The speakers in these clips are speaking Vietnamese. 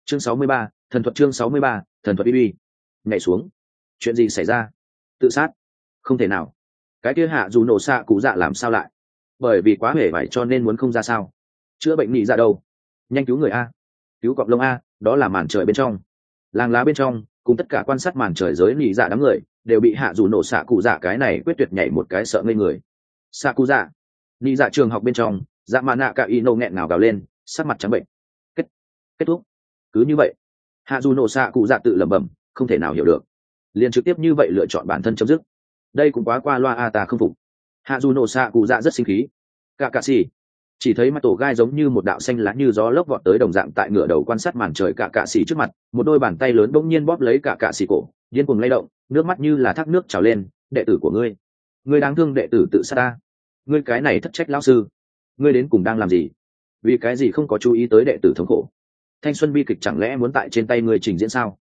chương 63, thần thuật. Chương 63, thần thuật uy. Nhảy xuống. Chuyện gì xảy ra? Tự sát? Không thể nào. Cái kia hạ dù nổ xạ cụ dạ làm sao lại? Bởi vì quá hể vải cho nên muốn không ra sao? Chữa bệnh nhị dạ đâu? Nhanh cứu người a, cứu cọp lông a. Đó là màn trời bên trong, làng lá bên trong, cùng tất cả quan sát màn trời giới nhị dạ đám người đều bị hạ dù nổ xạ cụ dạ cái này quyết tuyệt nhảy một cái sợ ngây người. Xạ cụ dạ. Nhị dạ trường học bên trong, dạ mạ nạ cả y nô nghẹn ngào gào lên, sắc mặt trắng bệnh. Kết thúc cứ như vậy? Hạ dù nổ xạ cụ dạ tự lẩm bẩm, không thể nào hiểu được, liền trực tiếp như vậy lựa chọn bản thân chấm dứt. Đây cũng quá qua loa a, ta không phục. Hạ dù nổ xạ cụ dạ rất sinh khí. Cả cạ xì. Chỉ thấy mặt tổ gai giống như một đạo xanh lá như gió lốc vọt tới đồng dạng tại ngửa đầu quan sát màn trời cả cạ xì trước mặt, một đôi bàn tay lớn bỗng nhiên bóp lấy cả cạ xì cổ, điên cuồng lay động, nước mắt như là thác nước trào lên. Đệ tử của ngươi, ngươi đáng thương đệ tử tự sát ta, ngươi cái này thất trách lão sư, ngươi đến cùng đang làm gì? Vì cái gì không có chú ý tới đệ tử thống khổ? Thanh xuân bi kịch chẳng lẽ muốn tại trên tay ngươi trình diễn sao?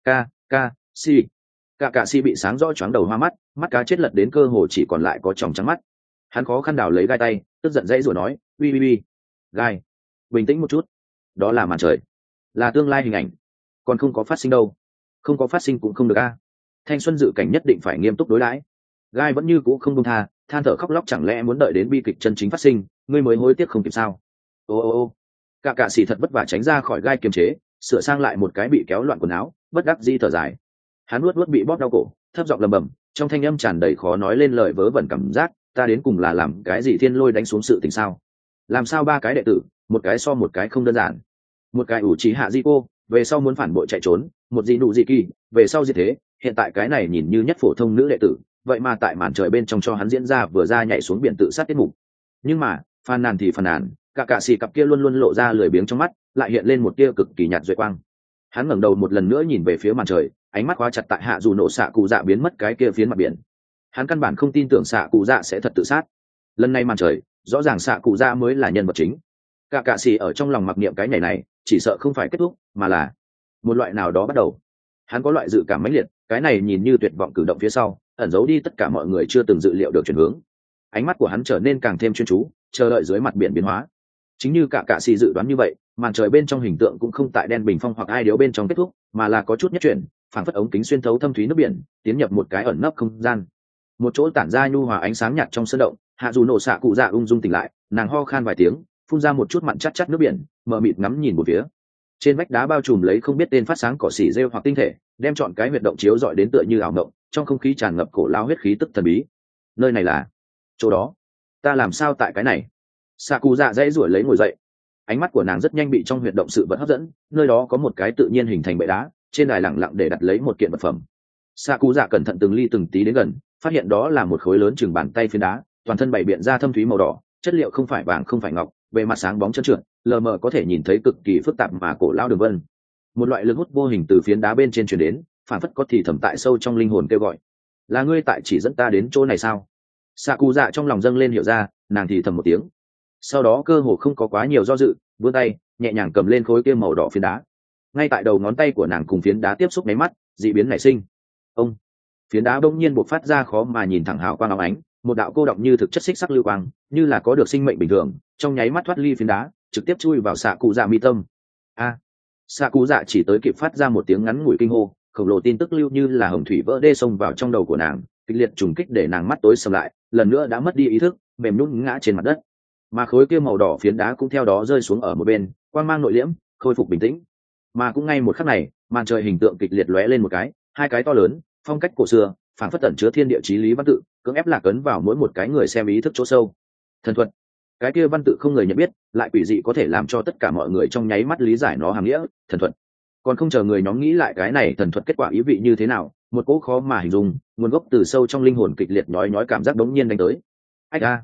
Si. Cả cạ si bị sáng rõ choáng đầu hoa mắt, mắt cá chết lật đến cơ hồ chỉ còn lại có tròng trắng mắt. Hắn khó khăn đào lấy gai tay, tức giận dãy rồi nói, uy. Gai, bình tĩnh một chút. Đó là màn trời, là tương lai hình ảnh, còn không có phát sinh đâu. Không có phát sinh cũng không được a. Thanh xuân dự cảnh nhất định phải nghiêm túc đối đãi. Gai vẫn như cũ không buông tha, than thở khóc lóc, chẳng lẽ muốn đợi đến bi kịch chân chính phát sinh, ngươi mới hối tiếc không kịp sao? Ô. Cả cạ xì thật vất vả tránh ra khỏi gai kiềm chế, sửa sang lại một cái bị kéo loạn quần áo, bất đắc dĩ thở dài. Hắn nuốt bị bóp đau cổ, thấp giọng lầm bầm, trong thanh âm tràn đầy khó nói lên lời vớ vẩn cảm giác, ta đến cùng là làm cái gì thiên lôi đánh xuống sự tình sao? Làm sao ba cái đệ tử, một cái so một cái không đơn giản. Một cái ủ trí hạ di cô, về sau muốn phản bội chạy trốn, một gì đủ gì kỳ, về sau diệt thế, hiện tại cái này nhìn như nhất phổ thông nữ đệ tử, vậy mà tại màn trời bên trong cho hắn diễn ra vừa ra nhảy xuống biển tự sát tiết mục. Nhưng mà, phàn nàn thì phàn nàn, cả cạ xì cặp kia luôn luôn lộ ra lười biếng trong mắt, lại hiện lên một tia cực kỳ nhạt duệ quang. Hắn ngẩng đầu một lần nữa nhìn về phía màn trời, ánh mắt khóa chặt tại hạ dù nổ xạ cụ dạ biến mất cái kia phiến mặt biển. Hắn căn bản không tin tưởng xạ cụ dạ sẽ thật tự sát. Lần này màn trời, rõ ràng xạ cụ dạ mới là nhân vật chính. Cả cạ xì ở trong lòng mặc niệm cái nhảy này, chỉ sợ không phải kết thúc, mà là một loại nào đó bắt đầu. Hắn có loại dự cảm mãnh liệt, cái này nhìn như tuyệt vọng cử động phía sau, ẩn giấu đi tất cả mọi người chưa từng dự liệu được chuyển hướng. Ánh mắt của hắn trở nên càng thêm chuyên chú, chờ đợi dưới mặt biển biến hóa. Chính như cả cạ xì dự đoán như vậy, màn trời bên trong hình tượng cũng không tại đen bình phong hoặc ai điếu bên trong kết thúc, mà là có chút nhất chuyển, phảng phất ống kính xuyên thấu thâm thúy nước biển, tiến nhập một cái ẩn nấp không gian. Một chỗ tản ra nhu hòa ánh sáng nhạt trong sơn động, hạ dù nổ xạ cụ dạ ung dung tỉnh lại, nàng ho khan vài tiếng, phun ra một chút mặn chát chát nước biển, mờ mịt ngắm nhìn một phía. Trên vách đá bao trùm lấy không biết tên phát sáng cỏ xỉ rêu hoặc tinh thể, đem chọn cái huyệt động chiếu rọi đến tựa như ảo ngộng, trong không khí tràn ngập cổ lao huyết khí tức thần bí. Nơi này là chỗ đó? Ta làm sao tại cái này? Xạ cụ dạ dãy ruổi lấy ngồi dậy. Ánh mắt của nàng rất nhanh bị trong huyệt động sự vật hấp dẫn, nơi đó có một cái tự nhiên hình thành bệ đá, trên đài lặng lặng để đặt lấy một kiện vật phẩm. Xạ cụ dạ cẩn thận từng ly từng tí đến gần, phát hiện đó là một khối lớn chừng bàn tay phiến đá, toàn thân bày biện ra thâm thúy màu đỏ, chất liệu không phải vàng không phải ngọc, bề mặt sáng bóng trơn trượt, lờ mờ có thể nhìn thấy cực kỳ phức tạp mà cổ lao đường vân. Một loại lực hút vô hình từ phiến đá bên trên truyền đến, phản phất có thì thầm tại sâu trong linh hồn kêu gọi. Là ngươi tại chỉ dẫn ta đến chỗ này sao? Xạ cụ dạ trong lòng dâng lên hiểu ra, nàng thì thầm một tiếng. Sau đó cơ hồ không có quá nhiều do dự, vươn tay nhẹ nhàng cầm lên khối kia màu đỏ phiến đá. Ngay tại đầu ngón tay của nàng cùng phiến đá tiếp xúc mấy mắt, dị biến nảy sinh. Ông, phiến đá bỗng nhiên bộc phát ra khó mà nhìn thẳng hào quang óng ánh, một đạo cô đọng như thực chất xích sắc lưu quang, như là có được sinh mệnh bình thường, trong nháy mắt thoát ly phiến đá, trực tiếp chui vào xạ cụ dạ mi tâm. A! Xạ cụ dạ chỉ tới kịp phát ra một tiếng ngắn ngủi kinh hô, khổng lồ tin tức lưu như là hồng thủy vỡ đê xông vào trong đầu của nàng, kịch liệt trùng kích để nàng mắt tối sầm lại, lần nữa đã mất đi ý thức, mềm nhũn ngã trên mặt đất. Mà khối kia màu đỏ phiến đá cũng theo đó rơi xuống ở một bên, quang mang nội liễm, khôi phục bình tĩnh. Mà cũng ngay một khắc này, màn trời hình tượng kịch liệt lóe lên một cái, hai cái to lớn, phong cách cổ xưa, phảng phất tẩn chứa thiên địa chí lý văn tự, cưỡng ép lạc ấn vào mỗi một cái người xem ý thức chỗ sâu. Thần thuật. Cái kia văn tự không người nhận biết, lại quỷ dị có thể làm cho tất cả mọi người trong nháy mắt lý giải nó hàm nghĩa. Thần thuật. Còn không chờ người nhóm nghĩ lại cái này thần thuật kết quả ý vị như thế nào, một cỗ khó mà hình dung, nguồn gốc từ sâu trong linh hồn kịch liệt nhói nhói cảm giác đống nhiên đánh tới. Ách a,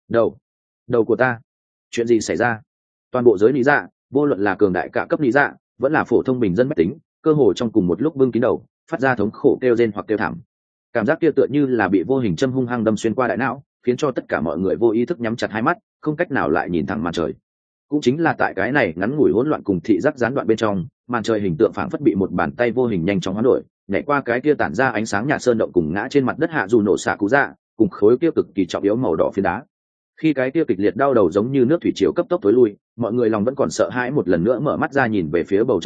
đầu của ta, chuyện gì xảy ra? Toàn bộ giới lý dạ, vô luận là cường đại cả cấp lý dạ, vẫn là phổ thông bình dân bách tính, cơ hồ trong cùng một lúc bưng kín đầu, phát ra thống khổ kêu rên hoặc kêu thảm. Cảm giác kia tựa như là bị vô hình châm hung hăng đâm xuyên qua đại não, khiến cho tất cả mọi người vô ý thức nhắm chặt hai mắt, không cách nào lại nhìn thẳng màn trời. Cũng chính là tại cái này ngắn ngủi hỗn loạn cùng thị giác gián đoạn bên trong, màn trời hình tượng phảng phất bị một bàn tay vô hình nhanh chóng hoán đổi, nhảy qua cái kia tản ra ánh sáng nhạt sơn động cùng ngã trên mặt đất hạ dù nổ xạ cú dạ, cùng khối kia cực kỳ trọng yếu màu đỏ phiến đá. Khi cái kia kịch liệt đau đầu giống như nước thủy triều cấp tốc tối lui, mọi người lòng vẫn còn sợ hãi một lần nữa mở mắt ra nhìn về phía bầu trời lúc,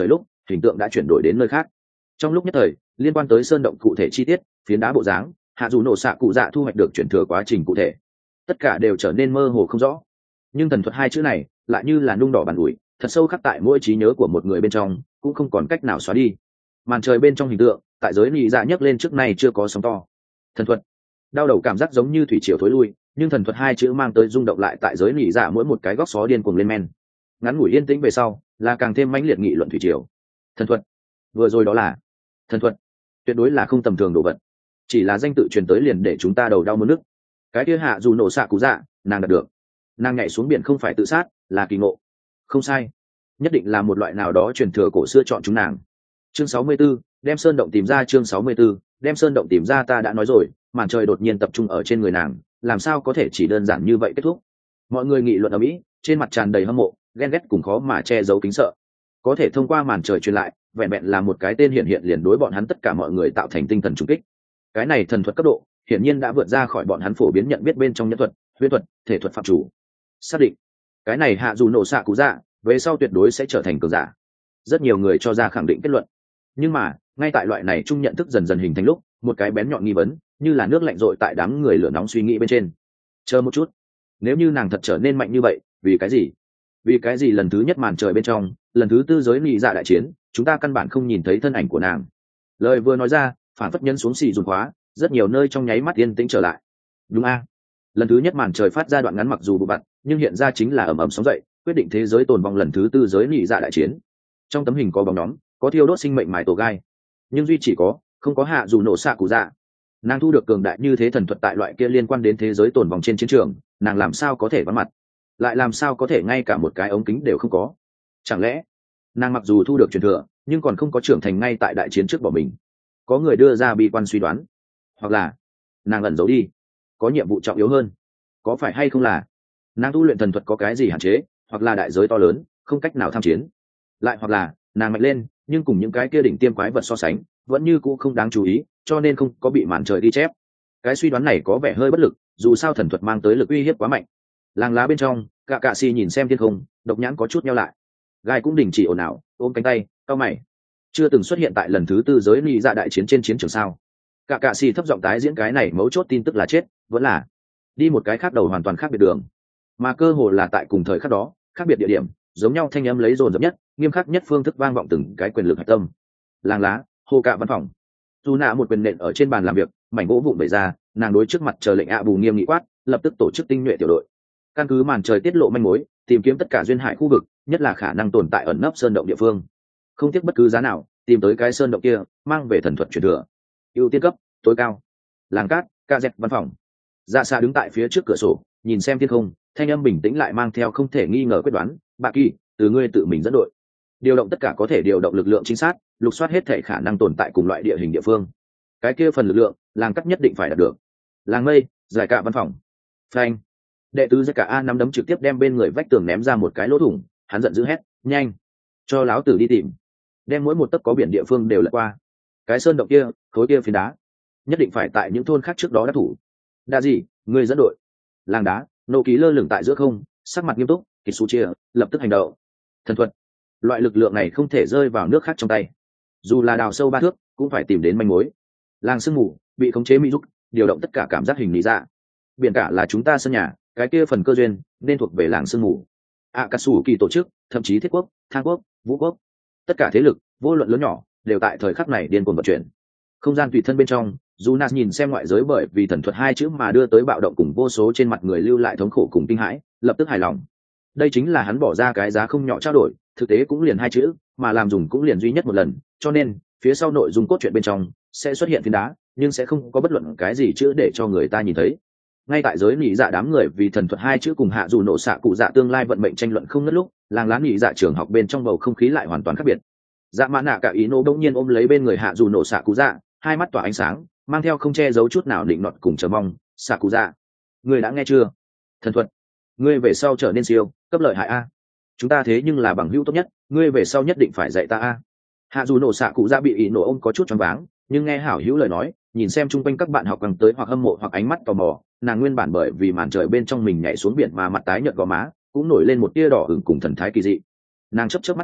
hình tượng đã chuyển đổi đến nơi khác. Trong lúc nhất thời, liên quan tới sơn động cụ thể chi tiết, phiến đá bộ dáng, hạ dù nổ xạ cụ dạ thu hoạch được chuyển thừa quá trình cụ thể, tất cả đều trở nên mơ hồ không rõ. Nhưng thần thuật hai chữ này lại như là nung đỏ bàn ủi, thật sâu khắc tại mỗi trí nhớ của một người bên trong, cũng không còn cách nào xóa đi. Màn trời bên trong hình tượng tại giới nhị dạ nhấc lên trước nay chưa có sóng to. Thần thuật, đau đầu cảm giác giống như thủy triều thối lui, nhưng thần thuật hai chữ mang tới rung động lại tại giới nhị dạ mỗi một cái góc xó điên cuồng lên men. Ngắn ngủi yên tĩnh về sau, là càng thêm mãnh liệt nghị luận thủy triều. Thần thuật, vừa rồi đó là thần thuật, tuyệt đối là không tầm thường đồ vật, chỉ là danh tự truyền tới liền để chúng ta đầu đau muốn nức. Cái kia hạ dù nổ xạ cụ dạ, nàng đạt được, nàng nhảy xuống biển không phải tự sát, là kỳ ngộ. Không sai, nhất định là một loại nào đó truyền thừa cổ xưa chọn chúng nàng. Chương 64, đem sơn động tìm ra. Chương 64, đem sơn động tìm ra. Ta đã nói rồi, màn trời đột nhiên tập trung ở trên người nàng, làm sao có thể chỉ đơn giản như vậy kết thúc. Mọi người nghị luận ở mỹ, trên mặt tràn đầy hâm mộ, ghen ghét cùng khó mà che giấu kính sợ. Có thể thông qua màn trời truyền lại, vẹn vẹn là một cái tên hiện hiện liền đối bọn hắn tất cả mọi người tạo thành tinh thần trùng kích. Cái này thần thuật cấp độ hiển nhiên đã vượt ra khỏi bọn hắn phổ biến nhận biết bên trong nhân thuật, huyễn thuật, thể thuật phạm chủ. Xác định cái này hạ dù nổ xạ cụ dạ về sau tuyệt đối sẽ trở thành cường giả. Rất nhiều người cho ra khẳng định kết luận, nhưng mà ngay tại loại này chung nhận thức dần dần hình thành lúc, một cái bén nhọn nghi vấn như là nước lạnh rội tại đám người lửa nóng suy nghĩ bên trên. Chờ một chút, nếu như nàng thật trở nên mạnh như vậy, vì cái gì? Vì cái gì lần thứ nhất màn trời bên trong, lần thứ tư giới nhị dạ đại chiến, chúng ta căn bản không nhìn thấy thân ảnh của nàng? Lời vừa nói ra, phản phất nhân xuống xì dùn khóa, rất nhiều nơi trong nháy mắt yên tĩnh trở lại. Đúng a, lần thứ nhất màn trời phát ra đoạn ngắn mặc dù bụi bặm, nhưng hiện ra chính là ầm ầm sóng dậy, quyết định thế giới tồn vong lần thứ tư giới nhị dạ đại chiến. Trong tấm hình có bóng nhóm, có thiêu đốt sinh mệnh mài tổ gai, nhưng duy chỉ có không có hạ dù nổ xạ cụ dạ. Nàng thu được cường đại như thế thần thuật tại loại kia liên quan đến thế giới tồn vong trên chiến trường, nàng làm sao có thể vắng mặt, lại làm sao có thể ngay cả một cái ống kính đều không có? Chẳng lẽ nàng mặc dù thu được truyền thừa, nhưng còn không có trưởng thành ngay tại đại chiến trước bỏ mình? Có người đưa ra bi quan suy đoán, hoặc là nàng ẩn giấu đi, có nhiệm vụ trọng yếu hơn. Có phải hay không là nàng tu luyện thần thuật có cái gì hạn chế, hoặc là đại giới to lớn không cách nào tham chiến, lại hoặc là nàng mạnh lên nhưng cùng những cái kia đỉnh tiêm quái vật so sánh vẫn như cũ không đáng chú ý, cho nên không có bị màn trời ghi chép. Cái suy đoán này có vẻ hơi bất lực, dù sao thần thuật mang tới lực uy hiếp quá mạnh. Làng lá bên trong, cả cạ xì nhìn xem thiên không, độc nhãn có chút nhau lại. Gai cũng đình chỉ ồn ào, ôm cánh tay, cau mày. Chưa từng xuất hiện tại lần thứ tư giới nhị dạ đại chiến trên chiến trường sao? Cả cạ xì thấp giọng tái diễn cái này mấu chốt tin tức là chết, vẫn là đi một cái khác đầu hoàn toàn khác biệt đường, mà cơ hồ là tại cùng thời khắc đó, khác biệt địa điểm, giống nhau thanh âm lấy dồn dập nhất, nghiêm khắc nhất phương thức vang vọng từng cái quyền lực hạch tâm. Làng lá, hồ cạ văn phòng. Dù nạ một quyền nện ở trên bàn làm việc, mảnh gỗ vụn bể ra, nàng đối trước mặt chờ lệnh ạ bù nghiêm nghị quát, lập tức tổ chức tinh nhuệ tiểu đội. Căn cứ màn trời tiết lộ manh mối, tìm kiếm tất cả duyên hải khu vực, nhất là khả năng tồn tại ẩn nấp sơn động địa phương. Không tiếc bất cứ giá nào, tìm tới cái sơn động kia, mang về thần thuật truyền thừa. Ưu tiên cấp tối cao. Làng cát, ca dẹt văn phòng. Dạ xa đứng tại phía trước cửa sổ, nhìn xem thiên không, thanh âm bình tĩnh lại mang theo không thể nghi ngờ quyết đoán. Bà Kỳ, từ ngươi tự mình dẫn đội, điều động tất cả có thể điều động lực lượng chính xác, lục soát hết thể khả năng tồn tại cùng loại địa hình địa phương. Cái kia phần lực lượng, làng cắt nhất định phải đạt được. Làng mây, giải cả văn phòng. Phanh. Đệ tứ giải cả a nắm đấm trực tiếp đem bên người vách tường ném ra một cái lỗ thủng, hắn giận dữ hét, nhanh, cho láo tử đi tìm, đem mỗi một tấc có biển địa phương đều lật qua. Cái sơn động kia, khối kia phiến đá, nhất định phải tại những thôn khác trước đó đã thủ. Đa gì, ngươi dẫn đội. Làng đá, nô ký lơ lửng tại giữa không, sắc mặt nghiêm túc, Kitsuchia lập tức hành động. Thần thuật, loại lực lượng này không thể rơi vào nước khác trong tay, dù là đào sâu 3 thước cũng phải tìm đến manh mối. Làng sương mù bị khống chế mỹ giúp điều động tất cả cảm giác hình lý dạ. Biển cả là chúng ta sân nhà, cái kia phần cơ duyên nên thuộc về làng sương mù. Akatsuki tổ chức, thậm chí thiết quốc, thang quốc, vũ quốc, tất cả thế lực vô luận lớn nhỏ đều tại thời khắc này điên cuồng vận chuyển. Không gian tùy thân bên trong, Jonas nhìn xem ngoại giới bởi vì thần thuật 2 chữ mà đưa tới bạo động cùng vô số trên mặt người lưu lại thống khổ cùng kinh hãi, lập tức hài lòng. Đây chính là hắn bỏ ra cái giá không nhỏ trao đổi, thực tế cũng liền 2 chữ, mà làm dùng cũng liền duy nhất một lần, cho nên phía sau nội dung cốt truyện bên trong sẽ xuất hiện phiến đá, nhưng sẽ không có bất luận cái gì chữ để cho người ta nhìn thấy. Ngay tại giới nhị dạ đám người vì thần thuật 2 chữ cùng hạ dù nổ xạ cụ dạ tương lai vận mệnh tranh luận không ngớt lúc, làng lá nhị dạ trường học bên trong bầu không khí lại hoàn toàn khác biệt. Dạ mã nạ cả ý nô đông nhiên ôm lấy bên người hạ dù nổ xạ cụ dạ, hai mắt tỏa ánh sáng, mang theo không che giấu chút nào định nọt cùng chờ mong. Xạ cụ dạ, ngươi đã nghe chưa? Thần thuật, ngươi về sau trở nên siêu cấp lợi hại a. Chúng ta thế nhưng là bằng hữu tốt nhất, ngươi về sau nhất định phải dạy ta a. Hạ dù nổ xạ cụ dạ bị ý nổ ôm có chút choáng váng, nhưng nghe hảo hữu lời nói, nhìn xem chung quanh các bạn học càng tới hoặc hâm mộ hoặc ánh mắt tò mò, nàng nguyên bản bởi vì màn trời bên trong mình nhảy xuống biển mà mặt tái nhợt gò má cũng nổi lên một tia đỏ ửng cùng thần thái kỳ dị. Nàng chớp chớp mắt to,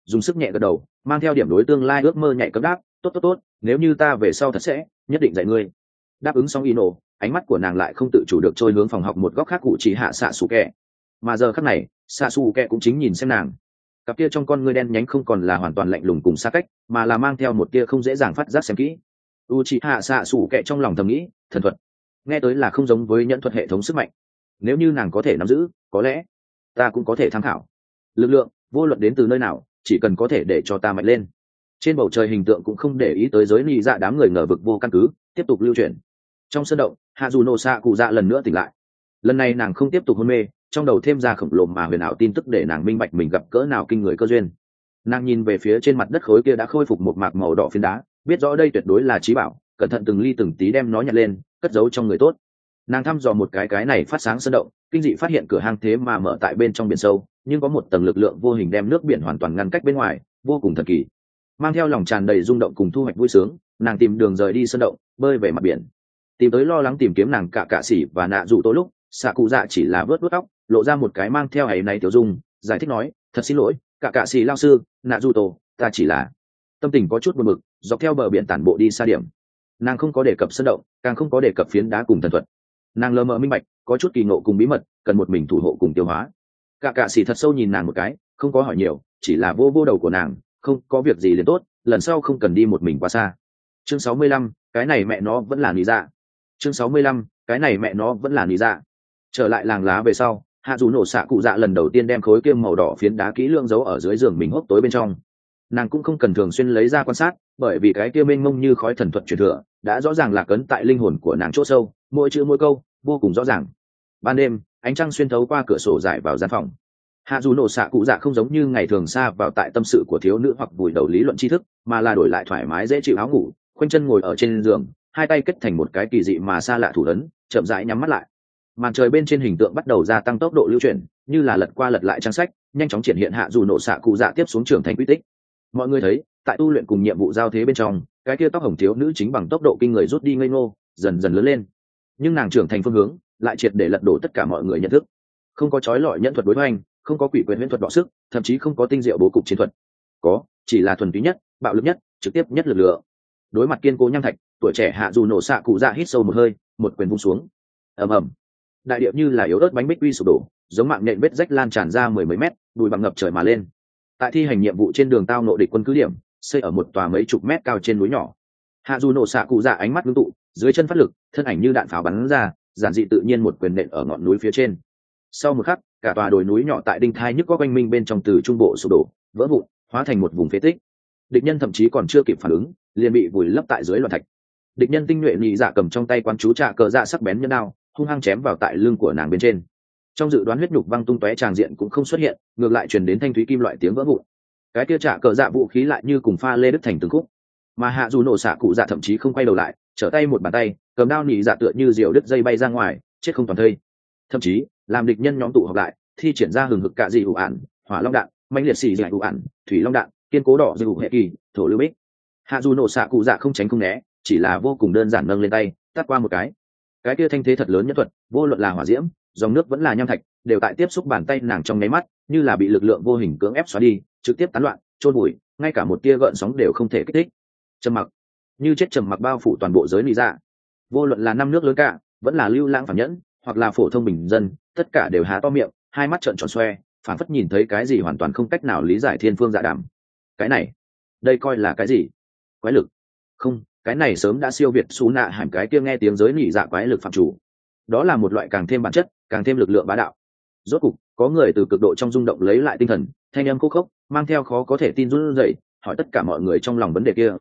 dùng sức nhẹ gật đầu, mang theo điểm đối tương lai ước mơ nhạy cấm đáp, tốt tốt tốt, nếu như ta về sau thật sẽ nhất định dạy ngươi. Đáp ứng xong Ino, ánh mắt của nàng lại không tự chủ được trôi hướng phòng học một góc khác cụ chỉ hạ xạ xù kẹ. Mà giờ khắc này xạ xù kẹ cũng chính nhìn xem nàng, cặp kia trong con ngươi đen nhánh không còn là hoàn toàn lạnh lùng cùng xa cách, mà là mang theo một tia không dễ dàng phát giác xem kỹ. Uchiha xạ xù kẹ trong lòng thầm nghĩ, thần thuật nghe tới là không giống với nhẫn thuật hệ thống sức mạnh, nếu như nàng có thể nắm giữ, có lẽ ta cũng có thể tham khảo. Lực lượng vô luận đến từ nơi nào, chỉ cần có thể để cho ta mạnh lên. Trên bầu trời hình tượng cũng không để ý tới giới nị dạ đám người ngờ vực vô căn cứ, tiếp tục lưu chuyển. Trong sân động, hạ dù nổ xạ cụ dạ lần nữa tỉnh lại. Lần này nàng không tiếp tục hôn mê, trong đầu thêm ra khổng lồ mà huyền ảo tin tức để nàng minh bạch mình gặp cỡ nào kinh người cơ duyên. Nàng nhìn về phía trên mặt đất khối kia đã khôi phục một mạc màu đỏ phiến đá, biết rõ đây tuyệt đối là trí bảo, cẩn thận từng ly từng tí đem nó nhặt lên, cất giấu trong người tốt. Nàng thăm dò một cái này phát sáng sân động, kinh dị phát hiện cửa hang thế mà mở tại bên trong biển sâu, nhưng có một tầng lực lượng vô hình đem nước biển hoàn toàn ngăn cách bên ngoài, vô cùng thần kỳ. Mang theo lòng tràn đầy rung động cùng thu hoạch vui sướng, nàng tìm đường rời đi sân động, bơi về mặt biển. Tìm tới lo lắng tìm kiếm nàng cả cạ sĩ và nạ dụ tối lúc, xạ cụ dạ chỉ là vớt tóc, lộ ra một cái mang theo áy náy tiểu dung, giải thích nói, thật xin lỗi cả cạ sĩ lao sư, nạ dụ tổ, ta chỉ là tâm tình có chút buồn bực, dọc theo bờ biển tản bộ đi xa điểm. Nàng không có đề cập sân động, càng không có đề cập phiến đá cùng thần thuật. Nàng lờ mờ minh bạch, có chút kỳ ngộ cùng bí mật, cần một mình thủ hộ cùng tiêu hóa. Cả cạ sĩ thật sâu nhìn nàng một cái, không có hỏi nhiều, chỉ là vô vô đầu của nàng, không có việc gì liền tốt, lần sau không cần đi một mình quá xa. Chương 65, cái này mẹ nó vẫn là lý dạ. Chương 65, cái này mẹ nó vẫn là lý dạ. Trở lại làng lá về sau, hạ dù nổ xạ cụ dạ lần đầu tiên đem khối kim màu đỏ phiến đá kỹ lưỡng giấu ở dưới giường mình hốc tối bên trong. Nàng cũng không cần thường xuyên lấy ra quan sát, bởi vì cái kia mênh mông như khói thần thuật truyền thừa đã rõ ràng lạc ấn tại linh hồn của nàng chỗ sâu, mỗi chữ mỗi câu vô cùng rõ ràng. Ban đêm, ánh trăng xuyên thấu qua cửa sổ rải vào gian phòng. Hạ dù nổ xạ cụ dạ không giống như ngày thường xa vào tại tâm sự của thiếu nữ hoặc vùi đầu lý luận tri thức, mà là đổi lại thoải mái dễ chịu áo ngủ, khoanh chân ngồi ở trên giường, hai tay kết thành một cái kỳ dị mà xa lạ thủ ấn, chậm rãi nhắm mắt lại. Màn trời bên trên hình tượng bắt đầu gia tăng tốc độ lưu chuyển, như là lật qua lật lại trang sách, nhanh chóng triển hiện hạ dù nổ xạ cụ dạ tiếp xuống trưởng thành quy tích. Mọi người thấy, tại tu luyện cùng nhiệm vụ giao thế bên trong, cái kia tóc hồng thiếu nữ chính bằng tốc độ kinh người rút đi ngây ngô, dần dần lớn lên. Nhưng nàng trưởng thành phương hướng lại triệt để lật đổ tất cả mọi người nhận thức. Không có chói lọi nhẫn thuật đối hoành, không có quỷ quyền huyễn thuật đọ sức, thậm chí không có tinh diệu bố cục chiến thuật. Có, chỉ là thuần túy nhất, bạo lực nhất, trực tiếp nhất lực lượng. Đối mặt kiên cố nham thạch, tuổi trẻ hạ dù nổ xạ cụ dạ hít sâu một hơi, một quyền vung xuống. Ầm ầm. Đại địa như là yếu ớt bánh bích quy sụp đổ, giống mạng nhện vết rách lan tràn ra mười mấy mét, bụi bặm ngập trời mà lên. Tại thi hành nhiệm vụ trên đường tao nộ địch quân cứ điểm, xây ở một tòa mấy chục mét cao trên núi nhỏ. Hạ dù nổ xạ cụ dạ ánh mắt ngưng tụ, dưới chân phát lực, thân ảnh như đạn pháo bắn ra, giản dị tự nhiên một quyền nện ở ngọn núi phía trên. Sau một khắc, cả tòa đồi núi nhỏ tại đinh thai nhức có quanh minh bên trong từ trung bộ sụp đổ, vỡ vụn, hóa thành một vùng phế tích. Địch nhân thậm chí còn chưa kịp phản ứng, liền bị vùi lấp tại dưới loạn thạch. Địch nhân tinh nhuệ nhị dạ cầm trong tay quan chú trạ cờ dạ sắc bén nhân đao, hung hăng chém vào tại lưng của nàng bên trên. Trong dự đoán huyết nhục văng tung tóe tràng diện cũng không xuất hiện, ngược lại truyền đến thanh thúy kim loại tiếng vỡ vụn. Cái kia trạ cờ dạ vũ khí lại như cùng pha lê đứt thành từng khúc. Mà hạ dù nổ xạ cụ dạ thậm chí không quay đầu lại, trở tay một bàn tay, cầm đao nhị dạ tựa như diều đứt dây bay ra ngoài, chết không toàn thây. Thậm chí làm địch nhân nhóm tụ họp lại, thi triển ra hừng hực cả dị ủ ản, hỏa long đạn, mãnh liệt xì dạy ủ ản, thủy long đạn, kiên cố đỏ dị ủ hệ kỳ, thổ lưu bích. Hạ dù nổ xạ cụ dạ không tránh không né, chỉ là vô cùng đơn giản nâng lên tay, tát qua một cái kia thanh thế thật lớn nhất thuật, vô luận là hỏa diễm, dòng nước vẫn là nham thạch, đều tại tiếp xúc bàn tay nàng trong nháy mắt, như là bị lực lượng vô hình cưỡng ép xóa đi, trực tiếp tán loạn, trôn bụi, ngay cả một tia gợn sóng đều không thể kích thích. Trầm mặc, như chết trầm mặc bao phủ toàn bộ giới lý dạ. Vô luận là năm nước lớn cả, vẫn là lưu lãng phàm nhẫn, hoặc là phổ thông bình dân, tất cả đều há to miệng, hai mắt trợn tròn xoe, phản phất nhìn thấy cái gì hoàn toàn không cách nào lý giải thiên phương dạ đàm. Cái này, đây coi là cái gì? Quái lực? Không, cái này sớm đã siêu việt xú nạ hàm cái kia nghe tiếng giới nỉ dạ quái lực phạm chủ. Đó là một loại càng thêm bản chất, càng thêm lực lượng bá đạo. Rốt cục, có người từ cực độ trong rung động lấy lại tinh thần, thanh âm khô khốc, mang theo khó có thể tin run rẩy, hỏi tất cả mọi người trong lòng vấn đề kia,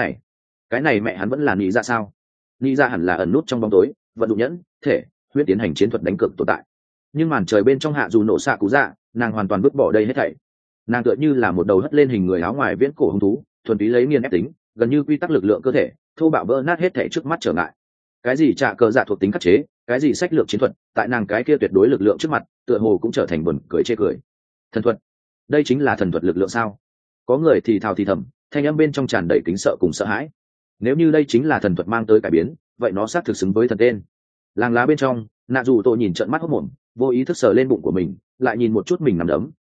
cái này mẹ hắn vẫn là nỉ dạ sao? Nỉ dạ hẳn là ẩn nút trong bóng tối, vận dụng nhẫn, thể, huyết tiến hành chiến thuật đánh cược tồn tại. Nhưng màn trời bên trong hạ dù nổ xạ cú dạ, nàng hoàn toàn vứt bỏ đây hết thảy. Nàng tựa như là một đầu hất lên hình người áo ngoài viễn cổ hung thú, thuần túy lấy nghiền ép tính, gần như quy tắc lực lượng cơ thể, thô bạo vỡ nát hết thảy trước mắt trở ngại. Cái gì trạ cờ dạ thuộc tính khắc chế, cái gì sách lược chiến thuật, tại nàng cái kia tuyệt đối lực lượng trước mặt, tựa hồ cũng trở thành buồn cười chê cười. Thần thuật, đây chính là thần thuật lực lượng sao? Có người thì thào thì thầm, thanh âm bên trong tràn đầy kính sợ cùng sợ hãi. Nếu như đây chính là thần thuật mang tới cải biến, vậy nó xác thực xứng với thần tên. Làng lá bên trong, nạ dù tổ nhìn trợn mắt hốt mồm, vô ý thức sờ lên bụng của mình, lại nhìn một chút mình nằm đấm,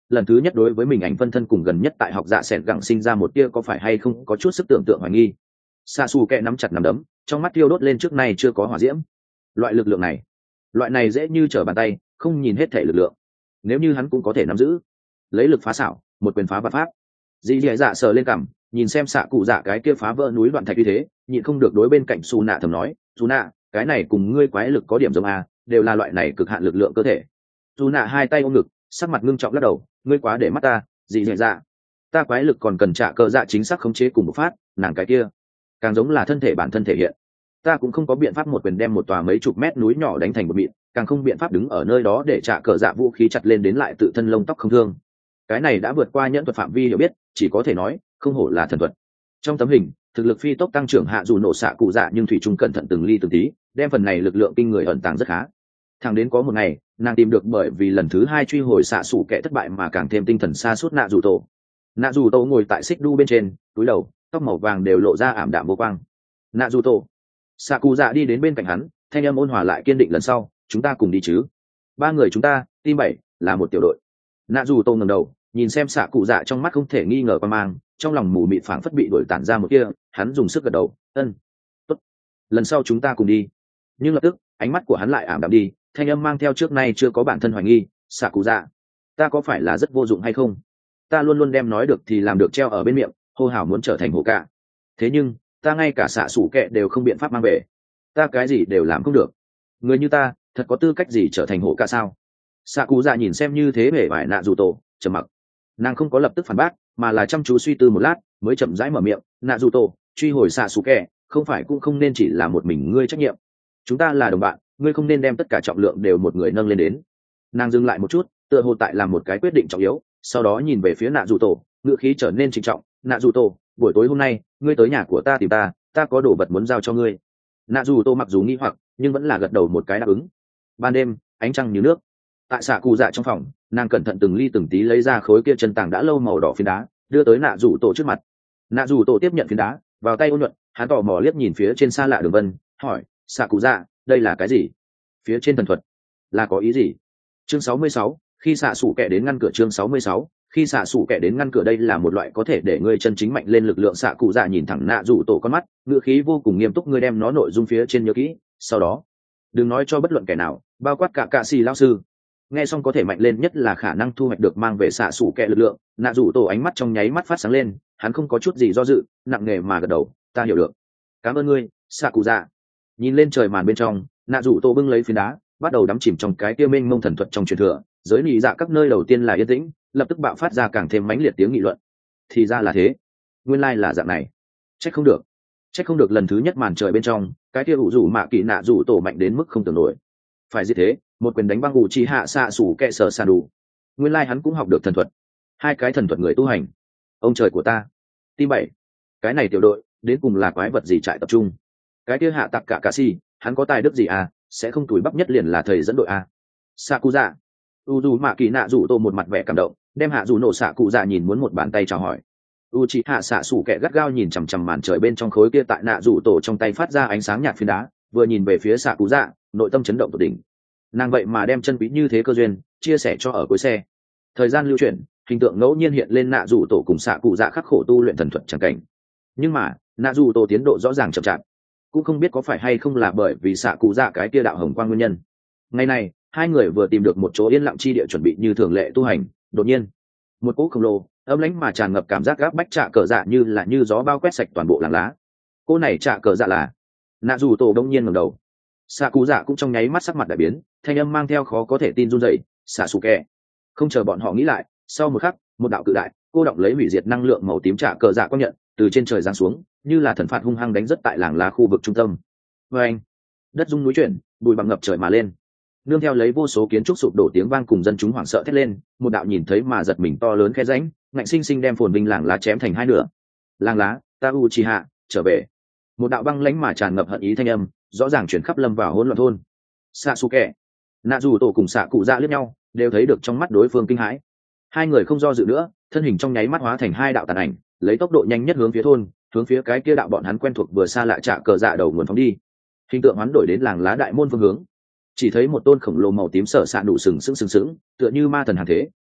lần thứ nhất đối với mình ảnh phân thân cùng gần nhất tại học dạ sẻn gẳng sinh ra một tia có phải hay không có chút sức tưởng tượng hoài nghi. Xạ xù kẹ nắm chặt nắm đấm, trong mắt tiêu đốt lên trước nay chưa có hỏa diễm. Loại lực lượng này, loại này dễ như trở bàn tay, không nhìn hết thể lực lượng, nếu như hắn cũng có thể nắm giữ, lấy lực phá xảo, một quyền phá vạn pháp. Dì dì dạ sờ lên cằm, nhìn xem xạ cụ dạ cái kia phá vỡ núi đoạn thạch như thế, nhịn không được đối bên cạnh Su Nạ thầm nói, Su Nạ, cái này cùng ngươi quái lực có điểm giống à, đều là loại này cực hạn lực lượng cơ thể. Su Nạ hai tay ôm ngực, sắc mặt ngưng trọng lắc đầu, ngươi quá để mắt ta, dì dì dạ, ta quái lực còn cần trả cờ dạ chính xác khống chế cùng một phát, nàng cái kia càng giống là thân thể bản thân thể hiện. Ta cũng không có biện pháp một quyền đem một tòa mấy chục mét núi nhỏ đánh thành một mịn, càng không biện pháp đứng ở nơi đó để trả cờ dạ vũ khí chặt lên đến lại tự thân lông tóc không thương. Cái này đã vượt qua nhẫn thuật phạm vi hiểu biết, chỉ có thể nói không hổ là thần thuật. Trong tấm hình, thực lực phi tốc tăng trưởng hạ dù nổ xạ cụ dạ nhưng thủy trung cẩn thận từng ly từng tí, đem phần này lực lượng kinh người ẩn tàng rất khá. Thẳng đến có một ngày, nàng tìm được bởi vì lần thứ hai truy hồi xạ sủ kẻ thất bại mà càng thêm tinh thần xa suốt nạ dù tổ. Nạ dù tổ ngồi tại xích đu bên trên, túi đầu, tóc màu vàng đều lộ ra ảm đạm vô quang. Nạ dù tổ, xạ cụ dạ đi đến bên cạnh hắn, thanh âm ôn hòa lại kiên định lần sau, chúng ta cùng đi chứ? Ba người chúng ta, team 7, là một tiểu đội. Nạ dù tổ ngẩng đầu, nhìn xem xạ cụ dạ trong mắt không thể nghi ngờ quan mang, trong lòng mù mịt phảng phất bị đuổi tản ra một kia, hắn dùng sức gật đầu, ân, tốt, lần sau chúng ta cùng đi. Nhưng lập tức ánh mắt của hắn lại ảm đạm đi, thanh âm mang theo trước nay chưa có bản thân hoài nghi, xạ cụ dạ, ta có phải là rất vô dụng hay không? Ta luôn luôn đem nói được thì làm được treo ở bên miệng, hô hào muốn trở thành hổ cả, thế nhưng ta ngay cả xạ sủ kẹ đều không biện pháp mang về, ta cái gì đều làm không được, người như ta thật có tư cách gì trở thành hổ cả sao? Xạ cụ dạ nhìn xem như thế vẻ vải nạ dù tổ, trầm mặc. Nàng không có lập tức phản bác, mà là chăm chú suy tư một lát mới chậm rãi mở miệng, nạ dù tổ, truy hồi xạ sủ kẹ không phải cũng không nên chỉ là một mình ngươi trách nhiệm, chúng ta là đồng bạn, ngươi không nên đem tất cả trọng lượng đều một người nâng lên đến. Nàng dừng lại một chút, tựa hồ tại làm một cái quyết định trọng yếu, sau đó nhìn về phía nạ dù tổ, ngữ khí trở nên trịnh trọng, nạ dù tổ, buổi tối hôm nay ngươi tới nhà của ta tìm ta, ta có đồ vật muốn giao cho ngươi. Nạ dù tổ mặc dù nghi hoặc nhưng vẫn là gật đầu một cái đáp ứng. Ban đêm ánh trăng như nước, tại xạ cụ dạ trong phòng, nàng cẩn thận từng ly từng tí lấy ra khối kia chân tàng đã lâu màu đỏ phiến đá, đưa tới nạ dù tổ trước mặt. Nạ dù tổ tiếp nhận phiến đá, vào tay ôn nhuận, hắn tò mò liếc nhìn phía trên xa lạ đường vân, hỏi, xạ cụ dạ, đây là cái gì? Phía trên thần thuật là có ý gì? Chương 66, khi xạ sủ kẻ đến ngăn cửa. Chương 66, khi xạ sủ kẻ đến ngăn cửa. Đây là một loại có thể để ngươi chân chính mạnh lên lực lượng. Xạ cụ dạ nhìn thẳng nạ dù tổ con mắt, ngữ khí vô cùng nghiêm túc, ngươi đem nó nội dung phía trên nhớ kỹ, sau đó đừng nói cho bất luận kẻ nào, bao quát cả cạ xì lao sư. Nghe xong có thể mạnh lên nhất là khả năng thu hoạch được mang về xạ sủ kẻ lực lượng. Nạ dù tổ ánh mắt trong nháy mắt phát sáng lên, hắn không có chút gì do dự, nặng nề mà gật đầu, ta hiểu được, cảm ơn ngươi, xạ cụ dạ. Nhìn lên trời màn bên trong, nạ dù tổ bưng lấy phiến đá, bắt đầu đắm chìm trong cái kia mênh mông thần thuật trong truyền thừa. Giới nị dạ các nơi đầu tiên là yên tĩnh, lập tức bạo phát ra càng thêm mãnh liệt tiếng nghị luận. Thì ra là thế, nguyên lai là dạng này. Trách không được lần thứ nhất màn trời bên trong, cái kia ủ rủ mạ kỳ nạ rủ tổ mạnh đến mức không tưởng nổi. Phải gì thế, một quyền đánh băng ủ chi hạ xạ sủ kẹ sở sàn đủ. Nguyên lai hắn cũng học được thần thuật. Hai cái thần thuật người tu hành. Ông trời của ta. Team 7, cái này tiểu đội đến cùng là quái vật gì trại tập trung? Cái kia hạ tặc cả cà si, hắn có tài đức gì à, sẽ không túi bắp nhất liền là thầy dẫn đội à? Sakuza, u dù mạ kỳ nạ rủ tô một mặt vẻ cảm động, đem hạ dù nổ xạ cụ dạ nhìn muốn một bàn tay chào hỏi. U chị hạ xạ sủ kẻ gắt gao nhìn chằm chằm màn trời bên trong khối kia tại nạ rủ tổ trong tay phát ra ánh sáng nhạt phiến đá, vừa nhìn về phía xạ cụ dạ, nội tâm chấn động tột đỉnh. Nàng vậy mà đem chân quý như thế cơ duyên chia sẻ cho ở cuối xe. Thời gian lưu chuyển, hình tượng ngẫu nhiên hiện lên nạ rủ tổ cùng xạ cụ dạ khắc khổ tu luyện thần thuật chẳng cảnh. Nhưng mà nạ rủ tổ tiến độ rõ ràng chậm chạp, cũng không biết có phải hay không là bởi vì xạ cụ dạ cái kia đạo hồng quang nguyên nhân. Ngày này hai người vừa tìm được một chỗ yên lặng chi địa chuẩn bị như thường lệ tu hành, đột nhiên một cỗ khổng lồ ấm lãnh mà tràn ngập cảm giác gáp bách trạ cờ dạ như gió bao quét sạch toàn bộ làng lá. Cô này trạ cờ dạ là nạ dù tổ đông nhiên ngẩng đầu, xạ cụ dạ cũng trong nháy mắt sắc mặt đại biến, thanh âm mang theo khó có thể tin run rẩy, xạ xù kẹ. Không chờ bọn họ nghĩ lại, sau một khắc một đạo cự đại cô động lấy hủy diệt năng lượng màu tím trạ cờ dạ quang nhận từ trên trời giáng xuống, như là thần phạt hung hăng đánh rất tại làng lá khu vực trung tâm. Vê anh, đất rung núi chuyển, bụi bặm ngập trời mà lên, nương theo lấy vô số kiến trúc sụp đổ tiếng vang cùng dân chúng hoảng sợ thét lên, một đạo nhìn thấy mà giật mình to lớn khe rãnh ngạnh sinh sinh đem phồn vinh làng lá chém thành hai nửa. Làng lá ta u chi hạ trở về. Một đạo băng lãnh mà tràn ngập hận ý thanh âm rõ ràng chuyển khắp lâm vào hỗn loạn thôn. Sasuke, nạ dù tổ cùng xạ cụ dạ liếc nhau, đều thấy được trong mắt đối phương kinh hãi. Hai người không do dự nữa, thân hình trong nháy mắt hóa thành hai đạo tàn ảnh, lấy tốc độ nhanh nhất hướng phía thôn, hướng phía cái kia đạo bọn hắn quen thuộc vừa xa lạ trạ cờ dạ đầu nguồn phóng đi. Hình tượng hoán đổi đến làng lá đại môn phương hướng, chỉ thấy một tôn khổng lồ màu tím sở sạ đủ sừng sững tựa như ma thần hàng thế,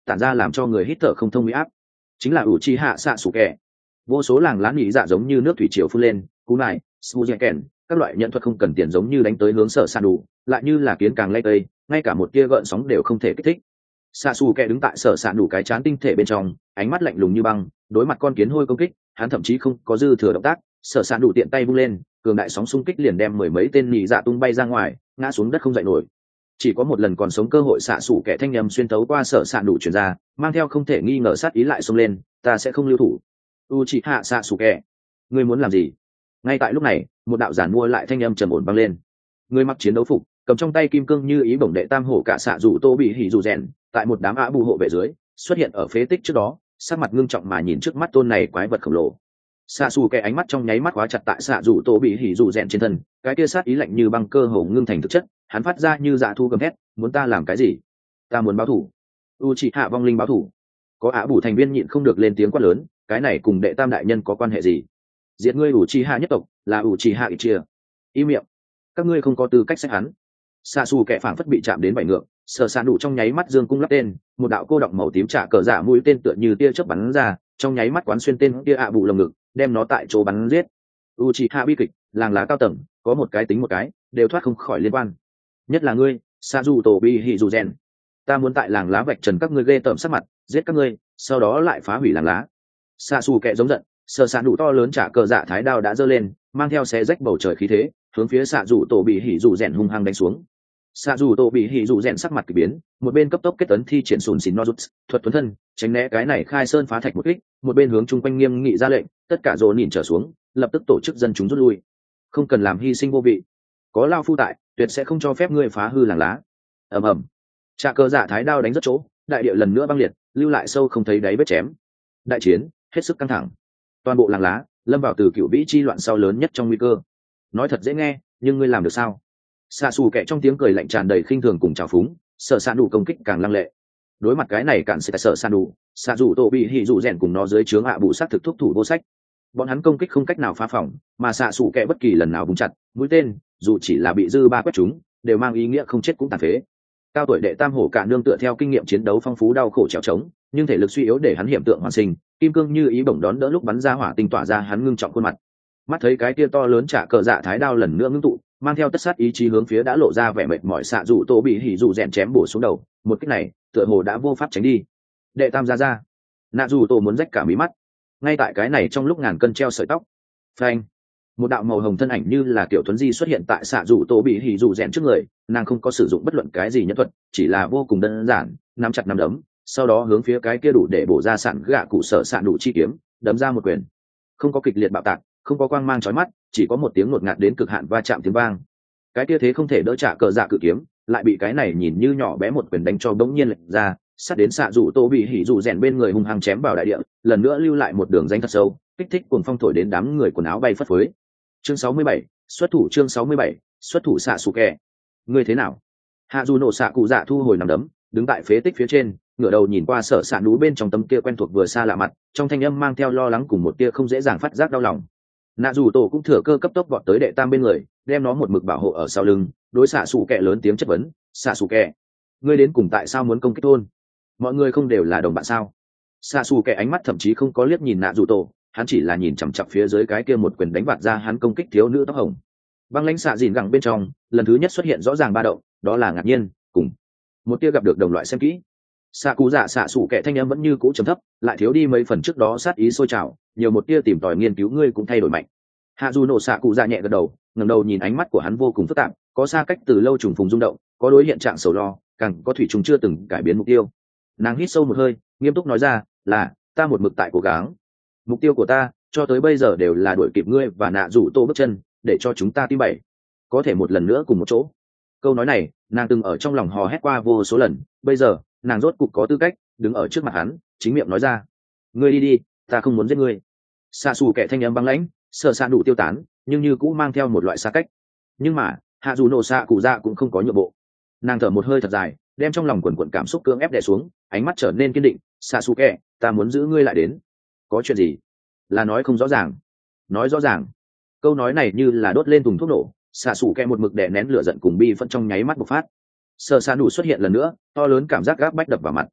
tản ra làm cho người hít thở không thông huy áp. Chính là ủ trì hạ xạ sủ kẹ. Vô số làng lá nhị dạ giống như nước thủy triều phun lên, cú này Suzuken, các loại nhận thuật không cần tiền giống như đánh tới hướng sở sạn đủ, lại như là kiến càng lay tây, ngay cả một tia gợn sóng đều không thể kích thích. Xạ xù kẹ đứng tại sở sạn đủ cái chán tinh thể bên trong, ánh mắt lạnh lùng như băng, đối mặt con kiến hôi công kích, hắn thậm chí không có dư thừa động tác, sở sạn đủ tiện tay vung lên, cường đại sóng xung kích liền đem mười mấy tên nhị dạ tung bay ra ngoài, ngã xuống đất không dậy nổi. Chỉ có một lần còn sống cơ hội, xạ xù kẹ thanh nhầm xuyên tấu qua sở sạn đủ truyền ra, mang theo không thể nghi ngờ sát ý lại xông lên, ta sẽ không lưu thủ. Uchiha Sasuke, ngươi muốn làm gì? Ngay tại lúc này, một đạo giản mua lại thanh âm trầm ổn vang lên. Người mặc chiến đấu phục, cầm trong tay kim cương như ý bổng đệ tam hổ cả xạ rủ tô bị hỉ rủ rèn, tại một đám ả bù hộ vệ dưới, xuất hiện ở phế tích trước đó, sắc mặt ngưng trọng mà nhìn trước mắt tôn này quái vật khổng lồ. Sasuke ánh mắt trong nháy mắt khóa chặt tại xạ rủ tô bị hỉ rủ rèn trên thân, cái kia sát ý lạnh như băng cơ hồ ngưng thành thực chất, hắn phát ra như dạ thu gầm thét, muốn ta làm cái gì? Ta muốn báo thủ. Uchiha vong linh báo thủ. Có ả bù thành viên nhịn không được lên tiếng quát lớn, cái này cùng đệ tam đại nhân có quan hệ gì? Diệt ngươi Uchiha nhất tộc là Uchiha Itachi. Im miệng, các ngươi không có tư cách xét hắn. Xạ xù kẻ phảng phất bị chạm đến bảy ngược, sờ sạn đủ trong nháy mắt dương cung lắp tên, một đạo cô động màu tím trả cờ giả mũi tên tựa như tia chớp bắn ra, trong nháy mắt quán xuyên tên kia ạ bù lồng ngực, đem nó tại chỗ bắn giết. Uchiha bi kịch, làng lá cao tầng, có một cái tính một cái, đều thoát không khỏi liên quan. Nhất là ngươi, Sajuto Bihizuzen. Ta muốn tại làng lá vạch trần các ngươi ghê tởm sắc mặt, giết các ngươi, sau đó lại phá hủy làng lá. Xạ xù kẻ giống giận, sờ sạn đủ to lớn trả cờ dạ thái đao đã giơ lên, mang theo xé rách bầu trời khí thế, hướng phía xạ dù tổ bị hỉ dù rèn hung hăng đánh xuống. Xạ dù tổ bị hỉ dù rèn sắc mặt kỳ biến, một bên cấp tốc kết tấn thi triển sùn xìn nozuts thuật tuấn thân, tránh né cái này khai sơn phá thạch một kích, một bên hướng chung quanh nghiêm nghị ra lệnh, tất cả dồn nhìn trở xuống, lập tức tổ chức dân chúng rút lui. Không cần làm hy sinh vô vị, có lao phu tại, tuyệt sẽ không cho phép ngươi phá hư làng lá. ầm ầm, trả cờ dạ thái đao đánh rất chỗ, đại địa lần nữa băng liệt, lưu lại sâu không thấy đáy vết chém. Đại chiến hết sức căng thẳng, toàn bộ làng lá lâm vào từ cựu vĩ chi loạn sau lớn nhất trong nguy cơ. Nói thật dễ nghe, nhưng ngươi làm được sao? Xạ xù kẹ trong tiếng cười lạnh tràn đầy khinh thường cùng trào phúng, sợ sạn đủ công kích càng lăng lệ. Đối mặt cái này cản sẽ sợ sạn đủ, xạ dù tổ bị hỉ dù rèn cùng nó dưới trướng hạ bụ sát thực thúc thủ vô sách. Bọn hắn công kích không cách nào phá phòng, mà xạ xù kẹ bất kỳ lần nào búng chặt mũi tên, dù chỉ là bị dư ba quét chúng, đều mang ý nghĩa không chết cũng tàn phế. Cao tuổi đệ tam hổ cả nương tựa theo kinh nghiệm chiến đấu phong phú đau khổ trèo trống, nhưng thể lực suy yếu để hắn hiểm tượng hoàn sinh, kim cương như ý bổng đón đỡ lúc bắn ra hỏa tinh tỏa ra hắn ngưng trọng khuôn mặt. Mắt thấy cái kia to lớn trả cờ dạ thái đao lần nữa ngưng tụ, mang theo tất sát ý chí hướng phía đã lộ ra vẻ mệt mỏi xạ dù tô bị hỉ dù rèn chém bổ xuống đầu, một kích này tựa hồ đã vô pháp tránh đi. Đệ tam ra nạ dù tô muốn rách cả mí mắt. Ngay tại cái này trong lúc ngàn cân treo sợi tóc, phanh, một đạo màu hồng thân ảnh như là kiểu tuấn di xuất hiện tại xạ dù tô bị hỉ dù rèn trước người. Nàng không có sử dụng bất luận cái gì nhân thuật, chỉ là vô cùng đơn giản, nắm chặt nắm đấm, sau đó hướng phía cái kia đủ để bổ ra sạn gạ cụ sở sạn đủ chi kiếm đấm ra một quyền. Không có kịch liệt bạo tạc, không có quang mang chói mắt, chỉ có một tiếng ngột ngạt đến cực hạn va chạm tiếng vang. Cái kia thế không thể đỡ trả cờ dạ cự kiếm lại bị cái này nhìn như nhỏ bé một quyền đánh cho bỗng nhiên lệch ra, sát đến xạ dù tô bị hỉ dù rèn bên người hung hăng chém vào đại địa, lần nữa lưu lại một đường danh thật sâu, kích thích cuồng phong thổi đến đám người quần áo bay phất phới. Chương 67, xuất thủ. Chương 67, xuất thủ. Xạ xù kẹ, ngươi thế nào? Hạ dù nổ xạ cụ dạ thu hồi nằm đấm, đứng tại phế tích phía trên, ngửa đầu nhìn qua sở sạn núi bên trong tấm kia quen thuộc vừa xa lạ mặt, trong thanh âm mang theo lo lắng cùng một tia không dễ dàng phát giác đau lòng. Nạ dù tổ cũng thừa cơ cấp tốc vọt tới đệ tam bên người, đem nó một mực bảo hộ ở sau lưng, đối xạ xù kẹ lớn tiếng chất vấn, xạ xù kẹ, ngươi đến cùng tại sao muốn công kích thôn? Mọi người không đều là đồng bạn sao? Xạ xù kẹ ánh mắt thậm chí không có liếc nhìn nạ dù tổ, hắn chỉ là nhìn chằm chằm phía dưới cái kia một quyền đánh vạt ra hắn công kích thiếu nữ tóc hồng. Băng lãnh xạ dìn gẳng bên trong lần thứ nhất xuất hiện rõ ràng ba động, đó là ngạc nhiên cùng một tia gặp được đồng loại xem kỹ. Xạ cụ dạ xạ xù kẹ thanh âm vẫn như cũ trầm thấp, lại thiếu đi mấy phần trước đó sát ý sôi trào, nhiều một tia tìm tòi nghiên cứu ngươi cũng thay đổi mạnh. Hạ dù nổ xạ cụ dạ nhẹ gật đầu, ngẩng đầu nhìn ánh mắt của hắn vô cùng phức tạp, có xa cách từ lâu trùng phùng rung động, có đối hiện trạng sầu lo, càng có thủy trùng chưa từng cải biến mục tiêu. Nàng hít sâu một hơi, nghiêm túc nói ra, là ta một mực tại cố gắng. Mục tiêu của ta cho tới bây giờ đều là đuổi kịp ngươi và nạ rủ tô bước chân, để cho chúng ta tim bảy có thể một lần nữa cùng một chỗ. Câu nói này nàng từng ở trong lòng hò hét qua vô số lần, bây giờ nàng rốt cục có tư cách đứng ở trước mặt hắn, chính miệng nói ra, ngươi đi đi, ta không muốn giết ngươi. Xạ xù kẻ thanh âm băng lãnh, sợ sạn đủ tiêu tán, nhưng như cũ mang theo một loại xa cách. Nhưng mà hạ dù nổ xạ cụ dạ cũng không có nhượng bộ. Nàng thở một hơi thật dài, đem trong lòng quần quần cảm xúc cưỡng ép đè xuống, ánh mắt trở nên kiên định. Xạ xù kẻ, ta muốn giữ ngươi lại đến. Có chuyện gì? Là nói không rõ ràng. Nói rõ ràng. Câu nói này như là đốt lên thùng thuốc nổ, xạ xù kẻ một mực đè nén lửa giận cùng bi phẫn trong nháy mắt bộc phát. Sợ sạn đủ xuất hiện lần nữa, to lớn cảm giác gáp bách đập vào mặt.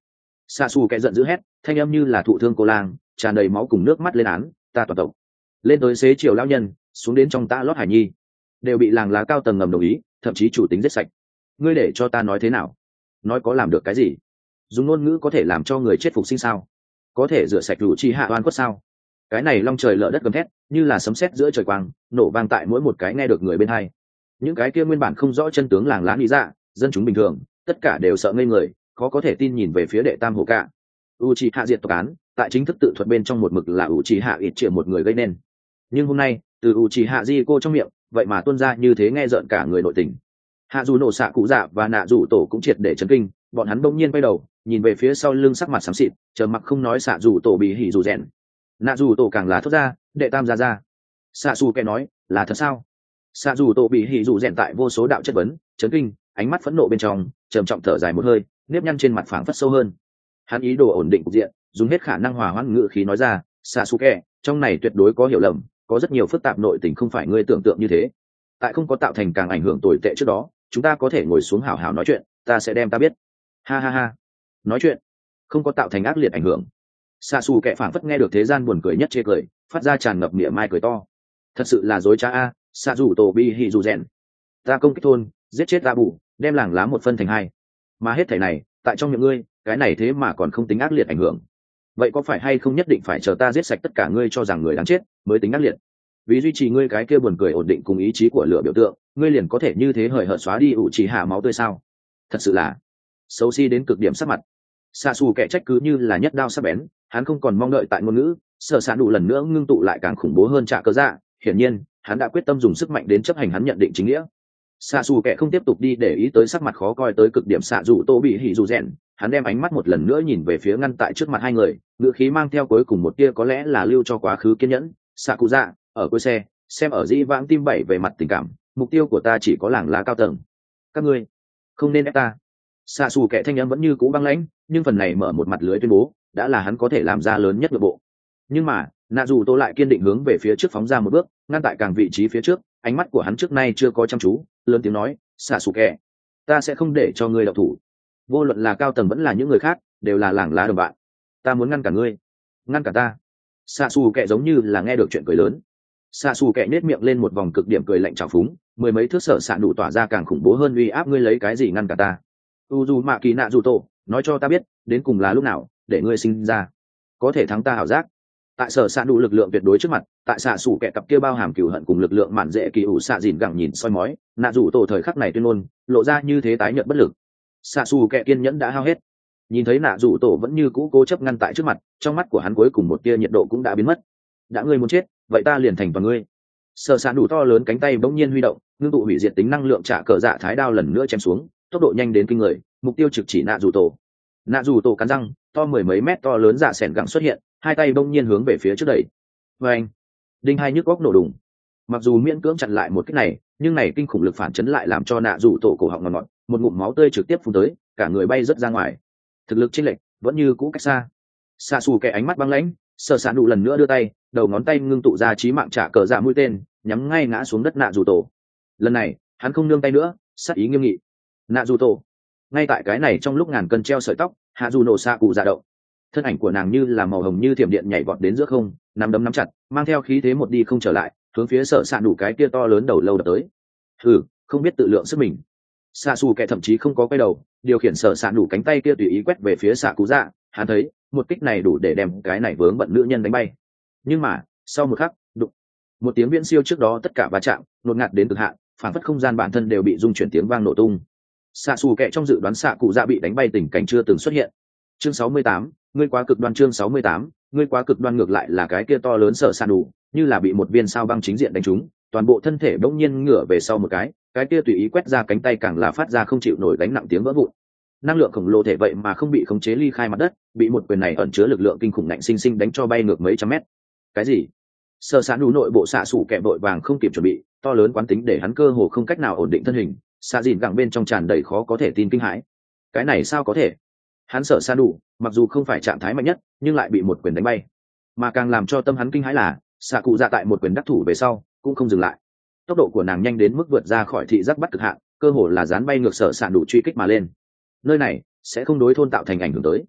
Xạ xù kẻ giận dữ hét, thanh âm như là thụ thương cô lang, tràn đầy máu cùng nước mắt lên án, ta toàn tộc lên tới xế chiều lão nhân, xuống đến trong tã lót hải nhi, đều bị làng lá cao tầng ngầm đồng ý, thậm chí chủ tính giết sạch. Ngươi để cho ta nói thế nào? Nói có làm được cái gì? Dùng ngôn ngữ có thể làm cho người chết phục sinh sao? Có thể rửa sạch rủ chi hạ oan khuất sao? Cái này long trời lở đất gầm thét, như là sấm sét giữa trời quang, nổ vang tại mỗi một cái nghe được người bên hai. Những cái kia nguyên bản không rõ chân tướng làng lá nghĩ ra, dân chúng bình thường, tất cả đều sợ ngây người, khó có thể tin nhìn về phía đệ tam hổ cả. Uchiha diệt tộc án, tại chính thức tự thuật bên trong một mực là Uchiha ít triệu một người gây nên. Nhưng hôm nay, từ Uchiha Jiko trong miệng, vậy mà tuôn ra như thế nghe rợn cả người nội tình. Hạ dù nổ xạ cụ dạ và nạ dù tổ cũng triệt để chấn kinh, bọn hắn bỗng nhiên quay đầu, nhìn về phía sau lưng sắc mặt xám xịt, chờ mặc không nói xạ dù tổ bị hỉ dù rèn. Nạ dù tổ càng là thốt ra, đệ tam ra. Xạ dù kẻ nói, là thật sao? Xạ dù tổ bị hỉ dù rèn tại vô số đạo chất vấn, chấn kinh, ánh mắt phẫn nộ bên trong, trầm trọng thở dài một hơi, nếp nhăn trên mặt phảng phất sâu hơn. Hắn ý đồ ổn định cục diện, dùng hết khả năng hòa hoãn ngữ khí nói ra, Sasuke, trong này tuyệt đối có hiểu lầm, có rất nhiều phức tạp nội tình không phải ngươi tưởng tượng như thế. Tại không có tạo thành càng ảnh hưởng tồi tệ trước đó, chúng ta có thể ngồi xuống hảo hảo nói chuyện, ta sẽ đem ta biết. Ha ha ha. Nói chuyện, không có tạo thành ác liệt ảnh hưởng. Sasuke phảng phất nghe được thế gian buồn cười nhất chê cười, phát ra tràn ngập miệng mai cười to. Thật sự là dối trá a, Sajuto Bihizuzen. Ta công kích thôn, giết chết ta bù, đem làng lá một phân thành hai. Mà hết thảy này, tại trong miệng ngươi, cái này thế mà còn không tính ác liệt ảnh hưởng. Vậy có phải hay không nhất định phải chờ ta giết sạch tất cả ngươi cho rằng người đáng chết mới tính ác liệt? Vì duy trì ngươi cái kia buồn cười ổn định cùng ý chí của lửa biểu tượng, ngươi liền có thể như thế hời hợt xóa đi ủ chỉ hạ máu tươi sao? Thật sự là xấu xí đến cực điểm sắc mặt. Sasu kẻ trách cứ như là nhất đao sắc bén, hắn không còn mong đợi tại ngôn ngữ, sợ sạn đủ lần nữa ngưng tụ lại càng khủng bố hơn trả cơ dạ. Hiển nhiên, hắn đã quyết tâm dùng sức mạnh đến chấp hành hắn nhận định chính nghĩa. Sasu kẻ không tiếp tục đi để ý tới sắc mặt khó coi tới cực điểm xạ dù tô bị hỉ dù rèn, hắn đem ánh mắt một lần nữa nhìn về phía ngăn tại trước mặt hai người, ngữ khí mang theo cuối cùng một tia có lẽ là lưu cho quá khứ kiên nhẫn. Sakuza, ở cuối xe, xem ở dĩ vãng tim bảy về mặt tình cảm, mục tiêu của ta chỉ có làng lá cao tầng. Các ngươi không nên ép ta. Sasu kẻ thanh âm vẫn như cũ băng lãnh, nhưng phần này mở một mặt lưới tuyên bố, đã là hắn có thể làm ra lớn nhất nội bộ. Nhưng mà, nạ dù tô lại kiên định hướng về phía trước phóng ra một bước, ngăn tại càng vị trí phía trước, ánh mắt của hắn trước nay chưa có chăm chú, lớn tiếng nói, Sasuke, ta sẽ không để cho ngươi độc thủ. Vô luận là cao tầng vẫn là những người khác, đều là làng lá đồng bạn. Ta muốn ngăn cả ngươi, ngăn cả ta. Sasuke giống như là nghe được chuyện cười lớn. Sasuke nhếch miệng lên một vòng cực điểm cười lạnh trào phúng, mười mấy thước sở sạn đủ tỏa ra càng khủng bố hơn uy áp, ngươi lấy cái gì ngăn cả ta? Uzumaki Naruto, nói cho ta biết, đến cùng là lúc nào để ngươi sinh ra có thể thắng ta ảo giác. Tại sở sạn đủ lực lượng tuyệt đối trước mặt, tại xạ sủ kẻ cặp kia bao hàm cừu hận cùng lực lượng mạn dễ kỳ ủ xạ dìn gẳng nhìn soi mói, nạ rủ tổ thời khắc này tuyên ngôn lộ ra như thế tái nhợt bất lực. Xạ sủ kẻ kiên nhẫn đã hao hết, nhìn thấy nạ rủ tổ vẫn như cũ cố chấp ngăn tại trước mặt, trong mắt của hắn cuối cùng một tia nhiệt độ cũng đã biến mất. Đã ngươi muốn chết, vậy ta liền thành toàn ngươi. Sở sạn đủ to lớn cánh tay bỗng nhiên huy động, ngưng tụ hủy diệt tính năng lượng trả cờ dạ thái đao lần nữa chém xuống, tốc độ nhanh đến kinh người, mục tiêu trực chỉ nạ rủ tổ. Nạ rủ tổ cắn răng, to mười mấy mét to lớn dạ sẻn gẳng xuất hiện, hai tay bỗng nhiên hướng về phía trước đẩy. Và anh, đinh hai nhức góc nổ đùng. Mặc dù miễn cưỡng chặn lại một kích này, nhưng này kinh khủng lực phản chấn lại làm cho nạ rủ tổ cổ họng ngọt ngọt, một ngụm máu tươi trực tiếp phun tới, cả người bay rất ra ngoài. Thực lực chênh lệch vẫn như cũ cách xa. Sa Su cái ánh mắt băng lãnh, Sở Sạn Đủ lần nữa đưa tay, đầu ngón tay ngưng tụ ra chí mạng trả cờ dạ mũi tên, nhắm ngay ngã xuống đất nạ rủ tổ. Lần này, hắn không nương tay nữa, sát ý nghiêm nghị. Nạ rủ tổ. Ngay tại cái này trong lúc ngàn cân treo sợi tóc, hạ dù nổ xạ cụ dạ động, thân ảnh của nàng như là màu hồng như thiểm điện nhảy vọt đến giữa không, nắm đấm nắm chặt, mang theo khí thế một đi không trở lại, hướng phía Sở Sạn Đủ cái kia to lớn đầu lâu đập tới. Hừ, không biết tự lượng sức mình. Sa Su kẻ thậm chí không có quay đầu, điều khiển Sở Sạn Đủ cánh tay kia tùy ý quét về phía xạ cụ dạ, hắn thấy một kích này đủ để đem cái này vướng bận nữ nhân đánh bay. Nhưng mà sau một khắc, đụng, một tiếng viễn siêu trước đó tất cả va chạm, đột ngạt đến cực hạn, phản phất không gian bản thân đều bị rung chuyển tiếng vang nổ tung. Xạ xù kệ trong dự đoán xạ cụ dạ bị đánh bay tình cảnh chưa từng xuất hiện. Chương 68, ngươi quá cực đoan. Chương 68, ngươi quá cực đoan. Ngược lại là cái kia to lớn Sở Sạn Đủ, như là bị một viên sao băng chính diện đánh trúng, toàn bộ thân thể bỗng nhiên ngửa về sau một cái kia tùy ý quét ra cánh tay càng là phát ra không chịu nổi gánh nặng tiếng vỡ vụn. Năng lượng khổng lồ thể vậy mà không bị khống chế ly khai mặt đất, bị một quyền này ẩn chứa lực lượng kinh khủng nạnh sinh sinh đánh cho bay ngược mấy trăm mét. Cái gì? Sở Sạn Đủ nội bộ xạ xù kẻ vội vàng không kịp chuẩn bị, to lớn quán tính để hắn cơ hồ không cách nào ổn định thân hình, xạ dìn gẳng bên trong tràn đầy khó có thể tin kinh hãi. Cái này sao có thể? Hắn Sở Sạn Đủ, mặc dù không phải trạng thái mạnh nhất, nhưng lại bị một quyền đánh bay. Mà càng làm cho tâm hắn kinh hãi là, xạ cụ dạ tại một quyền đắc thủ về sau, cũng không dừng lại. Tốc độ của nàng nhanh đến mức vượt ra khỏi thị giác bắt cực hạn, cơ hồ là dán bay ngược Sở Sạn Đủ truy kích mà lên. Nơi này sẽ không đối thôn tạo thành ảnh hưởng tới.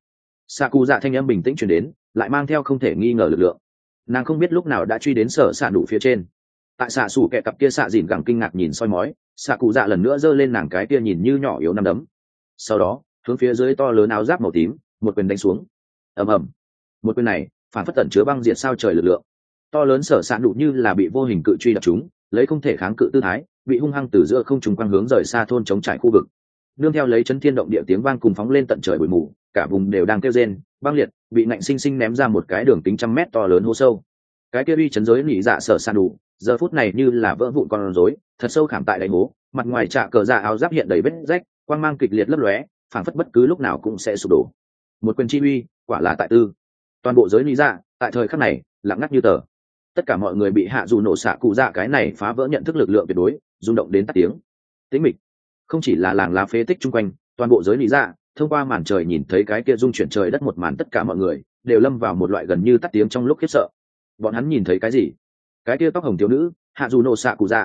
xạ cụ dạ thanh âm bình tĩnh chuyển đến, lại mang theo không thể nghi ngờ lực lượng. Nàng không biết lúc nào đã truy đến sở xạ đủ phía trên. Tại xạ xủ kẹ cặp kia xạ dìn gẳng kinh ngạc nhìn soi mói, xạ cụ dạ lần nữa giơ lên nàng cái kia nhìn như nhỏ yếu nắm đấm. Sau đó hướng phía dưới to lớn áo giáp màu tím một quyền đánh xuống. Ầm ầm, một quyền này phản phất tẩn chứa băng diệt sao trời lực lượng. To lớn sở xạ đủ như là bị vô hình cự truy đập chúng, lấy không thể kháng cự tư thái bị hung hăng từ giữa không trung quang hướng rời xa thôn chống trải khu vực. Nương theo lấy chấn thiên động địa tiếng vang cùng phóng lên tận trời bụi mù, cả vùng đều đang kêu rên băng liệt, bị nạnh sinh sinh ném ra một cái đường kính trăm mét to lớn hố sâu. Cái kia uy chấn giới nỉ dạ sở xạ đủ giờ phút này như là vỡ vụn con rối, thật sâu khảm tại đáy hố, mặt ngoài trạ cờ dạ áo giáp hiện đầy vết rách, quang mang kịch liệt lấp lóe, phảng phất bất cứ lúc nào cũng sẽ sụp đổ. Một quyền chi uy, quả là tại tư. Toàn bộ giới lý dạ tại thời khắc này lặng ngắt như tờ. Tất cả mọi người bị hạ dù nổ xạ cụ dạ cái này phá vỡ nhận thức lực lượng tuyệt đối, rung động đến tắt tiếng. Tĩnh mịch. Không chỉ là làng lá phế tích chung quanh, toàn bộ giới lý dạ thông qua màn trời nhìn thấy cái kia rung chuyển trời đất một màn, tất cả mọi người đều lâm vào một loại gần như tắt tiếng trong lúc khiếp sợ. Bọn hắn nhìn thấy cái gì? Cái kia tóc hồng thiếu nữ hạ dù nổ xạ cụ dạ,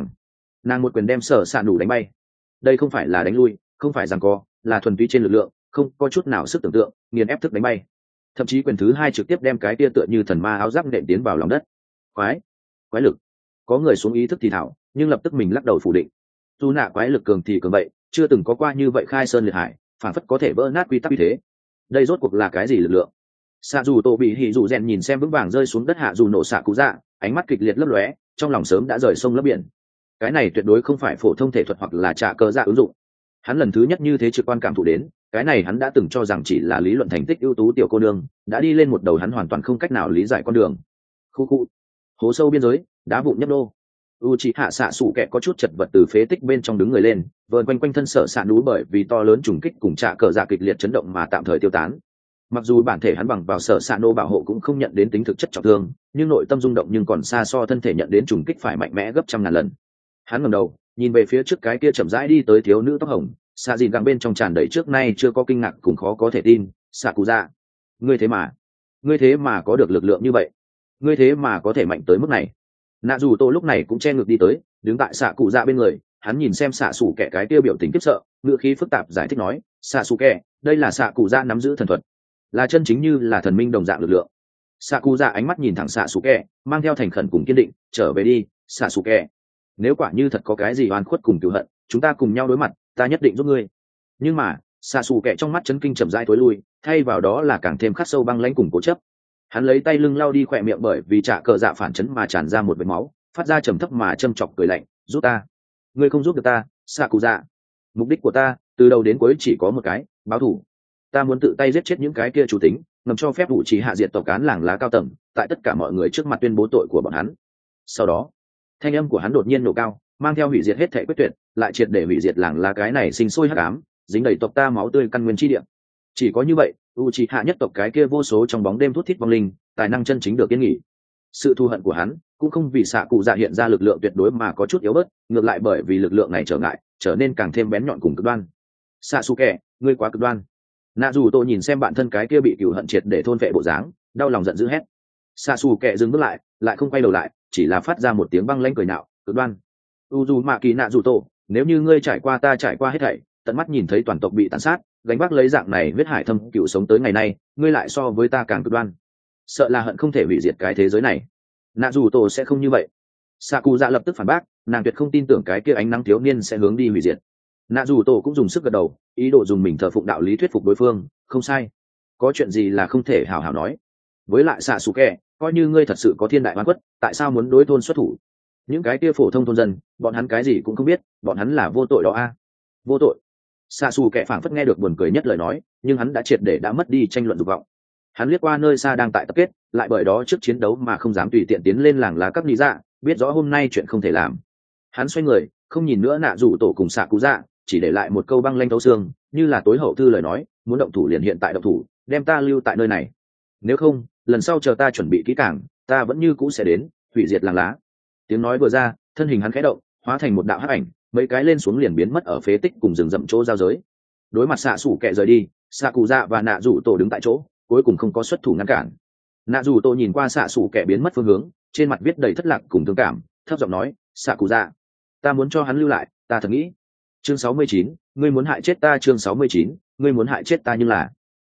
nàng một quyền đem sở xạ đủ đánh bay. Đây không phải là đánh lui, không phải giằng co, là thuần túy trên lực lượng, không có chút nào sức tưởng tượng, nghiền ép thức đánh bay. Thậm chí quyền thứ hai trực tiếp đem cái kia tựa như thần ma áo giáp nện tiến vào lòng đất. Quái lực. Có người xuống ý thức thì thảo, nhưng lập tức mình lắc đầu phủ định. Dù nạ quái lực cường thì cường vậy, chưa từng có qua như vậy khai sơn liệt hải, phản phất có thể vỡ nát quy tắc như thế. Đây rốt cuộc là cái gì lực lượng? Xạ dù tổ bị hỉ dù rèn nhìn xem vững vàng rơi xuống đất hạ dù nổ xạ cụ dạ, ánh mắt kịch liệt lấp lóe, trong lòng sớm đã rời sông lấp biển. Cái này tuyệt đối không phải phổ thông thể thuật hoặc là trả cơ dạ ứng dụng. Hắn lần thứ nhất như thế trực quan cảm thụ đến, cái này hắn đã từng cho rằng chỉ là lý luận thành tích ưu tú tiểu cô nương, đã đi lên một đầu hắn hoàn toàn không cách nào lý giải con đường. Khu hố sâu biên giới, đá vụn nhấp đô. Uchiha xạ sủ kẹ có chút chật vật từ phế tích bên trong đứng người lên, vờn quanh quanh thân sở xạ núi bởi vì to lớn trùng kích cùng trả cờ dạ kịch liệt chấn động mà tạm thời tiêu tán. Mặc dù bản thể hắn bằng vào sở xạ nô bảo hộ cũng không nhận đến tính thực chất trọng thương, nhưng nội tâm rung động nhưng còn xa so thân thể nhận đến trùng kích phải mạnh mẽ gấp trăm ngàn lần. Hắn ngẩng đầu nhìn về phía trước cái kia chậm rãi đi tới thiếu nữ tóc hồng, xạ dìn găng bên trong tràn đầy trước nay chưa có kinh ngạc cùng khó có thể tin. Xạ cụ dạ, ngươi thế mà có được lực lượng như vậy, ngươi thế mà có thể mạnh tới mức này. Nạ dù tô lúc này cũng che ngực đi tới, đứng tại xạ cụ dạ bên người, hắn nhìn xem xạ xù kẻ cái kia biểu tình khiếp sợ, ngữ khí phức tạp giải thích nói, xạ xù kẻ, đây là xạ cụ dạ nắm giữ thần thuật, là chân chính như là thần minh đồng dạng lực lượng. Xạ cụ dạ ánh mắt nhìn thẳng xạ xù kẻ, mang theo thành khẩn cùng kiên định, trở về đi, xạ xù kẻ. Nếu quả như thật có cái gì oan khuất cùng cựu hận, chúng ta cùng nhau đối mặt, ta nhất định giúp ngươi. Nhưng mà xạ xù kẻ trong mắt chấn kinh chậm rãi tối lui, thay vào đó là càng thêm khắc sâu băng lãnh cùng cố chấp. Hắn lấy tay lưng lau đi khỏe miệng bởi vì trả cờ dạ phản chấn mà tràn ra một vệt máu, phát ra trầm thấp mà châm chọc cười lạnh, giúp ta. Ngươi không giúp được ta, xạ cụ dạ. Mục đích của ta từ đầu đến cuối chỉ có một cái, báo thù. Ta muốn tự tay giết chết những cái kia chủ tính, ngầm cho phép vụ chỉ hạ diệt tộc cán làng lá cao tầng, tại tất cả mọi người trước mặt tuyên bố tội của bọn hắn. Sau đó thanh âm của hắn đột nhiên nổ cao, mang theo hủy diệt hết thể quyết tuyệt, lại triệt để hủy diệt làng lá cái này sinh sôi hắc ám, dính đầy tộc ta máu tươi căn nguyên chi địa. Chỉ có như vậy, Uchiha nhất tộc cái kia vô số trong bóng đêm thút thít vong linh, tài năng chân chính được yên nghỉ. Sự thù hận của hắn cũng không vì xạ cụ dạ hiện ra lực lượng tuyệt đối mà có chút yếu bớt, ngược lại bởi vì lực lượng này trở ngại, trở nên càng thêm bén nhọn cùng cực đoan. Sasuke, ngươi quá cực đoan. Nạ dù tôi nhìn xem bạn thân cái kia bị cừu hận triệt để thôn vệ bộ dáng, đau lòng giận dữ hét. Sasuke dừng bước lại không quay đầu lại, chỉ là phát ra một tiếng băng lãnh cười nạo, cực đoan. Uzumaki Nạ dù tổ, nếu như ngươi trải qua ta trải qua hết thảy, tận mắt nhìn thấy toàn tộc bị tàn sát, gánh vác lấy dạng này huyết hải thâm cựu sống tới ngày nay, ngươi lại so với ta càng cực đoan, sợ là hận không thể hủy diệt cái thế giới này. Nạ dù tổ sẽ không như vậy. Sakuza lập tức phản bác, nàng tuyệt không tin tưởng cái kia ánh nắng thiếu niên sẽ hướng đi hủy diệt. Nạ dù tổ cũng dùng sức gật đầu, ý đồ dùng mình thờ phụng đạo lý thuyết phục đối phương, không sai, có chuyện gì là không thể hào hào nói. Với lại Sasuke, coi như ngươi thật sự có thiên đại oan khuất, tại sao muốn đối thôn xuất thủ? Những cái kia phổ thông thôn dân, bọn hắn cái gì cũng không biết, bọn hắn là vô tội đó a. Vô tội. Sasuke phảng phất nghe được buồn cười nhất lời nói, nhưng hắn đã triệt để đã mất đi tranh luận dục vọng. Hắn liếc qua nơi xa đang tại tập kết, lại bởi đó trước chiến đấu mà không dám tùy tiện tiến lên làng lá các lý dạ, biết rõ hôm nay chuyện không thể làm. Hắn xoay người, không nhìn nữa Nạ dù tổ cùng Sakuza, chỉ để lại một câu băng lanh thấu xương, như là tối hậu thư lời nói, muốn động thủ liền hiện tại động thủ, đem ta lưu tại nơi này. Nếu không, lần sau chờ ta chuẩn bị kỹ càng, ta vẫn như cũ sẽ đến, hủy diệt làng lá. Tiếng nói vừa ra, thân hình hắn khẽ động, hóa thành một đạo hắc ảnh, mấy cái lên xuống liền biến mất ở phế tích cùng rừng rậm chỗ giao giới. Đối mặt xạ sủ kẹ rời đi, Sakuza và Nạ dù tổ đứng tại chỗ, cuối cùng không có xuất thủ ngăn cản. Nạ dù tổ nhìn qua xạ sủ kẹ biến mất phương hướng, trên mặt viết đầy thất lạc cùng thương cảm, thấp giọng nói, Sakuza, ta muốn cho hắn lưu lại, ta thật nghĩ. Chương 69, ngươi muốn hại chết ta. Chương 69, ngươi muốn hại chết ta nhưng là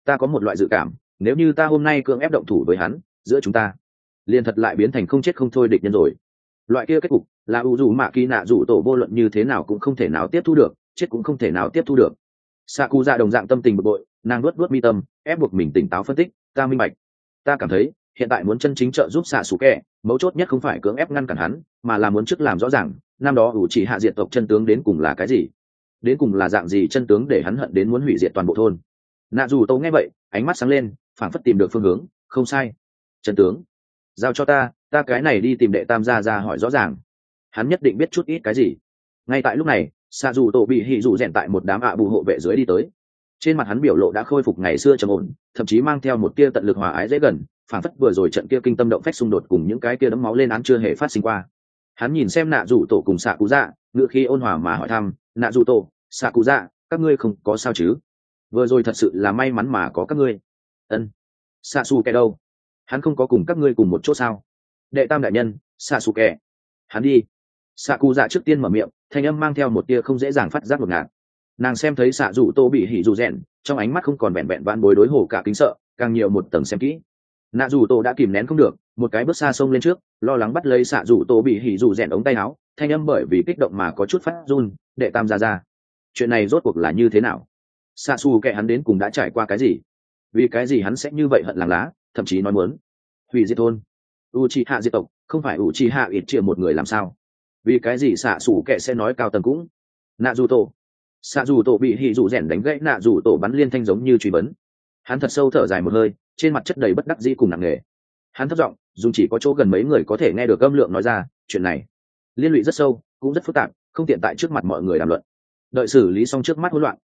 Ta có một loại dự cảm, nếu như ta hôm nay cưỡng ép động thủ với hắn, giữa chúng ta liền thật lại biến thành không chết không thôi địch nhân rồi. Loại kia kết cục là u dù mạ kỳ nạ rủ tổ vô luận như thế nào cũng không thể nào tiếp thu được, chết cũng không thể nào tiếp thu được. Xạ cụ dạ đồng dạng tâm tình bực bội, nàng nuốt mi tâm, ép buộc mình tỉnh táo phân tích. Ta minh bạch, ta cảm thấy hiện tại muốn chân chính trợ giúp xạ xù kẹ, mấu chốt nhất không phải cưỡng ép ngăn cản hắn, mà là muốn trước làm rõ ràng năm đó ủ chỉ hạ diệt tộc chân tướng đến cùng là cái gì, đến cùng là dạng gì chân tướng để hắn hận đến muốn hủy diệt toàn bộ thôn. Nạ dù tô nghe vậy, ánh mắt sáng lên, phảng phất tìm được phương hướng. Không sai, chân tướng giao cho ta cái này đi tìm đệ tam gia ra hỏi rõ ràng, hắn nhất định biết chút ít cái gì. Ngay tại lúc này, xạ dù tổ bị hỉ dù rèn tại một đám ạ bù hộ vệ dưới đi tới. Trên mặt hắn biểu lộ đã khôi phục ngày xưa trầm ổn, thậm chí mang theo một tia tận lực hòa ái dễ gần, phảng phất vừa rồi trận kia kinh tâm động phách xung đột cùng những cái kia đấm máu lên án chưa hề phát sinh qua. Hắn nhìn xem nạ dù tổ cùng xạ cụ dạ, ngựa khi ôn hòa mà hỏi thăm, nạ dù tổ, xạ cụ dạ, các ngươi không có sao chứ? Vừa rồi thật sự là may mắn mà có các ngươi. Ân. Xạ xù kẻ đâu? Hắn không có cùng các ngươi cùng một chỗ sao? Đệ tam đại nhân, xạ xù kẻ, hắn đi. Xạ cụ dạ trước tiên mở miệng, thanh âm mang theo một tia không dễ dàng phát giác ngột ngạt. Nàng xem thấy xạ dù tô bị hỉ dù rèn, trong ánh mắt không còn vẹn vẹn vãn bối đối hổ cả kính sợ, càng nhiều một tầng xem kỹ. Nạ dù tô đã kìm nén không được, một cái bước xa xông lên trước, lo lắng bắt lấy xạ dù tô bị hỉ dù rèn ống tay áo, thanh âm bởi vì kích động mà có chút phát run. Đệ tam ra, chuyện này rốt cuộc là như thế nào? Xạ xù kẻ hắn đến cùng đã trải qua cái gì? Vì cái gì hắn sẽ như vậy hận làng lá, thậm chí nói muốn hủy diệt thôn? Uchiha diệt tộc, không phải Uchiha ít chia một người làm sao? Vì cái gì xạ xù kẻ sẽ nói cao tầng cũng? Nạ dù tổ, xạ dù tổ bị hỉ dù rèn đánh gãy nạ dù tổ bắn liên thanh giống như truy vấn. Hắn thật sâu thở dài một hơi, trên mặt chất đầy bất đắc dĩ cùng nặng nề. Hắn thấp giọng dùng chỉ có chỗ gần mấy người có thể nghe được âm lượng nói ra, chuyện này liên lụy rất sâu, cũng rất phức tạp, không tiện tại trước mặt mọi người đàm luận. Đợi xử lý xong trước mắt hỗn loạn,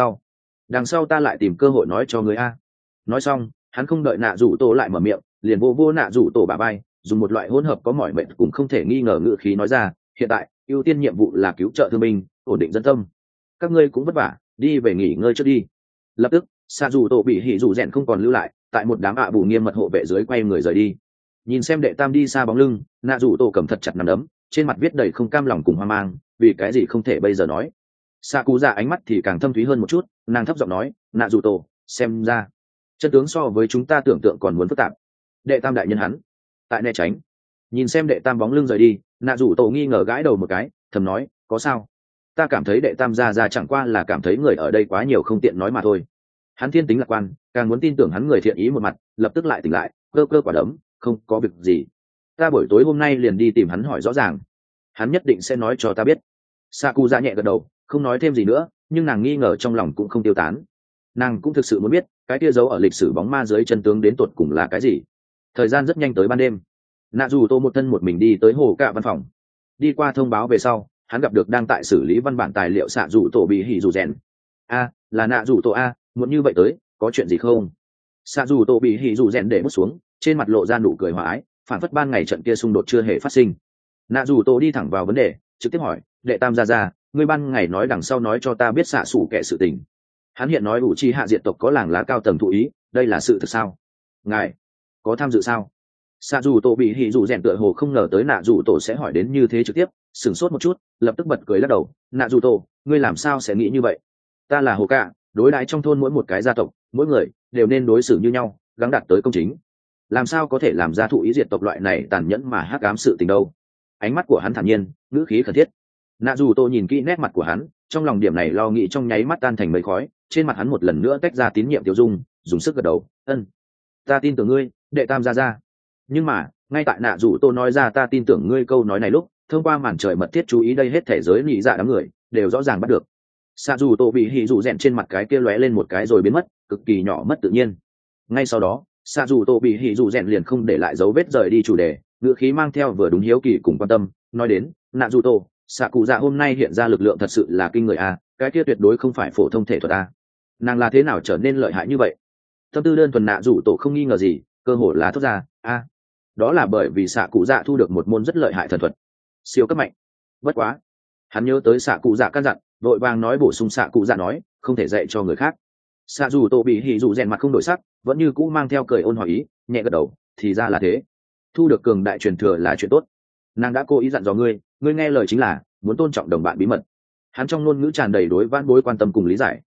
đằng sau ta lại tìm cơ hội nói cho người a. Nói xong, hắn không đợi nạ rủ tổ lại mở miệng, liền vô nạ rủ tổ bả vai, dùng một loại hỗn hợp có mỏi mệt cũng không thể nghi ngờ ngữ khí nói ra, hiện tại ưu tiên nhiệm vụ là cứu trợ thương binh, ổn định dân tâm. Các ngươi cũng vất vả, đi về nghỉ ngơi trước đi. Lập tức, xạ dù tổ bị hỉ dù rèn không còn lưu lại, tại một đám bù nghiêm mật hộ vệ dưới quay người rời đi. Nhìn xem đệ tam đi xa bóng lưng, nạ dù tổ cầm thật chặt nắm đấm, trên mặt viết đầy không cam lòng cùng hoang mang, vì cái gì không thể bây giờ nói. Xạ cụ dạ ánh mắt thì càng thâm thúy hơn một chút, nàng thấp giọng nói, nạ dù tổ, xem ra chân tướng so với chúng ta tưởng tượng còn muốn phức tạp. Đệ tam đại nhân hắn tại né tránh. Nhìn xem đệ tam bóng lưng rời đi, nạ dù tổ nghi ngờ gãi đầu một cái, thầm nói, có sao? Ta cảm thấy đệ tam ra chẳng qua là cảm thấy người ở đây quá nhiều không tiện nói mà thôi. Hắn thiên tính lạc quan, càng muốn tin tưởng hắn người thiện ý một mặt, lập tức lại tỉnh lại, cơ quả đấm, không có việc gì. Ta buổi tối hôm nay liền đi tìm hắn hỏi rõ ràng, hắn nhất định sẽ nói cho ta biết. Saku ra nhẹ gật đầu, không nói thêm gì nữa, nhưng nàng nghi ngờ trong lòng cũng không tiêu tán. Nàng cũng thực sự muốn biết cái kia giấu ở lịch sử bóng ma dưới chân tướng đến tột cùng là cái gì. Thời gian rất nhanh tới ban đêm, nạ dù tô một thân một mình đi tới hồ cạ văn phòng. Đi qua thông báo về sau, hắn gặp được đang tại xử lý văn bản tài liệu xạ dù tổ bị hỉ dù rèn. A, là nạ dù tổ a, muốn như vậy tới, có chuyện gì không? Xạ dù tổ bị hỉ dù rèn để bút xuống, trên mặt lộ ra nụ cười hòa ái, phản phất ban ngày trận kia xung đột chưa hề phát sinh. Nạ dù tổ đi thẳng vào vấn đề, trực tiếp hỏi, đệ tam ra, ngươi ban ngày nói đằng sau nói cho ta biết xạ xủ kẻ sự tình. Hắn hiện nói Uchiha diệt tộc có làng lá cao tầng thụ ý, đây là sự thực sao? Ngài có tham dự sao? Xạ dù tổ bị hỉ dù rèn tựa hồ không ngờ tới nạ dù tổ sẽ hỏi đến như thế trực tiếp, sửng sốt một chút, lập tức bật cười lắc đầu. Nạ dù tổ, ngươi làm sao sẽ nghĩ như vậy? Ta là hồ cạ, đối đãi trong thôn mỗi một cái gia tộc, mỗi người đều nên đối xử như nhau, gắng đạt tới công chính. Làm sao có thể làm ra thụ ý diệt tộc loại này tàn nhẫn mà hắc ám sự tình đâu? Ánh mắt của hắn thản nhiên, ngữ khí khẩn thiết. Nạ dù tổ nhìn kỹ nét mặt của hắn, trong lòng điểm này lo nghĩ trong nháy mắt tan thành mây khói. Trên mặt hắn một lần nữa tách ra tín nhiệm tiêu dung, dùng sức gật đầu, ân, ta tin tưởng ngươi, đệ tam ra. Nhưng mà ngay tại nạ dù tô nói ra ta tin tưởng ngươi câu nói này lúc, thông qua màn trời mật thiết chú ý đây hết thể giới nhị dạ đám người đều rõ ràng bắt được xạ dù tô bị hỉ dù rèn trên mặt cái kia lóe lên một cái rồi biến mất, cực kỳ nhỏ mất tự nhiên. Ngay sau đó xạ dù tô bị hỉ dù rèn liền không để lại dấu vết rời đi chủ đề, ngữ khí mang theo vừa đúng hiếu kỳ cùng quan tâm, nói đến, nạ dù tô, xạ cụ dạ hôm nay hiện ra lực lượng thật sự là kinh người a, cái kia tuyệt đối không phải phổ thông thể thuật a. Nàng là thế nào trở nên lợi hại như vậy? Tâm tư đơn thuần nạ dù tổ không nghi ngờ gì, cơ hội là thốt ra, a, đó là bởi vì xạ cụ dạ thu được một môn rất lợi hại thần thuật, siêu cấp mạnh. Bất quá hắn nhớ tới xạ cụ dạ căn dặn, vội vàng nói bổ sung xạ cụ dạ nói không thể dạy cho người khác. Xạ dù tổ bị hỉ dù rèn mặt không đổi sắc, vẫn như cũ mang theo cười ôn hỏi ý, nhẹ gật đầu, thì ra là thế, thu được cường đại truyền thừa là chuyện tốt. Nàng đã cố ý dặn dò ngươi, ngươi nghe lời chính là muốn tôn trọng đồng bạn bí mật. Hắn trong ngôn ngữ tràn đầy đối vãn bối quan tâm cùng lý giải.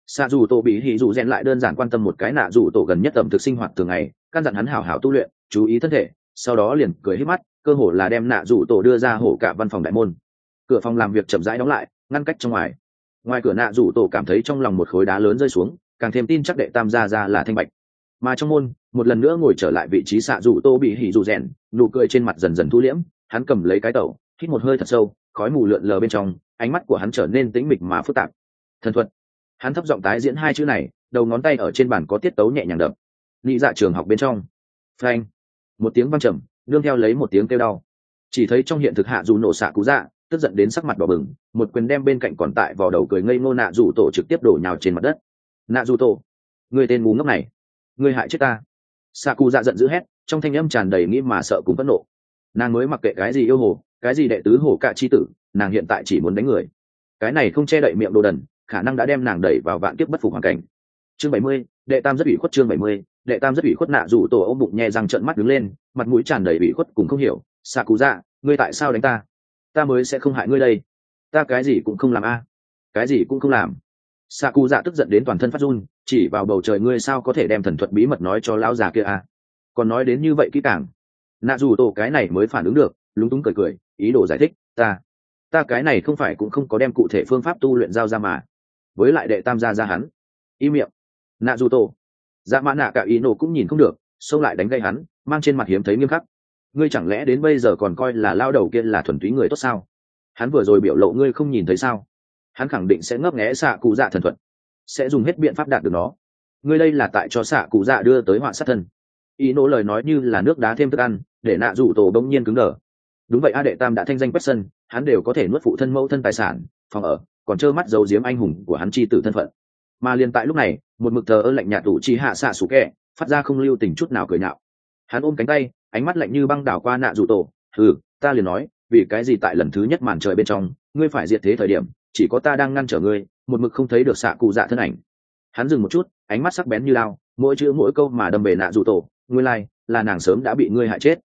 xạ dù tổ bị hỉ dù rèn lại đơn giản quan tâm một cái nạ dù tổ gần nhất ẩm thực sinh hoạt thường ngày, căn dặn hắn hảo hảo tu luyện, chú ý thân thể, sau đó liền cười hít mắt, cơ hồ là đem nạ dù tổ đưa ra hổ cả văn phòng đại môn. Cửa phòng làm việc chậm rãi đóng lại, ngăn cách trong ngoài. Ngoài cửa nạ dù tổ cảm thấy trong lòng một khối đá lớn rơi xuống, càng thêm tin chắc đệ tam gia ra là thanh bạch. Mà trong môn, một lần nữa ngồi trở lại vị trí xạ dù tô bị hỉ dù rèn, nụ cười trên mặt dần dần thu liễm, hắn cầm lấy cái tẩu, hít một hơi thật sâu, khói mù lượn lờ bên trong, ánh mắt của hắn trở nên tĩnh mịch mà phức tạp. Thần thuật. Hắn thấp giọng tái diễn hai chữ này, đầu ngón tay ở trên bàn có tiết tấu nhẹ nhàng đập. Lý dạ trường học bên trong. Phanh. Một tiếng vang trầm, nương theo lấy một tiếng kêu đau. Chỉ thấy trong hiện thực hạ dù nổ xạ cú dạ, tức giận đến sắc mặt đỏ bừng, một quyền đem bên cạnh còn tại vào đầu cười ngây ngô nạ dù tổ trực tiếp đổ nhào trên mặt đất. Nạ dù tổ, người tên ngu ngốc này, người hại chết ta. Xạ cú dạ giận dữ hét, trong thanh âm tràn đầy nghĩ mà sợ cùng phẫn nộ. Nàng mới mặc kệ cái gì yêu hồ, cái gì đệ tứ hồ cạ chi tử, nàng hiện tại chỉ muốn đánh người. Cái này không che đậy miệng đồ đần, khả năng đã đem nàng đẩy vào vạn kiếp bất phục hoàn cảnh. Chương 70, đệ tam rất ủy khuất. Chương 70, đệ tam rất ủy khuất. Nạ dù tổ ôm bụng nhe răng trợn mắt đứng lên, mặt mũi tràn đầy ủy khuất cùng không hiểu. Xạ cú dạ, ngươi tại sao đánh ta? Ta mới sẽ không hại ngươi đây. Ta cái gì cũng không làm a. Cái gì cũng không làm. Xạ cú dạ tức giận đến toàn thân phát run, chỉ vào bầu trời, ngươi sao có thể đem thần thuật bí mật nói cho lão già kia a? Còn nói đến như vậy kỹ càng. Nạ dù tổ cái này mới phản ứng được, lúng túng cười cười, ý đồ giải thích, ta cái này không phải cũng không có đem cụ thể phương pháp tu luyện giao ra mà. Với lại đệ tam gia ra hắn. Im miệng. Nạ dù tổ. Dạ mã nạ cả ý nổ cũng nhìn không được, xông lại đánh gây hắn, mang trên mặt hiếm thấy nghiêm khắc. Ngươi chẳng lẽ đến bây giờ còn coi là lao đầu kia là thuần túy người tốt sao? Hắn vừa rồi biểu lộ ngươi không nhìn thấy sao? Hắn khẳng định sẽ ngấp nghé xạ cụ dạ thần thuật, sẽ dùng hết biện pháp đạt được nó. Ngươi đây là tại cho xạ cụ dạ đưa tới họa sát thân. Ý nổ lời nói như là nước đá thêm thức ăn, để nạ dù tổ bỗng nhiên cứng đờ. Đúng vậy, a đệ tam đã thanh danh quét sân, hắn đều có thể nuốt phụ thân mẫu thân tài sản, phòng ở, còn trơ mắt giấu giếm anh hùng của hắn chi tử thân phận. Mà liền tại lúc này, một mực thờ ơ lạnh nhạt đủ chi hạ xạ sủ kẹ phát ra không lưu tình chút nào cười nhạo. Hắn ôm cánh tay, ánh mắt lạnh như băng đảo qua nạ dù tổ. Ta liền nói, vì cái gì tại lần thứ nhất màn trời bên trong, ngươi phải diệt thế thời điểm, chỉ có ta đang ngăn trở ngươi, một mực không thấy được xạ cụ dạ thân ảnh. Hắn dừng một chút, ánh mắt sắc bén như lao, mỗi chữ mỗi câu mà đâm bể nạ dù tổ. Ngươi lai, là nàng sớm đã bị ngươi hại chết.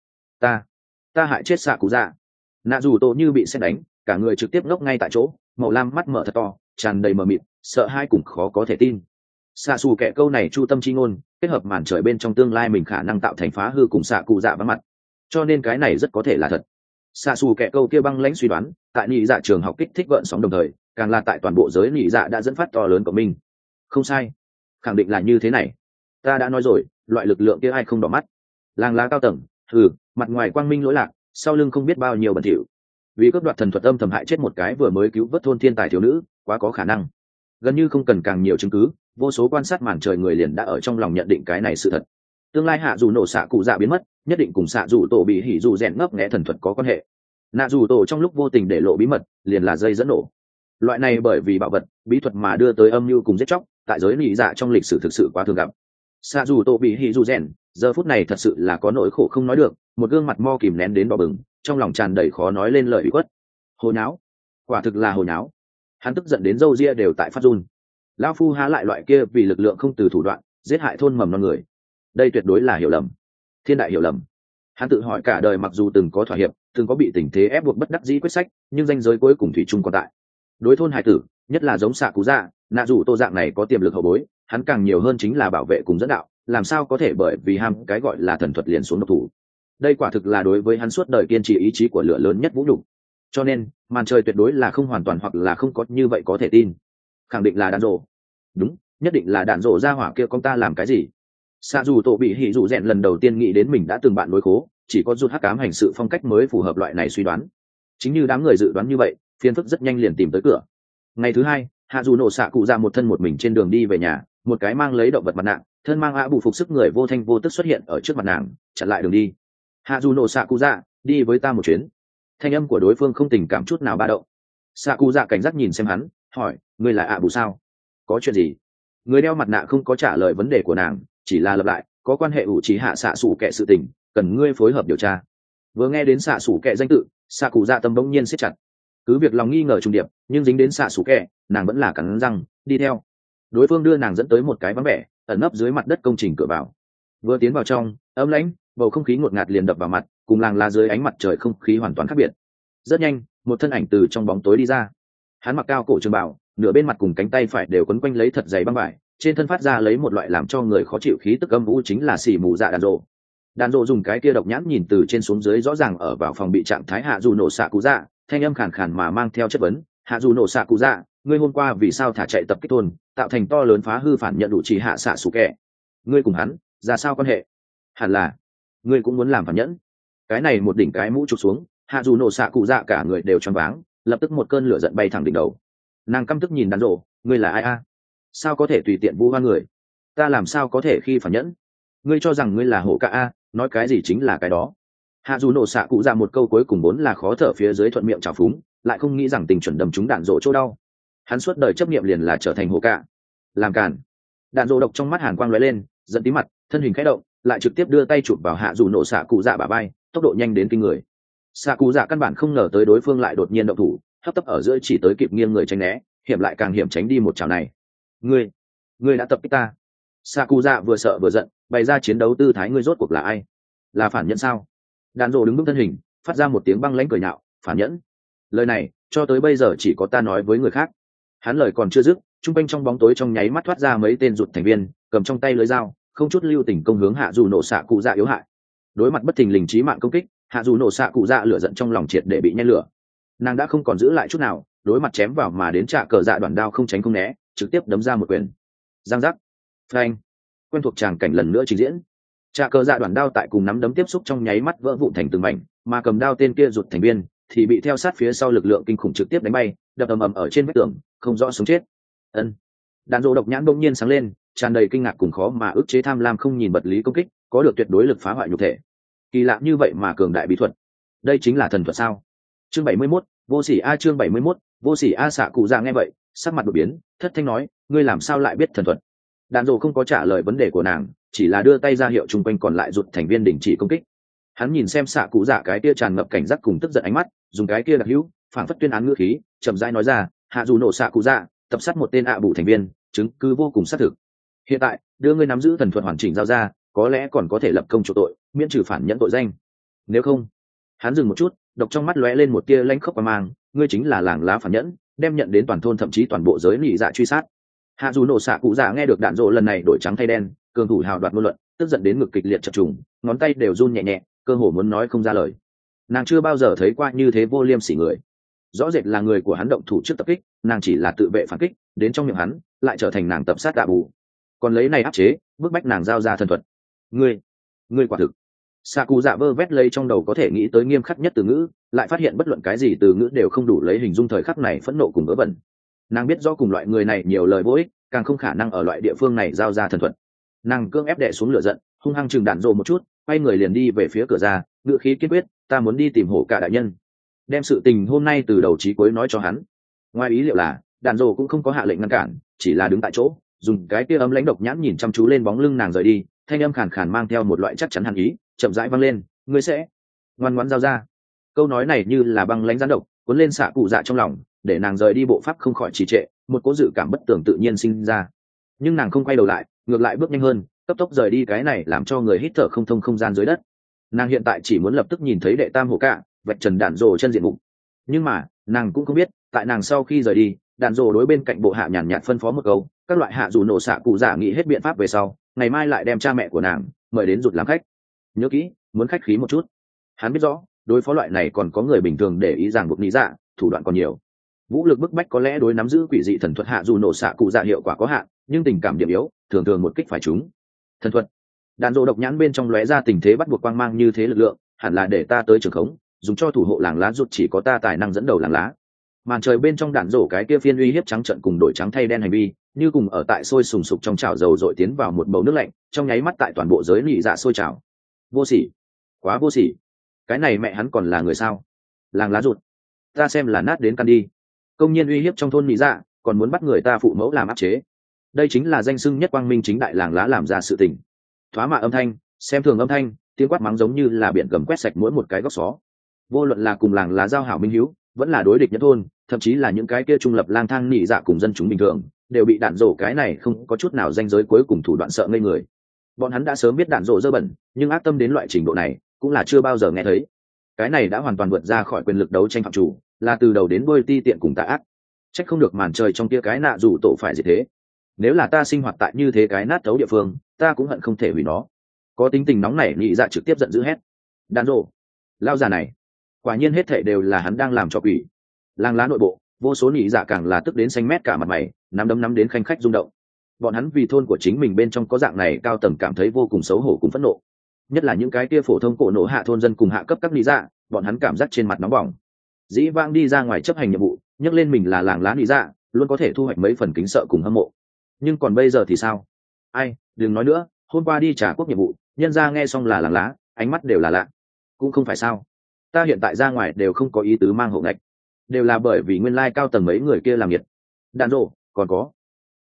Ta hại chết xạ cụ dạ. Nạ dù tổ như bị sét đánh, cả người trực tiếp ngốc ngay tại chỗ, màu lam mắt mở thật to, tràn đầy mờ mịt, sợ hai cùng khó có thể tin. Xạ xù kẻ câu này chu tâm chi ngôn, kết hợp màn trời bên trong tương lai mình khả năng tạo thành phá hư cùng xạ cụ dạ vắng mặt, cho nên cái này rất có thể là thật. Xạ xù kẻ câu kia băng lãnh suy đoán, tại nhị dạ trường học kích thích gợn sóng đồng thời, càng là tại toàn bộ giới nhị dạ đã dẫn phát to lớn của mình. Không sai, khẳng định là như thế này. Ta đã nói rồi, loại lực lượng kia ai không đỏ mắt. Làng lá cao tầng, mặt ngoài quang minh lỗi lạc, sau lưng không biết bao nhiêu bẩn thỉu. Vì cướp đoạt thần thuật âm thầm hại chết một cái vừa mới cứu vớt thôn thiên tài thiếu nữ, quá có khả năng. Gần như không cần càng nhiều chứng cứ, vô số quan sát màn trời người liền đã ở trong lòng nhận định cái này sự thật. Tương lai hạ dù nổ xạ cụ dạ biến mất, nhất định cùng xạ dù tổ bị hỉ dù rèn ngấp nghé thần thuật có quan hệ. Nạ dù tổ trong lúc vô tình để lộ bí mật, liền là dây dẫn nổ. Loại này bởi vì bảo vật, bí thuật mà đưa tới âm mưu cùng giết chóc, tại giới lý dạ trong lịch sử thực sự quá thường gặp. Xạ dù tổ bị hỉ dù rèn, giờ phút này thật sự là có nỗi khổ không nói được, một gương mặt mo kìm nén đến đỏ bừng, trong lòng tràn đầy khó nói lên lời ủy khuất. Hồ nháo, quả thực là hồ nháo. Hắn tức giận đến râu ria đều tại phát run. Lão phu há lại loại kia vì lực lượng không từ thủ đoạn giết hại thôn mầm non người. Đây tuyệt đối là hiểu lầm, thiên đại hiểu lầm. Hắn tự hỏi cả đời mặc dù từng có thỏa hiệp, từng có bị tình thế ép buộc bất đắc dĩ quyết sách, nhưng ranh giới cuối cùng thủy chung còn tại. Đối thôn hải tử, nhất là giống xạ cú dạ, nạ dù tô dạng này có tiềm lực hậu bối, hắn càng nhiều hơn chính là bảo vệ cùng dẫn đạo, làm sao có thể bởi vì ham cái gọi là thần thuật liền xuống độc thủ. Đây quả thực là đối với hắn suốt đời kiên trì ý chí của lửa lớn nhất vũ nhục. Cho nên màn trời tuyệt đối là không hoàn toàn hoặc là không có như vậy có thể tin. Khẳng định là đạn rộ. Đúng, nhất định là đạn rộ ra hỏa kia, con ta làm cái gì? Xạ dù tổ bị hỉ dù rèn lần đầu tiên nghĩ đến mình đã từng bạn đối khố, chỉ có rút hắc ám hành sự phong cách mới phù hợp loại này suy đoán. Chính như đám người dự đoán như vậy, phiền phức rất nhanh liền tìm tới cửa. Ngày thứ hai, hạ dù nổ xạ cụ ra một thân một mình trên đường đi về nhà, một cái mang lấy động vật mặt nạ, thân mang ạ bù phục sức người vô thanh vô tức xuất hiện ở trước mặt nàng, chặn lại đường đi. Hạ dù nổ xạ cụ dạ, đi với ta một chuyến. Thanh âm của đối phương không tình cảm chút nào ba động. Xạ cụ dạ cảnh giác nhìn xem hắn, hỏi, ngươi là ạ bù sao? Có chuyện gì? Người đeo mặt nạ không có trả lời vấn đề của nàng, chỉ là lặp lại, có quan hệ ủ trí hạ xạ sủ kệ sự tình, cần ngươi phối hợp điều tra. Vừa nghe đến xạ sủ kệ danh tự, xạ cụ dạ tâm bỗng nhiên siết chặt. Cứ việc lòng nghi ngờ trùng điệp, nhưng dính đến xạ sủ kệ, nàng vẫn là cắn răng đi theo. Đối phương đưa nàng dẫn tới một cái vắng vẻ, ẩn nấp dưới mặt đất công trình cửa vào. Vừa tiến vào trong, ấm lãnh, bầu không khí ngột ngạt liền đập vào mặt, cùng làng lá dưới ánh mặt trời không khí hoàn toàn khác biệt. Rất nhanh, một thân ảnh từ trong bóng tối đi ra. Hắn mặc cao cổ trường bào, nửa bên mặt cùng cánh tay phải đều quấn quanh lấy thật dày băng vải, trên thân phát ra lấy một loại làm cho người khó chịu khí tức âm u, chính là xỉ mù dạ đàn rộ. Đàn rộ dùng cái kia độc nhãn nhìn từ trên xuống dưới, rõ ràng ở vào phòng bị trạng thái hạ dù nổ xạ cụ dạ, thanh âm khàn khàn mà mang theo chất vấn. Hạ dù nổ xạ cụ dạ, ngươi hôm qua vì sao thả chạy tập kích thôn, tạo thành to lớn phá hư phản nhận đủ chỉ hạ xạ sủ kẹ? Ngươi cùng hắn ra sao quan hệ? Hẳn là ngươi cũng muốn làm phản nhẫn. Cái này một đỉnh cái mũ chụp xuống, hạ dù nổ xạ cụ dạ cả người đều choáng váng, lập tức một cơn lửa giận bay thẳng đỉnh đầu. Nàng căm tức nhìn đàn rộ, ngươi là ai a? Sao có thể tùy tiện vu oan người? Ta làm sao có thể khi phản nhẫn? Ngươi cho rằng ngươi là hổ cả a, nói cái gì chính là cái đó. Hạ dù nổ xạ cụ dạ một câu cuối cùng vốn là khó thở phía dưới thuận miệng trào phúng, lại không nghĩ rằng tình chuẩn đầm trúng đạn rộ chỗ đau. Hắn suốt đời chấp niệm liền là trở thành hổ cả. Làm càn. Đạn rộ độc trong mắt hàn quang lóe lên, giận tí mặt, thân hình khẽ động, lại trực tiếp đưa tay chụp vào hạ dù nổ xạ cụ dạ bả vai, tốc độ nhanh đến kinh người. Xạ cụ dạ căn bản không ngờ tới đối phương lại đột nhiên động thủ, hấp tấp ở giữa chỉ tới kịp nghiêng người tránh né, hiểm lại càng hiểm tránh đi một chảo này. Ngươi đã tập kích ta. Xạ cụ dạ vừa sợ vừa giận, bày ra chiến đấu tư thái, ngươi rốt cuộc là ai? Là phản nhẫn sao? Đàn rộ đứng vững thân hình, phát ra một tiếng băng lãnh cười nhạo, phản nhẫn? Lời này cho tới bây giờ chỉ có ta nói với người khác. Hắn lời còn chưa dứt, trung quanh trong bóng tối trong nháy mắt thoát ra mấy tên rụt thành viên, cầm trong tay lưới dao, không chút lưu tình công hướng hạ dù nổ xạ cụ dạ yếu hại. Đối mặt bất thình lình chí mạng công kích, hạ dù nổ xạ cụ dạ lửa giận trong lòng triệt để bị nhen lửa. Nàng đã không còn giữ lại chút nào, đối mặt chém vào mà đến trạ cờ dạ đoạn đao không tránh không né, trực tiếp đấm ra một quyền. Giang giác, phanh, quen thuộc tràng cảnh lần nữa trình diễn. Trạ cờ dạ đoạn đao tại cùng nắm đấm tiếp xúc trong nháy mắt vỡ vụn thành từng mảnh, mà cầm đao tên kia rụt thành viên thì bị theo sát phía sau lực lượng kinh khủng trực tiếp đánh bay, đập ầm ầm ở trên vách tường, không rõ sống chết. Đàn rộ độc nhãn bỗng nhiên sáng lên, tràn đầy kinh ngạc cùng khó mà ức chế tham lam, không nhìn vật lý công kích, có được tuyệt đối lực phá hoại nhục thể. Kỳ lạ như vậy mà cường đại bí thuật, đây chính là thần thuật sao? Chương 71, vô sỉ a. Chương 71, vô sỉ a. Xạ cụ dạ nghe vậy, sắc mặt đột biến, thất thanh nói, ngươi làm sao lại biết thần thuật? Đàn rộ không có trả lời vấn đề của nàng, chỉ là đưa tay ra hiệu chung quanh còn lại rụt thành viên đình chỉ công kích. Hắn nhìn xem xạ cụ dạ cái kia tràn ngập cảnh giác cùng tức giận ánh mắt, dùng cái kia đặc hữu phảng phất tuyên án ngữ khí, chậm rãi nói ra, hạ dù nổ xạ cụ dạ tập sát một tên ạ bù thành viên, chứng cứ vô cùng xác thực. Hiện tại đưa ngươi nắm giữ thần thuật hoàn chỉnh giao ra, có lẽ còn có thể lập công chủ tội, miễn trừ phản nhẫn tội danh. Nếu không, hắn dừng một chút, độc trong mắt lóe lên một tia lanh khốc và mang, ngươi chính là làng lá phản nhẫn, đem nhận đến toàn thôn thậm chí toàn bộ giới nị dạ truy sát. Hạ dù nổ xạ cụ dạ nghe được đạn rộ lần này đổi trắng thay đen, cường thủ hào đoạt ngôn luận, tức giận đến ngực kịch liệt chập trùng, ngón tay đều run nhẹ nhẹ, cơ hồ muốn nói không ra lời. Nàng chưa bao giờ thấy qua như thế vô liêm sỉ người, rõ rệt là người của hắn động thủ trước tập kích, nàng chỉ là tự vệ phản kích, đến trong miệng hắn lại trở thành nàng tập sát đạ bù, còn lấy này áp chế bức bách nàng giao ra thần thuật. Ngươi quả thực. Xạ cụ dạ vơ vét lấy trong đầu có thể nghĩ tới nghiêm khắc nhất từ ngữ, lại phát hiện bất luận cái gì từ ngữ đều không đủ lấy hình dung thời khắc này phẫn nộ cùng vớ vẩn. Nàng biết do cùng loại người này nhiều lời vô ích, càng không khả năng ở loại địa phương này giao ra thần thuật. Nàng cương ép đè xuống lửa giận, hung hăng chừng đạn rộ một chút, quay người liền đi về phía cửa ra, ngựa khí kiên quyết, ta muốn đi tìm hổ cả đại nhân, đem sự tình hôm nay từ đầu chí cuối nói cho hắn. Ngoài ý liệu là đạn rộ cũng không có hạ lệnh ngăn cản, chỉ là đứng tại chỗ, dùng cái kia ấm lãnh độc nhãn nhìn chăm chú lên bóng lưng nàng rời đi, thanh âm khàn khàn mang theo một loại chắc chắn hàn ý, chậm rãi vang lên, ngươi sẽ ngoan ngoãn giao ra. Câu nói này như là băng lãnh gián độc, cuốn lên xạ cụ dạ trong lòng, để nàng rời đi bộ pháp không khỏi trì trệ, một cố dự cảm bất tường tự nhiên sinh ra. Nhưng nàng không quay đầu lại, ngược lại bước nhanh hơn, cấp tốc rời đi cái này làm cho người hít thở không thông không gian dưới đất. Nàng hiện tại chỉ muốn lập tức nhìn thấy đệ tam hổ cả, vạch trần đạn rồ chân diện mục. Nhưng mà nàng cũng không biết, tại nàng sau khi rời đi, đạn rồ đối bên cạnh bộ hạ nhàn nhạt phân phó một câu, các loại hạ dù nổ xạ cụ dạ nghĩ hết biện pháp về sau, ngày mai lại đem cha mẹ của nàng mời đến rụt làm khách. Nhớ kỹ, muốn khách khí một chút. Hắn biết rõ đối phó loại này còn có người bình thường để ý rằng buộc lý dạ, thủ đoạn còn nhiều. Vũ lực bức bách có lẽ đối nắm giữ quỷ dị thần thuật hạ dù nổ xạ cụ dạ hiệu quả có hạn, nhưng tình cảm điểm yếu thường thường một kích phải trúng. Thần thuật. Đạn rộ độc nhãn bên trong lóe ra tình thế bắt buộc quang mang như thế lực lượng, hẳn là để ta tới trường khống, dùng cho thủ hộ làng lá rụt, chỉ có ta tài năng dẫn đầu làng lá. Màn trời bên trong đạn rổ cái kia phiên uy hiếp trắng trận cùng đổi trắng thay đen hành vi, như cùng ở tại sôi sùng sục trong chảo dầu dội tiến vào một bầu nước lạnh, trong nháy mắt tại toàn bộ giới nị dạ sôi trào. Vô sỉ, quá vô sỉ. Cái này mẹ hắn còn là người sao? Làng lá rụt, ta xem là nát đến căn đi. Công nhiên uy hiếp trong thôn nị dạ, còn muốn bắt người ta phụ mẫu làm áp chế. Đây chính là danh xưng nhất quang minh chính đại làng lá làm ra sự tình. Thoá mạ âm thanh, xem thường âm thanh, tiếng quát mắng giống như là biển gầm quét sạch mỗi một cái góc xó. Vô luận là cùng làng lá giao hảo minh hữu, vẫn là đối địch nhất thôn, thậm chí là những cái kia trung lập lang thang nị dạ cùng dân chúng bình thường, đều bị đạn rổ cái này không có chút nào danh giới cuối cùng thủ đoạn sợ ngây người. Bọn hắn đã sớm biết đạn rổ dơ bẩn, nhưng ác tâm đến loại trình độ này cũng là chưa bao giờ nghe thấy. Cái này đã hoàn toàn vượt ra khỏi quyền lực đấu tranh phạm chủ, là từ đầu đến đuôi ti tiện cùng tà ác. Trách không được màn trời trong kia cái nạ rủ tổ phải gì thế. Nếu là ta sinh hoạt tại như thế cái nát thấu địa phương, ta cũng hận không thể hủy nó. Có tính tình nóng nảy nhị dạ trực tiếp giận dữ hét. Đàn rộ, lao già này, quả nhiên hết thệ đều là hắn đang làm cho quỷ. Làng lá nội bộ, vô số nhị dạ càng là tức đến xanh mét cả mặt mày, nắm đấm nắm đến khanh khách rung động. Bọn hắn vì thôn của chính mình bên trong có dạng này cao tầng cảm thấy vô cùng xấu hổ cùng phẫn nộ. Nhất là những cái kia phổ thông cổ nổ hạ thôn dân cùng hạ cấp các nhị dạ, bọn hắn cảm giác trên mặt nóng bỏng. Dĩ vãng đi ra ngoài chấp hành nhiệm vụ, nhắc lên mình là làng lá nhị dạ, luôn có thể thu hoạch mấy phần kính sợ cùng hâm mộ. Nhưng còn bây giờ thì sao? Ai, đừng nói nữa, hôm qua đi trả quốc nhiệm vụ, nhân ra nghe xong là làng lá, ánh mắt đều là lạ. Cũng không phải sao? Ta hiện tại ra ngoài đều không có ý tứ mang hộ ngạch, đều là bởi vì nguyên lai cao tầng mấy người kia làm nhiệt. Đạn rộ, còn có.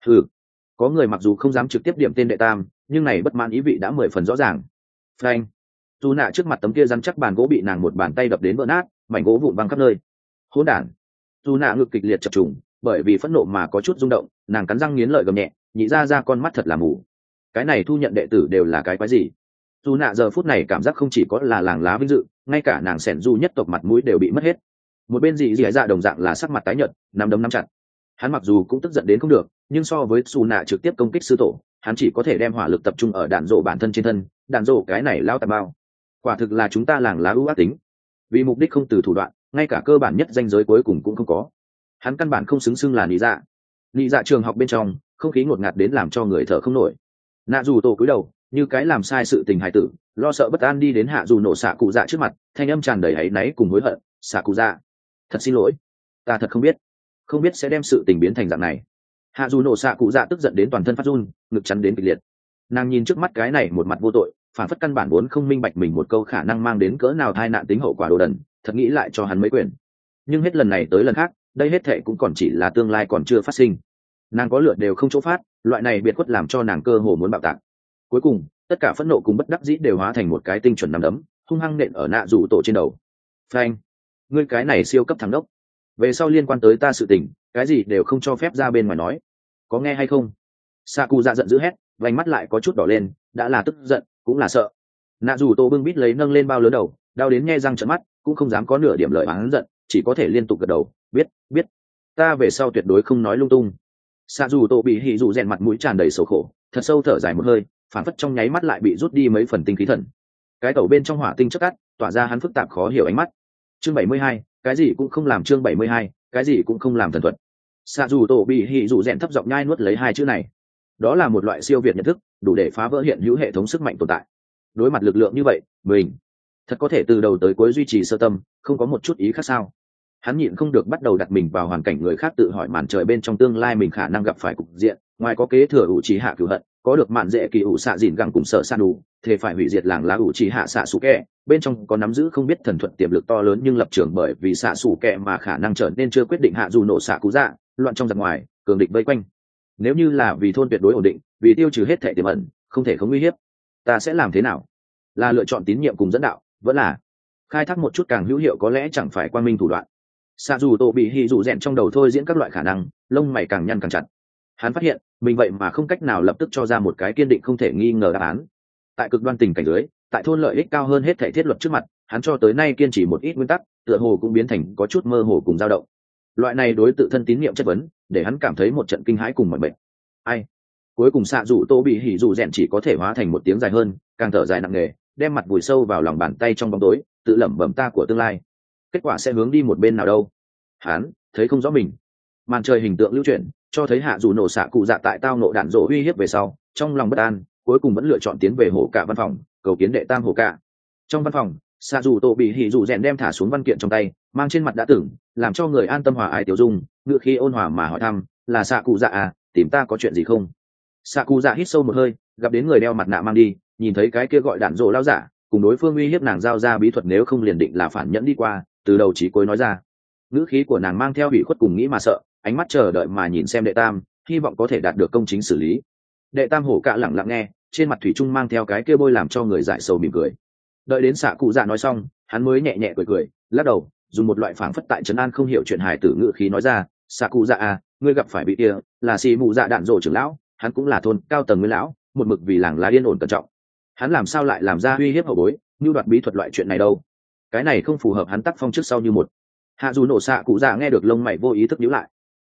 Có người mặc dù không dám trực tiếp điểm tên đệ tam, nhưng này bất mãn ý vị đã 10 phần rõ ràng. Frank, dù nạ trước mặt tấm kia rắn chắc bàn gỗ bị nàng một bàn tay đập đến vỡ nát, mảnh gỗ vụn văng khắp nơi. Hỗn đản. Dù nạ ngực kịch liệt chập trùng, bởi vì phẫn nộ mà có chút rung động, nàng cắn răng nghiến lợi gầm nhẹ, nhị ra con mắt thật là mù. Cái này thu nhận đệ tử đều là cái quái gì? Dù nạ giờ phút này cảm giác không chỉ có là làng lá vinh dự, ngay cả nàng sẻn du nhất tộc mặt mũi đều bị mất hết. Một bên dị dạ đồng dạng là sắc mặt tái nhợt, nắm đấm nắm chặt. Hắn mặc dù cũng tức giận đến không được, nhưng so với xù nạ trực tiếp công kích sư tổ, hắn chỉ có thể đem hỏa lực tập trung ở đạn rộ bản thân trên thân. Đạn rộ cái này lao tà bao, quả thực là chúng ta làng lá ưu ác tính, vì mục đích không từ thủ đoạn, ngay cả cơ bản nhất danh giới cuối cùng cũng không có. Hắn căn bản không xứng xưng là nị dạ. Nị dạ trường học bên trong không khí ngột ngạt đến làm cho người thở không nổi. Nạ dù tổ cúi đầu như cái làm sai sự tình hài tử, lo sợ bất an đi đến hạ dù nổ xạ cụ dạ trước mặt, thanh âm tràn đầy áy náy cùng hối hận. Xạ cụ dạ, thật xin lỗi, ta thật không biết sẽ đem sự tình biến thành dạng này. Hạ dù nổ xạ cụ dạ tức giận đến toàn thân phát run, ngực chắn đến kịch liệt. Nàng nhìn trước mắt cái này một mặt vô tội, phản phất căn bản vốn không minh bạch mình một câu khả năng mang đến cỡ nào tai nạn tính hậu quả đồ đần, thật nghĩ lại cho hắn mấy quyền. Nhưng hết lần này tới lần khác, đây hết thệ cũng còn chỉ là tương lai còn chưa phát sinh. Nàng có lửa đều không chỗ phát, loại này biệt khuất làm cho nàng cơ hồ muốn bạo tạc. Cuối cùng, tất cả phẫn nộ cùng bất đắc dĩ đều hóa thành một cái tinh chuẩn nắm đấm, hung hăng nện ở nạ rủ tổ trên đầu. Phanh, ngươi cái này siêu cấp thằng đốc, về sau liên quan tới ta sự tình, cái gì đều không cho phép ra bên ngoài nói, có nghe hay không? Saku dạ giận dữ hét, vành mắt lại có chút đỏ lên, đã là tức giận cũng là sợ. Nạ rủ tổ bưng bít lấy nâng lên bao lớn đầu, đau đến nhe răng trợn mắt, cũng không dám có nửa điểm lời oán giận, chỉ có thể liên tục gật đầu, biết, ta về sau tuyệt đối không nói lung tung. Xạ dù tổ bị hỉ dù rèn mặt mũi tràn đầy sầu khổ, thật sâu thở dài một hơi, phản phất trong nháy mắt lại bị rút đi mấy phần tinh khí thần. Cái tẩu bên trong hỏa tinh chất cắt tỏa ra hắn phức tạp khó hiểu ánh mắt. Chương 72, cái gì cũng không làm. Chương 72, cái gì cũng không làm thần thuật. Xạ dù tổ bị hỉ dù rèn thấp giọng nhai nuốt lấy hai chữ này. Đó là một loại siêu việt nhận thức, đủ để phá vỡ hiện hữu hệ thống sức mạnh tồn tại. Đối mặt lực lượng như vậy, mình thật có thể từ đầu tới cuối duy trì sơ tâm, không có một chút ý khác sao? Hắn nhịn không được bắt đầu đặt mình vào hoàn cảnh người khác, tự hỏi màn trời bên trong tương lai mình khả năng gặp phải cục diện, ngoài có kế thừa ủ trì hạ cửu hận, có được mạn dễ kỳ ủ xạ dìn gẳng cùng sợ san đủ, thì phải hủy diệt làng lá ủ trì hạ xạ sủ kẹ, bên trong có nắm giữ không biết thần thuật tiềm lực to lớn, nhưng lập trường bởi vì xạ sủ kẹ mà khả năng trở nên chưa quyết định. Hạ dù nổ xạ cú dạ, loạn trong giặc ngoài, cường địch vây quanh. Nếu như là vì thôn tuyệt đối ổn định, vì tiêu trừ hết thể tiềm ẩn, không thể không uy hiếp, ta sẽ làm thế nào? Là lựa chọn tín nhiệm cùng dẫn đạo, vẫn là khai thác một chút càng hữu hiệu, có lẽ chẳng phải quan minh thủ đoạn. Xạ dù tổ bị hỉ dù rèn trong đầu thôi diễn các loại khả năng, lông mày càng nhăn càng chặt. Hắn phát hiện mình vậy mà không cách nào lập tức cho ra một cái kiên định không thể nghi ngờ đáp án. Tại cực đoan tình cảnh dưới, tại thôn lợi ích cao hơn hết thảy thiết luật trước mặt, hắn cho tới nay kiên trì một ít nguyên tắc, tựa hồ cũng biến thành có chút mơ hồ cùng dao động. Loại này đối tự thân tín nhiệm chất vấn, để hắn cảm thấy một trận kinh hãi cùng mọi bệnh. Ai? Cuối cùng xạ dù tổ bị hỉ dù rèn chỉ có thể hóa thành một tiếng dài hơn, càng thở dài nặng nề, đem mặt vùi sâu vào lòng bàn tay trong bóng tối, tự lẩm bẩm ta của tương lai. Kết quả sẽ hướng đi một bên nào đâu? Hắn thấy không rõ mình. Màn trời hình tượng lưu chuyển, cho thấy hạ dù nổ xạ cụ dạ tại tao nộ đạn rổ uy hiếp về sau, trong lòng bất an, cuối cùng vẫn lựa chọn tiến về hổ cả văn phòng, cầu kiến đệ tam hổ cả. Trong văn phòng, xạ dù tổ bị hỉ dù rèn đem thả xuống văn kiện trong tay, mang trên mặt đã tưởng, làm cho người an tâm hòa ái tiểu dung, ngựa khí ôn hòa mà hỏi thăm, là xạ cụ dạ à, tìm ta có chuyện gì không? Xạ cụ dạ hít sâu một hơi, gặp đến người đeo mặt nạ mang đi, nhìn thấy cái kia gọi đạn rổ lao giả, cùng đối phương uy hiếp nàng giao ra bí thuật, nếu không liền định là phản nhẫn đi qua, từ đầu chí cuối nói ra. Ngữ khí của nàng mang theo ủy khuất cùng nghĩ mà sợ, ánh mắt chờ đợi mà nhìn xem đệ tam, hy vọng có thể đạt được công chính xử lý. Đệ tam hổ cạ lẳng lặng nghe, trên mặt thủy trung mang theo cái kia bôi làm cho người dại sầu mỉm cười. Đợi đến xạ cụ dạ nói xong, hắn mới nhẹ nhẹ cười, lắc đầu, dùng một loại phảng phất tại trấn an không hiểu chuyện hài tử ngữ khí nói ra, xạ cụ dạ à, ngươi gặp phải bị kia là xì mù dạ đạn rổ trưởng lão, hắn cũng là thôn cao tầng nguyên lão, một mực vì làng lá yên ổn cẩn trọng. Hắn làm sao lại làm ra uy hiếp hậu bối, như đoạt bí thuật loại chuyện này đâu? Cái này không phù hợp hắn tác phong trước sau như một. Hạ dù nổ xạ cụ dạ nghe được lông mày vô ý thức nhíu lại.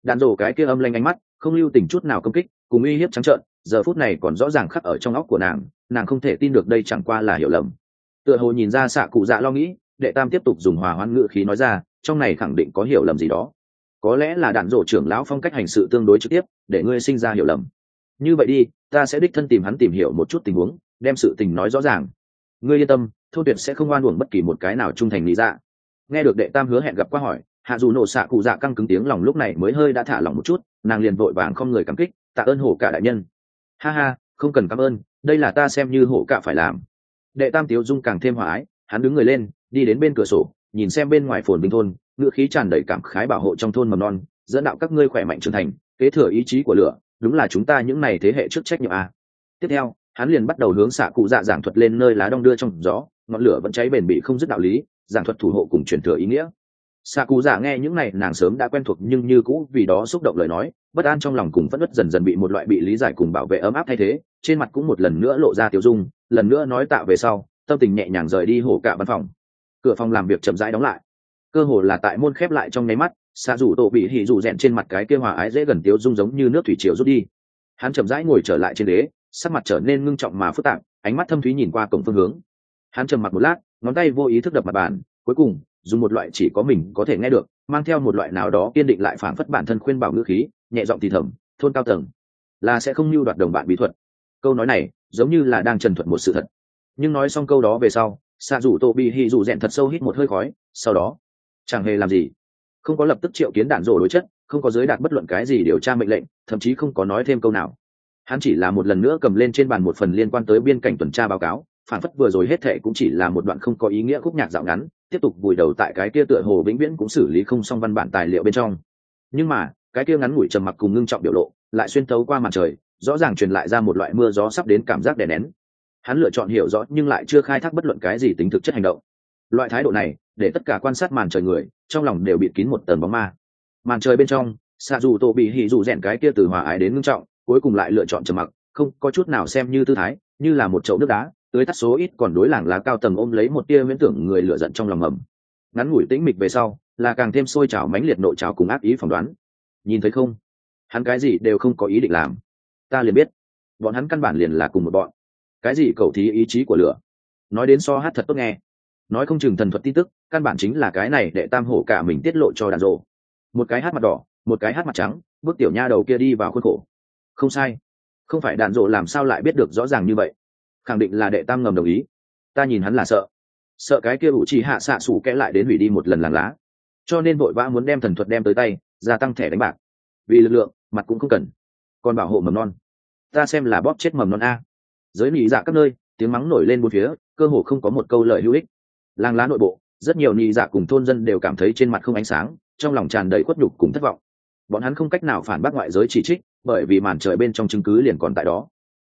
Đạn rổ cái kia âm lanh ánh mắt không lưu tình chút nào công kích cùng uy hiếp trắng trợn, giờ phút này còn rõ ràng khắc ở trong óc của nàng không thể tin được đây chẳng qua là hiểu lầm. Tựa hồ nhìn ra xạ cụ dạ lo nghĩ, đệ tam tiếp tục dùng hòa hoãn ngữ khí nói ra, trong này khẳng định có hiểu lầm gì đó, có lẽ là đạn rổ trưởng lão phong cách hành sự tương đối trực tiếp để ngươi sinh ra hiểu lầm. Như vậy đi, ta sẽ đích thân tìm hắn tìm hiểu một chút tình huống, đem sự tình nói rõ ràng. Ngươi yên tâm, thô tuyệt sẽ không oan uổng bất kỳ một cái nào trung thành lý dạ. Nghe được đệ tam hứa hẹn gặp qua hỏi, hạ dù nổ xạ cụ dạ căng cứng tiếng lòng lúc này mới hơi đã thả lỏng một chút, nàng liền vội vàng không người cảm kích, tạ ơn hổ cả đại nhân. Ha ha, không cần cảm ơn, đây là ta xem như hổ cả phải làm. Đệ tam tiếu dung càng thêm hòa ái, hắn đứng người lên đi đến bên cửa sổ nhìn xem bên ngoài phồn vinh thôn, ngựa khí tràn đầy cảm khái bảo hộ trong thôn mầm non, dẫn đạo các ngươi khỏe mạnh trưởng thành, kế thừa ý chí của lửa, đúng là chúng ta những này thế hệ trước trách nhiệm à. Tiếp theo hắn liền bắt đầu hướng xạ cụ dạ giảng thuật lên nơi lá đong đưa trong gió, ngọn lửa vẫn cháy bền bỉ không dứt đạo lý, giảng thuật thủ hộ cùng truyền thừa ý nghĩa. Xạ cụ dạ nghe những này nàng sớm đã quen thuộc nhưng như cũ vì đó xúc động lời nói, bất an trong lòng cùng phẫn uất dần dần bị một loại bị lý giải cùng bảo vệ ấm áp thay thế, trên mặt cũng một lần nữa lộ ra tiêu dung, lần nữa nói tạ về sau, tâm tình nhẹ nhàng rời đi hổ cả văn phòng. Cửa phòng làm việc chậm rãi đóng lại, cơ hồ là tại môn khép lại trong nháy mắt, xạ rủ tổ bị hỉ rủ rèn trên mặt cái kia hòa ái dễ gần tiêu dung giống như nước thủy triều rút đi. Hắn chậm rãi ngồi trở lại trên ghế, sắc mặt trở nên ngưng trọng mà phức tạp, ánh mắt thâm thúy nhìn qua cổng phương hướng. Hắn trầm mặc một lát, ngón tay vô ý thức đập mặt bàn, cuối cùng dùng một loại chỉ có mình có thể nghe được, mang theo một loại nào đó kiên định lại phảng phất bản thân khuyên bảo ngữ khí, nhẹ giọng thì thầm, thôn cao tầng là sẽ không lưu đoạt đồng bạn bí thuật. Câu nói này giống như là đang trần thuật một sự thật. Nhưng nói xong câu đó về sau, xạ rủ tổ bị hỉ rủ rèn thật sâu hít một hơi khói, sau đó chẳng hề làm gì, không có lập tức triệu kiến đạn rổ đối chất, không có giới đạt bất luận cái gì điều tra mệnh lệnh, thậm chí không có nói thêm câu nào. Hắn chỉ là một lần nữa cầm lên trên bàn một phần liên quan tới biên cảnh tuần tra báo cáo, phản phất vừa rồi hết thệ cũng chỉ là một đoạn không có ý nghĩa khúc nhạc dạo ngắn, tiếp tục vùi đầu tại cái kia tựa hồ vĩnh viễn cũng xử lý không xong văn bản tài liệu bên trong. Nhưng mà cái kia ngắn ngủi trầm mặc cùng ngưng trọng biểu lộ lại xuyên tấu qua màn trời, rõ ràng truyền lại ra một loại mưa gió sắp đến cảm giác đè nén. Hắn lựa chọn hiểu rõ nhưng lại chưa khai thác bất luận cái gì tính thực chất hành động. Loại thái độ này để tất cả quan sát màn trời người trong lòng đều bịt kín một tầng bóng ma. Màn trời bên trong, xạ dù tổ bị hỉ dù rèn cái kia từ hòa ái đến ngưng trọng, cuối cùng lại lựa chọn trầm mặc, không có chút nào xem như tư thái, như là một chậu nước đá tưới tắt số ít còn đối làng lá cao tầng ôm lấy một tia miễn tưởng người lựa giận trong lòng ngầm. Ngắn ngủi tĩnh mịch về sau là càng thêm sôi trào mãnh liệt nội trào cùng ác ý phỏng đoán. Nhìn thấy không, hắn cái gì đều không có ý định làm, ta liền biết bọn hắn căn bản liền là cùng một bọn. Cái gì cầu thí ý chí của lửa, nói đến so hát thật tốt nghe, nói không chừng thần thuật tin tức căn bản chính là cái này đệ tam hổ cả mình tiết lộ cho đàn rộ. Một cái hát mặt đỏ, một cái hát mặt trắng, bước tiểu nha đầu kia đi vào khuôn khổ. Không sai, không phải đàn rộ làm sao lại biết được rõ ràng như vậy, khẳng định là đệ tam ngầm đồng ý. Ta nhìn hắn là sợ cái kia ủ trì hạ xạ xủ kẽ lại đến hủy đi một lần làng lá, cho nên vội vã muốn đem thần thuật đem tới tay, gia tăng thẻ đánh bạc. Vì lực lượng mặt cũng không cần, còn bảo hộ mầm non, ta xem là bóp chết mầm non a. Giới nị dạ các nơi tiếng mắng nổi lên bốn phía, cơ hồ không có một câu lời hữu ích. Làng lá nội bộ rất nhiều nị dạ cùng thôn dân đều cảm thấy trên mặt không ánh sáng, trong lòng tràn đầy khuất nhục cùng thất vọng. Bọn hắn không cách nào phản bác ngoại giới chỉ trích, bởi vì màn trời bên trong chứng cứ liền còn tại đó.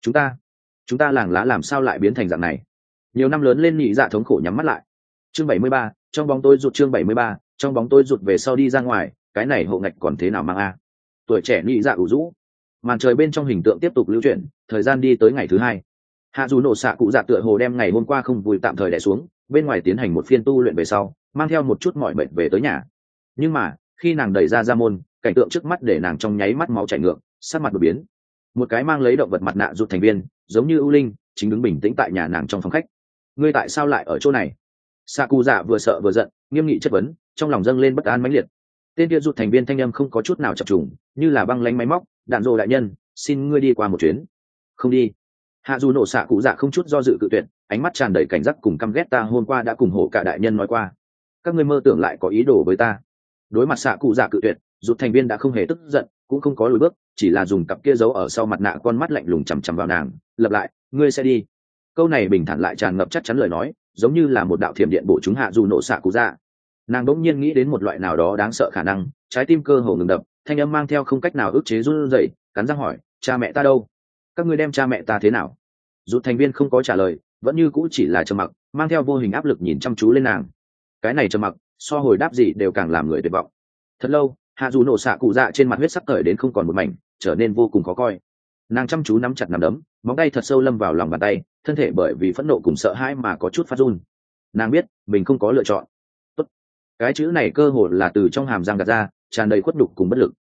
Chúng ta làng lá làm sao lại biến thành dạng này? Nhiều năm lớn lên nị dạ thống khổ nhắm mắt lại. Chương 73, trong bóng tối rụt. Chương 73, trong bóng tối rụt về sau đi ra ngoài, cái này hộ ngạch còn thế nào mang a? Tuổi trẻ nị dạ ủ rũ. Màn trời bên trong hình tượng tiếp tục lưu chuyển, thời gian đi tới ngày thứ hai. Hạ dù nổ xạ cụ dạ tựa hồ đem ngày hôm qua không vui tạm thời đè xuống, bên ngoài tiến hành một phiên tu luyện về sau, mang theo một chút mỏi mệt về tới nhà. Nhưng mà khi nàng đẩy ra môn, cảnh tượng trước mắt để nàng trong nháy mắt máu chảy ngược, sắc mặt đột biến. Một cái mang lấy động vật mặt nạ rụt thành viên giống như ưu linh chính đứng bình tĩnh tại nhà nàng trong phòng khách. Ngươi tại sao lại ở chỗ này? Xạ cụ dạ vừa sợ vừa giận, nghiêm nghị chất vấn, trong lòng dâng lên bất an mãnh liệt. Tên kia rụt thành viên thanh âm không có chút nào chập trùng, như là băng lánh máy móc. Đạn rồ đại nhân, xin ngươi đi qua một chuyến. Không đi. Hạ dù nổ xạ cụ dạ không chút do dự cự tuyệt, ánh mắt tràn đầy cảnh giác cùng căm ghét. Ta hôm qua đã cùng hổ cả đại nhân nói qua, các ngươi mơ tưởng lại có ý đồ với ta. Đối mặt xạ cụ dạ cự tuyệt, rụt thành viên đã không hề tức giận, cũng không có lùi bước, chỉ là dùng cặp kia giấu ở sau mặt nạ con mắt lạnh lùng chằm chằm vào nàng, lặp lại, ngươi sẽ đi. Câu này bình thản lại tràn ngập chắc chắn lời nói, giống như là một đạo thiểm điện bổ trúng hạ dù nổ xạ cụ dạ. Nàng đỗng nhiên nghĩ đến một loại nào đó đáng sợ khả năng, trái tim cơ hồ ngừng đập, thanh âm mang theo không cách nào ức chế run rẩy, cắn răng hỏi, cha mẹ ta đâu? Các ngươi đem cha mẹ ta thế nào? Rụt thành viên không có trả lời, vẫn như cũ chỉ là trầm mặc, mang theo vô hình áp lực nhìn chăm chú lên nàng. Cái này trầm mặc so hồi đáp gì đều càng làm người tuyệt vọng. Thật lâu, hạ dù nổ xạ cụ dạ trên mặt huyết sắc cởi đến không còn một mảnh, trở nên vô cùng khó coi. Nàng chăm chú nắm chặt nắm đấm, móng tay thật sâu lâm vào lòng bàn tay, thân thể bởi vì phẫn nộ cùng sợ hãi mà có chút phát run. Nàng biết mình không có lựa chọn. Tốt. Cái chữ này cơ hồ là từ trong hàm răng gạt ra, tràn đầy khuất đục cùng bất lực.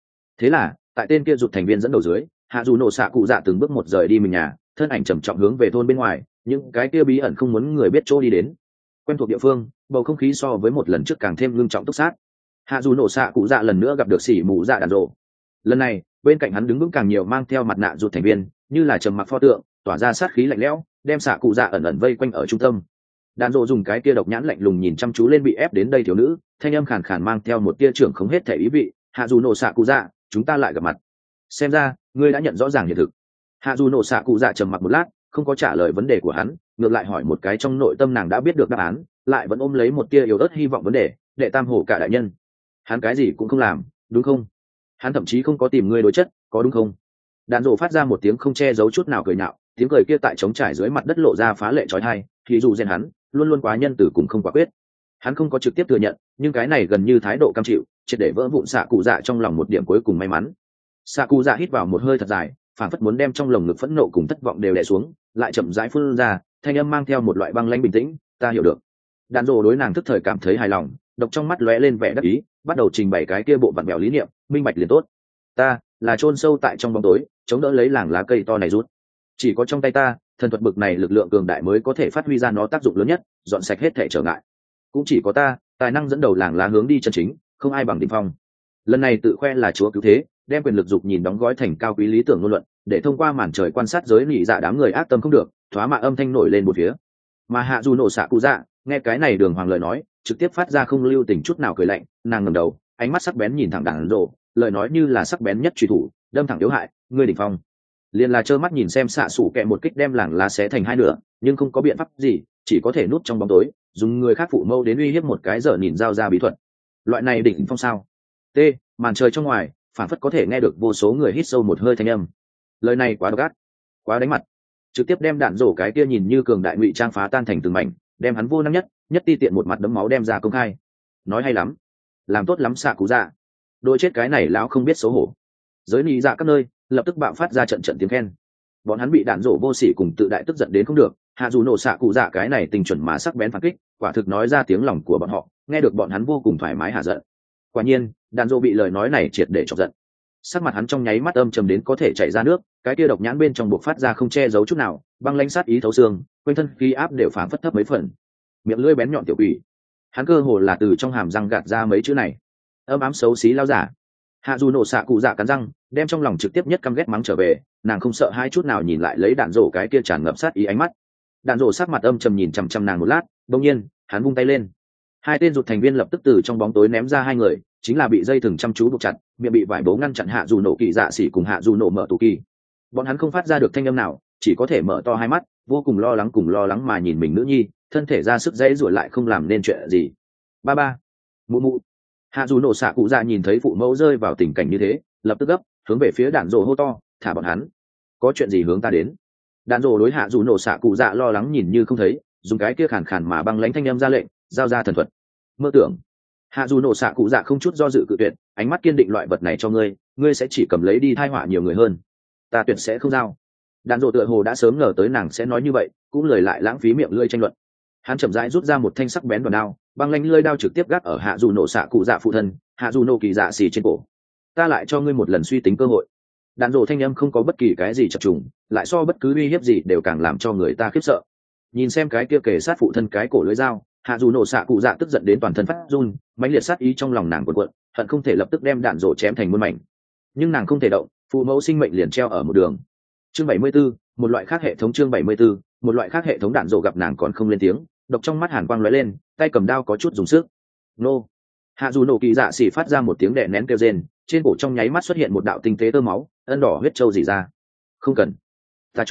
Thế là tại tên kia rụt thành viên dẫn đầu dưới, hạ dù nổ xạ cụ dạ từng bước một rời đi mình nhà, thân ảnh trầm trọng hướng về thôn bên ngoài, những cái kia bí ẩn không muốn người biết chỗ đi đến. Quen thuộc địa phương, bầu không khí so với một lần trước càng thêm ngưng trọng túc sát. Hạ dù nổ xạ cụ dạ lần nữa gặp được xỉ mù dạ đàn rộ. Lần này bên cạnh hắn đứng vững càng nhiều mang theo mặt nạ rụt thành viên, như là trầm mặc pho tượng, tỏa ra sát khí lạnh lẽo, đem xạ cụ dạ ẩn ẩn vây quanh ở trung tâm. Đàn rộ dùng cái kia độc nhãn lạnh lùng nhìn chăm chú lên bị ép đến đây thiếu nữ, thanh âm khàn khàn mang theo một tia trưởng không hết thể ý vị. Hạ dù nổ xạ cụ dạ, chúng ta lại gặp mặt. Xem ra ngươi đã nhận rõ ràng hiện thực. Hạ dù nổ xạ cụ dạ trầm mặc một lát, không có trả lời vấn đề của hắn, ngược lại hỏi một cái trong nội tâm nàng đã biết được đáp án, lại vẫn ôm lấy một tia yếu ớt hy vọng vấn đề. Đệ tam hổ cả đại nhân, hắn cái gì cũng không làm đúng không? Hắn thậm chí không có tìm ngươi đối chất có đúng không? Đàn rộ phát ra một tiếng không che giấu chút nào cười nhạo, tiếng cười kia tại trống trải dưới mặt đất lộ ra phá lệ trói thai. Thì dù rèn hắn luôn luôn quá nhân tử cùng không quả quyết, hắn không có trực tiếp thừa nhận, nhưng cái này gần như thái độ cam chịu triệt để vỡ vụn xạ cụ dạ trong lòng một điểm cuối cùng may mắn. Xạ cụ dạ hít vào một hơi thật dài, phản phất muốn đem trong lồng ngực phẫn nộ cùng thất vọng đều đè xuống, lại chậm rãi phun ra, thanh âm mang theo một loại băng lãnh bình tĩnh, ta hiểu được. Đàn rộ đối nàng tức thời cảm thấy hài lòng, độc trong mắt lóe lên vẻ đắc ý, bắt đầu trình bày cái kia bộ vặn bèo lý niệm, minh bạch liền tốt. Ta là chôn sâu tại trong bóng tối, chống đỡ lấy làng lá cây to này rút. Chỉ có trong tay ta, thần thuật bực này lực lượng cường đại mới có thể phát huy ra nó tác dụng lớn nhất, dọn sạch hết thể trở ngại. Cũng chỉ có ta, tài năng dẫn đầu làng lá hướng đi chân chính, không ai bằng đỉnh phong. Lần này tự khoe là chúa cứu thế, đem quyền lực dục nhìn đóng gói thành cao quý lý tưởng ngôn luận, để thông qua màn trời quan sát giới nị dạ đám người ác tâm không được, thoá mạ âm thanh nổi lên một phía. Mà hạ dù nổ xạ cụ dạ nghe cái này đường hoàng lời nói, trực tiếp phát ra không lưu tình chút nào cười lạnh, nàng ngẩng đầu, ánh mắt sắc bén nhìn thẳng đàn rộ, lời nói như là sắc bén nhất truy thủ, đâm thẳng yếu hại, ngươi đỉnh phong. Liền là trơ mắt nhìn xem xạ sủ kẹ một kích đem làng lá xé thành hai nửa, nhưng không có biện pháp gì, chỉ có thể núp trong bóng tối, dùng người khác phụ mâu đến uy hiếp một cái giờ nhìn giao ra bí thuật. Loại này đỉnh phong sao? T, màn trời trong ngoài, phản phất có thể nghe được vô số người hít sâu một hơi thanh âm. Lời này quá độc ác, quá đánh mặt, trực tiếp đem đạn rổ cái kia nhìn như cường đại ngụy trang phá tan thành từng mảnh, đem hắn vô năng nhất ti tiện một mặt đấm máu đem ra công khai. Nói hay lắm, làm tốt lắm xạ cú dạ, đôi chết cái này lão không biết xấu hổ. Giới nị dạ các nơi lập tức bạo phát ra trận trận tiếng khen. Bọn hắn bị đạn rổ vô sỉ cùng tự đại tức giận đến không được, hạ dù nổ xạ cụ dạ cái này tình chuẩn mà sắc bén phản kích, quả thực nói ra tiếng lòng của bọn họ, nghe được bọn hắn vô cùng thoải mái hạ giận. Quả nhiên đạn rổ bị lời nói này triệt để chọc giận, sắc mặt hắn trong nháy mắt âm trầm đến có thể chảy ra nước, cái kia độc nhãn bên trong buộc phát ra không che giấu chút nào, băng lãnh sát ý thấu xương, quanh thân khí áp đều phảng phất thấp mấy phần. Miệng lưỡi bén nhọn tiểu quỷ, hắn cơ hồ là từ trong hàm răng gạt ra mấy chữ này, âm ám xấu xí lao giả. Hạ dù nổ xạ cụ dạ cắn răng, đem trong lòng trực tiếp nhất căm ghét mắng trở về, nàng không sợ hai chút nào nhìn lại lấy đạn rổ cái kia tràn ngập sát ý ánh mắt. Đạn rổ sắc mặt âm trầm nhìn chằm chằm nàng một lát, đột nhiên hắn vung tay lên, hai tên rụt thành viên lập tức từ trong bóng tối ném ra hai người, chính là bị dây thừng chăm chú buộc chặt, miệng bị vải bố ngăn chặn hạ dù nổ kỳ dạ xỉ cùng hạ dù nổ mở tù kỳ. Bọn hắn không phát ra được thanh âm nào, chỉ có thể mở to hai mắt, vô cùng lo lắng mà nhìn mình nữ nhi, thân thể ra sức dãy ruổi lại không làm nên chuyện gì. Ba ba, mụ mụ. Hạ dù nổ xạ cụ dạ nhìn thấy phụ mẫu rơi vào tình cảnh như thế, lập tức gấp hướng về phía đạn rổ hô to, thả bọn hắn, có chuyện gì hướng ta đến. Đạn rổ đối hạ dù nổ xạ cụ dạ lo lắng nhìn như không thấy, dùng cái kia khàn khàn mà băng lãnh thanh âm ra lệnh, giao ra thần thuật. Mơ tưởng. Hạ dù nổ xạ cụ dạ không chút do dự cự tuyệt, ánh mắt kiên định, loại vật này cho ngươi, ngươi sẽ chỉ cầm lấy đi thai họa nhiều người hơn, ta tuyệt sẽ không giao. Đạn rổ tựa hồ đã sớm ngờ tới nàng sẽ nói như vậy, cũng lời lại lãng phí miệng lưỡi tranh luận. Hắn chậm rãi rút ra một thanh sắc bén đoàn đao, băng lãnh lưỡi đao trực tiếp gác ở hạ dù nổ xạ cụ dạ phụ thân, hạ dù nổ kỳ dạ xì trên cổ. Ta lại cho ngươi một lần suy tính cơ hội. Đạn rổ thanh âm không có bất kỳ cái gì chập trùng, lại so bất cứ uy hiếp gì đều càng làm cho người ta khiếp sợ. Nhìn xem cái kia kề sát phụ thân cái cổ lưỡi dao, hạ dù nổ xạ cụ dạ tức giận đến toàn thân phát run, mãnh liệt sát ý trong lòng nàng cuộn cuộn, hận không thể lập tức đem đạn rổ chém thành muôn mảnh. Nhưng nàng không thể động, phụ mẫu sinh mệnh liền treo ở một đường. Chương 74, một loại khác hệ thống. Chương 74, một loại khác hệ thống. Đạn rổ gặp nàng còn không lên tiếng, độc trong mắt hàn quang lóe lên, tay cầm đao có chút dùng sức. Nô. Hạ dù nổ kỳ dạ xỉ phát ra một tiếng đè nén kêu rên, trên cổ trong nháy mắt xuất hiện một đạo tinh tế tơ máu, ân đỏ huyết trâu rỉ ra. Không cần, ta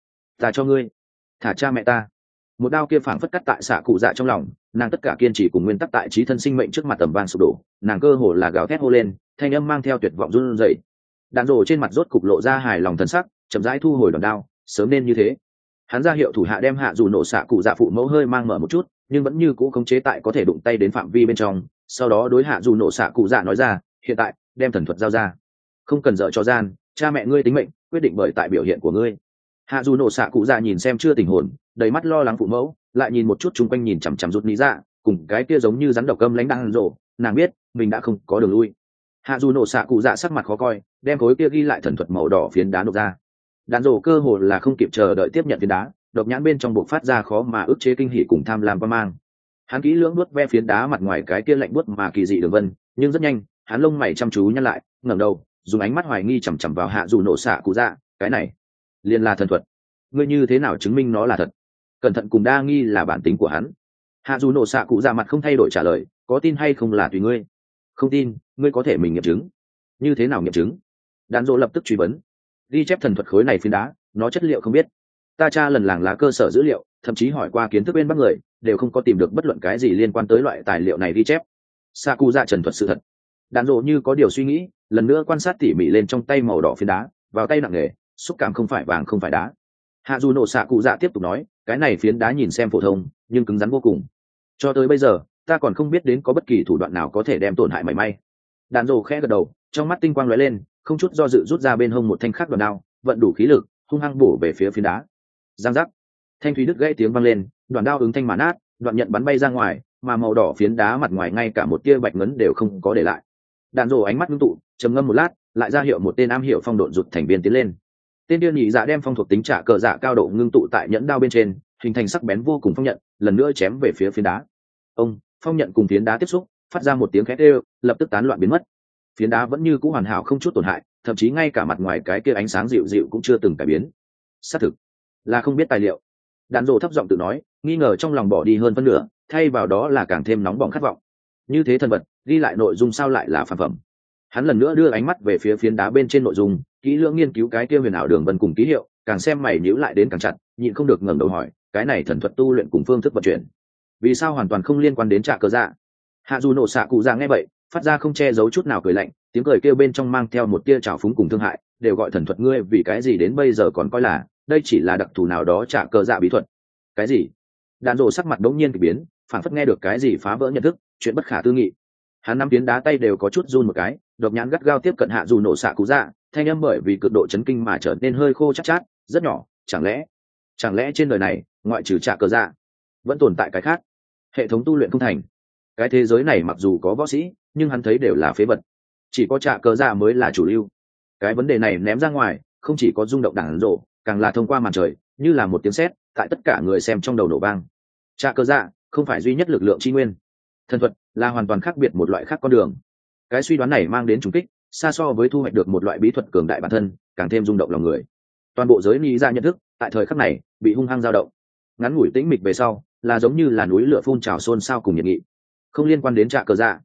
cho ngươi, thả cha mẹ ta. Một đao kia phảng phất cắt tại xạ cụ dạ trong lòng, nàng tất cả kiên trì cùng nguyên tắc tại trí thân sinh mệnh trước mặt tầm vang sụp đổ, nàng cơ hồ là gào thét hô lên, thanh âm mang theo tuyệt vọng run rẩy. Đạn rổ trên mặt rốt cục lộ ra hài lòng thần sắc, chậm rãi thu hồi đòn đao, sớm nên như thế. Hắn ra hiệu thủ hạ đem hạ dù nổ xạ cụ dạ phụ mẫu hơi mang mở một chút, nhưng vẫn như cũ khống chế tại có thể đụng tay đến phạm vi bên trong, sau đó đối hạ dù nổ xạ cụ dạ nói ra, hiện tại đem thần thuật giao ra, không cần dở cho gian, cha mẹ ngươi tính mệnh quyết định bởi tại biểu hiện của ngươi. Hạ dù nổ xạ cụ dạ nhìn xem chưa tình hồn, đầy mắt lo lắng phụ mẫu, lại nhìn một chút chung quanh nhìn chằm chằm rút lý dạ, cùng cái kia giống như rắn độc cơm lánh đang rổ, nàng biết mình đã không có đường lui. hạ dù nổ xạ cụ dạ sắc mặt khó coi, đem khối kia ghi lại thần thuật màu đỏ phiến đá nộp ra. Đạn rổ cơ hồ là không kịp chờ đợi tiếp nhận phiến đá, độc nhãn bên trong buộc phát ra khó mà ức chế kinh hỉ cùng tham lam qua mang. Hắn kỹ lưỡng nuốt ve phiến đá mặt ngoài cái kia lạnh buốt mà kỳ dị đường vân, nhưng rất nhanh hắn lông mày chăm chú nhăn lại, ngẩng đầu dùng ánh mắt hoài nghi chằm chằm vào hạ dù nổ xạ cụ dạ. Cái này liền là thần thuật, ngươi như thế nào chứng minh nó là thật? Cẩn thận cùng đa nghi là bản tính của hắn. Hạ dù nổ xạ cụ dạ mặt không thay đổi trả lời, có tin hay không là tùy ngươi. Không tin ngươi có thể mình nghiệm chứng. Như thế nào nghiệm chứng? Đàn dỗ lập tức truy vấn. Ghi chép thần thuật khối này phiến đá, nó chất liệu không biết. Ta tra lần làng lá cơ sở dữ liệu, thậm chí hỏi qua kiến thức bên bắc người, đều không có tìm được bất luận cái gì liên quan tới loại tài liệu này ghi chép. Xạ cụ dạ trần thuật sự thật. Đàn dỗ như có điều suy nghĩ, lần nữa quan sát tỉ mỉ lên trong tay màu đỏ phiến đá, vào tay nặng nề, xúc cảm không phải vàng không phải đá. Hạ dù nổ xạ cụ dạ tiếp tục nói, cái này phiến đá nhìn xem phổ thông, nhưng cứng rắn vô cùng. Cho tới bây giờ ta còn không biết đến có bất kỳ thủ đoạn nào có thể đem tổn hại mảy may. Đàn rồ khẽ gật đầu, trong mắt tinh quang lóe lên, không chút do dự rút ra bên hông một thanh khắc đoạn đao, vận đủ khí lực hung hăng bổ về phía phiến đá. Giang giác, thanh thúy đứt gãy tiếng vang lên, đoạn đao ứng thanh mà nát, đoạn nhận bắn bay ra ngoài, mà màu đỏ phiến đá mặt ngoài ngay cả một tia bạch ngấn đều không có để lại. Đàn rồ ánh mắt ngưng tụ, trầm ngâm một lát, lại ra hiệu một tên am hiểu phong độn rụt thành viên tiến lên. Tên điên nhị dạ đem phong thuộc tính trả cờ dạ cao độ ngưng tụ tại nhẫn đao bên trên, hình thành sắc bén vô cùng phong nhận, lần nữa chém về phía phiến đá. Ông phong nhận cùng phiến đá tiếp xúc, phát ra một tiếng khét ê, lập tức tán loạn biến mất. Phiến đá vẫn như cũ hoàn hảo không chút tổn hại, thậm chí ngay cả mặt ngoài cái kia ánh sáng dịu dịu cũng chưa từng cải biến. Xác thực là không biết tài liệu. Đàn rồ thấp giọng tự nói, nghi ngờ trong lòng bỏ đi hơn phân nửa, thay vào đó là càng thêm nóng bỏng khát vọng. Như thế thần vật, ghi lại nội dung sao lại là phàm phẩm? Hắn lần nữa đưa ánh mắt về phía phiến đá bên trên nội dung, kỹ lưỡng nghiên cứu cái kia huyền ảo đường vân cùng ký hiệu, càng xem mày nhíu lại đến càng chặt, nhịn không được ngẩng đầu hỏi, cái này thần thuật tu luyện cùng phương thức vận chuyển, vì sao hoàn toàn không liên quan đến trả cờ dạ? Hạ dù nổ xạ cụ dạ nghe vậy, phát ra không che giấu chút nào cười lạnh, tiếng cười kêu bên trong mang theo một tia trào phúng cùng thương hại, đều gọi thần thuật ngươi vì cái gì đến bây giờ còn coi là đây chỉ là đặc thù nào đó trả cờ dạ bí thuật? Cái gì? Đàn rồ sắc mặt đống nhiên kỳ biến, phản phất nghe được cái gì phá vỡ nhận thức, chuyện bất khả tư nghị. Hắn nắm phiến đá tay đều có chút run một cái, độc nhãn gắt gao tiếp cận hạ dù nổ xạ cụ dạ, thanh âm bởi vì cực độ chấn kinh mà trở nên hơi khô chát chát, rất nhỏ. Chẳng lẽ trên đời này ngoại trừ trả cờ dạ vẫn tồn tại cái khác? Hệ thống tu luyện không thành. Cái thế giới này mặc dù có võ sĩ, nhưng hắn thấy đều là phế vật, chỉ có trả cờ dạ mới là chủ lưu. Cái vấn đề này ném ra ngoài, không chỉ có rung động đảng rộ, càng là thông qua màn trời, như là một tiếng sét tại tất cả người xem trong đầu nổ vang. Trả cờ dạ không phải duy nhất lực lượng tri nguyên, thần thuật là hoàn toàn khác biệt một loại khác con đường. Cái suy đoán này mang đến trùng kích, xa so với thu hoạch được một loại bí thuật cường đại bản thân, càng thêm rung động lòng người. Toàn bộ giới nghĩ ra nhận thức tại thời khắc này bị hung hăng dao động. Ngắn ngủi tĩnh mịch về sau, là giống như là núi lửa phun trào xôn xao cùng nhiệt nghị. Không liên quan đến trả cờ dạ.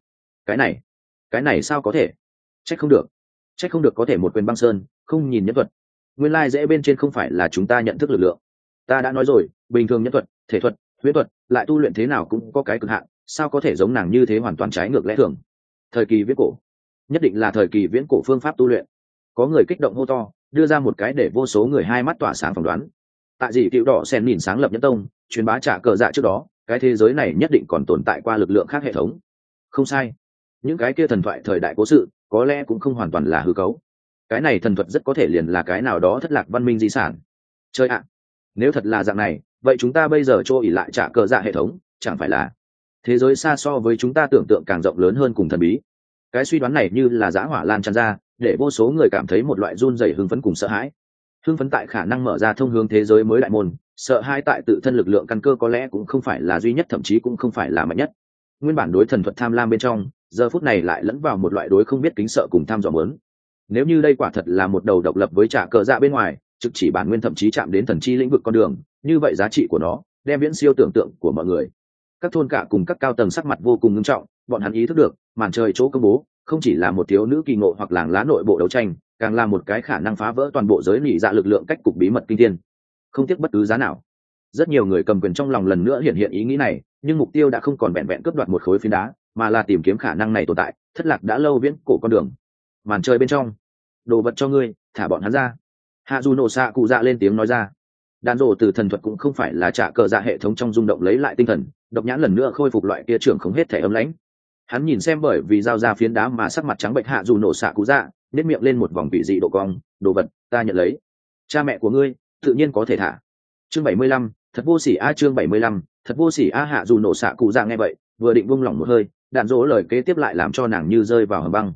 Cái này sao có thể? Trách không được có thể một quyền băng sơn, không nhìn nhân thuật. Nguyên lai dễ bên trên không phải là chúng ta nhận thức lực lượng. Ta đã nói rồi, bình thường nhân thuật, thể thuật, huyễn thuật, lại tu luyện thế nào cũng có cái cực hạn, sao có thể giống nàng như thế hoàn toàn trái ngược lẽ thường? Thời kỳ viễn cổ, nhất định là thời kỳ viễn cổ phương pháp tu luyện. Có người kích động hô to, đưa ra một cái để vô số người hai mắt tỏa sáng phỏng đoán. Tại gì Cựu Đỏ Sen nhìn sáng lập Nhẫn Tông, truyền bá trả cờ dạ trước đó, cái thế giới này nhất định còn tồn tại qua lực lượng khác hệ thống. Không sai, những cái kia thần thoại thời đại cố sự có lẽ cũng không hoàn toàn là hư cấu. Cái này thần thuật rất có thể liền là cái nào đó thất lạc văn minh di sản. Chơi ạ, nếu thật là dạng này, vậy chúng ta bây giờ cho ỉ lại trả cờ dạ hệ thống, chẳng phải là thế giới xa so với chúng ta tưởng tượng càng rộng lớn hơn cùng thần bí? Cái suy đoán này như là dã hỏa lan tràn ra, để vô số người cảm thấy một loại run rẩy hưng phấn cùng sợ hãi. Hưng phấn tại khả năng mở ra thông hướng thế giới mới đại môn, sợ hãi tại tự thân lực lượng căn cơ có lẽ cũng không phải là duy nhất, thậm chí cũng không phải là mạnh nhất. Nguyên bản đối thần thuật tham lam bên trong, giờ phút này lại lẫn vào một loại đối không biết kính sợ cùng tham dò muốn. Nếu như đây quả thật là một đầu độc lập với trả cờ dạ bên ngoài, trực chỉ bản nguyên thậm chí chạm đến thần chi lĩnh vực con đường, như vậy giá trị của nó đem viễn siêu tưởng tượng của mọi người. Các thôn cả cùng các cao tầng sắc mặt vô cùng nghiêm trọng, bọn hắn ý thức được màn trời chỗ công bố không chỉ là một thiếu nữ kỳ ngộ hoặc làng lá nội bộ đấu tranh, càng là một cái khả năng phá vỡ toàn bộ giới nỉ dạ lực lượng cách cục bí mật kinh thiên, không tiếc bất cứ giá nào. Rất nhiều người cầm quyền trong lòng lần nữa hiện hiện ý nghĩ này, nhưng mục tiêu đã không còn vẹn vẹn cướp đoạt một khối phiến đá, mà là tìm kiếm khả năng này tồn tại thất lạc đã lâu viễn cổ con đường. Màn trời bên trong, đồ vật cho ngươi, thả bọn hắn ra. Hạ dù nổ xạ cụ dạ lên tiếng nói ra. Đàn rổ từ thần thuật cũng không phải là trả cờ dạ hệ thống trong rung động lấy lại tinh thần, độc nhãn lần nữa khôi phục loại kia trưởng không hết thể ấm lãnh. Hắn nhìn xem bởi vì giao ra phiến đá mà sắc mặt trắng bệch hạ dù nổ xạ cụ dạ, nếp miệng lên một vòng vị dị độ cong, đồ vật ta nhận lấy. Cha mẹ của ngươi tự nhiên có thể thả. Chương 75, thật vô sỉ a. Chương 75, thật vô sỉ a. Hạ dù nổ xạ cụ dạ nghe vậy, vừa định buông lỏng một hơi, đạn dỗ lời kế tiếp lại làm cho nàng như rơi vào hầm băng.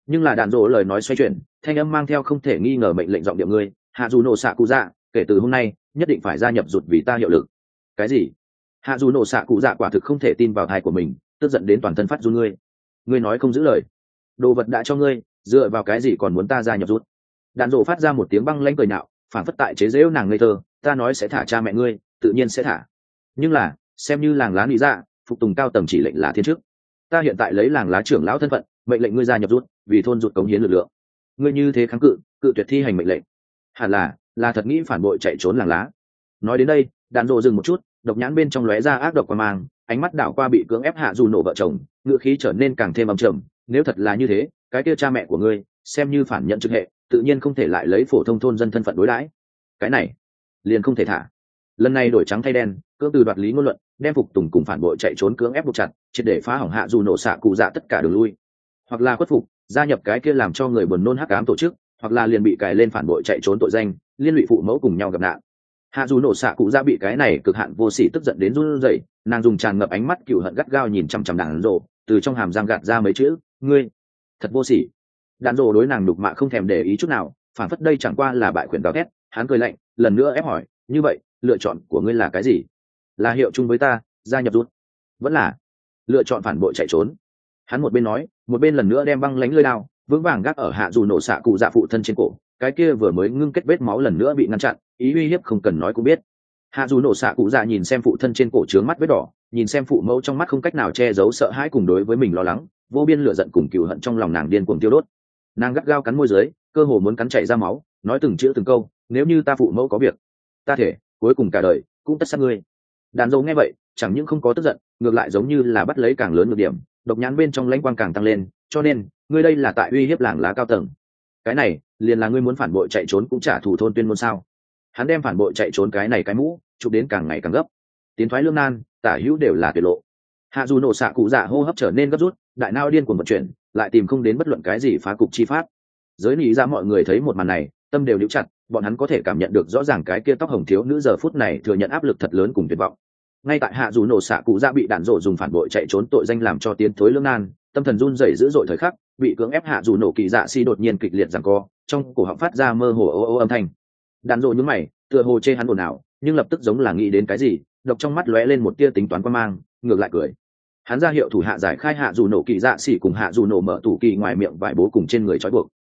Nhưng là đạn dỗ lời nói xoay chuyển, thanh âm mang theo không thể nghi ngờ mệnh lệnh giọng điệu ngươi, hạ dù nổ xạ cụ dạ, kể từ hôm nay nhất định phải gia nhập rụt vì ta hiệu lực. Cái gì? Hạ dù nổ xạ cụ dạ quả thực không thể tin vào thai của mình, tức giận đến toàn thân phát run. Ngươi nói không giữ lời, đồ vật đã cho ngươi, dựa vào cái gì còn muốn ta gia nhập rút? Đạn dỗ phát ra một tiếng băng lãnh cười nạo, phản phất tại chế giễu nàng ngây thơ. Ta nói sẽ thả cha mẹ ngươi, tự nhiên sẽ thả. Nhưng là xem như làng lá lý dạ, phục tùng cao tầng chỉ lệnh là thiên chức. Ta hiện tại lấy làng lá trưởng lão thân phận, mệnh lệnh ngươi gia nhập rút, vì thôn rút cống hiến lực lượng. Ngươi như thế kháng cự tuyệt thi hành mệnh lệnh, hẳn là thật nghĩ phản bội chạy trốn làng lá. Nói đến đây, đạn dỗ dừng một chút, độc nhãn bên trong lóe ra ác độc qua mang, ánh mắt đảo qua bị cưỡng ép hạ dù nổ vợ chồng, ngựa khí trở nên càng thêm âm trầm. Nếu thật là như thế, cái kia cha mẹ của ngươi xem như phản nhận trực hệ, tự nhiên không thể lại lấy phổ thông thôn dân thân phận đối đãi. Cái này liền không thể thả. Lần này đổi trắng thay đen, cưỡng từ đoạt lý ngôn luận, đem phục tùng cùng phản bội chạy trốn cưỡng ép buộc chặt, triệt để phá hỏng hạ dù nổ xạ cụ dạ tất cả đường lui. Hoặc là khuất phục, gia nhập cái kia làm cho người buồn nôn hắc ám tổ chức, hoặc là liền bị cài lên phản bội chạy trốn tội danh, liên lụy phụ mẫu cùng nhau gặp nạn. Hạ dù nổ xạ cụ dạ bị cái này cực hạn vô sỉ tức giận đến run rẩy, nàng dùng tràn ngập ánh mắt cừu hận gắt gao nhìn chằm chằm đàn rồ, từ trong hàm răng gạt ra mấy chữ, ngươi thật vô sỉ. Đàn rồ đối nàng nhục mạ không thèm để ý chút nào, phản phất đây chẳng qua là bại quyền gào thét. Hắn cười lạnh, lần nữa ép hỏi, như vậy lựa chọn của ngươi là cái gì? Là hiệu chung với ta, gia nhập rút, vẫn là lựa chọn phản bội chạy trốn? Hắn một bên nói, một bên lần nữa đem băng lánh lưỡi đao vững vàng gác ở hạ dù nổ xạ cụ dạ phụ thân trên cổ. Cái kia vừa mới ngưng kết vết máu lần nữa bị ngăn chặn, ý uy hiếp không cần nói cũng biết. Hạ dù nổ xạ cụ dạ nhìn xem phụ thân trên cổ trướng mắt vết đỏ, nhìn xem phụ mẫu trong mắt không cách nào che giấu sợ hãi cùng đối với mình lo lắng, vô biên lửa giận cùng cừu hận trong lòng nàng điên cuồng tiêu đốt. Nàng gắt gao cắn môi dưới, cơ hồ muốn cắn chảy ra máu, nói từng chữ từng câu, nếu như ta phụ mẫu có việc, ta thể cuối cùng cả đời cũng tất sát ngươi. Đàn dâu nghe vậy chẳng những không có tức giận, ngược lại giống như là bắt lấy càng lớn nhược điểm, độc nhãn bên trong lãnh quang càng tăng lên. Cho nên ngươi đây là tại uy hiếp làng lá cao tầng? Cái này liền là ngươi muốn phản bội chạy trốn cũng trả thù thôn tuyên ngôn sao? Hắn đem phản bội chạy trốn cái này cái mũ chụp đến càng ngày càng gấp, tiến thoái lưỡng nan, tả hữu đều là tuyệt lộ. Hạ dù nổ xạ cụ dạ hô hấp trở nên gấp rút, đại nao điên cuồng vận chuyển, lại tìm không đến bất luận cái gì phá cục chi pháp. Giới lý ra mọi người thấy một màn này, tâm đều níu chặt, bọn hắn có thể cảm nhận được rõ ràng cái kia tóc hồng thiếu nữ giờ phút này thừa nhận áp lực thật lớn cùng tuyệt vọng. Ngay tại hạ dù nổ xạ cụ dạ bị đạn rổ dùng phản bội chạy trốn tội danh làm cho tiến thối lưỡng nan, tâm thần run rẩy dữ dội thời khắc, bị cưỡng ép hạ dù nổ kỳ dạ si đột nhiên kịch liệt giằng co, trong cổ họng phát ra mơ hồ ô ô âm thanh. Đạn rổ nhướng mày, tựa hồ chê hắn ồn ào, nhưng lập tức giống là nghĩ đến cái gì, độc trong mắt lóe lên một tia tính toán quan mang, ngược lại cười. Hắn ra hiệu thủ hạ giải khai hạ dù nổ kỳ dạ xỉ cùng hạ dù nổ mở tủ kỳ ngoài miệng vải bố cùng trên người trói buộc.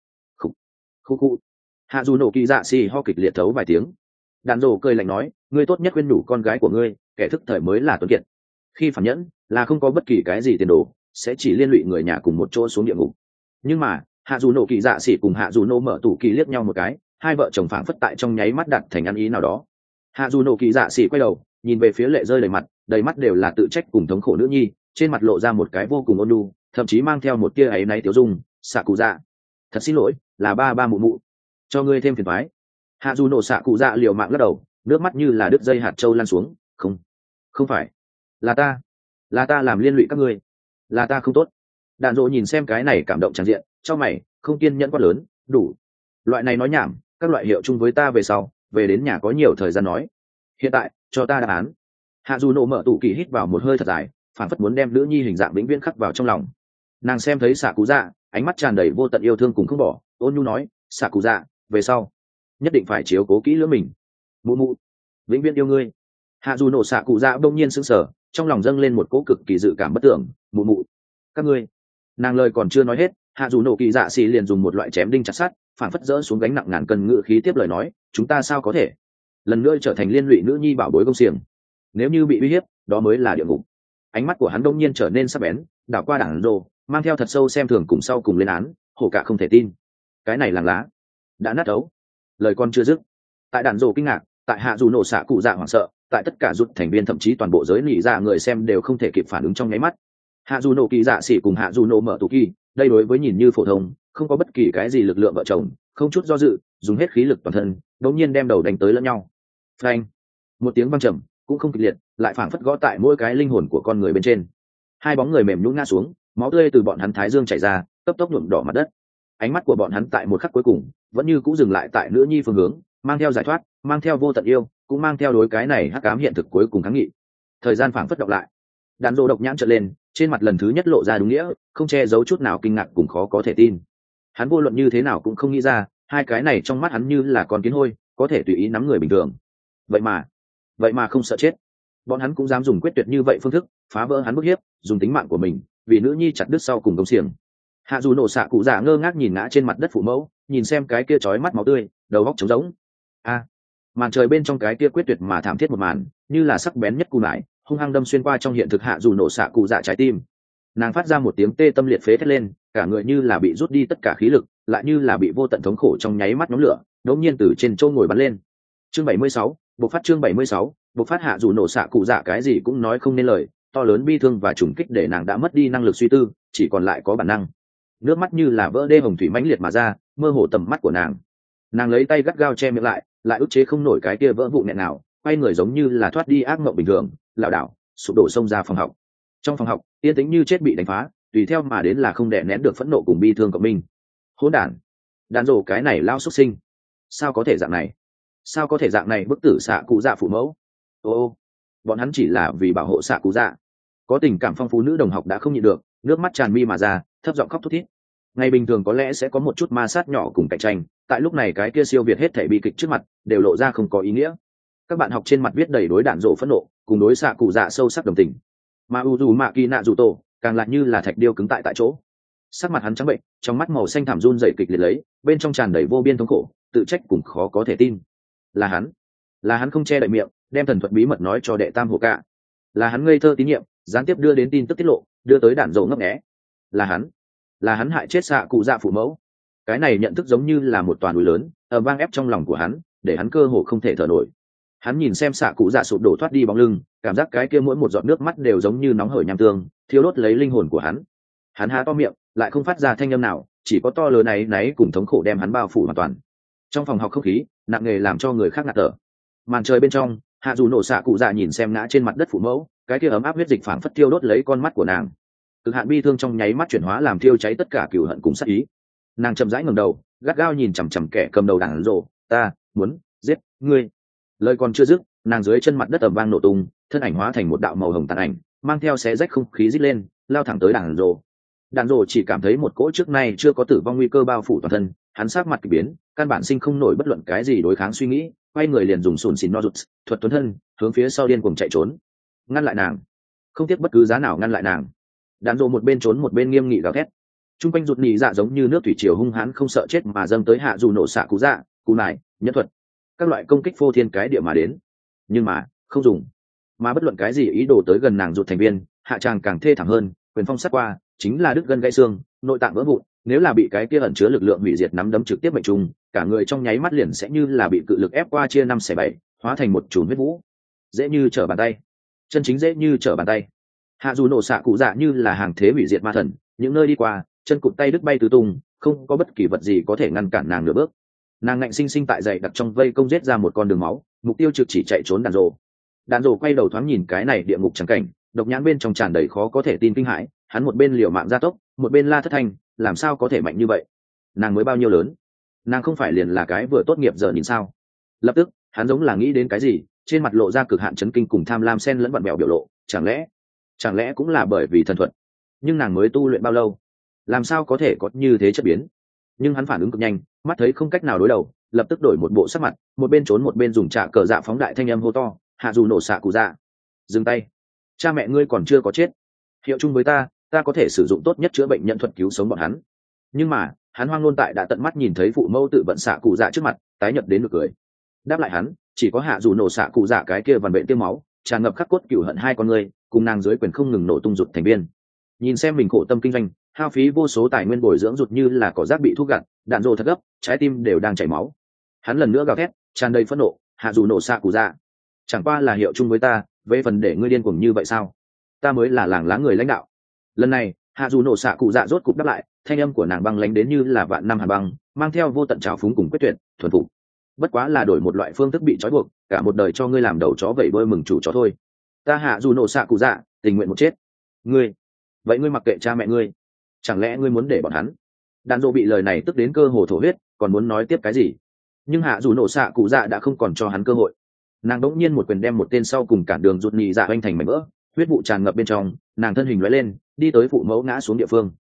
Khu. Hạ dù nổ kỳ dạ xỉ ho kịch liệt thấu vài tiếng. Đàn rồ cười lạnh nói, ngươi tốt nhất khuyên nhủ con gái của ngươi, kẻ thức thời mới là tuấn kiệt. Khi phản nhẫn là không có bất kỳ cái gì tiền đồ, sẽ chỉ liên lụy người nhà cùng một chỗ xuống địa ngục. Nhưng mà hạ dù nổ kỳ dạ xỉ cùng hạ dù nổ mở tủ kỳ liếc nhau một cái, hai vợ chồng phảng phất tại trong nháy mắt đặt thành ăn ý nào đó. Hạ dù nổ kỳ dạ xỉ quay đầu nhìn về phía lệ rơi đầy mắt đều là tự trách cùng thống khổ nữ nhi, trên mặt lộ ra một cái vô cùng ôn nhu, thậm chí mang theo một tia áy náy tiểu dung. Xạ cụ dạ, thật xin lỗi, là ba mụ mụ cho ngươi thêm phiền toái. Hạ dù nổ xạ cụ dạ liều mạng lắc đầu, nước mắt như là đứt dây hạt châu lan xuống. Không phải, là ta làm liên lụy các ngươi, là ta không tốt. Đạn dỗ nhìn xem cái này cảm động tràn diện, cho mày không kiên nhẫn quá lớn, đủ loại này nói nhảm, các loại hiệu chung với ta về sau, về đến nhà có nhiều thời gian nói. Hiện tại cho ta đáp án. Hạ dù nổ mở tủ kỳ hít vào một hơi thật dài, phản phất muốn đem nữ nhi hình dạng vĩnh viễn khắc vào trong lòng. Nàng xem thấy xạ cụ dạ, ánh mắt tràn đầy vô tận yêu thương cùng không bỏ, ôn nhu nói, xạ cụ dạ, về sau nhất định phải chiếu cố kỹ lưỡng mình. Mụ vĩnh viễn yêu ngươi. Hạ dù nổ xạ cụ dạ bỗng nhiên sững sờ, trong lòng dâng lên một cỗ cực kỳ dự cảm bất tưởng. Mụ các ngươi. Nàng lời còn chưa nói hết, hạ dù nổ kỳ dạ xì liền dùng một loại chém đinh chặt sắt, phản phất dỡ xuống gánh nặng ngàn cân ngự khí tiếp lời nói, chúng ta sao có thể lần nữa trở thành liên lụy nữ nhi bảo bối công xiềng? Nếu như bị uy hiếp, đó mới là địa ngục. Ánh mắt của hắn đông nhiên trở nên sắc bén, đảo qua đảng rồ, mang theo thật sâu xem thường cùng sau cùng lên án. Hổ cả không thể tin, cái này làng lá đã nát ấu. Lời con chưa dứt, tại đàn rồ kinh ngạc, tại hạ dù nổ xạ cụ dạ hoảng sợ, tại tất cả rút thành viên thậm chí toàn bộ giới nỉ dạ người xem đều không thể kịp phản ứng trong nháy mắt. Hạ dù nổ kỳ dạ xỉ cùng hạ dù nổ mở tù kỳ, đây đối với nhìn như phổ thông, không có bất kỳ cái gì lực lượng vợ chồng, không chút do dự, dùng hết khí lực toàn thân, đống nhiên đem đầu đánh tới lẫn nhau. Phanh! Một tiếng vang trầm, cũng không kịch liệt, lại phảng phất gõ tại mỗi cái linh hồn của con người bên trên. Hai bóng người mềm nhũn ngã xuống, máu tươi từ bọn hắn thái dương chảy ra, cấp tốc nhuộm đỏ mặt đất. Ánh mắt của bọn hắn tại một khắc cuối cùng, vẫn như cũ dừng lại tại nữ nhi phương hướng, mang theo giải thoát, mang theo vô tận yêu, cũng mang theo đối cái này hắc ám hiện thực cuối cùng kháng nghị. Thời gian phảng phất đọc lại. Đàn rồ độc nhãn trợn lên, trên mặt lần thứ nhất lộ ra đúng nghĩa, không che giấu chút nào kinh ngạc cùng khó có thể tin. Hắn vô luận như thế nào cũng không nghĩ ra hai cái này trong mắt hắn như là con kiến hôi có thể tùy ý nắm người bình thường. Vậy mà không sợ chết, bọn hắn cũng dám dùng quyết tuyệt như vậy phương thức phá vỡ hắn bức hiếp, dùng tính mạng của mình vì nữ nhi chặt đứt sau cùng công xiềng. Hạ dù nổ xạ cụ dạ ngơ ngác nhìn ngã trên mặt đất phụ mẫu, nhìn xem cái kia chói mắt máu tươi, đầu góc trống rỗng. Màn trời bên trong cái kia quyết tuyệt mà thảm thiết một màn như là sắc bén nhất cù nải hung hăng đâm xuyên qua trong hiện thực hạ dù nổ xạ cụ dạ trái tim. Nàng phát ra một tiếng tê tâm liệt phế thét lên, cả người như là bị rút đi tất cả khí lực, lại như là bị vô tận thống khổ trong nháy mắt nhóm lửa đột nhiên từ trên châu ngồi bắn lên. Chương 76, bộc phát. Chương 76, bộc phát. Hạ dù nổ xạ cụ dạ cái gì cũng nói không nên lời, to lớn bi thương và trùng kích để nàng đã mất đi năng lực suy tư, chỉ còn lại có bản năng. Nước mắt như là vỡ đê hồng thủy mãnh liệt mà ra, mơ hồ tầm mắt của nàng lấy tay gắt gao che miệng lại ức chế không nổi cái kia vỡ vụn nghẹn nào, quay người giống như là thoát đi ác mộng bình thường, lảo đảo sụp đổ xông ra phòng học. Trong phòng học yên tĩnh như chết bị đánh phá, tùy theo mà đến là không đè nén được phẫn nộ cùng bi thương của mình. Hỗn đàn rồ cái này lao xuất sinh, sao có thể dạng này bức tử xạ cụ dạ phụ mẫu. Bọn hắn chỉ là vì bảo hộ xạ cụ dạ. Có tình cảm phong phú nữ đồng học đã không nhịn được, nước mắt tràn mi mà ra, thấp giọng khóc thút thít. Ngày bình thường có lẽ sẽ có một chút ma sát nhỏ cùng cạnh tranh, tại lúc này cái kia siêu việt hết thể bi kịch trước mặt đều lộ ra không có ý nghĩa. Các bạn học trên mặt viết đầy đối đạn rộ phẫn nộ cùng đối xạ cụ dạ sâu sắc đồng tình, mà u dù mạ kỳ nạ dù tổ càng lại như là thạch điêu cứng tại chỗ. Sắc mặt hắn trắng bệnh, trong mắt màu xanh thảm run dậy kịch liệt lấy, bên trong tràn đầy vô biên thống khổ, tự trách cùng khó có thể tin. Là hắn không che đậy miệng, đem thần thuật bí mật nói cho đệ tam hồ cạ. Là hắn ngây thơ tín nhiệm, gián tiếp đưa đến tin tức tiết lộ, đưa tới đạn rộ ngấp nghé. Là hắn hại chết xạ cụ dạ phụ mẫu. Cái này nhận thức giống như là một toàn núi lớn ở vang ép trong lòng của hắn, để hắn cơ hồ không thể thở nổi. Hắn nhìn xem xạ cụ dạ sụp đổ thoát đi bóng lưng, cảm giác cái kia mỗi một giọt nước mắt đều giống như nóng hởi nham tương, thiêu đốt lấy linh hồn của hắn. Hắn há to miệng, lại không phát ra thanh âm nào, chỉ có to lớn náy cùng thống khổ đem hắn bao phủ hoàn toàn. Trong phòng học không khí nặng nề làm cho người khác ngạt thở. Màn trời bên trong, hạ dù nổ xạ cụ dạ nhìn xem ngã trên mặt đất phụ mẫu, cái kia ấm áp huyết dịch phảng phất thiêu đốt lấy con mắt của nàng. Cực hạn bi thương trong nháy mắt chuyển hóa làm thiêu cháy tất cả cừu hận cùng sát ý. Nàng chậm rãi ngẩng đầu, gắt gao nhìn chằm chằm kẻ cầm đầu đàn rồ. Ta muốn giết ngươi. Lời còn chưa dứt, nàng dưới chân mặt đất ầm vang nổ tung, thân ảnh hóa thành một đạo màu hồng tàn ảnh, mang theo xé rách không khí rít lên, lao thẳng tới đàn rồ. Đàn rồ chỉ cảm thấy một cỗ trước nay chưa có tử vong nguy cơ bao phủ toàn thân, hắn sát mặt kỳ biến, căn bản sinh không nổi bất luận cái gì đối kháng suy nghĩ, quay người liền dùng sùn xìn no rụt, thuật tuấn thân, hướng phía sau điên cuồng chạy trốn. Ngăn lại nàng, không tiếc bất cứ giá nào ngăn lại nàng. Đàn rồ một bên trốn một bên nghiêm nghị gào thét. Trung quanh rụt nhị dạ giống như nước thủy triều hung hãn không sợ chết mà dâng tới hạ dù nổ xạ cú dạ, cú nải, nhất thuật, các loại công kích phô thiên cái địa mà đến, nhưng mà không dùng. Mà bất luận cái gì ý đồ tới gần nàng rụt thành viên, hạ tràng càng thê thảm hơn, quyền phong sát qua chính là đứt gân gãy xương, nội tạng vỡ vụn. Nếu là bị cái kia ẩn chứa lực lượng hủy diệt nắm đấm trực tiếp mệnh trùng, cả người trong nháy mắt liền sẽ như là bị cự lực ép qua chia 5/7, hóa thành một chùm huyết vũ, dễ như trở bàn tay, chân chính dễ như trở bàn tay. Hạ dù nổ xạ cụ dạ như là hàng thế hủy diệt ma thần, những nơi đi qua chân cụt tay đứt bay tứ tung, không có bất kỳ vật gì có thể ngăn cản nàng nửa bước. Nàng ngạnh sinh sinh tại dậy đặt trong vây công giết ra một con đường máu, mục tiêu trực chỉ chạy trốn đàn rồ quay đầu thoáng nhìn cái này địa ngục trắng cảnh, độc nhãn bên trong tràn đầy khó có thể tin kinh hãi. Hắn một bên liều mạng gia tốc, một bên la thất thanh, làm sao có thể mạnh như vậy? Nàng mới bao nhiêu lớn? Nàng không phải liền là cái vừa tốt nghiệp giờ nhìn sao? Lập tức hắn giống là nghĩ đến cái gì, trên mặt lộ ra cực hạn chấn kinh cùng tham lam xen lẫn vặn vẹo biểu lộ. Chẳng lẽ cũng là bởi vì thần thuật? Nhưng nàng mới tu luyện bao lâu, làm sao có thể có như thế chất biến? Nhưng hắn phản ứng cực nhanh, mắt thấy không cách nào đối đầu, lập tức đổi một bộ sắc mặt, một bên trốn một bên dùng trạ cờ dạ phóng đại thanh âm hô to. Hạ dù nổ xạ cụ dạ, dừng tay! Cha mẹ ngươi còn chưa có chết, hiệu chung với ta có thể sử dụng tốt nhất chữa bệnh nhận thuật cứu sống bọn hắn. Nhưng mà hắn hoang ngôn tại đã tận mắt nhìn thấy phụ mẫu tự vận xạ cụ dạ trước mặt, tái nhợt đến nực cười. Đáp lại hắn chỉ có hạ dù nổ xạ cụ dạ cái kia vằn vện tiêm máu, tràn ngập khắc cốt cửu hận hai con người, cùng nàng dưới quyền không ngừng nổ tung rụt thành viên. Nhìn xem mình khổ tâm kinh doanh, hao phí vô số tài nguyên bồi dưỡng rụt như là cỏ rác bị thuốc gặt, đạn rồ thật gấp, trái tim đều đang chảy máu. Hắn lần nữa gào thét, tràn đầy phẫn nộ. Hạ dù nổ xạ cụ dạ, chẳng qua là hiệu chung với ta, về phần để ngươi điên cuồng như vậy sao? Ta mới là làng lá người lãnh đạo. Lần này hạ dù nổ xạ cụ dạ rốt cục đáp lại, thanh âm của nàng băng lánh đến như là vạn năm hàn băng, mang theo vô tận trào phúng cùng quyết tuyệt, thuần phục. Bất quá là đổi một loại phương thức bị trói buộc, cả một đời cho ngươi làm đầu chó vẩy bơi mừng chủ chó thôi. Ta hạ dù nổ xạ cụ dạ tình nguyện một chết. Vậy ngươi mặc kệ cha mẹ ngươi, chẳng lẽ ngươi muốn để bọn hắn? Đàn dô bị lời này tức đến cơ hồ thổ huyết, còn muốn nói tiếp cái gì, nhưng hạ dù nổ xạ cụ dạ đã không còn cho hắn cơ hội. Nàng đống nhiên một quyền đem một tên sau cùng cản đường rụt nhị dạ oanh thành mảnh vỡ, huyết vụ tràn ngập bên trong. Nàng thân hình lóe lên, đi tới phụ mẫu ngã xuống địa phương.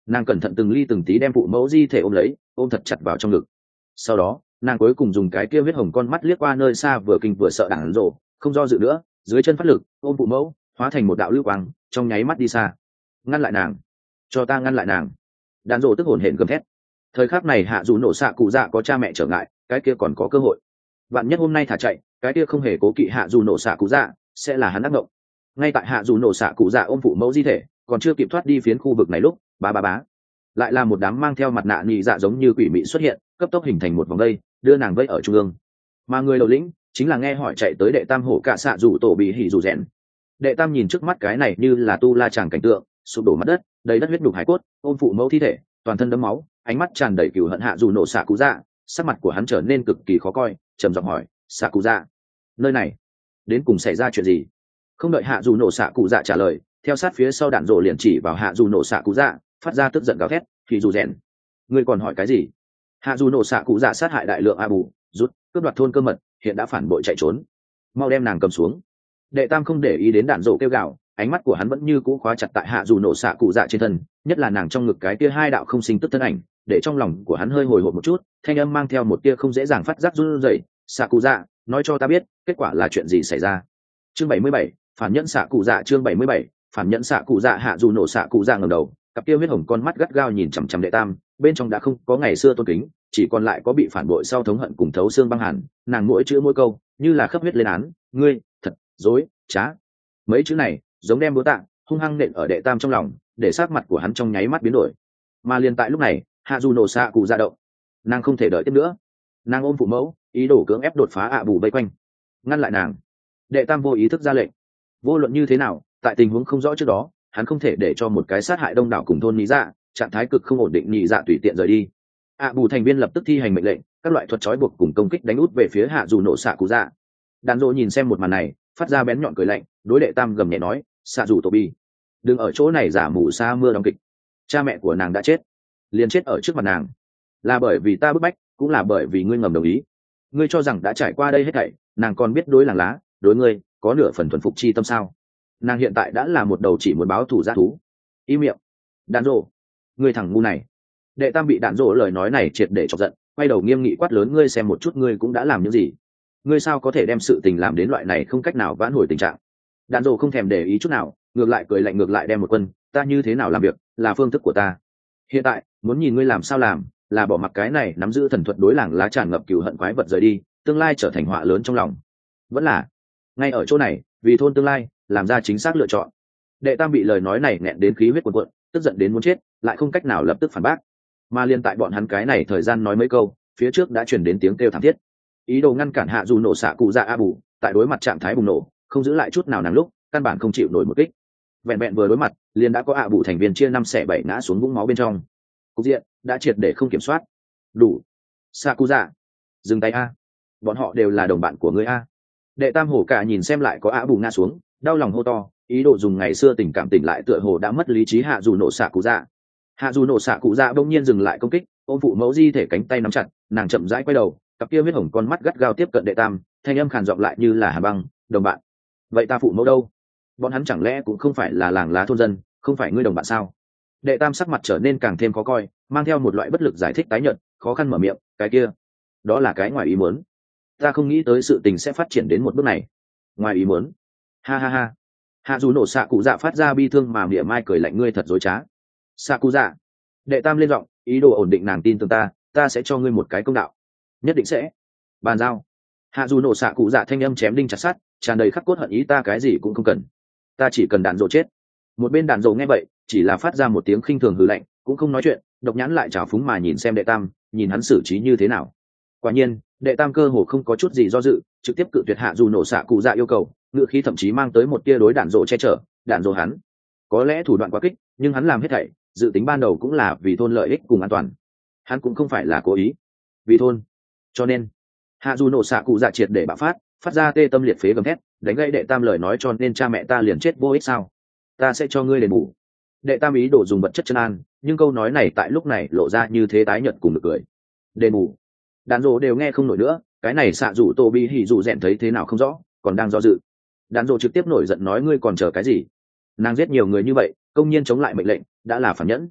Nàng cẩn thận từng ly từng tí đem phụ mẫu di thể ôm lấy, ôm thật chặt vào trong ngực. Sau đó nàng cuối cùng dùng cái kia huyết hồng con mắt liếc qua nơi xa vừa kinh vừa sợ đàn rộ, không do dự nữa, dưới chân phát lực ôm phụ mẫu hóa thành một đạo lưu quang, trong nháy mắt đi xa. Ngăn lại nàng, cho ta ngăn lại nàng. Đàn rộ tức hổn hển gầm thét. Thời khắc này hạ dù nổ xạ cụ dạ có cha mẹ trở ngại, cái kia còn có cơ hội. Vạn nhất hôm nay thả chạy, cái kia không hề cố kỵ hạ dù nổ xạ cụ dạ sẽ là hắn ác mộng. Ngay tại hạ dù nổ xạ cụ dạ ôm phụ mẫu di thể còn chưa kịp thoát đi phiến khu vực này lúc bá lại là một đám mang theo mặt nạ nhị dạ giống như quỷ mị xuất hiện, cấp tốc hình thành một vòng vây đưa nàng vây ở trung ương. Mà người đầu lĩnh chính là nghe hỏi chạy tới đệ tam hổ cạ xạ dù tổ bị hỉ dù rèn. Đệ tam nhìn trước mắt cái này như là tu la tràng cảnh tượng, sụp đổ mặt đất, đầy đất huyết đục hải cốt, ôm phụ mẫu thi thể toàn thân đẫm máu, ánh mắt tràn đầy cừu hận hạ dù nổ xạ cụ dạ. Sắc mặt của hắn trở nên cực kỳ khó coi, trầm giọng hỏi xạ cụ dạ, nơi này đến cùng xảy ra chuyện gì? Không đợi hạ dù nổ xạ cụ dạ trả lời, theo sát phía sau đạn rộ liền chỉ vào hạ dù nổ xạ cụ dạ, phát ra tức giận gào thét thì dù rèn, ngươi còn hỏi cái gì? Hạ dù nổ xạ cụ dạ sát hại đại lượng a bù rút, cướp đoạt thôn cơ mật, hiện đã phản bội chạy trốn, mau đem nàng cầm xuống. Đệ tam không để ý đến đạn rộ kêu gào, ánh mắt của hắn vẫn như cũ khóa chặt tại hạ dù nổ xạ cụ dạ trên thân, nhất là nàng trong ngực cái kia hai đạo không sinh tức thân ảnh, để trong lòng của hắn hơi hồi hộp một chút, thanh âm mang theo một tia không dễ dàng phát giác run rẩy. Xạ cụ dạ, nói cho ta biết kết quả là chuyện gì xảy ra. Chương 77, phản nhẫn xạ cụ dạ. Chương 77, phản nhẫn xạ cụ dạ. Hạ dù nổ xạ cụ dạ ngẩng đầu, cặp kia huyết hồng con mắt gắt gao nhìn chằm chằm đệ tam, bên trong đã không có ngày xưa tôn kính, chỉ còn lại có bị phản bội sau thống hận cùng thấu xương băng hàn. Nàng mỗi chữ mỗi câu như là khắp huyết lên án, ngươi thật dối trá. Mấy chữ này giống đem búa tạ hung hăng nện ở đệ tam trong lòng, để sát mặt của hắn trong nháy mắt biến đổi. Mà liền tại lúc này hạ dù nổ xạ cụ dạ động, nàng không thể đợi tiếp nữa, nàng ôm phụ mẫu ý đồ cưỡng ép đột phá ạ bù vây quanh, ngăn lại nàng. Đệ tam vô ý thức ra lệnh, vô luận như thế nào tại tình huống không rõ trước đó hắn không thể để cho một cái sát hại đông đảo cùng thôn nhị dạ, trạng thái cực không ổn định nhị dạ tùy tiện rời đi. ạ bù thành viên lập tức thi hành mệnh lệnh, các loại thuật trói buộc cùng công kích đánh út về phía hạ dù nổ xạ cụ dạ. Đàn rộ nhìn xem một màn này phát ra bén nhọn cười lạnh, đối đệ tam gầm nhẹ nói xạ dù tổ bi, đừng ở chỗ này giả mù sa mưa đóng kịch. Cha mẹ của nàng đã chết, liền chết ở trước mặt nàng, là bởi vì ta bức bách, cũng là bởi vì ngươi ngầm đồng ý. Ngươi cho rằng đã trải qua đây hết thảy nàng còn biết đối làng lá đối ngươi có nửa phần thuần phục chi tâm sao? Nàng hiện tại đã là một đầu chỉ muốn báo thù dã thú. Im miệng, đạn rộ, ngươi thằng ngu này. Đệ tam bị đạn rộ lời nói này triệt để chọc giận, quay đầu nghiêm nghị quát lớn, ngươi xem một chút ngươi cũng đã làm những gì, ngươi sao có thể đem sự tình làm đến loại này không cách nào vãn hồi tình trạng. Đạn rộ không thèm để ý chút nào, ngược lại cười lạnh, ngược lại đem một quân, ta như thế nào làm việc là phương thức của ta, hiện tại muốn nhìn ngươi làm sao làm, là bỏ mặc cái này nắm giữ thần thuật đối làng lá tràn ngập cừu hận quái vật rời đi, tương lai trở thành họa lớn trong lòng, vẫn là ngay ở chỗ này vì thôn tương lai làm ra chính xác lựa chọn. Đệ tam bị lời nói này nghẹn đến khí huyết cuồn cuộn, tức giận đến muốn chết, lại không cách nào lập tức phản bác. Mà liên tại bọn hắn cái này thời gian nói mấy câu, phía trước đã chuyển đến tiếng kêu thảm thiết, ý đồ ngăn cản hạ dù nổ xạ cụ dạ a bù, tại đối mặt trạng thái bùng nổ không giữ lại chút nào nàng lúc căn bản không chịu nổi một kích, vẹn vẹn vừa đối mặt liền đã có ạ bù thành viên chia 5/7 ngã xuống vũng máu bên trong. Cục diện đã triệt để không kiểm soát. Đủ, xạ cụ dạ, dừng tay a, bọn họ đều là đồng bạn của ngươi a. Đệ tam hổ cả nhìn xem lại có ạ bù ngã xuống, đau lòng hô to, ý đồ dùng ngày xưa tình cảm tỉnh lại tựa hồ đã mất lý trí hạ dù nổ xạ cụ dạ. Hạ dù nổ xạ cụ dạ bỗng nhiên dừng lại công kích, ôm phụ mẫu di thể cánh tay nắm chặt, nàng chậm rãi quay đầu, cặp kia huyết hồng con mắt gắt gao tiếp cận đệ tam, thanh âm khàn giọng lại như là hà băng, đồng bạn, vậy ta phụ mẫu đâu? Bọn hắn chẳng lẽ cũng không phải là làng lá thôn dân, không phải ngươi đồng bạn sao? Đệ tam sắc mặt trở nên càng thêm khó coi, mang theo một loại bất lực giải thích tái nhợt, khó khăn mở miệng, cái kia đó là cái ngoài ý muốn, ta không nghĩ tới sự tình sẽ phát triển đến một bước này. Ngoài ý muốn? Ha ha ha. Hạ dù nổ xạ cụ dạ phát ra bi thương mà mỉa mai cười lạnh, ngươi thật dối trá. Xạ cụ dạ. Đệ tam lên giọng, ý đồ ổn định nàng, tin tưởng ta sẽ cho ngươi một cái công đạo, nhất định sẽ. Bàn giao. Hạ dù nổ xạ cụ dạ thanh âm chém đinh chặt sắt, tràn đầy khắc cốt hận ý, ta cái gì cũng không cần, ta chỉ cần đạn dộ chết. Một bên đạn dộ nghe vậy chỉ là phát ra một tiếng khinh thường hừ lạnh, cũng không nói chuyện, độc nhãn lại trào phúng mà nhìn xem đệ tam, nhìn hắn xử trí như thế nào. Quả nhiên đệ tam cơ hồ không có chút gì do dự, trực tiếp cự tuyệt hạ dù nổ xạ cụ dạ yêu cầu, ngữ khí thậm chí mang tới một tia đối đạn dộ che chở. Đạn dộ hắn có lẽ thủ đoạn quá kích, nhưng hắn làm hết thảy dự tính ban đầu cũng là vì thôn lợi ích cùng an toàn, hắn cũng không phải là cố ý, vì thôn. Cho nên hạ dù nổ xạ cụ dạ triệt để bạo phát ra tê tâm liệt phế gầm thét, đánh gãy đệ tam lời nói, cho nên cha mẹ ta liền chết vô ích sao? Ta sẽ cho ngươi đền bù. Đệ tam ý đồ dùng vật chất chân an, nhưng câu nói này tại lúc này lộ ra như thế tái nhợt cùng được cười. Đền bù? Đàn rộ đều nghe không nổi nữa, cái này xạ rủ tô bi hỉ rủ rèn thấy thế nào không rõ, còn đang do dự. Đàn rộ trực tiếp nổi giận nói, ngươi còn chờ cái gì? Nàng giết nhiều người như vậy, công nhiên chống lại mệnh lệnh, đã là phản nhẫn.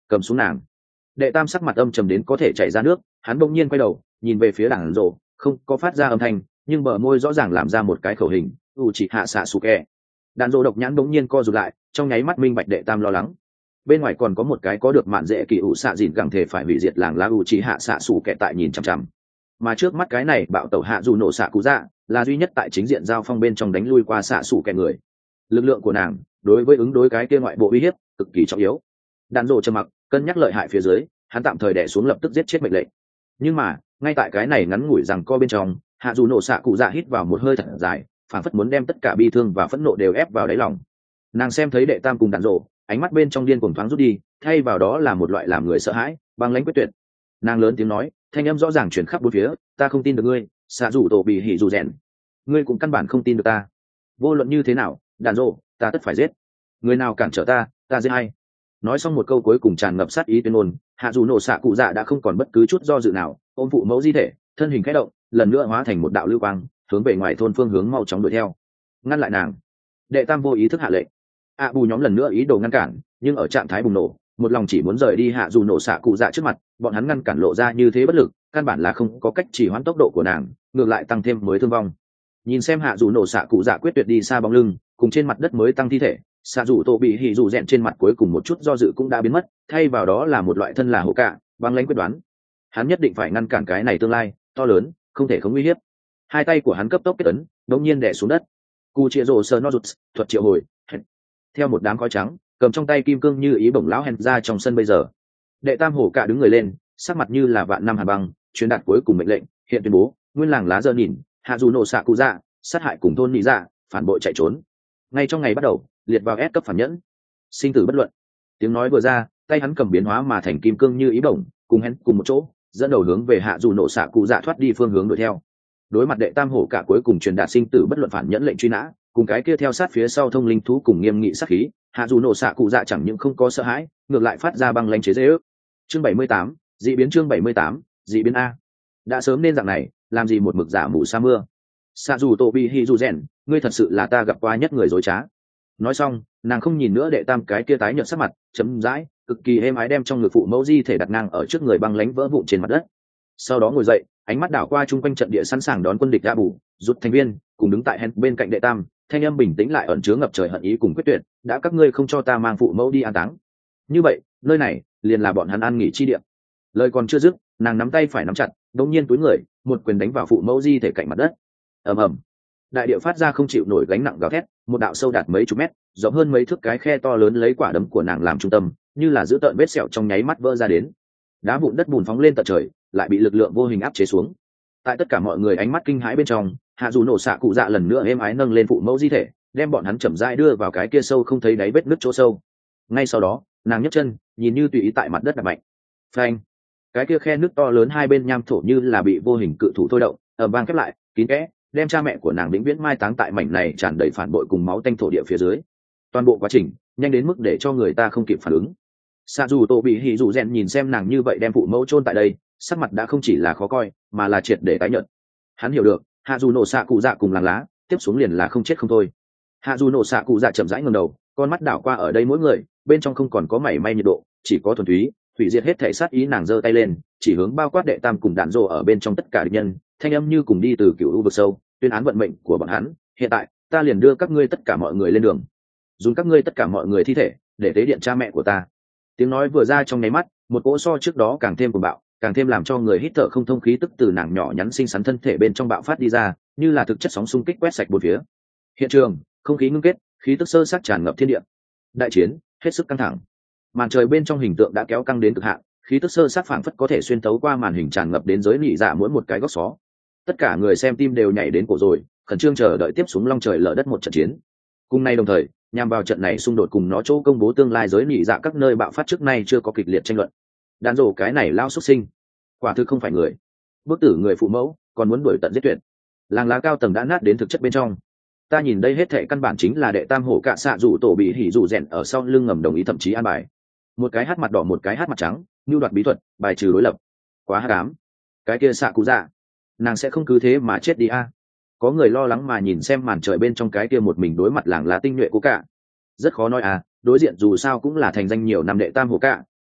cầm xuống nàng. Đệ tam sắc mặt âm trầm đến có thể chảy ra nước, hắn bỗng nhiên quay đầu nhìn về phía đàn rộ, không có phát ra âm thanh, nhưng bờ môi rõ ràng làm ra một cái khẩu hình, u chỉ hạ xạ sủ kẹ. Đàn rộ độc nhãn bỗng nhiên co rụt lại, trong nháy mắt minh bạch đệ tam lo lắng. Bên ngoài còn có một cái có được mạn dễ kỳ ủ xạ dìn gẳng thể phải hủy diệt làng lá u chỉ hạ xạ sủ kẹ tại nhìn chằm chằm. Mà trước mắt cái này bạo tẩu hạ dù nổ xạ cú dạ là duy nhất tại chính diện giao phong bên trong đánh lui qua xạ sủ kẹ người. Lực lượng của nàng đối với ứng đối cái kia ngoại bộ uy hiếp cực kỳ trọng yếu. Đàn rộ trầm mặc, cân nhắc lợi hại phía dưới, hắn tạm thời đè xuống lập tức giết chết mệnh lệnh. Nhưng mà ngay tại cái này ngắn ngủi rằng co bên trong, hạ dù nổ xạ cụ dạ hít vào một hơi thật dài, phản phất muốn đem tất cả bi thương và phẫn nộ đều ép vào đáy lòng. Nàng xem thấy đệ tam cùng đàn rộ, ánh mắt bên trong điên cuồng thoáng rút đi, thay vào đó là một loại làm người sợ hãi, băng lãnh quyết tuyệt. Nàng lớn tiếng nói, thanh âm rõ ràng truyền khắp bốn phía, ta không tin được ngươi, xạ dù tổ bị hỉ dù rèn, ngươi cũng căn bản không tin được ta. Vô luận như thế nào, đàn rộ, ta tất phải giết. Người nào cản trở ta, ta giết hay. Nói xong một câu cuối cùng tràn ngập sát ý tuyên ngôn, hạ dù nổ xạ cụ dạ đã không còn bất cứ chút do dự nào, ôm phụ mẫu di thể, thân hình khẽ động, lần nữa hóa thành một đạo lưu quang, hướng về ngoài thôn phương hướng mau chóng đuổi theo. Ngăn lại nàng. Đệ tam vô ý thức hạ lệnh. Bù nhóm lần nữa ý đồ ngăn cản, nhưng ở trạng thái bùng nổ, một lòng chỉ muốn rời đi hạ dù nổ xạ cụ dạ trước mặt, bọn hắn ngăn cản lộ ra như thế bất lực, căn bản là không có cách chỉ hoãn tốc độ của nàng, ngược lại tăng thêm mới thương vong. Nhìn xem hạ dù nổ xạ cụ dạ quyết tuyệt đi xa bóng lưng, cùng trên mặt đất mới tăng thi thể, xạ dù tổ bị hỉ dù rèn trên mặt cuối cùng một chút do dự cũng đã biến mất, thay vào đó là một loại thân là hổ cả băng lãnh quyết đoán. Hắn nhất định phải ngăn cản cái này tương lai to lớn không thể không uy hiếp. Hai tay của hắn cấp tốc kết ấn, đột nhiên đè xuống đất. Cu chia rồ sơ nozuts thuật triệu hồi. Theo một đám khói trắng, cầm trong tay kim cương như ý bổng lão hèn ra trong sân bây giờ. Đệ tam hổ cả đứng người lên, sắc mặt như là vạn năm hàn băng, truyền đạt cuối cùng mệnh lệnh, hiện tuyên bố, nguyên làng lá dơ nhìn, hạ dù nổ xạ cụ dạ, sát hại cùng thôn nị dạ, phản bội chạy trốn. Ngay trong ngày bắt đầu, liệt vào S cấp phản nhẫn, sinh tử bất luận. Tiếng nói vừa ra, tay hắn cầm biến hóa mà thành kim cương như ý bổng, cùng hắn cùng một chỗ, dẫn đầu hướng về hạ dù nổ xạ cụ dạ thoát đi phương hướng đuổi theo. Đối mặt đệ tam hổ cả cuối cùng truyền đạt sinh tử bất luận phản nhẫn lệnh truy nã, cùng cái kia theo sát phía sau thông linh thú cùng nghiêm nghị sát khí, hạ dù nổ xạ cụ dạ chẳng những không có sợ hãi, ngược lại phát ra băng lãnh chế giễu. Chương 78, dị biến chương 78, dị biến a. Đã sớm nên dạng này, làm gì một mực giả mù sa mưa. Xạ dù tổ bị hỉ dù rèn, ngươi thật sự là ta gặp qua nhất người dối trá. Nói xong, nàng không nhìn nữa đệ tam cái kia tái nhợt sắc mặt, chấm dãi, cực kỳ êm ái đem trong ngực phụ mẫu di thể đặt ngang ở trước người băng lãnh vỡ vụn trên mặt đất. Sau đó ngồi dậy, ánh mắt đảo qua chung quanh trận địa sẵn sàng đón quân địch đã bù, rút thành viên, cùng đứng tại hẹn bên cạnh đệ tam, thanh âm bình tĩnh lại ẩn chứa ngập trời hận ý cùng quyết tuyệt, đã các ngươi không cho ta mang phụ mẫu đi an táng. Như vậy, nơi này liền là bọn hắn an nghỉ chi địa. Lời còn chưa dứt, nàng nắm tay phải nắm chặt, đột nhiên túi người, một quyền đánh vào phụ mẫu di thể cạnh mặt đất. Ầm ầm. Đại địa phát ra không chịu nổi gánh nặng gào thét, một đạo sâu đạt mấy chục mét, rộng hơn mấy thước cái khe to lớn lấy quả đấm của nàng làm trung tâm, như là giữ tợn vết sẹo trong nháy mắt vỡ ra đến. Đá vụn đất bùn phóng lên tận trời, lại bị lực lượng vô hình áp chế xuống. Tại tất cả mọi người ánh mắt kinh hãi bên trong, hạ dù nổ xạ cụ dạ lần nữa êm ái nâng lên phụ mẫu di thể, đem bọn hắn chậm rãi đưa vào cái kia sâu không thấy đáy vết nứt chỗ sâu. Ngay sau đó, nàng nhấc chân, nhìn như tùy ý tại mặt đất đạp mạnh. Phanh! Cái kia khe nước to lớn hai bên nham thổ như là bị vô hình cự thủ thôi động, ầm vang khép lại, kín kẽ, đem cha mẹ của nàng vĩnh viễn mai táng tại mảnh này tràn đầy phản bội cùng máu tanh thổ địa phía dưới. Toàn bộ quá trình nhanh đến mức để cho người ta không kịp phản ứng. Xạ dù tổ bị hỉ dù rèn nhìn xem nàng như vậy đem phụ mẫu chôn tại đây, sắc mặt đã không chỉ là khó coi mà là triệt để tái nhợt. Hắn hiểu được, hạ dù nổ xạ cụ dạ cùng làng lá tiếp xuống liền là không chết không thôi. Hạ dù nổ xạ cụ dạ chậm rãi ngẩng đầu, con mắt đảo qua ở đây mỗi người, bên trong không còn có mảy may nhiệt độ, chỉ có thuần túy hủy diệt hết thể sát ý. Nàng giơ tay lên, chỉ hướng bao quát đệ tam cùng đạn rồ ở bên trong tất cả địch nhân, thanh âm như cùng đi từ cựu u vực sâu, tuyên án vận mệnh của bọn hắn. Hiện tại ta liền đưa các ngươi tất cả mọi người lên đường, dùng các ngươi tất cả mọi người thi thể để tế điện cha mẹ của ta. Tiếng nói vừa ra trong nháy mắt, một cỗ so trước đó càng thêm cuồng bạo, càng thêm làm cho người hít thở không thông khí tức từ nàng nhỏ nhắn xinh xắn thân thể bên trong bạo phát đi ra, như là thực chất sóng xung kích quét sạch bốn phía. Hiện trường không khí ngưng kết, khí tức sơ sát tràn ngập thiên địa. Đại chiến hết sức căng thẳng, màn trời bên trong hình tượng đã kéo căng đến cực hạn, khí tức sơ sát phảng phất có thể xuyên thấu qua màn hình tràn ngập đến giới nị dạ mỗi một cái góc xó. Tất cả người xem tim đều nhảy đến cổ rồi, khẩn trương chờ đợi tiếp xuống long trời lở đất một trận chiến. Cùng nay đồng thời, nhằm vào trận này xung đột cùng nó chỗ công bố tương lai giới nị dạ các nơi bạo phát trước nay chưa có kịch liệt tranh luận. Đàn rổ cái này lao xuất sinh, quả thực không phải người, bức tử người phụ mẫu, còn muốn đuổi tận giết tuyệt. Làng lá cao tầng đã nát đến thực chất bên trong. Ta nhìn đây hết thệ căn bản chính là đệ tam hổ cạ xạ rủ tổ bị hỉ rủ rèn ở sau lưng ngầm đồng ý, thậm chí an bài. Một cái hát mặt đỏ, một cái hát mặt trắng, nhu đoạt bí thuật, bài trừ đối lập. Quá hắc ám. Cái kia xạ cụ dạ, nàng sẽ không cứ thế mà chết đi a. Có người lo lắng mà nhìn xem màn trời bên trong cái kia một mình đối mặt làng lá tinh nhuệ của cả. Rất khó nói à, đối diện dù sao cũng là thành danh nhiều năm đệ tam hổ cạ,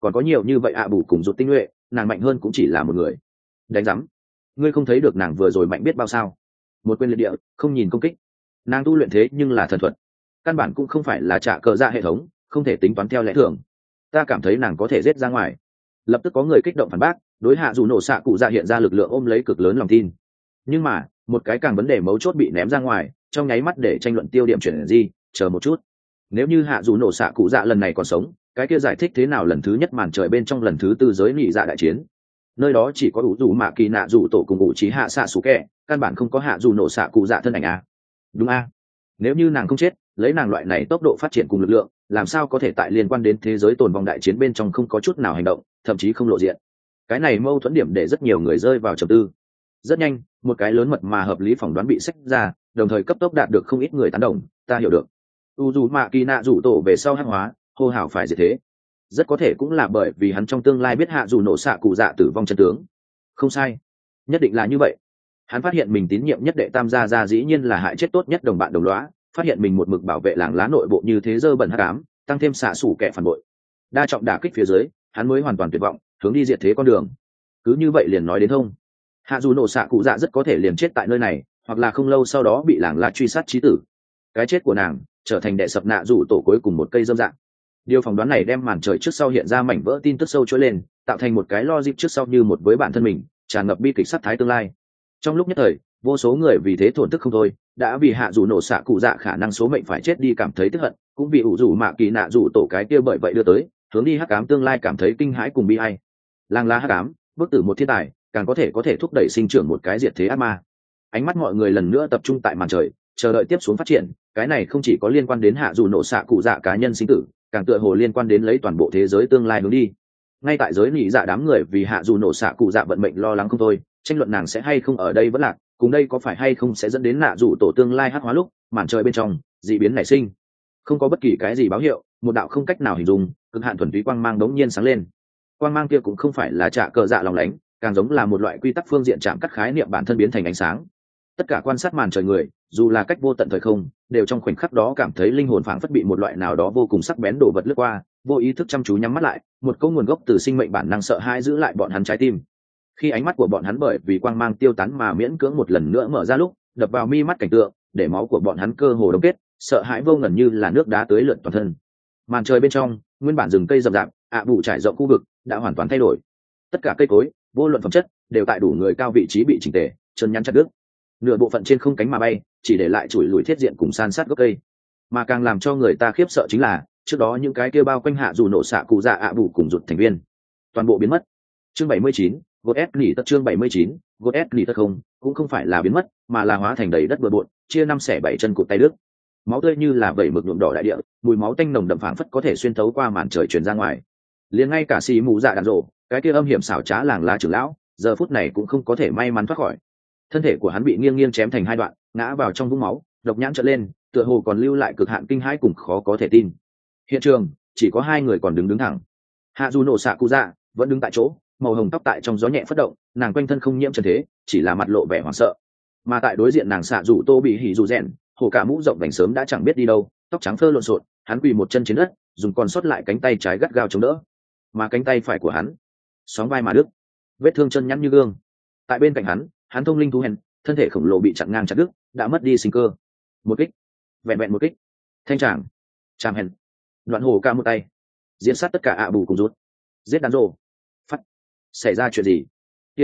còn có nhiều như vậy ạ bù cùng rụt tinh nhuệ, nàng mạnh hơn cũng chỉ là một người. Đánh rắm, ngươi không thấy được nàng vừa rồi mạnh biết bao sao? Một quyền liệt địa, không nhìn công kích. Nàng tu luyện thế nhưng là thần thuật, căn bản cũng không phải là trả cờ dạ hệ thống, không thể tính toán theo lẽ thường. Ta cảm thấy nàng có thể giết ra ngoài. Lập tức có người kích động phản bác, đối hạ dù nổ xạ cụ dạ hiện ra lực lượng ôm lấy cực lớn lòng tin. Nhưng mà một cái càng vấn đề mấu chốt bị ném ra ngoài, trong nháy mắt để tranh luận tiêu điểm chuyển gì, chờ một chút. Nếu như hạ dù nổ xạ cụ dạ lần này còn sống, cái kia giải thích thế nào lần thứ nhất màn trời bên trong lần thứ tư giới nị dạ đại chiến, nơi đó chỉ có ủ dù mạ kỳ nạ dù tổ cùng ủ trí hạ xạ xù kẹ, căn bản không có hạ dù nổ xạ cụ dạ thân ảnh a. Đúng a. Nếu như nàng không chết, lấy nàng loại này tốc độ phát triển cùng lực lượng, làm sao có thể tại liên quan đến thế giới tồn vong đại chiến bên trong không có chút nào hành động, thậm chí không lộ diện. Cái này mâu thuẫn điểm để rất nhiều người rơi vào trầm tư. Rất nhanh, một cái lớn mật mà hợp lý phỏng đoán bị sách ra, đồng thời cấp tốc đạt được không ít người tán đồng. Ta hiểu được, u dù mạ kỳ nạ dù tổ về sau hắc hóa, hô hào phải diệt thế. Rất có thể cũng là bởi vì hắn trong tương lai biết hạ dù nổ xạ cụ dạ tử vong chân tướng. Không sai, nhất định là như vậy. Hắn phát hiện mình tín nhiệm nhất đệ tam gia gia dĩ nhiên là hại chết tốt nhất đồng bạn đồng lõa, phát hiện mình một mực bảo vệ làng lá nội bộ như thế dơ bẩn hắc ám, tăng thêm xạ xủ kẻ phản bội, đa trọng đả kích phía dưới, hắn mới hoàn toàn tuyệt vọng, hướng đi diệt thế con đường. Cứ như vậy liền nói đến thông, hạ dù nổ xạ cụ dạ rất có thể liền chết tại nơi này, hoặc là không lâu sau đó bị làng lá truy sát chí tử. Cái chết của nàng trở thành đệ sập nạ rủ tổ cuối cùng một cây dâm dạng. Điều phỏng đoán này đem màn trời trước sau hiện ra mảnh vỡ tin tức sâu trỗi lên, tạo thành một cái logic trước sau như một với bản thân mình, tràn ngập bi kịch sát thái tương lai. Trong lúc nhất thời, vô số người vì thế thổn thức không thôi, đã vì hạ dù nổ xạ cụ dạ khả năng số mệnh phải chết đi cảm thấy tức hận, cũng vì ủ rủ mạ kỳ nạ rủ tổ cái kia bởi vậy đưa tới hướng đi hắc ám tương lai cảm thấy kinh hãi cùng bi ai. Làng lá hắc ám, bức tử một thiên tài, càng có thể thúc đẩy sinh trưởng một cái diệt thế ác ma. Ánh mắt mọi người lần nữa tập trung tại màn trời, chờ đợi tiếp xuống phát triển. Cái này không chỉ có liên quan đến hạ dù nổ xạ cụ dạ cá nhân sinh tử, càng tựa hồ liên quan đến lấy toàn bộ thế giới tương lai hướng đi. Ngay tại giới nị dạ đám người vì hạ dù nổ xạ cụ dạ vận mệnh lo lắng không thôi, tranh luận nàng sẽ hay không ở đây vẫn lạc, cùng đây có phải hay không sẽ dẫn đến nạ dù tổ tương lai hắc hóa lúc màn trời bên trong dị biến nảy sinh. Không có bất kỳ cái gì báo hiệu, một đạo không cách nào hình dung cực hạn thuần túy quang mang đống nhiên sáng lên. Quang mang kia cũng không phải là trả cờ dạ lòng lánh, càng giống là một loại quy tắc phương diện chạm cắt khái niệm bản thân biến thành ánh sáng. Tất cả quan sát màn trời người, dù là cách vô tận thời không, đều trong khoảnh khắc đó cảm thấy linh hồn phảng phất bị một loại nào đó vô cùng sắc bén đổ vật lướt qua, vô ý thức chăm chú nhắm mắt lại, một câu nguồn gốc từ sinh mệnh bản năng sợ hãi giữ lại bọn hắn trái tim. Khi ánh mắt của bọn hắn bởi vì quang mang tiêu tán mà miễn cưỡng một lần nữa mở ra lúc, đập vào mi mắt cảnh tượng, để máu của bọn hắn cơ hồ đông kết, sợ hãi vô ngần như là nước đá tưới lượn toàn thân. Màn trời bên trong, nguyên bản rừng cây rậm rạp, bụi trải rộng khu vực đã hoàn toàn thay đổi. Tất cả cây cối, vô luận phẩm chất, đều tại đủ người cao vị trí bị chỉnh tề, chân nhắn chặt đứt. Nửa bộ phận trên không cánh mà bay, chỉ để lại chùi lùi thiết diện cùng san sát gốc cây. Mà càng làm cho người ta khiếp sợ chính là, trước đó những cái kia bao quanh hạ dù nổ xạ cụ dạ bù cùng rụt thành viên, toàn bộ biến mất. Chương 79, gột ép nỉ tất chương 79, gột ép nỉ tất không, cũng không phải là biến mất, mà là hóa thành đầy đất bừa bộn, chia năm xẻ bảy chân cụt tay đứt. Máu tươi như là vẩy mực nhuộm đỏ đại địa, mùi máu tanh nồng đậm phảng phất có thể xuyên thấu qua màn trời truyền ra ngoài. Liền ngay cả xì mù dạ đàn rộ, cái kia âm hiểm xảo trá làng lá trưởng lão, giờ phút này cũng không có thể may mắn thoát khỏi. Thân thể của hắn bị nghiêng nghiêng chém thành hai đoạn, ngã vào trong vũng máu, độc nhãn trợn lên, tựa hồ còn lưu lại cực hạn kinh hãi cùng khó có thể tin. Hiện trường chỉ có hai người còn đứng thẳng. Hạ dù nổ xạ cụ dạ vẫn đứng tại chỗ, màu hồng tóc tại trong gió nhẹ phất động, nàng quanh thân không nhiễm trần thế, chỉ là mặt lộ vẻ hoảng sợ. Mà tại đối diện nàng xạ dù tô bị hỉ dù rèn, hồ cả mũ rộng vành sớm đã chẳng biết đi đâu, tóc trắng phơ lộn xộn, hắn quỳ một chân trên đất, dùng còn sót lại cánh tay trái gắt gao chống đỡ, mà cánh tay phải của hắn sóng vai mà đứt, vết thương chân nhẵn như gương. Tại bên cạnh hắn thông linh thú hèn, thân thể khổng lồ bị chặn ngang chặt đứt, đã mất đi sinh cơ. Một kích, vẹn vẹn một kích, thanh tràng, chạm hèn, đoạn hồ ca một tay, diễn sát tất cả bù cùng rút, giết đàn rồ. Phát, xảy ra chuyện gì? Tia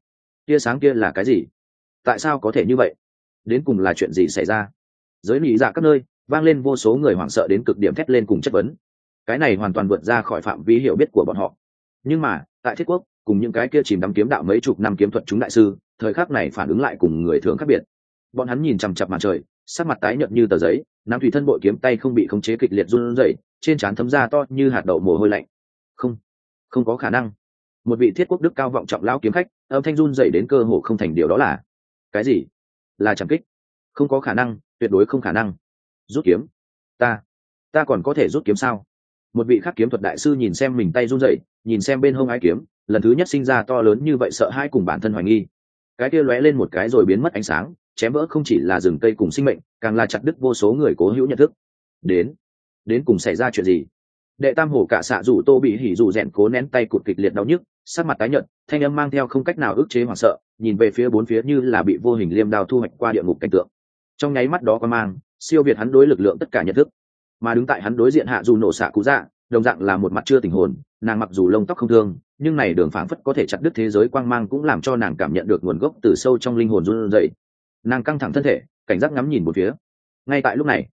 sáng kia là cái gì? Tại sao có thể như vậy? Đến cùng là chuyện gì xảy ra? Giới nị dạ các nơi vang lên vô số người hoảng sợ đến cực điểm thét lên cùng chất vấn. Cái này hoàn toàn vượt ra khỏi phạm vi hiểu biết của bọn họ. Nhưng mà tại Thiết Quốc, cùng những cái kia chìm đắm kiếm đạo mấy chục năm kiếm thuật chúng đại sư, thời khắc này phản ứng lại cùng người thường khác biệt. Bọn hắn nhìn chằm chằm màn trời, sắc mặt tái nhợt như tờ giấy, nắm thủy thân bội kiếm tay không bị khống chế kịch liệt run rẩy, trên trán thấm ra to như hạt đậu mồ hôi lạnh. Không có khả năng. Một vị Thiết Quốc đức cao vọng trọng lão kiếm khách, âm thanh run rẩy đến cơ hồ không thành điều đó là cái gì? Là trảm kích? Không có khả năng, tuyệt đối không khả năng. Rút kiếm? Ta còn có thể rút kiếm sao? Một vị khắc kiếm thuật đại sư nhìn xem mình tay run rẩy, nhìn xem bên hông ái kiếm, lần thứ nhất sinh ra to lớn như vậy sợ hãi cùng bản thân hoài nghi. Cái kia lóe lên một cái rồi biến mất ánh sáng, chém vỡ không chỉ là rừng cây cùng sinh mệnh, càng là chặt đứt vô số người cố hữu nhận thức. Đến cùng xảy ra chuyện gì? Đệ tam hổ cả xạ rủ tô bị hỉ rủ rèn cố nén tay cụt kịch liệt đau nhức, sắc mặt tái nhợt, thanh âm mang theo không cách nào ức chế hoảng sợ, nhìn về phía bốn phía như là bị vô hình liêm đao thu hoạch qua địa ngục cảnh tượng. Trong nháy mắt đó có mang siêu việt hắn đối lực lượng tất cả nhận thức. Mà đứng tại hắn đối diện hạ dù nổ xạ cú dạ, đồng dạng là một mặt chưa tình hồn, nàng mặc dù lông tóc không thương, nhưng này đường phảng phất có thể chặt đứt thế giới quang mang cũng làm cho nàng cảm nhận được nguồn gốc từ sâu trong linh hồn run rẩy. Nàng căng thẳng thân thể, cảnh giác ngắm nhìn một phía. Ngay tại lúc này,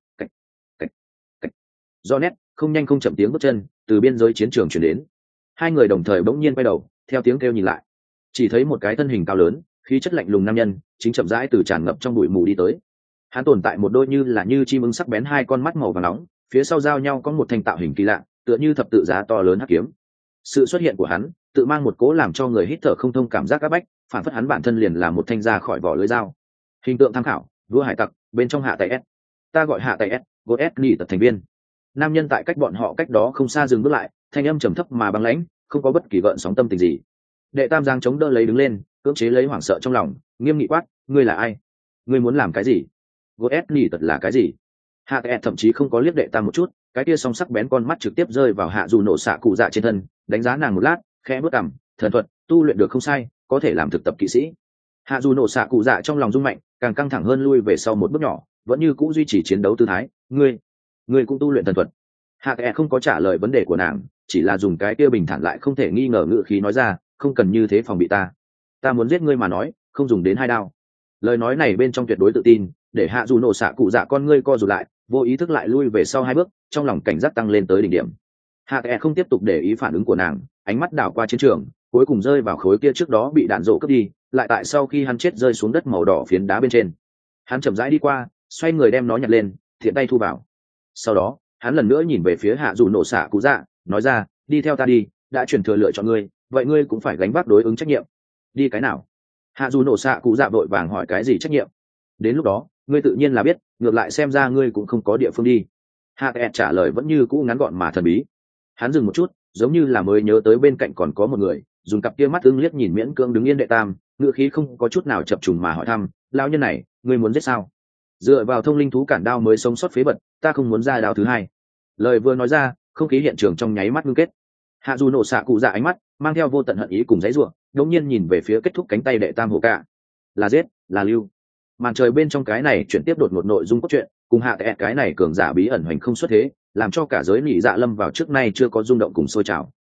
do nét không nhanh không chậm tiếng bước chân từ biên giới chiến trường chuyển đến. Hai người đồng thời bỗng nhiên quay đầu, theo tiếng kêu nhìn lại, chỉ thấy một cái thân hình cao lớn, khí chất lạnh lùng nam nhân chính chậm rãi từ tràn ngập trong bụi mù đi tới. Hắn tồn tại một đôi như chim ưng sắc bén hai con mắt màu vàng nóng, phía sau giao nhau có một thanh tạo hình kỳ lạ, tựa như thập tự giá to lớn hắc kiếm. Sự xuất hiện của hắn tự mang một cố làm cho người hít thở không thông cảm giác áp bách, phản phất hắn bản thân liền là một thanh ra khỏi vỏ lưới dao. Hình tượng tham khảo: vua hải tặc bên trong hạ tay S. Ta gọi hạ tay S, God S nghỉ tật thành viên. Nam nhân tại cách bọn họ cách đó không xa dừng bước lại, thanh âm trầm thấp mà băng lãnh, không có bất kỳ gợn sóng tâm tình gì. Đệ tam giang chống đỡ lấy đứng lên, cưỡng chế lấy hoảng sợ trong lòng, nghiêm nghị quát: ngươi là ai? Ngươi muốn làm cái gì? God S nghỉ tật là cái gì? Hạ tay S thậm chí không có liếc đệ tam một chút, cái kia song sắc bén con mắt trực tiếp rơi vào hạ dù nổ xạ cụ dạ trên thân, đánh giá nàng một lát, khẽ bước cằm: thần thuật tu luyện được không sai, có thể làm thực tập kỵ sĩ. Hạ dù nổ xạ cụ dạ trong lòng rung mạnh, càng căng thẳng hơn lui về sau một bước nhỏ, vẫn như cũ duy trì chiến đấu tư thái. Ngươi cũng tu luyện thần thuật? Hạ kệ không có trả lời vấn đề của nàng, chỉ là dùng cái kia bình thản lại không thể nghi ngờ ngữ khí nói ra: không cần như thế phòng bị ta muốn giết ngươi mà nói, không dùng đến hai đao. Lời nói này bên trong tuyệt đối tự tin, để hạ dù nổ xạ cụ dạ con ngươi co rụt lại, vô ý thức lại lui về sau hai bước, trong lòng cảnh giác tăng lên tới đỉnh điểm. Hạ kệ không tiếp tục để ý phản ứng của nàng, ánh mắt đảo qua chiến trường, cuối cùng rơi vào khối kia trước đó bị đạn rổ cướp đi, lại tại sau khi hắn chết rơi xuống đất màu đỏ phiến đá bên trên. Hắn chậm rãi đi qua, xoay người đem nó nhặt lên, thiện tay thu vào. Sau đó hắn lần nữa nhìn về phía hạ dù nổ xạ cụ dạ, nói ra: đi theo ta đi, đã truyền thừa lựa chọn ngươi, vậy ngươi cũng phải gánh vác đối ứng trách nhiệm. Đi cái nào? Hạ dù nổ xạ cụ dạ vội vàng hỏi: cái gì trách nhiệm? Đến lúc đó ngươi tự nhiên là biết, ngược lại xem ra ngươi cũng không có địa phương đi. Hạ kẹt trả lời vẫn như cũ ngắn gọn mà thần bí. Hắn dừng một chút, giống như là mới nhớ tới bên cạnh còn có một người, dùng cặp kia mắt ưng liếc nhìn miễn cưỡng đứng yên đệ tam, ngựa khí không có chút nào chập trùng mà hỏi thăm: lão nhân này ngươi muốn giết sao? Dựa vào thông linh thú cản đao mới sống sót phế vật, ta không muốn ra đao thứ hai. Lời vừa nói ra, không khí hiện trường trong nháy mắt ngưng kết. Hạ dù nổ xạ cụ dạ ánh mắt mang theo vô tận hận ý cùng dãy ruộng, đống nhiên nhìn về phía kết thúc cánh tay đệ tam hổ cả. Là giết, là lưu. Màn trời bên trong cái này chuyển tiếp đột ngột nội dung cốt truyện, cùng hạ tệ cái này cường giả bí ẩn hoành không xuất thế, làm cho cả giới nỉ dạ lâm vào trước nay chưa có rung động cùng sôi trào.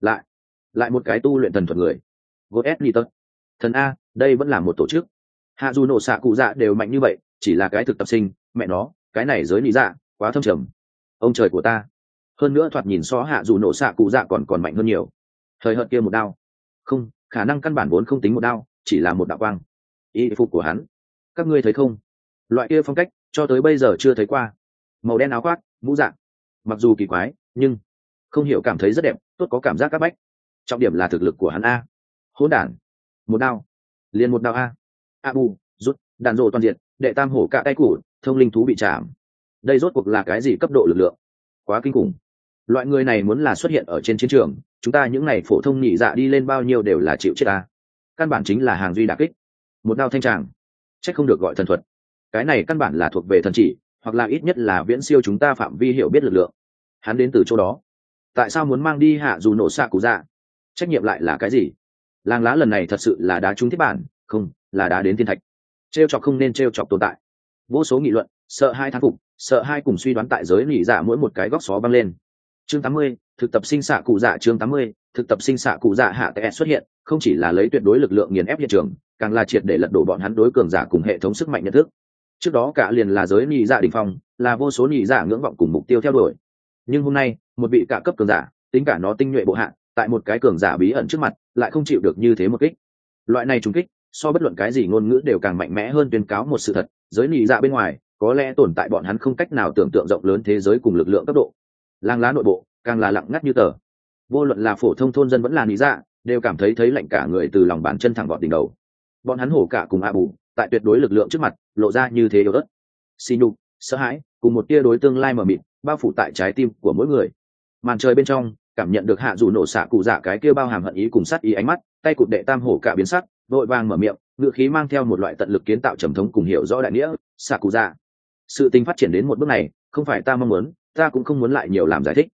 Lại một cái tu luyện thần thuật người. Goethe Nỉ tật. Thần a, đây vẫn là một tổ chức. Hạ dù nổ xạ cụ dạ đều mạnh như vậy, chỉ là cái thực tập sinh, mẹ nó, cái này giới nỉ dạ quá thâm trầm. Ông trời của ta. Hơn nữa thoạt nhìn so hạ dù nổ xạ cụ dạ còn mạnh hơn nhiều. Thời hợt kia một đao. Không, khả năng căn bản vốn không tính một đao, chỉ là một đạo quang. Y phục của hắn, các ngươi thấy không? Loại kia phong cách cho tới bây giờ chưa thấy qua. Màu đen áo khoác, mũ dạng, mặc dù kỳ quái nhưng không hiểu cảm thấy rất đẹp, tốt có cảm giác các bách. Trọng điểm là thực lực của hắn a. Hỗn đản, một đao liền một đao a. Abu rút đạn rộ toàn diện, đệ tam hổ cạ tay củ, thông linh thú bị chạm. Đây rốt cuộc là cái gì cấp độ lực lượng? Quá kinh khủng. Loại người này muốn là xuất hiện ở trên chiến trường, chúng ta những này phổ thông nhị dạ đi lên bao nhiêu đều là chịu chết a. Căn bản chính là hàng duy đả kích. Một đao thanh tràng, chắc không được gọi thần thuật. Cái này căn bản là thuộc về thần chỉ, hoặc là ít nhất là viễn siêu chúng ta phạm vi hiểu biết lực lượng. Hắn đến từ chỗ đó, tại sao muốn mang đi hạ dù nổ xạ cụ dạ? Trách nhiệm lại là cái gì? Làng lá lần này thật sự là đá trúng thiết bản, không là đá đến thiên thạch. Trêu chọc không nên trêu chọc tồn tại. Vô số nghị luận, sợ hai thán phục, sợ hai cùng suy đoán tại giới nhị dạ mỗi một cái góc xó văng lên. Chương 80, thực tập sinh xạ cụ dạ. Chương 80, thực tập sinh xạ cụ dạ hạ tệ xuất hiện, không chỉ là lấy tuyệt đối lực lượng nghiền ép hiện trường, càng là triệt để lật đổ bọn hắn đối cường giả cùng hệ thống sức mạnh nhận thức. Trước đó cả liền là giới nhị dạ đỉnh phong, là vô số nhị dạ ngưỡng vọng cùng mục tiêu theo đuổi. Nhưng hôm nay, một vị cả cấp cường giả, tính cả nó tinh nhuệ bộ hạ, tại một cái cường giả bí ẩn trước mặt, lại không chịu được như thế một kích. Loại này trùng kích, so bất luận cái gì ngôn ngữ đều càng mạnh mẽ hơn tuyên cáo một sự thật, giới nhị dạ bên ngoài, có lẽ tồn tại bọn hắn không cách nào tưởng tượng rộng lớn thế giới cùng lực lượng cấp độ. Làng lá nội bộ, càng là lặng ngắt như tờ. Vô luận là phổ thông thôn dân vẫn là nhị dạ, đều cảm thấy lạnh cả người từ lòng bàn chân thẳng vọt đỉnh đầu. Bọn hắn hổ cả cùng a bù, tại tuyệt đối lực lượng trước mặt, lộ ra như thế yếu ớt, xì nhục, sợ hãi, cùng một tia đối tương lai mờ mịt, bao phủ tại trái tim của mỗi người. Màn trời bên trong, cảm nhận được hạ dù nổ xạ cụ dạ cái kia bao hàm hận ý cùng sát ý ánh mắt, tay cụt đệ tam hổ cả biến sắc, vội vàng mở miệng, ngữ khí mang theo một loại tận lực kiến tạo trầm thống cùng hiểu rõ đại nghĩa. Xạ cụ dạ, sự tình phát triển đến một bước này, không phải ta mong muốn, ta cũng không muốn lại nhiều làm giải thích.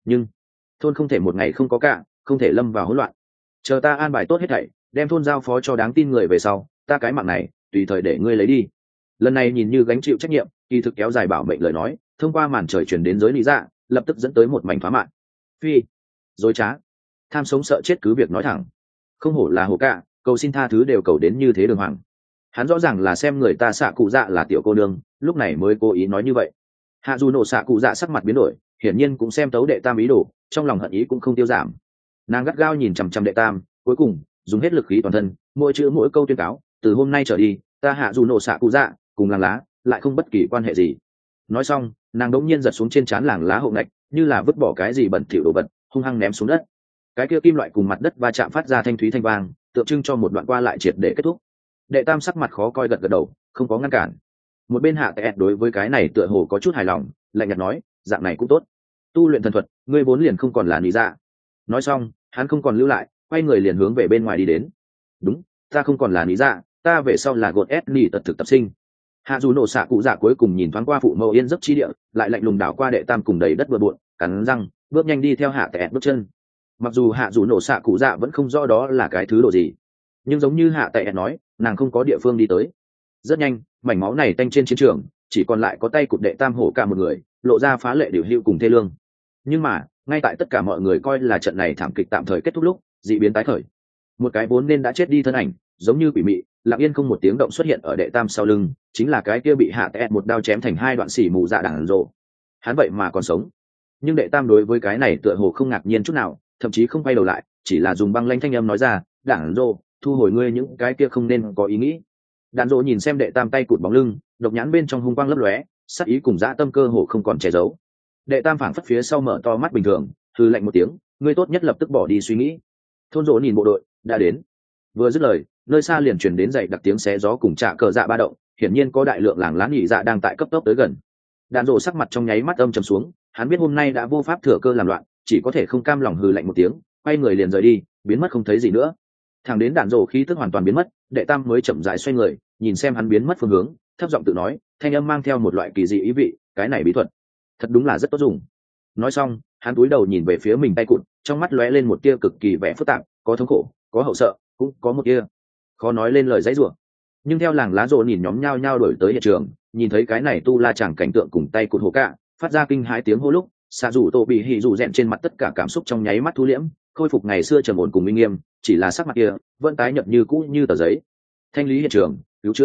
nhưng thôn không thể một ngày không có cả, không thể lâm vào hỗn loạn. Chờ ta an bài tốt hết thảy, đem thôn giao phó cho đáng tin người về sau, ta cái mạng này tùy thời để ngươi lấy đi. Lần này nhìn như gánh chịu trách nhiệm, kỳ thực kéo dài bảo mệnh lời nói, thông qua màn trời truyền đến giới lý dạ, lập tức dẫn tới một mảnh phá mạng. Phi, dối trá, tham sống sợ chết cứ việc nói thẳng. Không hổ là hồ cả, cầu xin tha thứ đều cầu đến như thế đường hoàng. Hắn rõ ràng là xem người ta xạ cụ dạ là tiểu cô nương, lúc này mới cố ý nói như vậy. Hạ dù nổ xạ cụ dạ sắc mặt biến đổi, hiển nhiên cũng xem tấu đệ tam ý đồ, trong lòng hận ý cũng không tiêu giảm. Nàng gắt gao nhìn chằm chằm đệ tam, cuối cùng dùng hết lực khí toàn thân, mỗi chữ mỗi câu tuyên cáo, từ hôm nay trở đi, ta hạ dù nổ xạ cụ dạ cùng làng lá lại không bất kỳ quan hệ gì. Nói xong, nàng đống nhiên giật xuống trên trán làng lá hộ ngạch, như là vứt bỏ cái gì bẩn thỉu đồ vật, hung hăng ném xuống đất. Cái kia kim loại cùng mặt đất va chạm phát ra thanh thúy thanh vang, tượng trưng cho một đoạn qua lại triệt để kết thúc. Đệ tam sắc mặt khó coi gật gật đầu, không có ngăn cản. Một bên hạ tẹt đối với cái này tựa hồ có chút hài lòng, lạnh nhạt nói, dạng này cũng tốt. Tu luyện thần thuật, ngươi vốn liền không còn là lý dạ. Nói xong, hắn không còn lưu lại, quay người liền hướng về bên ngoài đi đến. Đúng, ta không còn là lý dạ, ta về sau là gột ép nỉ tật thực tập sinh. Hạ dù nổ xạ cụ dạ cuối cùng nhìn thoáng qua phụ mẫu yên giấc chi địa, lại lạnh lùng đảo qua đệ tam cùng đầy đất bừa bộn, cắn răng bước nhanh đi theo hạ tẹt bước chân. Mặc dù hạ dù nổ xạ cụ dạ vẫn không rõ đó là cái thứ đồ gì, nhưng giống như hạ tẹt nói, nàng không có địa phương đi tới. Rất nhanh, mảnh máu này tanh trên chiến trường, chỉ còn lại có tay cụt đệ tam hổ cả một người, lộ ra phá lệ điều hữu cùng thê lương. Nhưng mà ngay tại tất cả mọi người coi là trận này thảm kịch tạm thời kết thúc lúc, dị biến tái khởi. Một cái vốn nên đã chết đi thân ảnh, giống như quỷ mị, lặng yên không một tiếng động xuất hiện ở đệ tam sau lưng, chính là cái kia bị hạ tẹt một đao chém thành hai đoạn xỉ mù dạ đảng rộ. Hắn vậy mà còn sống. Nhưng đệ tam đối với cái này tựa hồ không ngạc nhiên chút nào, thậm chí không quay đầu lại, chỉ là dùng băng lãnh thanh âm nói ra, đảng rộ, thu hồi ngươi những cái kia không nên có ý nghĩ. Đàn rộ nhìn xem đệ tam tay cụt bóng lưng, độc nhãn bên trong hung quang lấp lóe, sắc ý cùng dã tâm cơ hồ không còn che giấu. Đệ tam phảng phất phía sau mở to mắt bình thường, hừ lạnh một tiếng, ngươi tốt nhất lập tức bỏ đi suy nghĩ. Thôn rộ nhìn bộ đội đã đến, vừa dứt lời, nơi xa liền truyền đến dậy đặc tiếng xé gió cùng trạ cờ dạ ba động, hiển nhiên có đại lượng làng lá nhị dạ đang tại cấp tốc tới gần. Đàn rộ sắc mặt trong nháy mắt âm trầm xuống, hắn biết hôm nay đã vô pháp thừa cơ làm loạn, chỉ có thể không cam lòng hừ lạnh một tiếng, quay người liền rời đi, biến mất không thấy gì nữa. Thẳng đến đàn rộ khí tức hoàn toàn biến mất, đệ tam mới chậm rãi xoay người, nhìn xem hắn biến mất phương hướng, thấp giọng tự nói, thanh âm mang theo một loại kỳ dị ý vị, cái này bí thuật thật đúng là rất tốt dùng. Nói xong, hắn cúi đầu nhìn về phía mình tay cụt, trong mắt lóe lên một tia cực kỳ vẻ phức tạp, có thống khổ, có hậu sợ, cũng có một tia khó nói lên lời dãy rủa. Nhưng theo làng lá rộ nhìn nhóm nhao nhao đổi tới hiện trường, nhìn thấy cái này tu la chàng cảnh tượng cùng tay cụt hồ cạ, phát ra kinh hãi tiếng hô lúc, xạ rủ tổ bị hỉ rủ rèn trên mặt tất cả cảm xúc trong nháy mắt thu liễm, khôi phục ngày xưa trầm ổn cùng minh nghiêm, chỉ là sắc mặt kia vẫn tái nhợt như cũ như tờ giấy. Thanh lý hiện trường,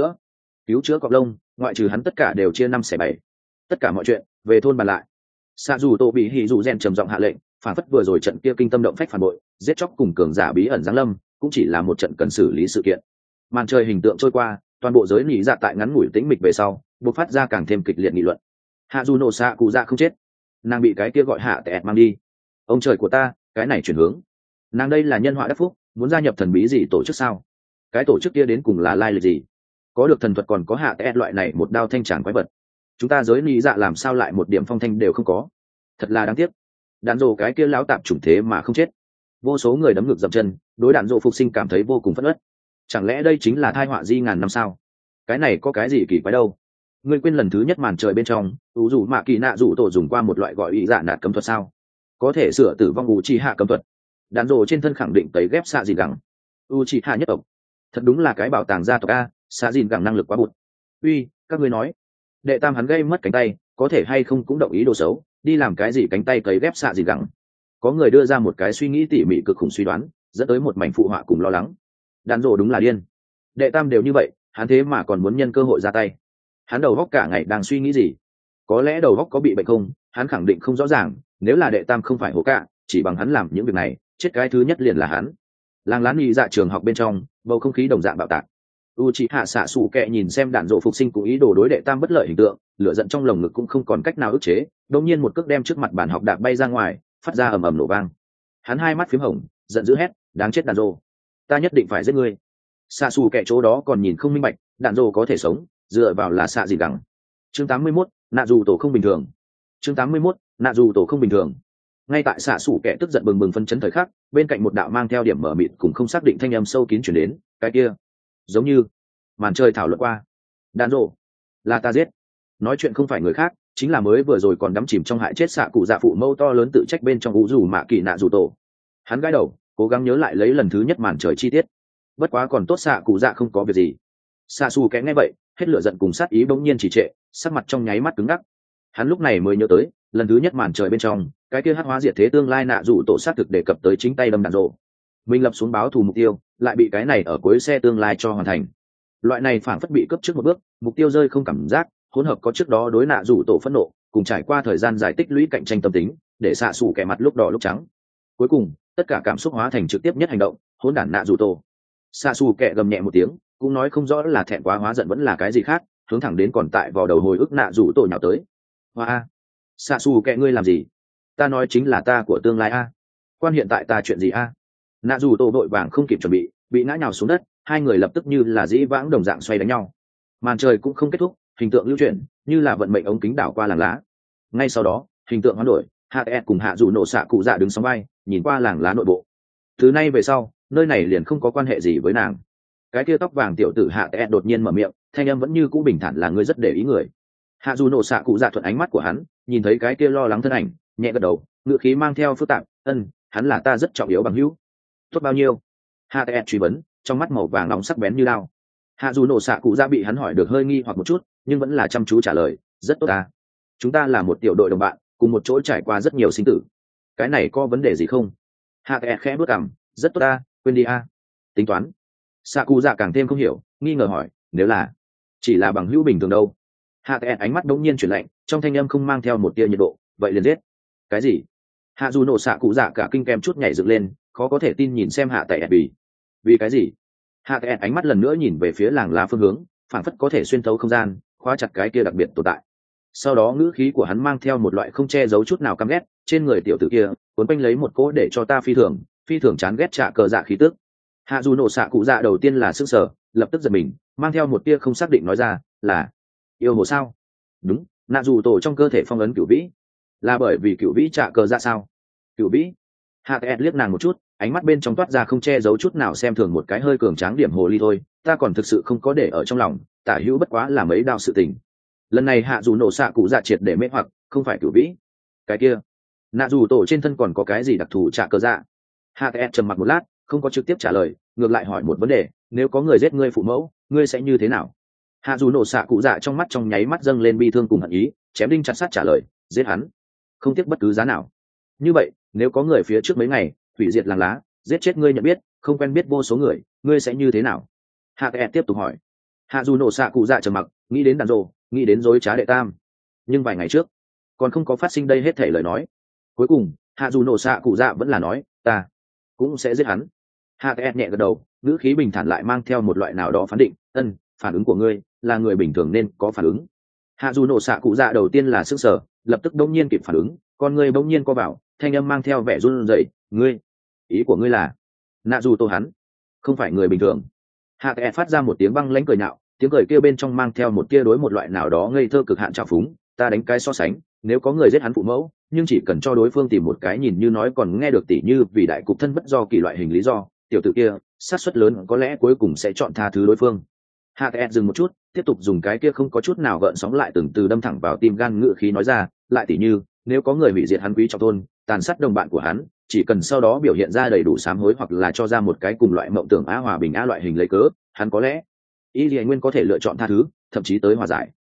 cứu chữa cọp lông, ngoại trừ hắn tất cả đều chia 5/7. Tất cả mọi chuyện về thôn bàn lại. Xạ dù tổ bị hỉ dù rèn trầm giọng hạ lệnh, phản phất vừa rồi trận kia kinh tâm động phách phản bội, giết chóc cùng cường giả bí ẩn giáng lâm, cũng chỉ là một trận cần xử lý sự kiện. Màn trời hình tượng trôi qua, toàn bộ giới nỉ dạ tại ngắn ngủi tĩnh mịch về sau, bộc phát ra càng thêm kịch liệt nghị luận. Hạ dù nổ xạ cụ dạ không chết, nàng bị cái kia gọi hạ tẹt mang đi. Ông trời của ta, cái này chuyển hướng. Nàng đây là nhân họa đắc phúc, muốn gia nhập thần bí gì tổ chức sao? Cái tổ chức kia đến cùng là lai lịch gì? Có được thần thuật còn có hạ tẹt loại này một đao thanh tràng quái vật. Chúng ta giới nỉ dạ làm sao lại một điểm phong thanh đều không có? Thật là đáng tiếc. Đạn rồ cái kia lão tạp chủng thế mà không chết. Vô số người đấm ngược dậm chân, đối đạn rồ phục sinh cảm thấy vô cùng phẫn uất. Chẳng lẽ đây chính là thai họa di ngàn năm sao? Cái này có cái gì kỳ quái đâu? Ngươi quên lần thứ nhất màn trời bên trong, ủ rủ mạ kỳ nạ rủ tổ dùng qua một loại gọi ý dạ nạt cấm thuật sao? Có thể sửa tử vong u chi hạ cấm thuật. Đạn rồ trên thân khẳng định tấy ghép xạ gì gẳng. U chi hạ nhất tộc. Thật đúng là cái bảo tàng gia tộc a, xạ dìn gẳng năng lực quá bụt. Uy, các ngươi nói, đệ tam hắn gây mất cánh tay, có thể hay không cũng động ý đồ xấu, đi làm cái gì cánh tay cấy ghép xạ gì gẳng. Có người đưa ra một cái suy nghĩ tỉ mỉ cực khủng suy đoán, dẫn tới một mảnh phụ họa cùng lo lắng. Đạn rồ đúng là điên. Đệ tam đều như vậy, hắn thế mà còn muốn nhân cơ hội ra tay. Hắn đầu góc cả ngày đang suy nghĩ gì? Có lẽ đầu góc có bị bệnh không, hắn khẳng định không rõ ràng. Nếu là đệ tam không phải hổ cạ, chỉ bằng hắn làm những việc này, chết cái thứ nhất liền là hắn. Làng lá nhị dạ trường học bên trong, bầu không khí đồng dạng bạo tạc. Uchiha xạ sủ kẹ nhìn xem đạn rộ phục sinh cùng ý đồ đối đệ tam bất lợi hình tượng, lửa giận trong lồng ngực cũng không còn cách nào ức chế, đột nhiên một cước đem trước mặt bàn học đạp bay ra ngoài, phát ra ầm ầm nổ vang. Hắn hai mắt phím hồng, giận dữ hét, đáng chết đạn rộ, ta nhất định phải giết ngươi. Xạ sủ kẹ chỗ đó còn nhìn không minh bạch, đạn rộ có thể sống, dựa vào là xạ gì đẳng. Chương 81, nạ dù tổ không bình thường. Chương 81, nạ dù tổ không bình thường. Ngay tại xạ sủ kẹ tức giận bừng bừng phân chấn thời khắc, bên cạnh một đạo mang theo điểm mở mịt cùng không xác định thanh âm sâu kín chuyển đến, cái kia giống như màn trời thảo luận qua. Đạn rộ, là ta giết. Nói chuyện không phải người khác, chính là mới vừa rồi còn đắm chìm trong hại chết xạ cụ dạ phụ mâu to lớn tự trách bên trong ủ dù mạ kỳ nạ dù tổ. Hắn gãi đầu cố gắng nhớ lại lấy lần thứ nhất màn trời chi tiết. Bất quá còn tốt xạ cụ dạ không có việc gì. Xạ xù kẽ nghe vậy hết lửa giận cùng sát ý bỗng nhiên trì trệ, sắc mặt trong nháy mắt cứng ngắc. Hắn lúc này mới nhớ tới lần thứ nhất màn trời bên trong cái kia hắc hóa diệt thế tương lai nạ dù tổ sát thực đề cập tới chính tay đâm đạn rộ. Mình lập xuống báo thù mục tiêu lại bị cái này ở cuối xe tương lai cho hoàn thành. Loại này phản phất bị cấp trước một bước, mục tiêu rơi không cảm giác, hỗn hợp có trước đó đối nạ dù tổ phẫn nộ cùng trải qua thời gian dài tích lũy cạnh tranh tâm tính để xạ xù kẻ mặt lúc đỏ lúc trắng. Cuối cùng tất cả cảm xúc hóa thành trực tiếp nhất hành động, hỗn đản nạ dù tổ. Xạ xù kẻ gầm nhẹ một tiếng, cũng nói không rõ là thẹn quá hóa giận vẫn là cái gì khác, hướng thẳng đến còn tại vào đầu hồi ức nạ dù tổ nhào tới. Hoa, xạ xù kẻ ngươi làm gì? Ta nói chính là ta của tương lai a. Quan hiện tại ta chuyện gì a? Nạ dù tổ đội vàng không kịp chuẩn bị ngã nhào xuống đất, hai người lập tức như là dĩ vãng đồng dạng xoay đánh nhau. Màn trời cũng không kết thúc, hình tượng lưu chuyển như là vận mệnh ống kính đảo qua làng lá. Ngay sau đó hình tượng hoán đổi, hạ ed cùng hạ dù nổ xạ cụ dạ đứng sóng vai nhìn qua làng lá nội bộ. Từ nay về sau nơi này liền không có quan hệ gì với nàng. Cái kia tóc vàng tiểu tử hạ ed đột nhiên mở miệng, thanh âm vẫn như cũ bình thản là người rất để ý người. Hạ dù nổ xạ cụ dạ thuận ánh mắt của hắn nhìn thấy cái kia lo lắng thân ảnh, nhẹ gật đầu, ngữ khí mang theo phức tạp, hắn là ta rất trọng yếu bằng hữu. Tốt bao nhiêu? Hạ ed truy vấn, trong mắt màu vàng nóng sắc bén như lao. Hạ dù nổ xạ cụ dạ bị hắn hỏi được hơi nghi hoặc một chút, nhưng vẫn là chăm chú trả lời, rất tốt ta. Chúng ta là một tiểu đội đồng bạn, cùng một chỗ trải qua rất nhiều sinh tử. Cái này có vấn đề gì không? Hạ ed khẽ bước cằm, rất tốt ta, quên đi a. Tính toán. Xạ cụ dạ càng thêm không hiểu, nghi ngờ hỏi, nếu là chỉ là bằng hữu bình thường đâu? Hạ ed ánh mắt đống nhiên chuyển lạnh, trong thanh âm không mang theo một tia nhiệt độ, vậy liền giết. Cái gì? Hạ dù nổ xạ cụ dạ cả kinh kem chút nhảy dựng lên, khó có thể tin nhìn xem hạ tại vì cái gì? Hạ ed ánh mắt lần nữa nhìn về phía làng lá phương hướng, phảng phất có thể xuyên thấu không gian, khóa chặt cái kia đặc biệt tồn tại. Sau đó ngữ khí của hắn mang theo một loại không che giấu chút nào căm ghét, trên người tiểu tử kia cuốn quanh lấy một cỗ để cho ta phi thường chán ghét trả cờ dạ khí tức. Hạ dù nổ xạ cụ dạ đầu tiên là sững sờ, lập tức giật mình, mang theo một tia không xác định nói ra, là yêu hồ sao? Đúng, nạ dù tổ trong cơ thể phong ấn cửu vĩ, là bởi vì cửu vĩ trả cờ dạ sao? Cửu vĩ? Hạ ed liếc nàng một chút, ánh mắt bên trong toát ra không che giấu chút nào xem thường một cái hơi cường tráng điểm hồ ly thôi, ta còn thực sự không có để ở trong lòng, tả hữu bất quá là mấy đạo sự tình. Lần này hạ dù nổ xạ cụ dạ triệt để mê hoặc, không phải cửu vĩ. Cái kia nạ dù tổ trên thân còn có cái gì đặc thù trả cờ dạ? Hạ ed trầm mặc một lát, không có trực tiếp trả lời, ngược lại hỏi một vấn đề, nếu có người giết ngươi phụ mẫu, ngươi sẽ như thế nào? Hạ dù nổ xạ cụ dạ trong mắt trong nháy mắt dâng lên bi thương cùng hận ý, chém đinh chặt sắt trả lời, giết hắn, không tiếc bất cứ giá nào. Như vậy nếu có người phía trước mấy ngày hủy diệt làng lá, giết chết ngươi nhận biết không quen biết vô số người, ngươi sẽ như thế nào? Hạ ed tiếp tục hỏi. Hạ dù nổ xạ cụ dạ trầm mặc, nghĩ đến đàn rồ, nghĩ đến dối trá đệ tam, nhưng vài ngày trước còn không có phát sinh đây hết thể lời nói. Cuối cùng hạ dù nổ xạ cụ dạ vẫn là nói, ta cũng sẽ giết hắn. Hạ ed nhẹ gật đầu, ngữ khí bình thản lại mang theo một loại nào đó phán định, phản ứng của ngươi là người bình thường nên có phản ứng. Hạ dù nổ xạ cụ dạ đầu tiên là sức sở, lập tức đông nhiên kịp phản ứng, con ngươi bỗng nhiên co vào, thanh âm mang theo vẻ run rẩy, ngươi, ý của ngươi là nạ dù tô hắn không phải người bình thường? Hạ ed phát ra một tiếng băng lãnh cười nhạo, tiếng cười kia bên trong mang theo một tia đối một loại nào đó ngây thơ cực hạn trào phúng, ta đánh cái so sánh, nếu có người giết hắn phụ mẫu, nhưng chỉ cần cho đối phương tìm một cái nhìn như nói còn nghe được tỉ như vì đại cục thân bất do kỳ loại hình lý do, tiểu tử kia xác suất lớn có lẽ cuối cùng sẽ chọn tha thứ đối phương. Hạ ed dừng một chút, tiếp tục dùng cái kia không có chút nào gợn sóng lại từng từ đâm thẳng vào tim gan ngựa khí nói ra, lại tỉ như nếu có người hủy diệt hắn quý trọng thôn, tàn sát đồng bạn của hắn, chỉ cần sau đó biểu hiện ra đầy đủ sám hối hoặc là cho ra một cái cùng loại mộng tưởng á hòa bình á loại hình lấy cớ, hắn có lẽ ý gì nguyên có thể lựa chọn tha thứ, thậm chí tới hòa giải.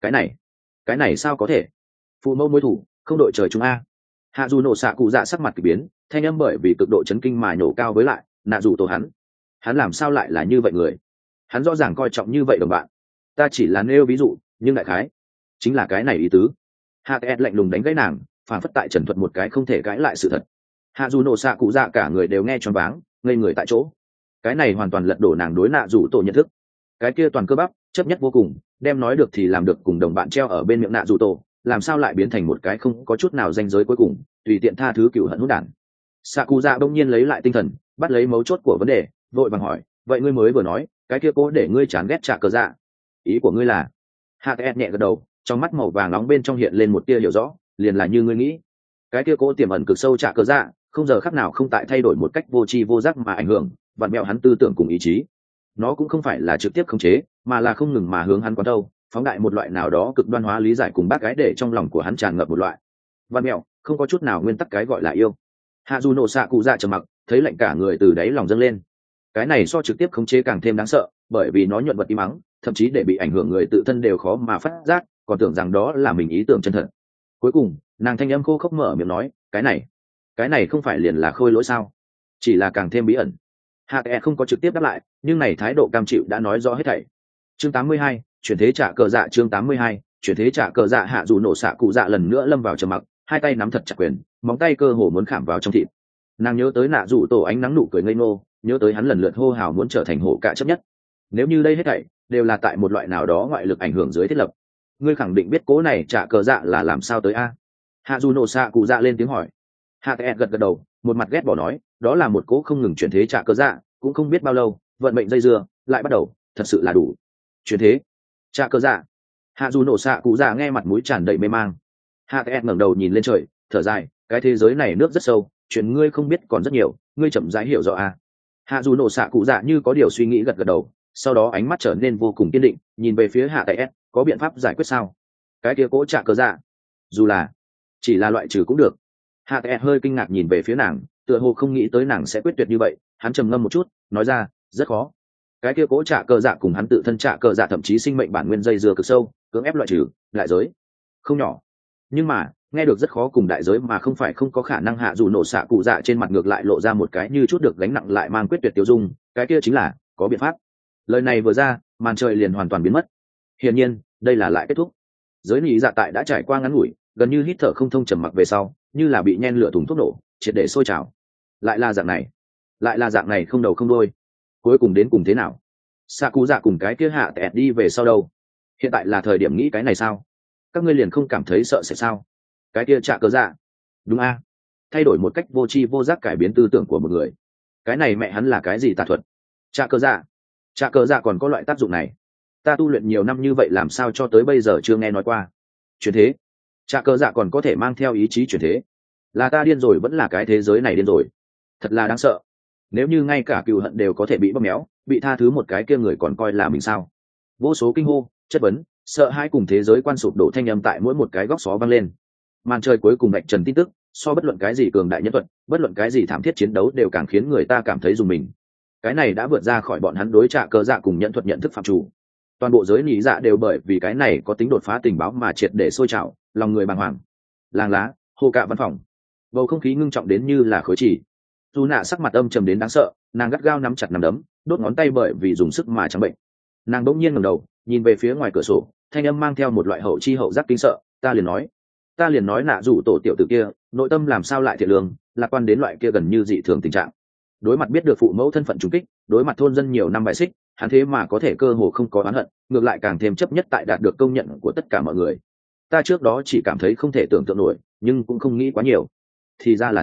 Cái này sao có thể? Phụ mẫu mối thủ không đội trời chung a. Hạ dù nổ xạ cụ dạ sắc mặt kỳ biến, thanh âm bởi vì cực độ chấn kinh mà nổ cao với lại, nạ dù tổ hắn làm sao lại là như vậy người? Hắn rõ ràng coi trọng như vậy đồng bạn. Ta chỉ là nêu ví dụ, nhưng đại khái chính là cái này ý tứ. Hạ ed lạnh lùng đánh gãy nàng, phản phất tại trần thuật một cái không thể cãi lại sự thật. Hạ dù nổ xạ cụ dạ cả người đều nghe choáng váng, ngây người tại chỗ. Cái này hoàn toàn lật đổ nàng đối nạ dù tổ nhận thức. Cái kia toàn cơ bắp chấp nhất vô cùng, đem nói được thì làm được cùng đồng bạn treo ở bên miệng nạ dù tổ, làm sao lại biến thành một cái không có chút nào ranh giới cuối cùng, tùy tiện tha thứ cửu hận hỗn đản. Xạ cụ dạ bỗng nhiên lấy lại tinh thần, bắt lấy mấu chốt của vấn đề, vội vàng hỏi, vậy ngươi mới vừa nói cái kia cố để ngươi chán ghét trả cờ dạ, ý của ngươi là? Hạ ed nhẹ gật đầu, trong mắt màu vàng nóng bên trong hiện lên một tia hiểu rõ, liền là như ngươi nghĩ, cái kia cố tiềm ẩn cực sâu trả cờ dạ, không giờ khắc nào không tại thay đổi một cách vô tri vô giác mà ảnh hưởng vặn mẹo hắn tư tưởng cùng ý chí. Nó cũng không phải là trực tiếp khống chế, mà là không ngừng mà hướng hắn quán đâu, phóng đại một loại nào đó cực đoan hóa lý giải cùng bác gái để trong lòng của hắn tràn ngập một loại văn mẹo, không có chút nào nguyên tắc cái gọi là yêu. Hạ dù nổ xạ cụ dạ trầm mặc, thấy lạnh cả người từ đáy lòng dâng lên. Cái này so trực tiếp khống chế càng thêm đáng sợ, bởi vì nó nhuận vật im mắng, thậm chí để bị ảnh hưởng người tự thân đều khó mà phát giác, còn tưởng rằng đó là mình ý tưởng chân thật. Cuối cùng nàng thanh âm khô khốc mở miệng nói, cái này không phải liền là khôi lỗi sao, chỉ là càng thêm bí ẩn. Hạ kệ không có trực tiếp đáp lại, nhưng này thái độ cam chịu đã nói rõ hết thảy. Chương 82, chuyển thế trả cờ dạ. Chương 82, chuyển thế trả cờ dạ. Hạ dù nổ xạ cụ dạ lần nữa lâm vào trầm mặc, hai tay nắm thật chặt quyền, móng tay cơ hồ muốn khảm vào trong thịt. Nàng nhớ tới nạ dù tổ ánh nắng nụ cười ngây ngô, nhớ tới hắn lần lượt hô hào muốn trở thành hổ cả chấp nhất. Nếu như đây hết thảy đều là tại một loại nào đó ngoại lực ảnh hưởng dưới thiết lập, ngươi khẳng định biết cố này trả cờ dạ là làm sao tới a? Hạ dù nổ xạ cụ dạ lên tiếng hỏi. Hạ kệ gật gật đầu, một mặt ghét bỏ nói, đó là một cố không ngừng chuyển thế trả cờ dạ, cũng không biết bao lâu, vận mệnh dây dưa lại bắt đầu, thật sự là đủ. Chuyển thế trả cờ dạ. Hạ dù nổ xạ cụ dạ nghe mặt mũi tràn đầy mê mang. Hạ kệ ngẩng đầu nhìn lên trời, thở dài, cái thế giới này nước rất sâu, chuyện ngươi không biết còn rất nhiều, ngươi chậm rãi hiểu rõ a. Hạ dù nổ xạ cụ dạ như có điều suy nghĩ gật gật đầu, sau đó ánh mắt trở nên vô cùng kiên định, nhìn về phía Hạ kệ, có biện pháp giải quyết sao? Cái kia cố trả cờ dạ, dù là chỉ là loại trừ cũng được. Hạ kệ hơi kinh ngạc nhìn về phía nàng, tựa hồ không nghĩ tới nàng sẽ quyết tuyệt như vậy. Hắn trầm ngâm một chút, nói ra, rất khó. Cái kia cố trả cờ dạ cùng hắn tự thân trả cờ dạ thậm chí sinh mệnh bản nguyên dây dưa cực sâu, cưỡng ép loại trừ, đại giới không nhỏ. Nhưng mà nghe được rất khó cùng đại giới mà không phải không có khả năng. Hạ dù nổ xạ cụ dạ trên mặt ngược lại lộ ra một cái như chút được gánh nặng lại mang quyết tuyệt tiêu dung, cái kia chính là có biện pháp. Lời này vừa ra, màn trời liền hoàn toàn biến mất. Hiển nhiên đây là lại kết thúc. Giới lý dạ tại đã trải qua ngắn ngủi gần như hít thở không thông trầm mặc về sau, như là bị nhen lửa thùng thuốc nổ, triệt để sôi trào. Lại là dạng này không đầu không đuôi, cuối cùng đến cùng thế nào? Xạ cụ dạ cùng cái kia hạ tẹt đi về sau đâu? Hiện tại là thời điểm nghĩ cái này sao? Các ngươi liền không cảm thấy sợ sẽ sao? Cái kia trả cờ dạ, đúng a? Thay đổi một cách vô tri vô giác cải biến tư tưởng của một người, cái này mẹ hắn là cái gì tà thuật? Trả cờ dạ còn có loại tác dụng này? Ta tu luyện nhiều năm như vậy làm sao cho tới bây giờ chưa nghe nói qua? Chuyển thế, trả cờ dạ còn có thể mang theo ý chí chuyển thế? Là ta điên rồi vẫn là cái thế giới này điên rồi? Thật là đáng sợ. Nếu như ngay cả cừu hận đều có thể bị bóp méo, bị tha thứ một cái kia người còn coi là mình sao? Vô số kinh hô, chất vấn, sợ hãi cùng thế giới quan sụp đổ thanh âm tại mỗi một cái góc xó vang lên. Màn trời cuối cùng vạch trần tin tức, so bất luận cái gì cường đại nhân thuật, bất luận cái gì thảm thiết chiến đấu đều càng khiến người ta cảm thấy dùng mình. Cái này đã vượt ra khỏi bọn hắn đối trả cờ dạ cùng nhận thuật nhận thức phạm chủ. Toàn bộ giới nhị dạ đều bởi vì cái này có tính đột phá tình báo mà triệt để sôi trào, lòng người bàng hoàng. Làng lá, hô cạ văn phòng, bầu không khí ngưng trọng đến như là khối chỉ. Dù nạ sắc mặt âm trầm đến đáng sợ, nàng gắt gao nắm chặt nắm đấm, đốt ngón tay bởi vì dùng sức mà trắng bệnh. Nàng bỗng nhiên ngẩng đầu, nhìn về phía ngoài cửa sổ, thanh âm mang theo một loại hậu chi hậu giác kinh sợ, ta liền nói nạ rủ tổ tiểu tử kia, nội tâm làm sao lại thiện lương, lạc quan đến loại kia gần như dị thường tình trạng. Đối mặt biết được phụ mẫu thân phận trùng kích, đối mặt thôn dân nhiều năm bài xích, hắn thế mà có thể cơ hồ không có oán hận, ngược lại càng thêm chấp nhất tại đạt được công nhận của tất cả mọi người. Ta trước đó chỉ cảm thấy không thể tưởng tượng nổi, nhưng cũng không nghĩ quá nhiều. Thì ra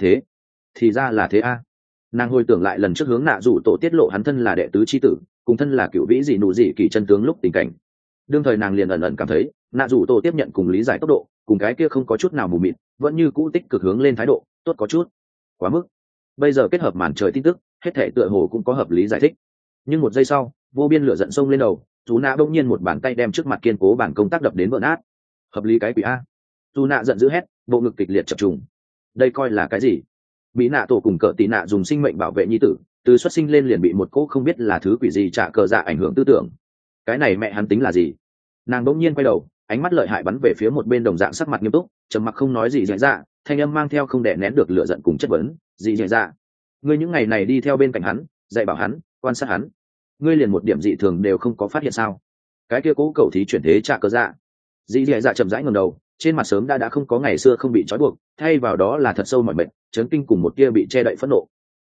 là thế a. Nàng hồi tưởng lại lần trước hướng nạ rủ tổ tiết lộ hắn thân là đệ tứ chi tử, cùng thân là cựu vĩ dị nụ dị kỳ chân tướng lúc tình cảnh. Đương thời nàng liền ẩn ẩn cảm thấy nạ rủ tổ tiếp nhận cùng lý giải tốc độ cùng cái kia không có chút nào mù mịt, vẫn như cũ tích cực hướng lên thái độ tốt có chút quá mức. Bây giờ kết hợp màn trời tin tức, hết thể tựa hồ cũng có hợp lý giải thích. Nhưng một giây sau, vô biên lửa giận sông lên đầu, chú nạ bỗng nhiên một bàn tay đem trước mặt kiên cố bản công tác đập đến vỡ nát. Hợp lý cái quỷ a. Chú nạ giận dữ hét, bộ ngực kịch liệt chập trùng. Đây coi là cái gì? Mỹ nạ tổ cùng cỡ tỷ nạ dùng sinh mệnh bảo vệ nhi tử, từ xuất sinh lên liền bị một cỗ không biết là thứ quỷ gì trả cờ dạ ảnh hưởng tư tưởng. Cái này mẹ hắn tính là gì? Nàng bỗng nhiên quay đầu, ánh mắt lợi hại bắn về phía một bên đồng dạng sắc mặt nghiêm túc, trầm mặc không nói gì dạy dạ, thanh âm mang theo không đè nén được lửa giận cùng chất vấn, dị dạy dạ, ngươi những ngày này đi theo bên cạnh hắn, dạy bảo hắn, quan sát hắn, ngươi liền một điểm dị thường đều không có phát hiện sao? Cái kia cố cầu thí chuyển thế trả cờ dạ. Dị dạy dạ chậm rãi ngẩng đầu, trên mặt sớm đã không có ngày xưa không bị trói buộc, thay vào đó là thật sâu mỏi mệt, chấn kinh cùng một tia bị che đậy phẫn nộ.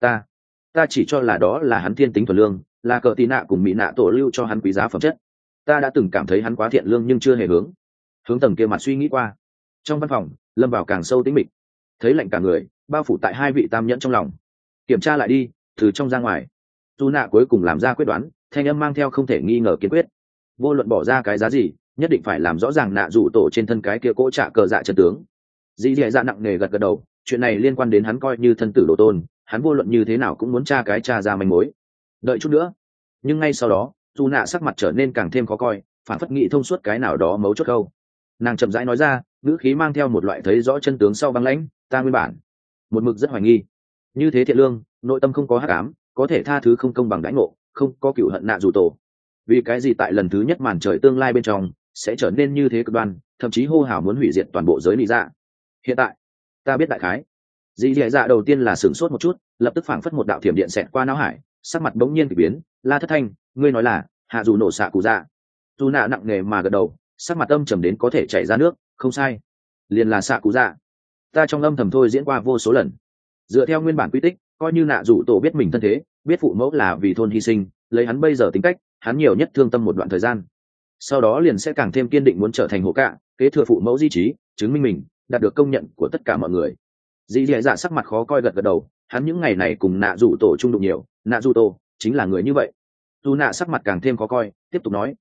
Ta chỉ cho là đó là hắn thiên tính thuần lương, là cờ tì nạ cùng mỹ nạ tổ lưu cho hắn quý giá phẩm chất. Ta đã từng cảm thấy hắn quá thiện lương nhưng chưa hề hướng tầng kia mặt suy nghĩ qua. Trong văn phòng lâm vào càng sâu tĩnh mịch, thấy lạnh cả người bao phủ tại hai vị tam nhẫn trong lòng. Kiểm tra lại đi, từ trong ra ngoài. Dù nạ cuối cùng làm ra quyết đoán, thanh âm mang theo không thể nghi ngờ kiên quyết. Vô luận bỏ ra cái giá gì, nhất định phải làm rõ ràng nạ rủ tổ trên thân cái kia cỗ trả cờ dạ chân tướng. Dĩ dẻ dạ nặng nề gật gật đầu, chuyện này liên quan đến hắn coi như thân tử đồ tôn, hắn vô luận như thế nào cũng muốn tra cái tra ra manh mối. Đợi chút nữa. Nhưng ngay sau đó, dù nạ sắc mặt trở nên càng thêm khó coi, phản phất nghĩ thông suốt cái nào đó mấu chốt câu. Nàng chậm rãi nói ra, ngữ khí mang theo một loại thấy rõ chân tướng sau băng lãnh, ta nguyên bản một mực rất hoài nghi, như thế thiện lương, nội tâm không có hắc ám, có thể tha thứ không công bằng đãi ngộ, không có cựu hận nạ dù tổ, vì cái gì tại lần thứ nhất màn trời tương lai bên trong sẽ trở nên như thế cực đoan, thậm chí hô hào muốn hủy diệt toàn bộ giới lý dạ. Hiện tại ta biết đại khái. Dì dì dạ đầu tiên là sửng sốt một chút, lập tức phảng phất một đạo thiểm điện xẹt qua não hải, sắc mặt bỗng nhiên kỳ biến. La Thất Thanh, ngươi nói là hạ dù nổ xạ cụ dạ? Dù nạ nặng nề mà gật đầu, sắc mặt âm trầm đến có thể chảy ra nước. Không sai, liền là xạ cụ dạ. Ta trong âm thầm thôi diễn qua vô số lần, dựa theo nguyên bản quy tích, coi như nạ dù tổ biết mình thân thế, biết phụ mẫu là vì thôn hy sinh, lấy hắn bây giờ tính cách, hắn nhiều nhất thương tâm một đoạn thời gian, sau đó liền sẽ càng thêm kiên định muốn trở thành hộ cạ, kế thừa phụ mẫu di trí, chứng minh mình đạt được công nhận của tất cả mọi người. Dì dì dạ sắc mặt khó coi gật gật đầu, hắn những ngày này cùng nạ dù tổ chung đụng nhiều, nạ dù tổ chính là người như vậy. Dù nạ sắc mặt càng thêm khó coi, tiếp tục nói,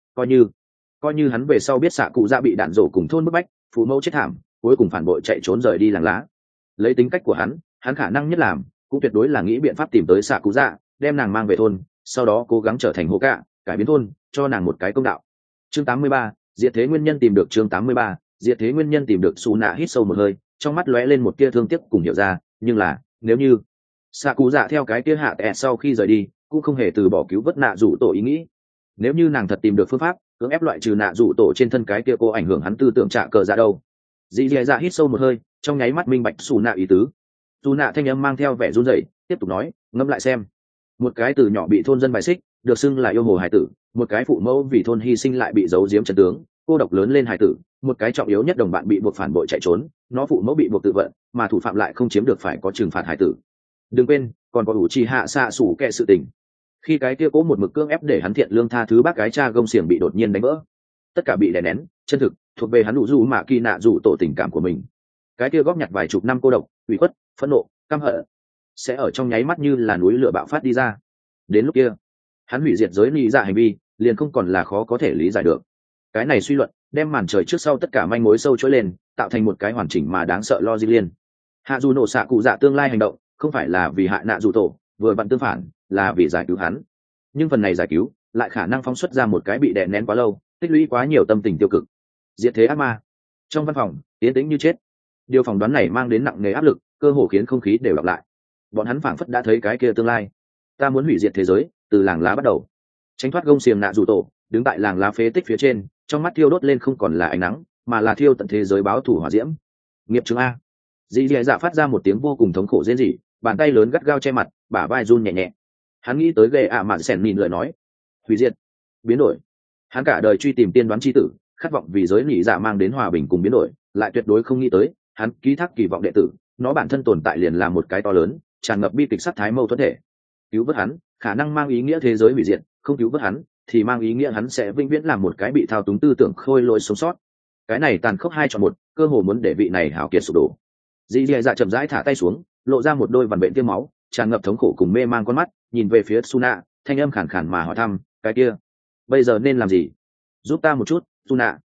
coi như hắn về sau biết xạ cụ dạ bị đạn rổ cùng thôn bức bách, phụ mẫu chết thảm, cuối cùng phản bội chạy trốn rời đi làng lá, lấy tính cách của hắn khả năng nhất làm cũng tuyệt đối là nghĩ biện pháp tìm tới xạ cụ dạ, đem nàng mang về thôn, sau đó cố gắng trở thành hố cạ, cải biến thôn, cho nàng một cái công đạo. Chương 83, diệt thế nguyên nhân tìm được. Chương 83, diệt thế nguyên nhân tìm được. Xù nạ hít sâu một hơi, trong mắt lóe lên một tia thương tiếc cùng hiểu ra, nhưng là nếu như xạ cụ dạ theo cái tia hạ tệ sau khi rời đi cũng không hề từ bỏ cứu vớt nạ rủ tổ ý nghĩ, nếu như nàng thật tìm được phương pháp cưỡng ép loại trừ nạ rủ tổ trên thân cái kia cô ảnh hưởng hắn tư tưởng trả cờ dạ đâu. Dì dì dạ hít sâu một hơi, trong nháy mắt minh bạch xù nạ ý tứ. Xù nạ thanh âm mang theo vẻ run rẩy, tiếp tục nói, ngẫm lại xem, một cái từ nhỏ bị thôn dân bài xích, được xưng là yêu hồ hải tử, một cái phụ mẫu vì thôn hy sinh lại bị giấu giếm chân tướng, cô độc lớn lên hải tử, một cái trọng yếu nhất đồng bạn bị buộc phản bội chạy trốn, nó phụ mẫu bị buộc tự vận, mà thủ phạm lại không chiếm được phải có trừng phạt hải tử. Đừng quên, còn có ủ trì hạ xạ sủ kệ sự tình. Khi cái kia cố một mực cưỡng ép để hắn thiện lương tha thứ bác gái cha gông xiềng bị đột nhiên đánh vỡ, tất cả bị đè nén, chân thực thuộc về hắn đủ dù mà kỳ nạ dù tổ tình cảm của mình. Cái kia góp nhặt vài chục năm cô độc, ủy khuất, phẫn nộ, căm hận sẽ ở trong nháy mắt như là núi lửa bạo phát đi ra. Đến lúc kia, hắn hủy diệt giới lý dạ hành vi liền không còn là khó có thể lý giải được. Cái này suy luận đem màn trời trước sau tất cả manh mối sâu trỗi lên, tạo thành một cái hoàn chỉnh mà đáng sợ logic liên. Hạ dù nổ xạ cụ dạ tương lai hành động không phải là vì hạ nạ dù tổ, vừa vặn tương phản, là vì giải cứu hắn. Nhưng phần này giải cứu lại khả năng phóng xuất ra một cái bị đè nén quá lâu, tích lũy quá nhiều tâm tình tiêu cực. Diệt thế ác ma. Trong văn phòng yên tĩnh như chết. Điều phỏng đoán này mang đến nặng nề áp lực, cơ hồ khiến không khí đều đọc lại. Bọn hắn phảng phất đã thấy cái kia tương lai. Ta muốn hủy diệt thế giới, từ làng lá bắt đầu. Tránh thoát gông xiềng nạ dù tổ, đứng tại làng lá phế tích phía trên, trong mắt thiêu đốt lên không còn là ánh nắng, mà là thiêu tận thế giới báo thủ hỏa diễm. Nghiệp chứng a. Dì dì dạ phát ra một tiếng vô cùng thống khổ rên rỉ, bàn tay lớn gắt gao che mặt, bả vai run nhẹ nhẹ. Hắn nghĩ tới ghê ạ mạn sẻn nhìn lời nói, hủy diệt, biến đổi. Hắn cả đời truy tìm tiên đoán chi tử, khát vọng vì giới lý dạ mang đến hòa bình cùng biến đổi, lại tuyệt đối không nghĩ tới, hắn ký thác kỳ vọng đệ tử, nó bản thân tồn tại liền là một cái to lớn, tràn ngập bi kịch sắc thái mâu thuẫn thể. Cứu vớt hắn, khả năng mang ý nghĩa thế giới hủy diệt, không cứu vớt hắn, thì mang ý nghĩa hắn sẽ vĩnh viễn làm một cái bị thao túng tư tưởng khôi lỗi sống sót. Cái này tàn khốc hai chọn một, cơ hồ muốn để vị này hảo kiệt sụp đổ. Dì dì dạ chậm rãi thả tay xuống, lộ ra một đôi vằn vện tiêm máu, tràn ngập thống khổ cùng mê mang con mắt, nhìn về phía Suna, thanh âm khàn khàn mà hỏi thăm, cái kia, bây giờ nên làm gì? Giúp ta một chút, Suna.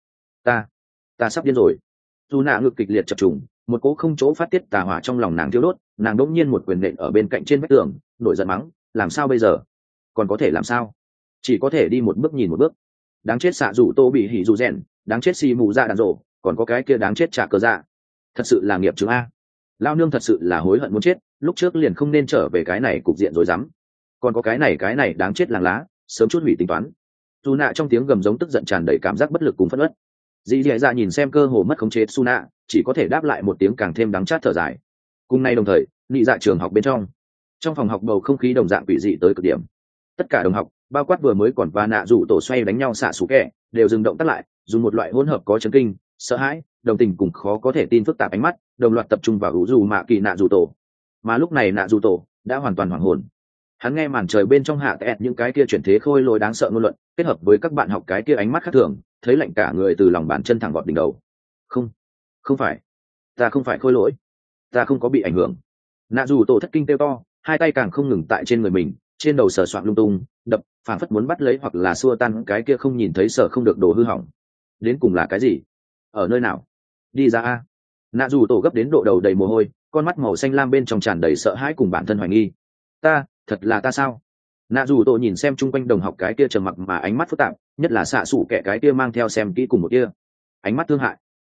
Ta sắp điên rồi. Suna ngực kịch liệt chập trùng, một cỗ không chỗ phát tiết tà hỏa trong lòng nàng thiêu đốt, nàng đỗng nhiên một quyền nện ở bên cạnh trên vách tường, nổi giận mắng, làm sao bây giờ? Còn có thể làm sao? Chỉ có thể đi một bước nhìn một bước. Đáng chết xạ rủ tô bị hỉ rủ rèn, đáng chết xì mù dạ đàn rổ, còn có cái kia đáng chết trả cờ dạ. Thật sự là nghiệp chứng a. Lao nương thật sự là hối hận muốn chết, lúc trước liền không nên trở về cái này cục diện rối rắm. Còn có cái này đáng chết làng lá, sớm chút hủy tính toán. Su nạ trong tiếng gầm giống tức giận tràn đầy cảm giác bất lực cùng phẫn uất. Dì dì dạ nhìn xem cơ hồ mất khống chế Su nạ, chỉ có thể đáp lại một tiếng càng thêm đắng chát thở dài. Cùng nay đồng thời, nị dạ trường học bên trong phòng học bầu không khí đồng dạng quỷ dị tới cực điểm. Tất cả đồng học, bao quát vừa mới còn và nạ rủ tổ xoay đánh nhau xạ xú kẹ, đều dừng động tác lại, dùng một loại hỗn hợp có chấn kinh, sợ hãi, đồng tình cùng khó có thể tin phức tạp ánh mắt, đồng loạt tập trung vào hữu dù mạ kỳ nạ rủ tổ. Mà lúc này nạ rủ tổ đã hoàn toàn hoảng hồn. Hắn nghe màn trời bên trong hạ tẹt những cái kia chuyển thế khôi lối đáng sợ ngôn luận, kết hợp với các bạn học cái kia ánh mắt khác thường, thấy lạnh cả người từ lòng bàn chân thẳng vọt đỉnh đầu. Không phải, ta không phải khôi lỗi, ta không có bị ảnh hưởng. Nạ rủ tổ thất kinh kêu to, hai tay càng không ngừng tại trên người mình, trên đầu sờ soạng lung tung, đập, phảng phất muốn bắt lấy hoặc là xua tan cái kia không nhìn thấy sợ không được đồ hư hỏng. Đến cùng là cái gì? Ở nơi nào? Đi ra a. Nạ rủ tổ gấp đến độ đầu đầy mồ hôi, con mắt màu xanh lam bên trong tràn đầy sợ hãi cùng bản thân hoài nghi. Thật là ta sao? nạ dù tổ nhìn xem chung quanh đồng học cái kia trầm mặc mà ánh mắt phức tạp, nhất là xạ xủ kẻ cái kia mang theo xem kỹ cùng một kia ánh mắt thương hại.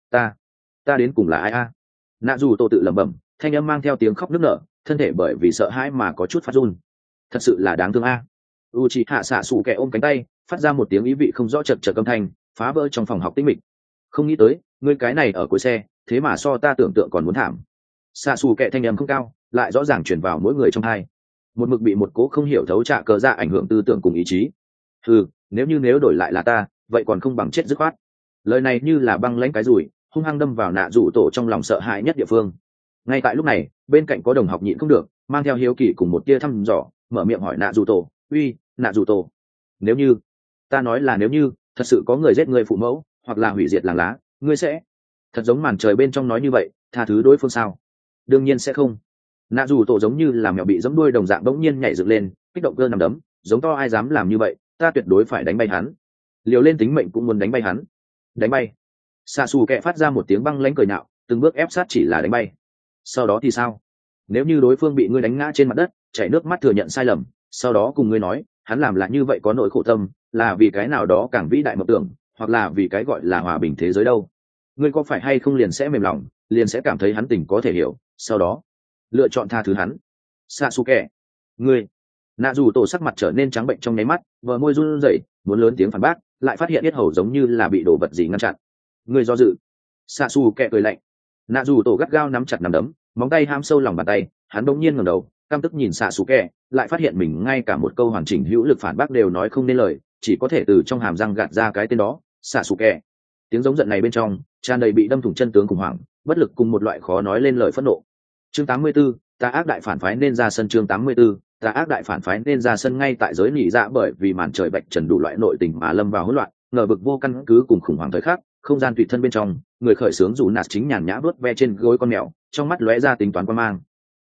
Ta đến cùng là ai a? Nạ dù tổ tự lẩm bẩm, thanh âm mang theo tiếng khóc nức nở, thân thể bởi vì sợ hãi mà có chút phát run. Thật sự là đáng thương a. Uchiha xạ xủ kẻ ôm cánh tay, phát ra một tiếng ý vị không rõ chật chật âm thanh, phá vỡ trong phòng học tĩnh mịch. Không nghĩ tới, ngươi cái này ở cuối xe, thế mà so ta tưởng tượng còn muốn thảm. Xạ xù kệ thanh âm không cao, lại rõ ràng truyền vào mỗi người trong hai. Một mực bị một cố không hiểu thấu trạ cờ dạ ảnh hưởng tư tưởng cùng ý chí. Nếu đổi lại là ta, vậy còn không bằng chết dứt khoát. Lời này như là băng lãnh cái rủi, hung hăng đâm vào nạ rủ tổ trong lòng sợ hãi nhất địa phương. Ngay tại lúc này, bên cạnh có đồng học nhịn không được, mang theo hiếu kỳ cùng một tia thăm dò, mở miệng hỏi nạ rủ tổ, uy, nạ rủ tổ, nếu như, ta nói là nếu như thật sự có người giết người phụ mẫu hoặc là hủy diệt làng lá, ngươi sẽ thật giống màn trời bên trong nói như vậy, tha thứ đối phương sao? Đương nhiên sẽ không. Nạ dù tổ giống như là mèo bị giẫm đuôi đồng dạng bỗng nhiên nhảy dựng lên, kích động cơ nằm đấm, giống to ai dám làm như vậy, ta tuyệt đối phải đánh bay hắn, liều lên tính mệnh cũng muốn đánh bay hắn. Đánh bay? Xạ xù kẹ phát ra một tiếng băng lãnh cười nhạo, từng bước ép sát chỉ là đánh bay. Sau đó thì sao? Nếu như đối phương bị ngươi đánh ngã trên mặt đất, chảy nước mắt thừa nhận sai lầm, sau đó cùng ngươi nói hắn làm là như vậy có nỗi khổ tâm, là vì cái nào đó càng vĩ đại mộng tưởng, hoặc là vì cái gọi là hòa bình thế giới đâu, ngươi có phải hay không liền sẽ mềm lòng, liền sẽ cảm thấy hắn tình có thể hiểu, sau đó lựa chọn tha thứ hắn? Sasuke, ngươi. Nạ dù tổ sắc mặt trở nên trắng bệnh trong nháy mắt, vờ môi run rẩy, muốn lớn tiếng phản bác, lại phát hiện yết hầu giống như là bị đồ vật gì ngăn chặn. Ngươi do dự? Sasuke cười lạnh. Nạ dù tổ gắt gao nắm chặt nắm đấm, móng tay ham sâu lòng bàn tay, hắn bỗng nhiên ngẩng đầu, căm tức nhìn Sasuke, lại phát hiện mình ngay cả một câu hoàn chỉnh hữu lực phản bác đều nói không nên lời, chỉ có thể từ trong hàm răng gạt ra cái tên đó, Sasuke. Tiếng giống giận này bên trong tràn đầy bị đâm thủng chân tướng khủng hoảng, bất lực cùng một loại khó nói lên lời phẫn nộ. Chương 84, ta ác đại phản phái nên ra sân. Chương 84, ta ác đại phản phái nên ra sân. Ngay tại giới nỉ dạ bởi vì màn trời bạch trần đủ loại nội tình mà lâm vào hỗn loạn, ngờ vực vô căn cứ cùng khủng hoảng thời khắc, không gian tùy thân bên trong, người khởi sướng dù nạt chính nhàn nhã vuốt ve trên gối con mèo, trong mắt lóe ra tính toán quan mang.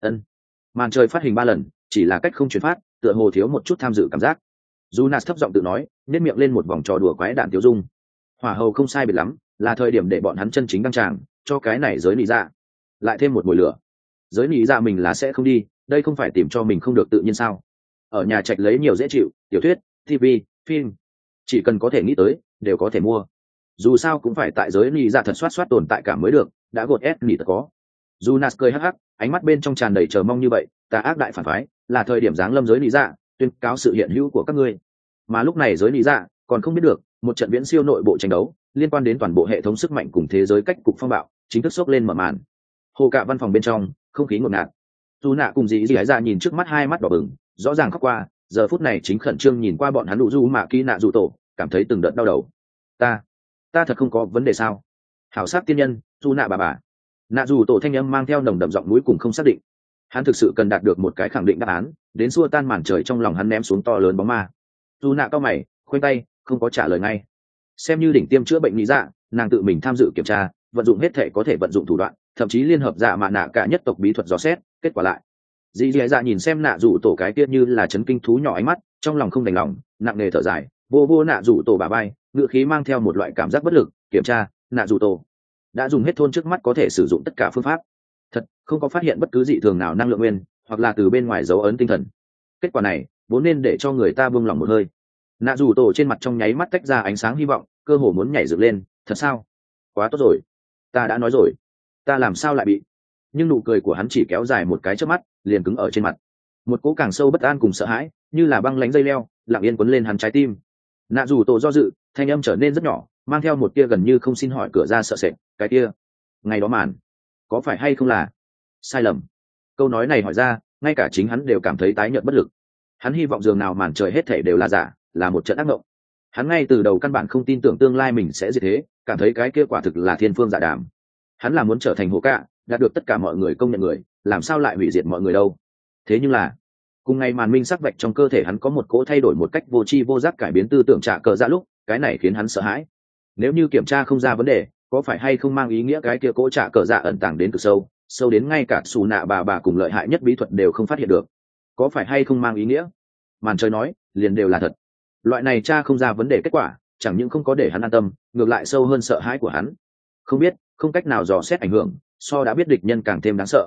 Màn trời phát hình 3 lần, chỉ là cách không chuyển phát, tựa hồ thiếu một chút tham dự cảm giác. Dù nạt thấp giọng tự nói, nhếch miệng lên một vòng trò đùa quái đản tiêu dung. Hỏa hầu không sai biệt lắm, là thời điểm để bọn hắn chân chính đăng tràng, cho cái này giới nỉ dạ lại thêm một mùi lửa. Giới nỉ dạ mình là sẽ không đi, đây không phải tìm cho mình không được tự nhiên sao? Ở nhà trạch lấy nhiều dễ chịu, tiểu thuyết, TV, phim, chỉ cần có thể nghĩ tới, đều có thể mua. Dù sao cũng phải tại giới nỉ dạ thật soát tồn tại cảm mới được, đã gột ép nỉ thật có. Jonas cười hắc hắc, ánh mắt bên trong tràn đầy chờ mong như vậy, ta ác đại phản phái, là thời điểm giáng lâm giới nỉ dạ, tuyên cáo sự hiện hữu của các ngươi. Mà lúc này giới nỉ dạ còn không biết được, một trận viễn siêu nội bộ tranh đấu liên quan đến toàn bộ hệ thống sức mạnh cùng thế giới cách cục phong bạo chính thức xốc lên mở màn. Hồ cả văn phòng bên trong không khí ngột ngạt, dù nạ cùng dì ra nhìn trước mắt hai mắt đỏ bừng, rõ ràng khóc qua, giờ phút này chính khẩn trương nhìn qua bọn hắn đủ du mạ kỹ nạ dù tổ, cảm thấy từng đợt đau đầu. Ta thật không có vấn đề sao? Hảo sát tiên nhân, dù nạ bà nạ dù tổ thanh âm mang theo nồng đậm giọng núi cùng không xác định. Hắn thực sự cần đạt được một cái khẳng định đáp án, đến xua tan màn trời trong lòng hắn ném xuống to lớn bóng ma. Dù nạ cao mày, khoanh tay, không có trả lời ngay. Xem như đỉnh tiêm chữa bệnh lý dạ, nàng tự mình tham dự kiểm tra, vận dụng hết thể có thể vận dụng thủ đoạn, thậm chí liên hợp dạ mạ nạ cả nhất tộc bí thuật dò xét, kết quả lại dì dạ nhìn xem nạ rủ tổ cái tiết như là chấn kinh thú nhỏ ánh mắt, trong lòng không đành lòng, nặng nề thở dài, vô nạ rủ tổ bà bay, ngựa khí mang theo một loại cảm giác bất lực. Kiểm tra, nạ rủ tổ đã dùng hết thôn trước mắt có thể sử dụng tất cả phương pháp, thật không có phát hiện bất cứ dị thường nào năng lượng nguyên, hoặc là từ bên ngoài dấu ấn tinh thần. Kết quả này vốn nên để cho người ta buông lòng một hơi. Nạ dù tổ trên mặt trong nháy mắt tách ra ánh sáng hy vọng, cơ hồ muốn nhảy dựng lên. Thật sao? Quá tốt rồi, ta đã nói rồi, ta làm sao lại bị? Nhưng nụ cười của hắn chỉ kéo dài một cái chớp mắt, liền cứng ở trên mặt. Một cỗ càng sâu bất an cùng sợ hãi, như là băng lánh dây leo, lặng yên quấn lên hắn trái tim. Nạ dù tổ do dự, thanh âm trở nên rất nhỏ, mang theo một tia gần như không xin hỏi cửa ra sợ sệt. Cái kia, ngày đó màn, có phải hay không là sai lầm? Câu nói này hỏi ra, ngay cả chính hắn đều cảm thấy tái nhợt bất lực. Hắn hy vọng dường nào màn trời hết thảy đều là giả, là một trận ác mộng. Hắn ngay từ đầu căn bản không tin tưởng tương lai mình sẽ diệt thế, cảm thấy cái kia quả thực là thiên phương dạ đàm. Hắn là muốn trở thành hồ cạ, đạt được tất cả mọi người công nhận người, làm sao lại hủy diệt mọi người đâu? Thế nhưng là, cùng ngày màn minh sắc vạch trong cơ thể hắn có một cỗ thay đổi một cách vô tri vô giác cải biến tư tưởng trả cờ dạ lúc, cái này khiến hắn sợ hãi. Nếu như kiểm tra không ra vấn đề, có phải hay không mang ý nghĩa cái kia cỗ trả cờ dạ ẩn tàng đến cực sâu, sâu đến ngay cả xù nạ bà cùng lợi hại nhất bí thuật đều không phát hiện được? Có phải hay không mang ý nghĩa màn trời nói liền đều là thật? Loại này tra không ra vấn đề kết quả, chẳng những không có để hắn an tâm, ngược lại sâu hơn sợ hãi của hắn. Không biết, không cách nào dò xét ảnh hưởng, so đã biết địch nhân càng thêm đáng sợ.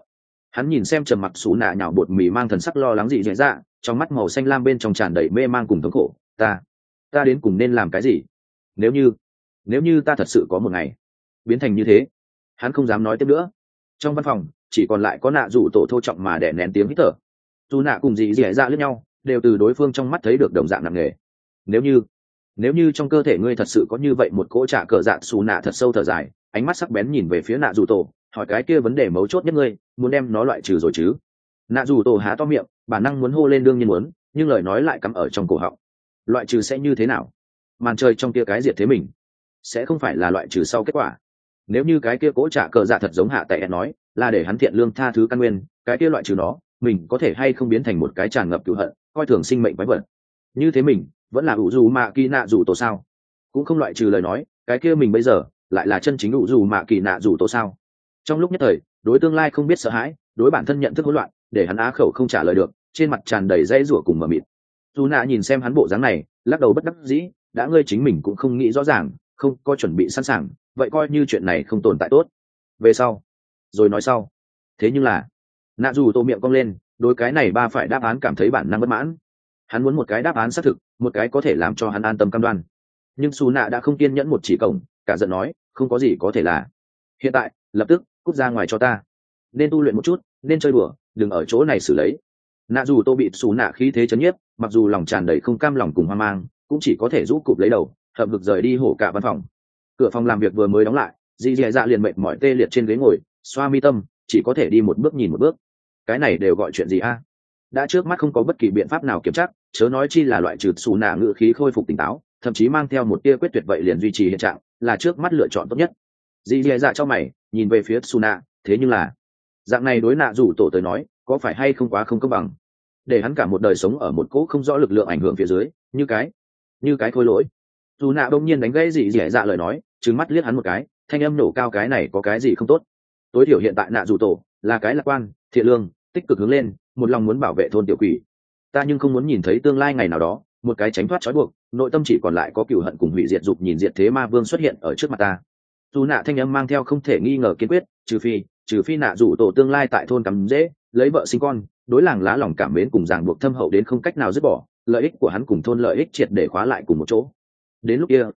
Hắn nhìn xem trầm mặc xù nạ nhào bột mì mang thần sắc lo lắng dị dạy dạ, trong mắt màu xanh lam bên trong tràn đầy mê mang cùng thống khổ. Ta đến cùng nên làm cái gì? Nếu như ta thật sự có một ngày biến thành như thế. Hắn không dám nói tiếp nữa. Trong văn phòng chỉ còn lại có nạ rủ tổ thô trọng mà đè nén tiếng hít thở. Dù nạ cùng dị dạy dạ lẫn nhau, đều từ đối phương trong mắt thấy được đồng dạng nặng nề. Nếu như trong cơ thể ngươi thật sự có như vậy một cỗ trả cờ dạ, xù nạ thật sâu thở dài, ánh mắt sắc bén nhìn về phía nạ rủ tổ, hỏi cái kia vấn đề mấu chốt nhất ngươi muốn đem nó loại trừ rồi chứ? Nạ rủ tổ há to miệng, bản năng muốn hô lên, đương nhiên muốn, nhưng lời nói lại cắm ở trong cổ họng. Loại trừ sẽ như thế nào? Màn trời trong kia cái diệt thế mình sẽ không phải là loại trừ sau kết quả. Nếu như cái kia cỗ trả cờ dạ thật giống hạ tệ nói là để hắn thiện lương tha thứ căn nguyên, cái kia loại trừ nó, mình có thể hay không biến thành một cái tràn ngập cựu hận, coi thường sinh mệnh quái vật như thế? Mình vẫn là ủ dù mạ kỳ nạ rủ tổ sao? Cũng không loại trừ lời nói, cái kia mình bây giờ lại là chân chính ủ dù mạ kỳ nạ rủ tổ sao? Trong lúc nhất thời, đối tương lai không biết sợ hãi, đối bản thân nhận thức hỗn loạn, để hắn á khẩu không trả lời được, trên mặt tràn đầy dãy rủa cùng mờ mịt. Dù nạ nhìn xem hắn bộ dáng này, lắc đầu bất đắc dĩ, đã ngươi chính mình cũng không nghĩ rõ ràng, không có chuẩn bị sẵn sàng, vậy coi như chuyện này không tồn tại tốt. Về sau rồi nói sau. Thế nhưng là nạ dù tô miệng cong lên, đối cái này ba phải đáp án cảm thấy bản năng bất mãn. Hắn muốn một cái đáp án xác thực, một cái có thể làm cho hắn an tâm cam đoan. Nhưng Su nạ đã không kiên nhẫn một chỉ cổng, cả giận nói, không có gì có thể là. Hiện tại lập tức cút ra ngoài cho ta. Nên tu luyện một chút, nên chơi đùa, đừng ở chỗ này xử lấy. Nạ dù tô bị Su nạ khí thế chấn nhiếp, mặc dù lòng tràn đầy không cam lòng cùng hoang mang, cũng chỉ có thể rũ cụp lấy đầu, hợp vực rời đi hổ cả văn phòng. Cửa phòng làm việc vừa mới đóng lại, dì dì dạ liền mệt mỏi tê liệt trên ghế ngồi, xoa mi tâm, chỉ có thể đi một bước nhìn một bước. Cái này đều gọi chuyện gì a? Đã trước mắt không có bất kỳ biện pháp nào kiểm tra, chớ nói chi là loại trừ xù nạ ngự khí khôi phục tỉnh táo, thậm chí mang theo một tia quyết tuyệt vậy liền duy trì hiện trạng, là trước mắt lựa chọn tốt nhất. Dì dì dạ cho mày, nhìn về phía xù nạ, thế nhưng là dạng này đối nạ rủ tổ tới nói, có phải hay không quá không công bằng? Để hắn cả một đời sống ở một cỗ không rõ lực lượng ảnh hưởng phía dưới, như cái khôi lỗi. Dù nạ bỗng nhiên đánh gãy dì dì dạ lời nói, trừng mắt liếc hắn một cái, thanh âm nổ cao, cái này có cái gì không tốt? Tối thiểu hiện tại nạ rủ tổ là cái lạc quan, thiện lương, tích cực hướng lên, một lòng muốn bảo vệ thôn tiểu quỷ. Ta nhưng không muốn nhìn thấy tương lai ngày nào đó, một cái tránh thoát trói buộc, nội tâm chỉ còn lại có cừu hận cùng hủy diệt dục nhìn diệt thế ma vương xuất hiện ở trước mặt ta. Dù nạ thanh âm mang theo không thể nghi ngờ kiên quyết, trừ phi nạ rủ tổ tương lai tại thôn cắm rễ, lấy vợ sinh con, đối làng lá lòng cảm mến cùng ràng buộc thâm hậu đến không cách nào dứt bỏ, lợi ích của hắn cùng thôn lợi ích triệt để khóa lại cùng một chỗ. Đến lúc kia,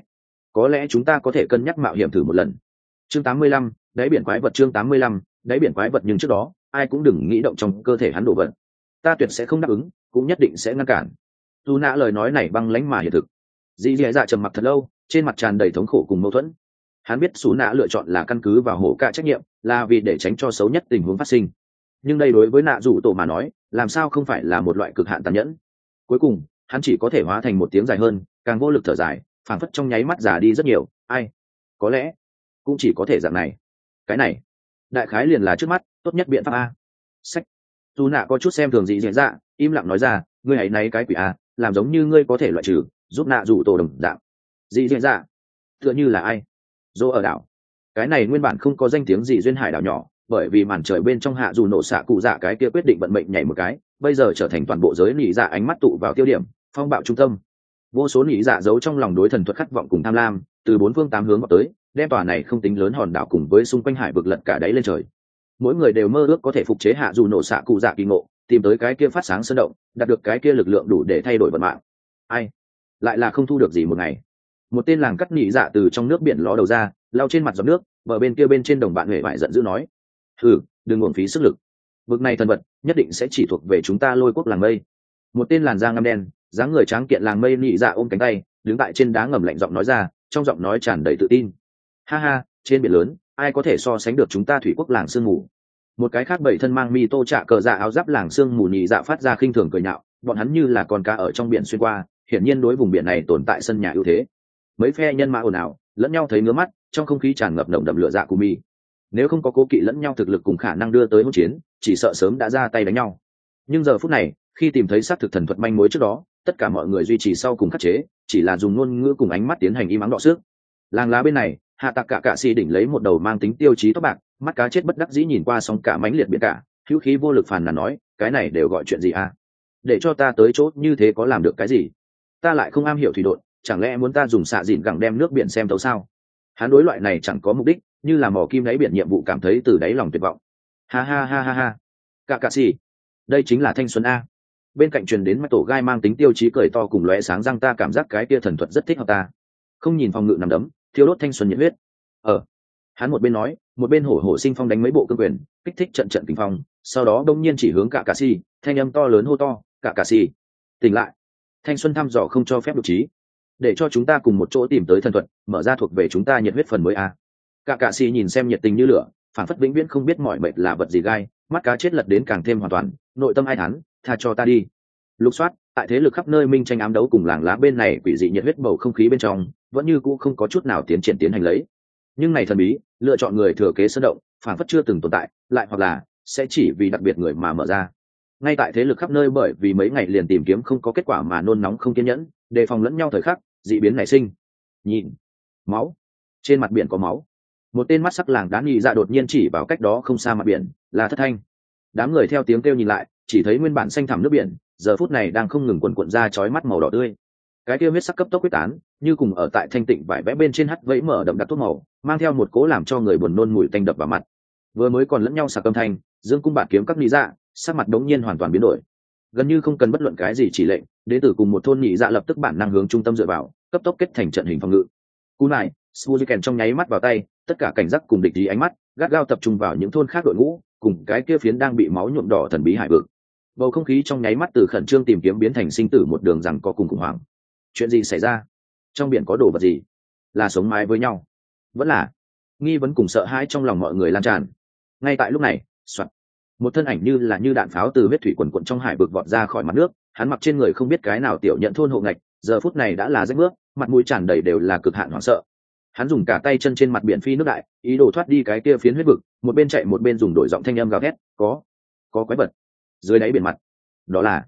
có lẽ chúng ta có thể cân nhắc mạo hiểm thử một lần. Chương 85, đáy biển quái vật. Chương 85, đáy biển quái vật. Nhưng trước đó ai cũng đừng nghĩ động trong cơ thể hắn đổ vật. Ta tuyệt sẽ không đáp ứng, cũng nhất định sẽ ngăn cản. Dù nạ lời nói này băng lãnh mà hiện thực. Dì dì dạ trầm mặc thật lâu, trên mặt tràn đầy thống khổ cùng mâu thuẫn. Hắn biết Sú nạ lựa chọn là căn cứ vào hổ cả trách nhiệm, là vì để tránh cho xấu nhất tình huống phát sinh. Nhưng đây đối với nạ rủ tổ mà nói, làm sao không phải là một loại cực hạn tàn nhẫn. Cuối cùng hắn chỉ có thể hóa thành một tiếng dài hơn, càng vô lực thở dài, phảng phất trong nháy mắt già đi rất nhiều. Ai, có lẽ cũng chỉ có thể dạng này. Cái này đại khái liền là trước mắt tốt nhất biện pháp a. Sách. Dù nạ có chút xem thường dị diễn dạ, im lặng nói ra, ngươi hãy náy cái quỷ a, làm giống như ngươi có thể loại trừ, giúp nạ rủ tổ đồng dạng. Dị diễn dạ tựa như là ai? Dô ở đảo. Cái này nguyên bản không có danh tiếng gì duyên hải đảo nhỏ, bởi vì màn trời bên trong hạ dù nổ xạ cụ dạ cái kia quyết định vận mệnh nhảy một cái, bây giờ trở thành toàn bộ giới nỉ dạ ánh mắt tụ vào tiêu điểm, phong bạo trung tâm. Vô số nỉ dạ giấu trong lòng đối thần thuật khát vọng cùng tham lam, từ bốn phương tám hướng vào tới, đem tòa này không tính lớn hòn đảo cùng với xung quanh hải vực lật cả đáy lên trời. Mỗi người đều mơ ước có thể phục chế hạ dù nổ xạ cụ dạ kỳ ngộ, tìm tới cái kia phát sáng sơn động, đạt được cái kia lực lượng đủ để thay đổi vận mạng. Ai lại là không thu được gì một ngày. Một tên làng cắt nỉ dạ từ trong nước biển ló đầu ra, lao trên mặt giọt nước, bờ bên kia bên trên đồng bạn huệ vải giận dữ nói, đừng uổng phí sức lực, vực này thần vật nhất định sẽ chỉ thuộc về chúng ta Lôi Quốc làng mây. Một tên làn da ngăm đen, dáng người tráng kiện làng mây nỉ dạ ôm cánh tay, đứng tại trên đá ngầm lạnh giọng nói ra, trong giọng nói tràn đầy tự tin. Ha ha, trên biển lớn ai có thể so sánh được chúng ta Thủy Quốc làng sương mù. Một cái khác bảy thân mang mi tô trạ cờ dạ áo giáp làng sương mù nỉ dạ phát ra khinh thường cười nhạo, bọn hắn như là con cá ở trong biển xuyên qua, hiển nhiên đối vùng biển này tồn tại sân nhà ưu thế. Mấy phe nhân mã ồn ào, lẫn nhau thấy ngứa mắt, trong không khí tràn ngập nồng đậm lửa dạ của mi. Nếu không có cố kỵ lẫn nhau thực lực cùng khả năng đưa tới hỗn chiến, chỉ sợ sớm đã ra tay đánh nhau. Nhưng giờ phút này, khi tìm thấy xác thực thần thuật manh mối trước đó, tất cả mọi người duy trì sau cùng khắc chế, chỉ là dùng ngôn ngữ cùng ánh mắt tiến hành im ắng đọ sức. Làng lá bên này, hạ tạc cả xì đỉnh lấy một đầu mang tính tiêu chí tóc bạc, mắt cá chết bất đắc dĩ nhìn qua sóng cả mãnh liệt biển cả, hữu khí vô lực phàn nàn nói, cái này đều gọi chuyện gì à? Để cho ta tới chỗ như thế có làm được cái gì? Ta lại không am hiểu thủy độn, chẳng lẽ muốn ta dùng xạ dịn gẳng đem nước biển xem thấu sao? Hắn đối loại này chẳng có mục đích, như là mò kim đáy biển nhiệm vụ cảm thấy từ đáy lòng tuyệt vọng. Ha ha ha ha ha. Cả cạ xì, đây chính là thanh xuân a. Bên cạnh truyền đến mắt tổ gai mang tính tiêu chí cười to cùng lóe sáng răng, ta cảm giác cái kia thần thuật rất thích hợp ta. Không nhìn phòng ngự nằm đấm, thiêu đốt thanh xuân nhiệt huyết. Hắn một bên nói, một bên hổ hổ sinh phong đánh mấy bộ cương quyền, kích thích trận trận kinh phong, sau đó đông nhiên chỉ hướng cả cạ xì, thanh âm to lớn hô to, cả cạ xì, tỉnh lại. Thanh xuân thăm dò không cho phép đột trí, để cho chúng ta cùng một chỗ tìm tới thần thuật, mở ra thuộc về chúng ta nhiệt huyết phần mới a. Cả cạ xì nhìn xem nhiệt tình như lửa, phản phất vĩnh viễn không biết mỏi mệt là vật gì gai, mắt cá chết lật đến càng thêm hoàn toàn, nội tâm ai thán, tha cho ta đi. Lục soát tại thế lực khắp nơi minh tranh ám đấu cùng làng lá bên này quỷ dị nhiệt huyết bầu không khí bên trong vẫn như cũ không có chút nào tiến hành lấy. Nhưng này thần bí lựa chọn người thừa kế sơn động phản phất chưa từng tồn tại, lại hoặc là sẽ chỉ vì đặc biệt người mà mở ra. Ngay tại thế lực khắp nơi bởi vì mấy ngày liền tìm kiếm không có kết quả mà nôn nóng không kiên nhẫn, đề phòng lẫn nhau thời khắc, dị biến nảy sinh. Nhìn, máu, trên mặt biển có máu. Một tên mắt sắc làng đá nhị dạ đột nhiên chỉ vào cách đó không xa mặt biển, là Thất Thanh. Đám người theo tiếng kêu nhìn lại, chỉ thấy nguyên bản xanh thẳm nước biển giờ phút này đang không ngừng quần cuộn ra chói mắt màu đỏ tươi. Cái kia huyết sắc cấp tốc quyết tán, như cùng ở tại thanh tịnh vải vẽ bên trên hắt vẫy mở đậm đặc thuốc màu, mang theo một cố làm cho người buồn nôn mùi tanh đập vào mặt. Vừa mới còn lẫn nhau sạc âm thanh, dương cung bạt kiếm các nhị dạ, sắc mặt đống nhiên hoàn toàn biến đổi. Gần như không cần bất luận cái gì chỉ lệnh, đến từ cùng một thôn nhị dạ lập tức bản năng hướng trung tâm dựa vào, cấp tốc kết thành trận hình phòng ngự. Cú này, Suzuken trong nháy mắt vào tay, tất cả cảnh giác cùng địch ý ánh mắt, gắt gao tập trung vào những thôn khác đội ngũ, cùng cái kia phiến đang bị máu nhuộm đỏ thần bí hải vực. Bầu không khí trong nháy mắt từ khẩn trương tìm kiếm biến thành sinh tử một đường rằng có cùng khủng hoảng. Chuyện gì xảy ra? Trong biển có đồ vật gì? Là sống mái với nhau? Vẫn là nghi vấn cùng sợ hãi trong lòng mọi người lan tràn. Ngay tại lúc này, soạt, một thân ảnh như đạn pháo từ huyết thủy quần quận trong hải vực vọt ra khỏi mặt nước. Hắn mặc trên người không biết cái nào tiểu nhận thôn hộ ngạch, giờ phút này đã là rách bước, mặt mũi tràn đầy đều là cực hạn hoảng sợ. Hắn dùng cả tay chân trên mặt biển phi nước đại, ý đồ thoát đi cái kia phiến huyết vực, một bên chạy một bên dùng đổi giọng thanh âm gào thét, có quái vật dưới đáy biển mặt. Đó là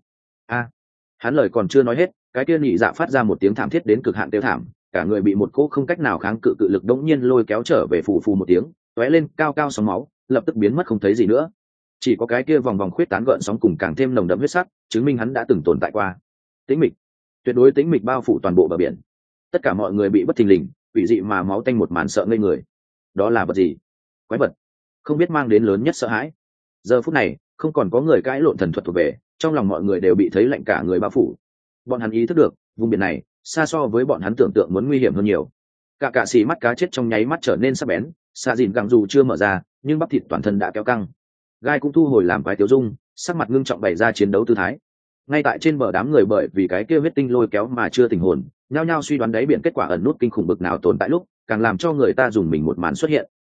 hắn lời còn chưa nói hết, cái kia nhị dạ phát ra một tiếng thảm thiết đến cực hạn tiêu thảm, cả người bị một cỗ không cách nào kháng cự cự lực đống nhiên lôi kéo trở về, phù phù một tiếng tóe lên cao cao sóng máu, lập tức biến mất không thấy gì nữa. Chỉ có cái kia vòng vòng khuyết tán gợn sóng cùng càng thêm nồng đậm huyết sắc, chứng minh hắn đã từng tồn tại qua. Tĩnh mịch, tuyệt đối tĩnh mịch bao phủ toàn bộ bờ biển. Tất cả mọi người bị bất thình lình quỷ dị mà máu tanh một màn sợ ngây người. Đó là vật gì? Quái vật, không biết mang đến lớn nhất sợ hãi. Giờ phút này không còn có người cãi lộn thần thuật thuộc về, trong lòng mọi người đều bị thấy lạnh cả người bao phủ. Bọn hắn ý thức được vùng biển này xa so với bọn hắn tưởng tượng muốn nguy hiểm hơn nhiều. Cả cạ xì mắt cá chết trong nháy mắt trở nên sắc bén, xạ dìn gẳng dù chưa mở ra nhưng bắp thịt toàn thân đã kéo căng. Gai cũng thu hồi làm quái tiêu dung, sắc mặt ngưng trọng bày ra chiến đấu tư thái. Ngay tại trên bờ đám người bởi vì cái kia huyết tinh lôi kéo mà chưa tình hồn, nhao nhao suy đoán đáy biển kết quả ẩn nút kinh khủng bực nào tồn tại lúc, càng làm cho người ta dùng mình một màn xuất hiện.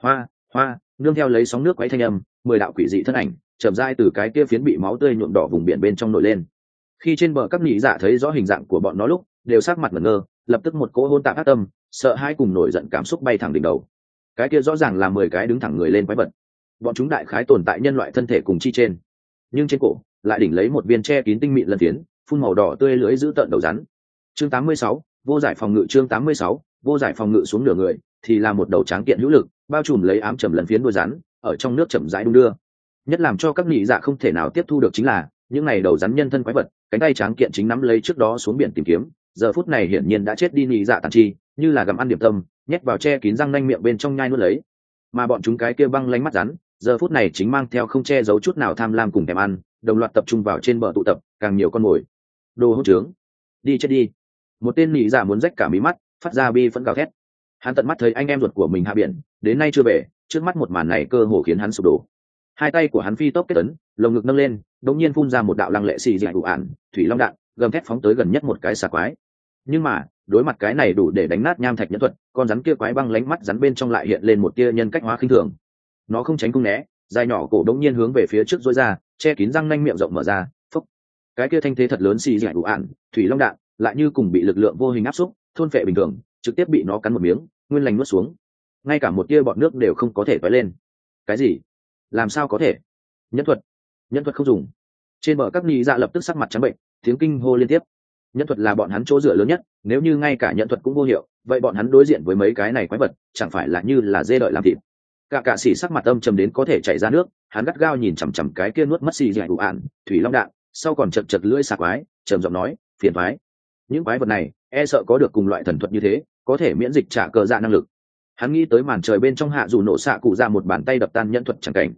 Hoa nương theo lấy sóng nước quấy thanh âm, 10 đạo quỷ dị thân ảnh chậm rãi từ cái kia phiến bị máu tươi nhuộm đỏ vùng biển bên trong nổi lên. Khi trên bờ các nhị dạ thấy rõ hình dạng của bọn nó lúc, đều sắc mặt ngẩn ngơ, lập tức một cỗ hôn tạp ác tâm, sợ hãi cùng nổi giận cảm xúc bay thẳng đỉnh đầu. Cái kia rõ ràng là 10 cái đứng thẳng người lên quái vật. Bọn chúng đại khái tồn tại nhân loại thân thể cùng chi trên, nhưng trên cổ lại đỉnh lấy một viên che kín tinh mịn lân phiến, phun màu đỏ tươi lưới giữ tợn đầu rắn. Chương 86, vô giải phòng ngự. Chương 86, vô giải phòng ngự. Xuống nửa người thì là một đầu tráng kiện hữu lực, bao trùm lấy ám trầm lân phiến đuôi rắn, ở trong nước chậm rãi đung đưa. Nhất làm cho các nhị dạ không thể nào tiếp thu được chính là những này đầu rắn nhân thân quái vật, cánh tay tráng kiện chính nắm lấy trước đó xuống biển tìm kiếm, giờ phút này hiển nhiên đã chết đi nhị dạ tàn chi, như là gặm ăn điểm tâm, nhét vào che kín răng nanh miệng bên trong nhai nuốt lấy. Mà bọn chúng cái kia băng lánh mắt rắn, giờ phút này chính mang theo không che giấu chút nào tham lam cùng thèm ăn, đồng loạt tập trung vào trên bờ tụ tập, càng nhiều con mồi. Đồ hỗn trướng, đi chết đi! Một tên nhị dạ muốn rách cả mí mắt, phát ra bi phẫn gào thét. Hắn tận mắt thấy anh em ruột của mình hạ biển, đến nay chưa về, trước mắt một màn này cơ hồ khiến hắn sụp đổ. Hai tay của hắn phi tốc kết ấn, lồng ngực nâng lên, đột nhiên phun ra một đạo lăng lệ xì dị đủ ản thủy long đạn, gầm thét phóng tới gần nhất một cái xà quái. Nhưng mà đối mặt cái này đủ để đánh nát nham thạch nhẫn thuật, con rắn kia quái băng lánh mắt rắn bên trong lại hiện lên một tia nhân cách hóa khinh thường. Nó không tránh không né, dài nhỏ cổ đống nhiên hướng về phía trước rối ra, che kín răng nanh miệng rộng mở ra, phốc. Cái kia thanh thế thật lớn xì dị đủ ản thủy long đạn lại như cùng bị lực lượng vô hình áp xúc, thôn phệ bình thường, trực tiếp bị nó cắn một miếng, nguyên lành nuốt xuống. Ngay cả một tia bọt nước đều không có thể tóe lên. Cái gì? Làm sao có thể? Nhân thuật không dùng. Trên bờ các nhị dạ lập tức sắc mặt trắng bệnh, tiếng kinh hô liên tiếp. Nhân thuật là bọn hắn chỗ dựa lớn nhất, nếu như ngay cả nhân thuật cũng vô hiệu, vậy bọn hắn đối diện với mấy cái này quái vật chẳng phải là như là dê đợi làm thịt. Cả cạ sĩ sắc mặt âm trầm đến có thể chảy ra nước, hắn gắt gao nhìn chằm chằm cái kia nuốt mất xì dẻ đủ ạn thủy long đạn, sau còn chật chật lưỡi sạc quái, trầm giọng nói, phiền toái. Những quái vật này e sợ có được cùng loại thần thuật như thế, có thể miễn dịch trả cờ dạ năng lực. Hắn nghĩ tới màn trời bên trong hạ dù nổ xạ cụ ra một bàn tay đập tan nhân thuật chẳng cảnh.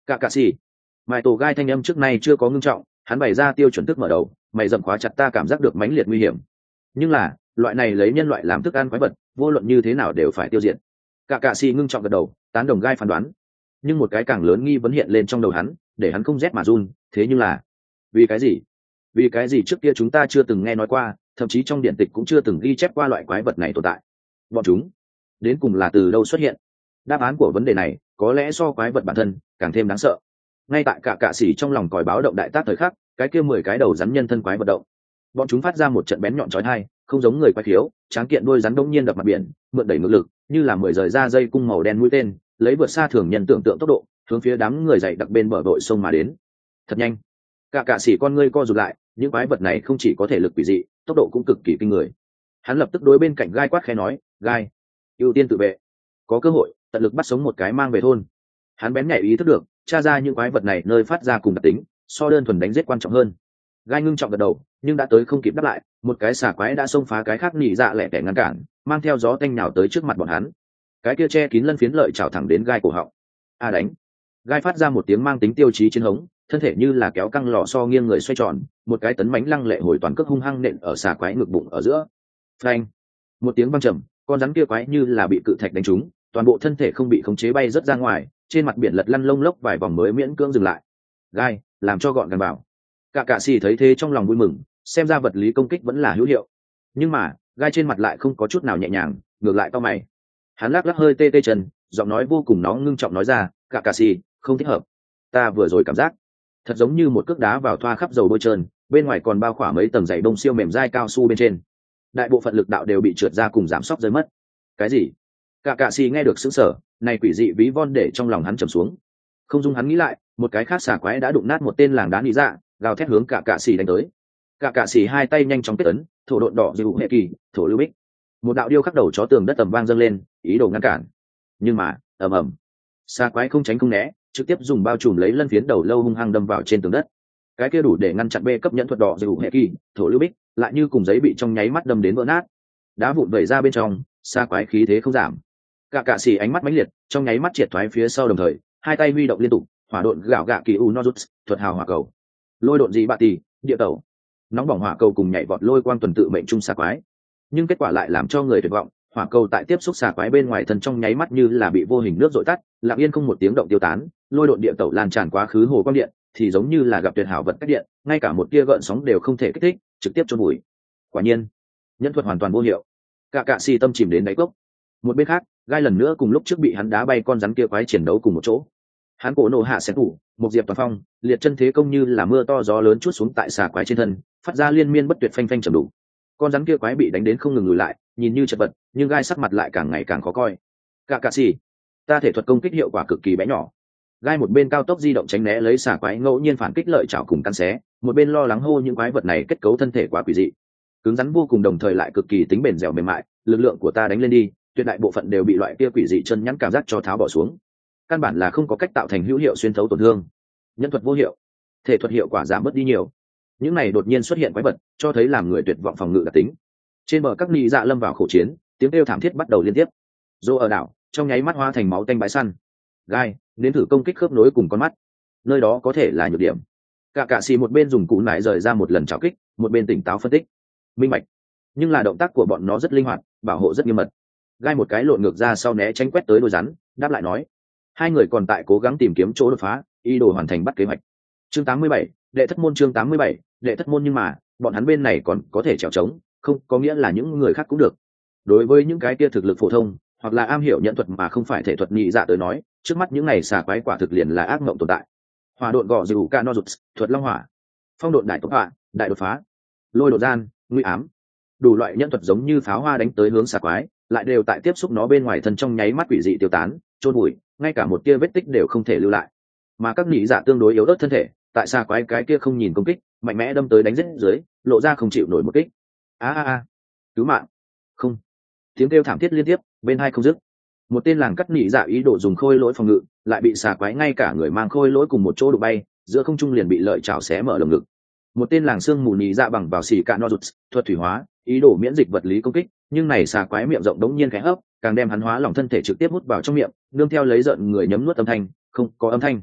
Cả cạ xì. Mài tổ gai thanh âm trước nay chưa có ngưng trọng, hắn bày ra tiêu chuẩn thức mở đầu, mày dậm khóa chặt ta cảm giác được mãnh liệt nguy hiểm. Nhưng là, loại này lấy nhân loại làm thức ăn quái vật, vô luận như thế nào đều phải tiêu diệt. Cả cạ xì ngưng trọng gật đầu, tán đồng gai phán đoán. Nhưng một cái càng lớn nghi vấn hiện lên trong đầu hắn, để hắn không rét mà run, thế nhưng là, vì cái gì? Vì cái gì trước kia chúng ta chưa từng nghe nói qua, thậm chí trong điện tịch cũng chưa từng ghi chép qua loại quái vật này tồn tại. Bọn chúng, đến cùng là từ đâu xuất hiện? Đáp án của vấn đề này, có lẽ so quái vật bản thân càng thêm đáng sợ. Ngay tại cả cạ xỉ trong lòng còi báo động đại tác thời khắc, cái kia 10 cái đầu rắn nhân thân quái vật động. Bọn chúng phát ra một trận bén nhọn chói tai, không giống người quái khiếu, tráng kiện đôi rắn đông nhiên đập mặt biển, mượn đẩy ngược lực, như là 10 rời ra dây cung màu đen mũi tên, lấy vượt xa thường nhân tưởng tượng tốc độ, hướng phía đám người dậy đặc bên bờ đội sông mà đến. Thật nhanh. Cả cạ xỉ con ngươi co rụt lại, những quái vật này không chỉ có thể lực quỷ dị, tốc độ cũng cực kỳ kinh người. Hắn lập tức đối bên cạnh gai quát khẽ nói, gai, ưu tiên tự vệ, có cơ hội tận lực bắt sống một cái mang về thôn. Hắn bén nhạy ý thức được, tra ra những quái vật này nơi phát ra cùng đặc tính, so đơn thuần đánh giết quan trọng hơn. Gai ngưng trọng gật đầu, nhưng đã tới không kịp đáp lại, một cái xà quái đã xông phá cái khác nhị dạ lẻ tẻ ngăn cản, mang theo gió tanh nhào tới trước mặt bọn hắn. Cái kia che kín lân phiến lợi chảo thẳng đến gai cổ họng. A đánh! Gai phát ra một tiếng mang tính tiêu chí chiến hống, thân thể như là kéo căng lò xo nghiêng người xoay tròn, một cái tấn mãnh lăng lệ hồi toàn cước hung hăng nện ở xà quái ngực bụng ở giữa. Phanh! Một tiếng vang trầm, con rắn kia quái như là bị cự thạch đánh trúng, toàn bộ thân thể không bị khống chế bay rất ra ngoài, trên mặt biển lật lăn lông lốc vài vòng mới miễn cưỡng dừng lại. Gai, làm cho gọn gàng bảo. Cả cạ xì thấy thế trong lòng vui mừng, xem ra vật lý công kích vẫn là hữu hiệu. Nhưng mà, gai trên mặt lại không có chút nào nhẹ nhàng, ngược lại cau mày. Hắn lắc lắc hơi tê tê chân, giọng nói vô cùng nó ngưng trọng nói ra, cả cạ xì, không thích hợp. Ta vừa rồi cảm giác, thật giống như một cước đá vào thoa khắp dầu bôi trơn, bên ngoài còn bao khỏa mấy tầng dày bông siêu mềm dai cao su bên trên. Đại bộ phận lực đạo đều bị trượt ra cùng giảm sóc rơi mất. Cái gì? Cả cạ xì nghe được sững sờ, này quỷ dị ví von để trong lòng hắn trầm xuống. Không dung hắn nghĩ lại, một cái khác xà quái đã đụng nát một tên làng đá nị dạ, gào thét hướng cả cạ xì đánh tới. Cả cạ xì hai tay nhanh chóng kết ấn, thổ độn đỏ dịu hệ kỳ, thổ lưu bích. Một đạo điêu khắc đầu chó tường đất tầm vang dâng lên, ý đồ ngăn cản. Nhưng mà, ầm ầm, xà quái không tránh không né, trực tiếp dùng bao trùm lấy lân phiến đầu lâu hung hăng đâm vào trên tường đất. Cái kia đủ để ngăn chặn bê cấp nhẫn thuật đỏ dịu hệ kỳ, thổ lưu bích, lại như cùng giấy bị trong nháy mắt đâm đến vỡ nát. Đá vụn vẩy ra bên trong, xà quái khí thế không giảm. Cả cạ xì ánh mắt mãnh liệt, trong nháy mắt triệt thoái phía sau đồng thời, hai tay huy động liên tục, hỏa độn gạo gạ kỳ u nozuts, thuật hào hỏa cầu, lôi độn dị bạ tì, địa tẩu, nóng bỏng hỏa cầu cùng nhảy vọt lôi quang tuần tự mệnh trung xà quái. Nhưng kết quả lại làm cho người tuyệt vọng, hỏa cầu tại tiếp xúc xà quái bên ngoài thân trong nháy mắt như là bị vô hình nước dội tắt, lặng yên không một tiếng động tiêu tán. Lôi độn địa tẩu lan tràn quá khứ hồ quang điện, thì giống như là gặp tuyệt hảo vật cách điện, ngay cả một tia gợn sóng đều không thể kích thích, trực tiếp chôn bụi. Quả nhiên, nhân thuật hoàn toàn vô hiệu. Cả cạ xì tâm chìm đến đáy cốc. Một bên khác, gai lần nữa cùng lúc trước bị hắn đá bay con rắn kia quái chiến đấu cùng một chỗ. Hắn cổ nổ hạ xén thủ, một diệp toàn phong, liệt chân thế công như là mưa to gió lớn chút xuống tại xà quái trên thân, phát ra liên miên bất tuyệt phanh phanh trầm đủ. Con rắn kia quái bị đánh đến không ngừng lùi lại, nhìn như chật vật, nhưng gai sắc mặt lại càng ngày càng khó coi. Cả cạ xì, ta thể thuật công kích hiệu quả cực kỳ bé nhỏ. Gai một bên cao tốc di động tránh né lấy xà quái ngẫu nhiên phản kích lợi chảo cùng căn xé, một bên lo lắng hô những quái vật này kết cấu thân thể quá quỷ dị, cứng rắn vô cùng đồng thời lại cực kỳ tính bền dẻo mềm mại, lực lượng của ta đánh lên đi, tuyệt đại bộ phận đều bị loại kia quỷ dị chân nhắn cảm giác cho tháo bỏ xuống, căn bản là không có cách tạo thành hữu hiệu xuyên thấu tổn thương. Nhân thuật vô hiệu, thể thuật hiệu quả giảm bớt đi nhiều. Những này đột nhiên xuất hiện quái vật cho thấy làm người tuyệt vọng phòng ngự đặc tính. Trên bờ các nị dạ lâm vào khẩu chiến, tiếng kêu thảm thiết bắt đầu liên tiếp. Dô ở đảo trong nháy mắt hóa thành máu tanh bãi săn. Gai đến thử công kích khớp nối cùng con mắt, nơi đó có thể là nhược điểm. Cả cạ xì một bên dùng cú nải rời ra một lần trào kích, một bên tỉnh táo phân tích. Minh bạch, nhưng là động tác của bọn nó rất linh hoạt, bảo hộ rất nghiêm mật. Gai một cái lộn ngược ra sau né tránh quét tới đôi rắn, đáp lại nói, hai người còn tại cố gắng tìm kiếm chỗ đột phá, ý đồ hoàn thành bắt kế hoạch. Chương 87, đệ thất môn. Chương 87, đệ thất môn. Nhưng mà bọn hắn bên này còn có thể trèo trống, không có nghĩa là những người khác cũng được. Đối với những cái kia thực lực phổ thông hoặc là am hiểu nhận thuật mà không phải thể thuật nhị dạ tới nói, trước mắt những này xà quái quả thực liền là ác mộng tồn tại. Hỏa độn gò dịu ca no rụt, thuật long hỏa, phong độn đại tốc hỏa, đại đột phá, lôi đột gian, nguy ám, đủ loại nhân thuật giống như pháo hoa đánh tới hướng xà quái, lại đều tại tiếp xúc nó bên ngoài thân trong nháy mắt quỷ dị tiêu tán, trôn bụi, ngay cả một tia vết tích đều không thể lưu lại. Mà các nhị dạ tương đối yếu ớt thân thể, tại xà quái cái kia không nhìn công kích, mạnh mẽ đâm tới đánh giết dưới, lộ ra không chịu nổi một kích. Cứu mạng! Không! Tiếng kêu thảm thiết liên tiếp, bên hai không dứt. Một tên làng cắt nhị dạ ý đồ dùng khôi lỗi phòng ngự, lại bị xà quái ngay cả người mang khôi lỗi cùng một chỗ đụng bay, giữa không trung liền bị lợi chảo xé mở lồng ngực. Một tên làng xương mù nhị dạ bằng vào xì cạn no rụt, thuật thủy hóa, ý đồ miễn dịch vật lý công kích, nhưng này xà quái miệng rộng đống nhiên khẽ hấp, càng đem hắn hóa lỏng thân thể trực tiếp hút vào trong miệng, nương theo lấy giận người nhấm nuốt âm thanh, không có âm thanh.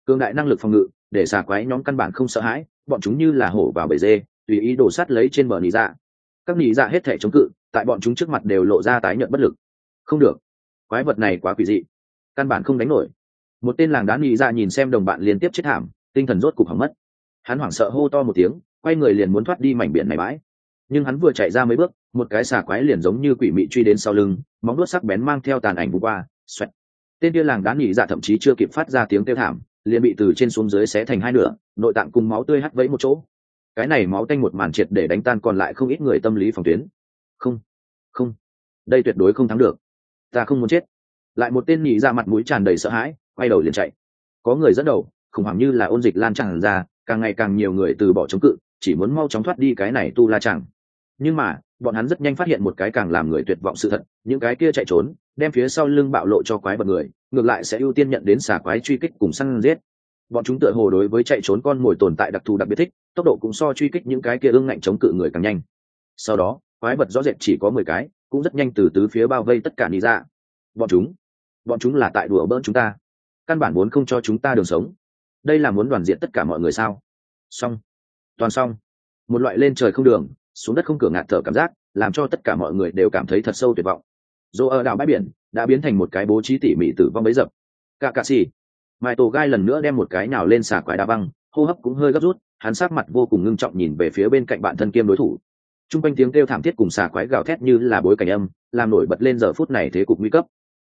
Cường đại năng lực phòng ngự để xà quái nhóm căn bản không sợ hãi, bọn chúng như là hổ vào bầy dê, tùy ý đổ sát lấy trên bờ nỉ dạ. Các nỉ dạ hết thể chống cự, tại bọn chúng trước mặt đều lộ ra tái nhợt bất lực. Không được, quái vật này quá quỷ dị, căn bản không đánh nổi. Một tên làng đá nỉ dạ nhìn xem đồng bạn liên tiếp chết thảm, tinh thần rốt cục hỏng mất. Hắn hoảng sợ hô to một tiếng, quay người liền muốn thoát đi mảnh biển này bãi. Nhưng hắn vừa chạy ra mấy bước, một cái xà quái liền giống như quỷ mị truy đến sau lưng, móng vuốt sắc bén mang theo tàn ảnh vụ qua, xoẹt. Tên kia làng đá nỉ dạ thậm chí chưa kịp phát ra tiếng kêu thảm, liền bị từ trên xuống dưới xé thành hai nửa, nội tạng cùng máu tươi hắt vẫy một chỗ. Cái này máu tanh một màn triệt để đánh tan còn lại không ít người tâm lý phòng tuyến. Không, không, đây tuyệt đối không thắng được, ta không muốn chết. Lại một tên nhị ra mặt mũi tràn đầy sợ hãi, quay đầu liền chạy. Có người dẫn đầu, khủng hoảng như là ôn dịch lan tràn ra, càng ngày càng nhiều người từ bỏ chống cự, chỉ muốn mau chóng thoát đi cái này tu la chẳng. Nhưng mà bọn hắn rất nhanh phát hiện một cái càng làm người tuyệt vọng sự thật, những cái kia chạy trốn đem phía sau lưng bạo lộ cho quái vật người, ngược lại sẽ ưu tiên nhận đến xà quái truy kích cùng săn giết. Bọn chúng tựa hồ đối với chạy trốn con mồi tồn tại đặc thù đặc biệt thích, tốc độ cũng so truy kích những cái kia ương ngạnh chống cự người càng nhanh. Sau đó quái vật rõ rệt chỉ có 10 cái, cũng rất nhanh từ tứ phía bao vây tất cả nị dạ. Bọn chúng là tại đùa bỡn chúng ta, căn bản muốn không cho chúng ta đường sống. Đây là muốn đoàn diệt tất cả mọi người sao? Xong, toàn xong. Một loại lên trời không đường, xuống đất không cửa ngạt thở cảm giác, làm cho tất cả mọi người đều cảm thấy thật sâu tuyệt vọng. Dù ở đảo bãi biển đã biến thành một cái bố trí tỉ mỉ tử vong bấy dập. Cả xì mai tổ gai lần nữa đem một cái nào lên xà quái đá băng, hô hấp cũng hơi gấp rút, hắn sát mặt vô cùng ngưng trọng nhìn về phía bên cạnh bạn thân kiêm đối thủ. Trung quanh tiếng kêu thảm thiết cùng xà quái gào thét như là bối cảnh âm, làm nổi bật lên giờ phút này thế cục nguy cấp.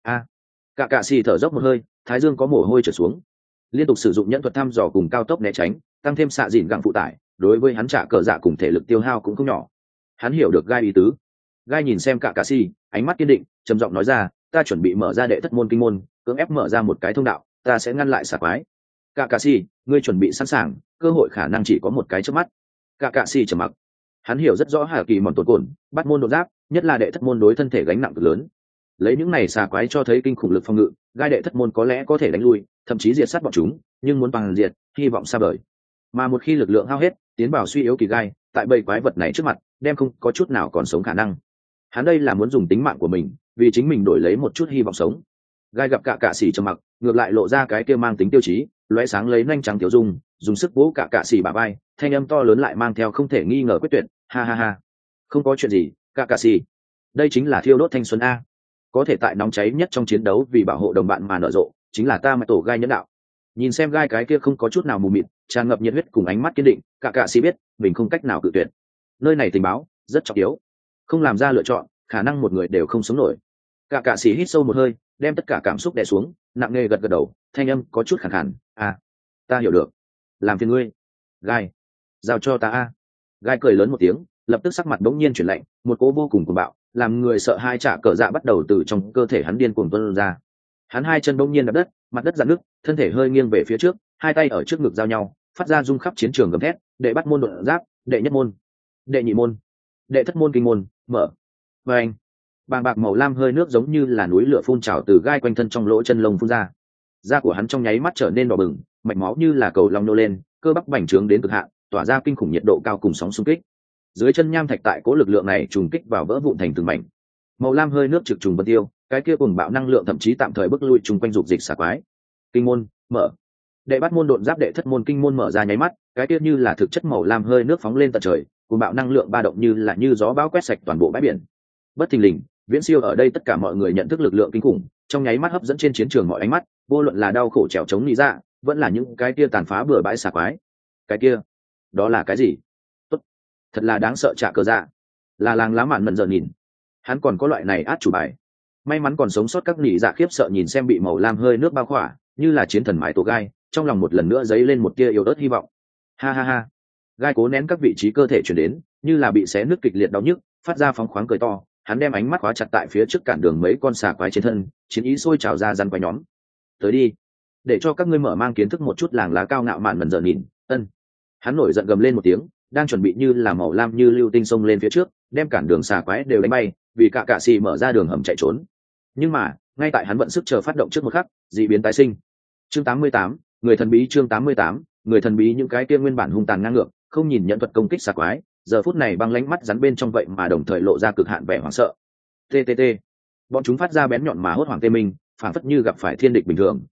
Cả xì thở dốc một hơi, thái dương có mồ hôi trở xuống. Liên tục sử dụng nhẫn thuật thăm dò cùng cao tốc né tránh, tăng thêm xạ dìn gặng phụ tải, đối với hắn trả cờ dạ cùng thể lực tiêu hao cũng không nhỏ. Hắn hiểu được gai ý tứ. Gai nhìn xem cả xì, ánh mắt kiên định, trầm giọng nói ra, ta chuẩn bị mở ra đệ thất môn kinh môn, cưỡng ép mở ra một cái thông đạo, ta sẽ ngăn lại xà quái. Cả xì, ngươi chuẩn bị sẵn sàng, cơ hội khả năng chỉ có một cái trước mắt. Cả xì trầm mặc. Hắn hiểu rất rõ hà kỳ mòn tổn cồn, bắt môn đột giáp, nhất là đệ thất môn đối thân thể gánh nặng cực lớn. Lấy những này xà quái cho thấy kinh khủng lực phòng ngự, gai đệ thất môn có lẽ có thể đánh lui, thậm chí diệt sát bọn chúng, nhưng muốn bằng diệt, hy vọng xa vời. Mà một khi lực lượng hao hết, tiến vào suy yếu kỳ gai, tại bầy quái vật này trước mặt, đem không có chút nào còn sống khả năng. Hắn đây là muốn dùng tính mạng của mình, vì chính mình đổi lấy một chút hy vọng sống. Gai gặp cả xì trầm mặc, ngược lại lộ ra cái kia mang tính tiêu chí, lóe sáng lấy nhanh trắng tiểu dung, dùng sức vỗ cả xì bả vai, thanh âm to lớn lại mang theo không thể nghi ngờ quyết tuyệt, ha ha ha, không có chuyện gì, cả xì, đây chính là thiêu đốt thanh xuân a. Có thể tại nóng cháy nhất trong chiến đấu vì bảo hộ đồng bạn mà nở rộ, chính là ta mà tổ gai nhân đạo. Nhìn xem gai cái kia không có chút nào mù mịt, tràn ngập nhiệt huyết cùng ánh mắt kiên định, cả xì biết mình không cách nào cự tuyệt. Nơi này tình báo rất trọng yếu, không làm ra lựa chọn, khả năng một người đều không sống nổi. Cả xì hít sâu một hơi, đem tất cả cảm xúc đè xuống, nặng nề gật gật đầu, thanh âm có chút khàn khàn, ta hiểu được, làm phiền ngươi. Gai, giao cho ta a. Gai cười lớn một tiếng, lập tức sắc mặt bỗng nhiên chuyển lạnh, một cỗ vô cùng cuồng bạo, làm người sợ hai trả cờ dạ bắt đầu từ trong cơ thể hắn điên cuồng tuôn ra. Hắn hai chân bỗng nhiên đập đất, mặt đất rạn nứt, thân thể hơi nghiêng về phía trước, hai tay ở trước ngực giao nhau, phát ra rung khắp chiến trường gầm thét, đệ bắt môn đột giáp, đệ nhất môn, đệ nhị môn, đệ thất môn kinh môn, mở. Và anh, bàng bạc màu lam hơi nước giống như là núi lửa phun trào từ gai quanh thân trong lỗ chân lông phun ra. Da của hắn trong nháy mắt trở nên đỏ bừng, mạch máu như là cầu long nô lên, cơ bắp bành trướng đến cực hạn, tỏa ra kinh khủng nhiệt độ cao cùng sóng xung kích. Dưới chân nham thạch tại cố lực lượng này trùng kích vào vỡ vụn thành từng mảnh. Màu lam hơi nước trực trùng vân tiêu, cái kia cùng bạo năng lượng thậm chí tạm thời bức lui chung quanh dục dịch xả quái. Kinh môn mở. Đệ bắt môn độn giáp đệ thất môn kinh môn mở ra nháy mắt, cái kia như là thực chất màu lam hơi nước phóng lên tận trời, cùng bạo năng lượng ba động như gió bão quét sạch toàn bộ bãi biển. Bất thình lình, viễn siêu ở đây tất cả mọi người nhận thức lực lượng kinh khủng, trong nháy mắt hấp dẫn trên chiến trường mọi ánh mắt, vô luận là đau khổ trèo chống lý ra, vẫn là những cái kia tàn phá bừa bãi xả quái. Cái kia, đó là cái gì? Thật là đáng sợ, trả cờ dạ là làng lá mạn mận giờ nhìn, hắn còn có loại này át chủ bài. May mắn còn sống sót các nỉ dạ khiếp sợ nhìn xem bị màu lam hơi nước bao khỏa, như là chiến thần mái tổ gai, trong lòng một lần nữa dấy lên một tia yếu ớt hy vọng. Ha ha ha, gai cố nén các vị trí cơ thể chuyển đến, như là bị xé nước kịch liệt đau nhức, phát ra phóng khoáng cười to. Hắn đem ánh mắt khóa chặt tại phía trước cản đường mấy con xà quái trên thân, chiến ý sôi trào ra răn quái nhóm. Tới đi, để cho các ngươi mở mang kiến thức một chút làng lá cao ngạo mạn mận giờ nhìn. Hắn nổi giận gầm lên một tiếng, đang chuẩn bị như là màu lam như lưu tinh xông lên phía trước, đem cản đường xà quái đều đánh bay, vì cả xì mở ra đường hầm chạy trốn. Nhưng mà ngay tại hắn vận sức chờ phát động trước một khắc, dị biến tái sinh. Chương 88, người thần bí. Chương 88, người thần bí. Những cái kia nguyên bản hung tàn ngang ngược, không nhìn nhận thuật công kích xà quái, giờ phút này băng lánh mắt rắn bên trong vậy mà đồng thời lộ ra cực hạn vẻ hoảng sợ. TTT, bọn chúng phát ra bén nhọn mà hốt hoảng tê minh, phản phất như gặp phải thiên địch bình thường,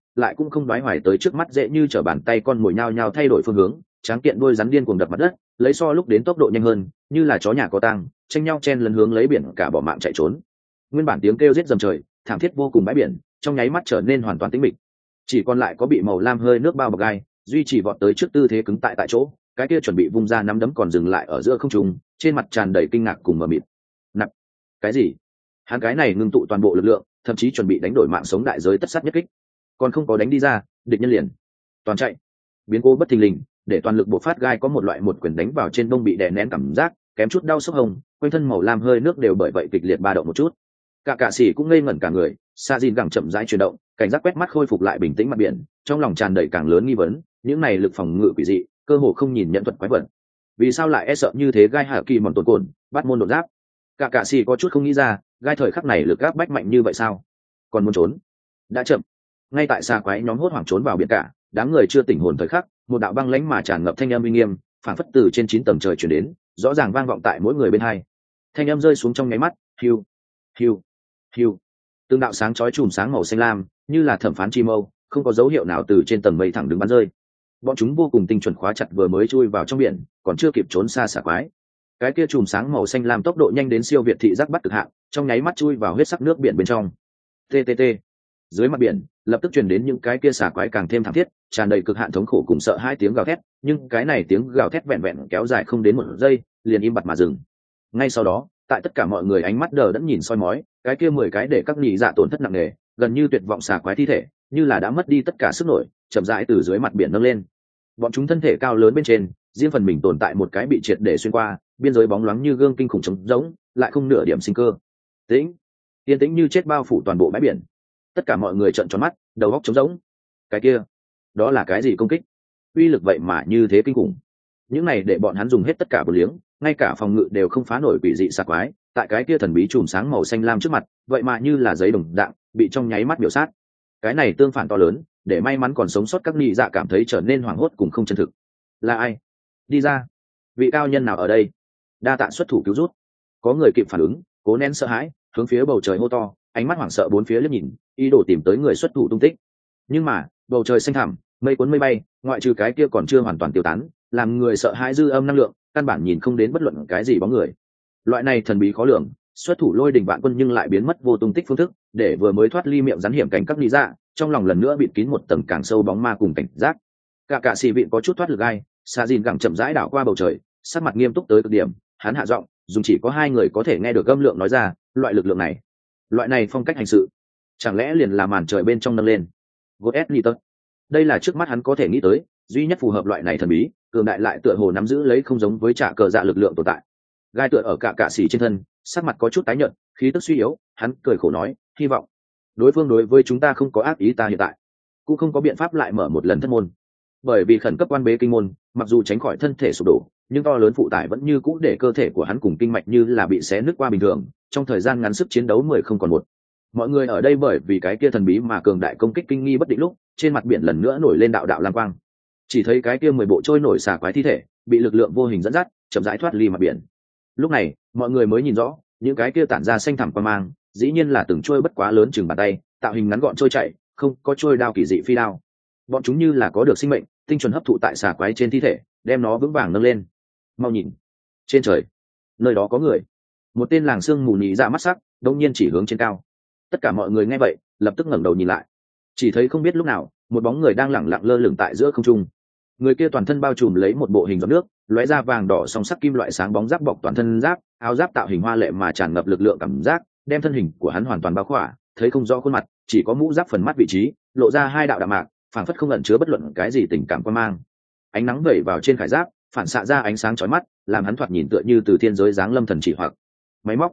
lại cũng không đoái hoài tới trước mắt dễ như trở bàn tay con mồi nhao nhao thay đổi phương hướng, tráng kiện đuôi rắn điên cuồng đập mặt đất, lấy so lúc đến tốc độ nhanh hơn, như là chó nhà có tang, tranh nhau chen lấn hướng lấy biển cả bỏ mạng chạy trốn. Nguyên bản tiếng kêu giết dầm trời, thảm thiết vô cùng bãi biển, trong nháy mắt trở nên hoàn toàn tĩnh mịch. Chỉ còn lại có bị màu lam hơi nước bao bọc gai, duy trì vọt tới trước tư thế cứng tại chỗ, cái kia chuẩn bị vung ra nắm đấm còn dừng lại ở giữa không trung, trên mặt tràn đầy kinh ngạc cùng mờ mịt. Nạp, cái gì? Hắn cái này ngưng tụ toàn bộ lực lượng, thậm chí chuẩn bị đánh đổi mạng sống đại giới tất sát nhất kích, còn không có đánh đi ra, địch nhân liền toàn chạy. Biến cố bất thình lình, để toàn lực bộ phát gai có một loại một quyền đánh vào trên đông bị đè nén cảm giác, kém chút đau sốc hồng, quanh thân màu lam hơi nước đều bởi vậy kịch liệt ba động một chút. Cả sĩ cũng ngây ngẩn cả người, Sa Jin gẳng chậm rãi chuyển động, cảnh giác quét mắt khôi phục lại bình tĩnh mặt biển, trong lòng tràn đầy càng lớn nghi vấn, những này lực phòng ngự quỷ dị, cơ hồ không nhìn nhận thuật quái vật. Vì sao lại e sợ như thế gai hạ kỳ mòn tồn cồn, bắt môn đột giáp? Cả sĩ có chút không nghĩ ra, gai thời khắc này lực áp bách mạnh như vậy sao? Còn muốn trốn? Đã chậm. Ngay tại xa quái nhóm hốt hoảng trốn vào biển cả, đám người chưa tỉnh hồn thời khắc, một đạo băng lãnh mà tràn ngập thanh âm uy nghiêm, phảng phất từ trên 9 tầng trời truyền đến, rõ ràng vang vọng tại mỗi người bên hai. Thanh âm rơi xuống trong nháy mắt, hiu, hiu, hiu. Từng đạo sáng chói chùm sáng màu xanh lam, như là thẩm phán chi mâu, không có dấu hiệu nào từ trên tầng mây thẳng đứng bắn rơi. Bọn chúng vô cùng tinh chuẩn khóa chặt vừa mới chui vào trong biển, còn chưa kịp trốn xa xả quái. Cái kia chùm sáng màu xanh lam tốc độ nhanh đến siêu việt thị giác bắt cực hạn, trong nháy mắt chui vào huyết sắc nước biển bên trong. TTT. Dưới mặt biển, lập tức truyền đến những cái kia xả quái càng thêm thảm thiết, tràn đầy cực hạn thống khổ cùng sợ hai tiếng gào thét, nhưng cái này tiếng gào thét vẹn vẹn kéo dài không đến 1 giây, liền im bặt mà dừng. Ngay sau đó, tại tất cả mọi người ánh mắt đờ đẫn nhìn soi mói, cái kia 10 cái để các nhị dạ tổn thất nặng nề, gần như tuyệt vọng xà quái thi thể, như là đã mất đi tất cả sức nổi, chậm rãi từ dưới mặt biển nâng lên. Bọn chúng thân thể cao lớn bên trên, riêng phần mình tồn tại một cái bị triệt để xuyên qua, biên giới bóng loáng như gương kinh khủng trống rỗng, lại không nửa điểm sinh cơ. Yên tĩnh như chết bao phủ toàn bộ bãi biển. Tất cả mọi người trợn tròn mắt, đầu óc trống rỗng. Cái kia, đó là cái gì công kích? Uy lực vậy mà như thế kinh khủng. Những này để bọn hắn dùng hết tất cả bổ liếng, ngay cả phòng ngự đều không phá nổi quỷ dị xà quái, tại cái kia thần bí chùm sáng màu xanh lam trước mặt, vậy mà như là giấy đồng dạng, bị trong nháy mắt biểu sát. Cái này tương phản to lớn, để may mắn còn sống sót các nhị dạ cảm thấy trở nên hoảng hốt cùng không chân thực. Là ai? Đi ra. Vị cao nhân nào ở đây? Đa tạ xuất thủ cứu rút. Có người kịp phản ứng, cố nén sợ hãi, hướng phía bầu trời hô to, ánh mắt hoảng sợ bốn phía liếc nhìn, ý đồ tìm tới người xuất thủ tung tích. Nhưng mà, bầu trời xanh thẳm, mây cuốn mây bay, ngoại trừ cái kia còn chưa hoàn toàn tiêu tán, làm người sợ hãi dư âm năng lượng, căn bản nhìn không đến bất luận cái gì bóng người. Loại này thần bí khó lường, xuất thủ lôi đình vạn quân nhưng lại biến mất vô tung tích phương thức, để vừa mới thoát ly miệng rắn hiểm cảnh các lý dạ, trong lòng lần nữa bịt kín một tầng càng sâu bóng ma cùng cảnh giác. Cả xì vịn có chút thoát lực ai, Sa Jin gẳng chậm rãi đảo qua bầu trời, sắc mặt nghiêm túc tới cực điểm, hắn hạ giọng, dùng chỉ có 2 người có thể nghe được âm lượng nói ra, loại lực lượng này, loại này phong cách hành sự, chẳng lẽ liền là màn trời bên trong nâng lên. Goethe, đây là trước mắt hắn có thể nghĩ tới duy nhất phù hợp loại này thần bí, cường đại lại tựa hồ nắm giữ lấy không giống với trả cờ dạ lực lượng tồn tại. Gai tựa ở cả xì trên thân, sắc mặt có chút tái nhợt, khí tức suy yếu, hắn cười khổ nói, hy vọng đối phương đối với chúng ta không có ác ý, ta hiện tại cũng không có biện pháp lại mở một lần thất môn, bởi vì khẩn cấp quan bế kinh môn, mặc dù tránh khỏi thân thể sụp đổ, nhưng to lớn phụ tải vẫn như cũ để cơ thể của hắn cùng kinh mạch như là bị xé nứt qua bình thường, trong thời gian ngắn sức chiến đấu 10 không còn 1. Mọi người ở đây bởi vì cái kia thần bí mà cường đại công kích kinh nghi bất định lúc, trên mặt biển lần nữa nổi lên đạo đạo lam quang. Chỉ thấy cái kia 10 bộ trôi nổi xà quái thi thể, bị lực lượng vô hình dẫn dắt, chậm rãi thoát ly mặt biển. Lúc này, mọi người mới nhìn rõ, những cái kia tản ra xanh thẳm quang mang, dĩ nhiên là từng trôi bất quá lớn chừng bàn tay, tạo hình ngắn gọn trôi chạy, không có trôi đao kỳ dị phi đao. Bọn chúng như là có được sinh mệnh, tinh chuẩn hấp thụ tại xà quái trên thi thể, đem nó vững vàng nâng lên. Mau nhìn, trên trời, nơi đó có người. Một tên làng sương mù nhị dạ mắt sắc, đột nhiên chỉ hướng trên cao. Tất cả mọi người nghe vậy, lập tức ngẩng đầu nhìn lại. Chỉ thấy không biết lúc nào, một bóng người đang lẳng lặng lơ lửng tại giữa không trung. Người kia toàn thân bao trùm lấy một bộ hình giọt nước, lóe ra vàng đỏ song sắc kim loại sáng bóng giáp bọc toàn thân giáp, áo giáp tạo hình hoa lệ mà tràn ngập lực lượng cảm giác, đem thân hình của hắn hoàn toàn bao khỏa, thấy không rõ khuôn mặt, chỉ có mũ giáp phần mắt vị trí, lộ ra 2 đạo đạm mạc, phảng phất không ẩn chứa bất luận cái gì tình cảm quan mang. Ánh nắng vẩy vào trên khải giáp, phản xạ ra ánh sáng chói mắt, làm hắn thoạt nhìn tựa như từ thiên giới giáng lâm thần chỉ hoặc máy móc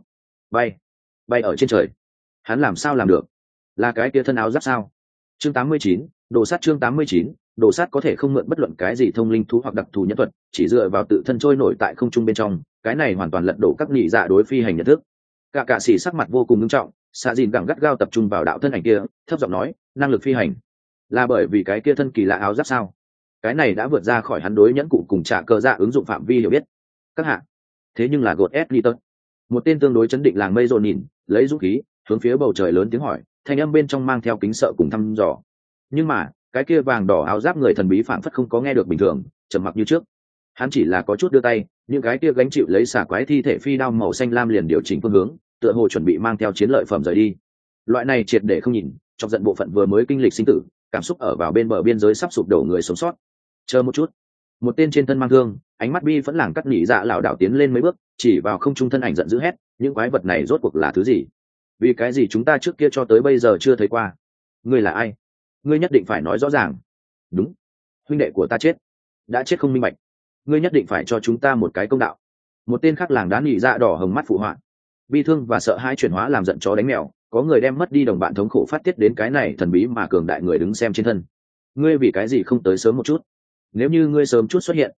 bay ở trên trời. Hắn làm sao làm được? Là cái kia thân áo giáp sao? Chương 89, đồ sát. Chương 89, đồ sát có thể không mượn bất luận cái gì thông linh thú hoặc đặc thù nhân thuật, chỉ dựa vào tự thân trôi nổi tại không trung bên trong, cái này hoàn toàn lật đổ các nhị dạ đối phi hành nhận thức. Cả sĩ sắc mặt vô cùng nghiêm trọng, Sa Jin gẳng gắt gao tập trung vào đạo thân ảnh kia, thấp giọng nói, năng lực phi hành là bởi vì cái kia thân kỳ lạ áo giáp sao? Cái này đã vượt ra khỏi hắn đối nhẫn cụ cùng trả cơ dạ ứng dụng phạm vi hiểu biết. Các hạ, thế nhưng là Goethe, một tên tương đối chấn định làng mây rộn nhìn, lấy dũng khí hướng phía bầu trời lớn tiếng hỏi, thanh âm bên trong mang theo kính sợ cùng thăm dò. Nhưng mà cái kia vàng đỏ áo giáp người thần bí phảng phất không có nghe được bình thường, trầm mặc như trước. Hắn chỉ là có chút đưa tay, những cái kia gánh chịu lấy xả quái thi thể phi đao màu xanh lam liền điều chỉnh phương hướng, tựa hồ chuẩn bị mang theo chiến lợi phẩm rời đi. Loại này triệt để không nhìn, chọc giận bộ phận vừa mới kinh lịch sinh tử, cảm xúc ở vào bên bờ biên giới sắp sụp đổ người sống sót. Chờ một chút. Một tên trên thân mang thương, ánh mắt bi vẫn lảng cắt nhị dạ lảo đảo tiến lên mấy bước, chỉ vào không trung thân ảnh giận dữ hét, những quái vật này rốt cuộc là thứ gì? Vì cái gì chúng ta trước kia cho tới bây giờ chưa thấy qua? Ngươi là ai? Ngươi nhất định phải nói rõ ràng. Đúng, huynh đệ của ta chết, đã chết không minh bạch, ngươi nhất định phải cho chúng ta một cái công đạo. Một tên khác làng đá nhị dạ đỏ hồng mắt phụ họa, bi thương và sợ hãi chuyển hóa làm giận chó đánh mèo, có người đem mất đi đồng bạn thống khổ phát tiết đến cái này thần bí mà cường đại người đứng xem trên thân. Ngươi vì cái gì không tới sớm một chút? Nếu như ngươi sớm chút xuất hiện,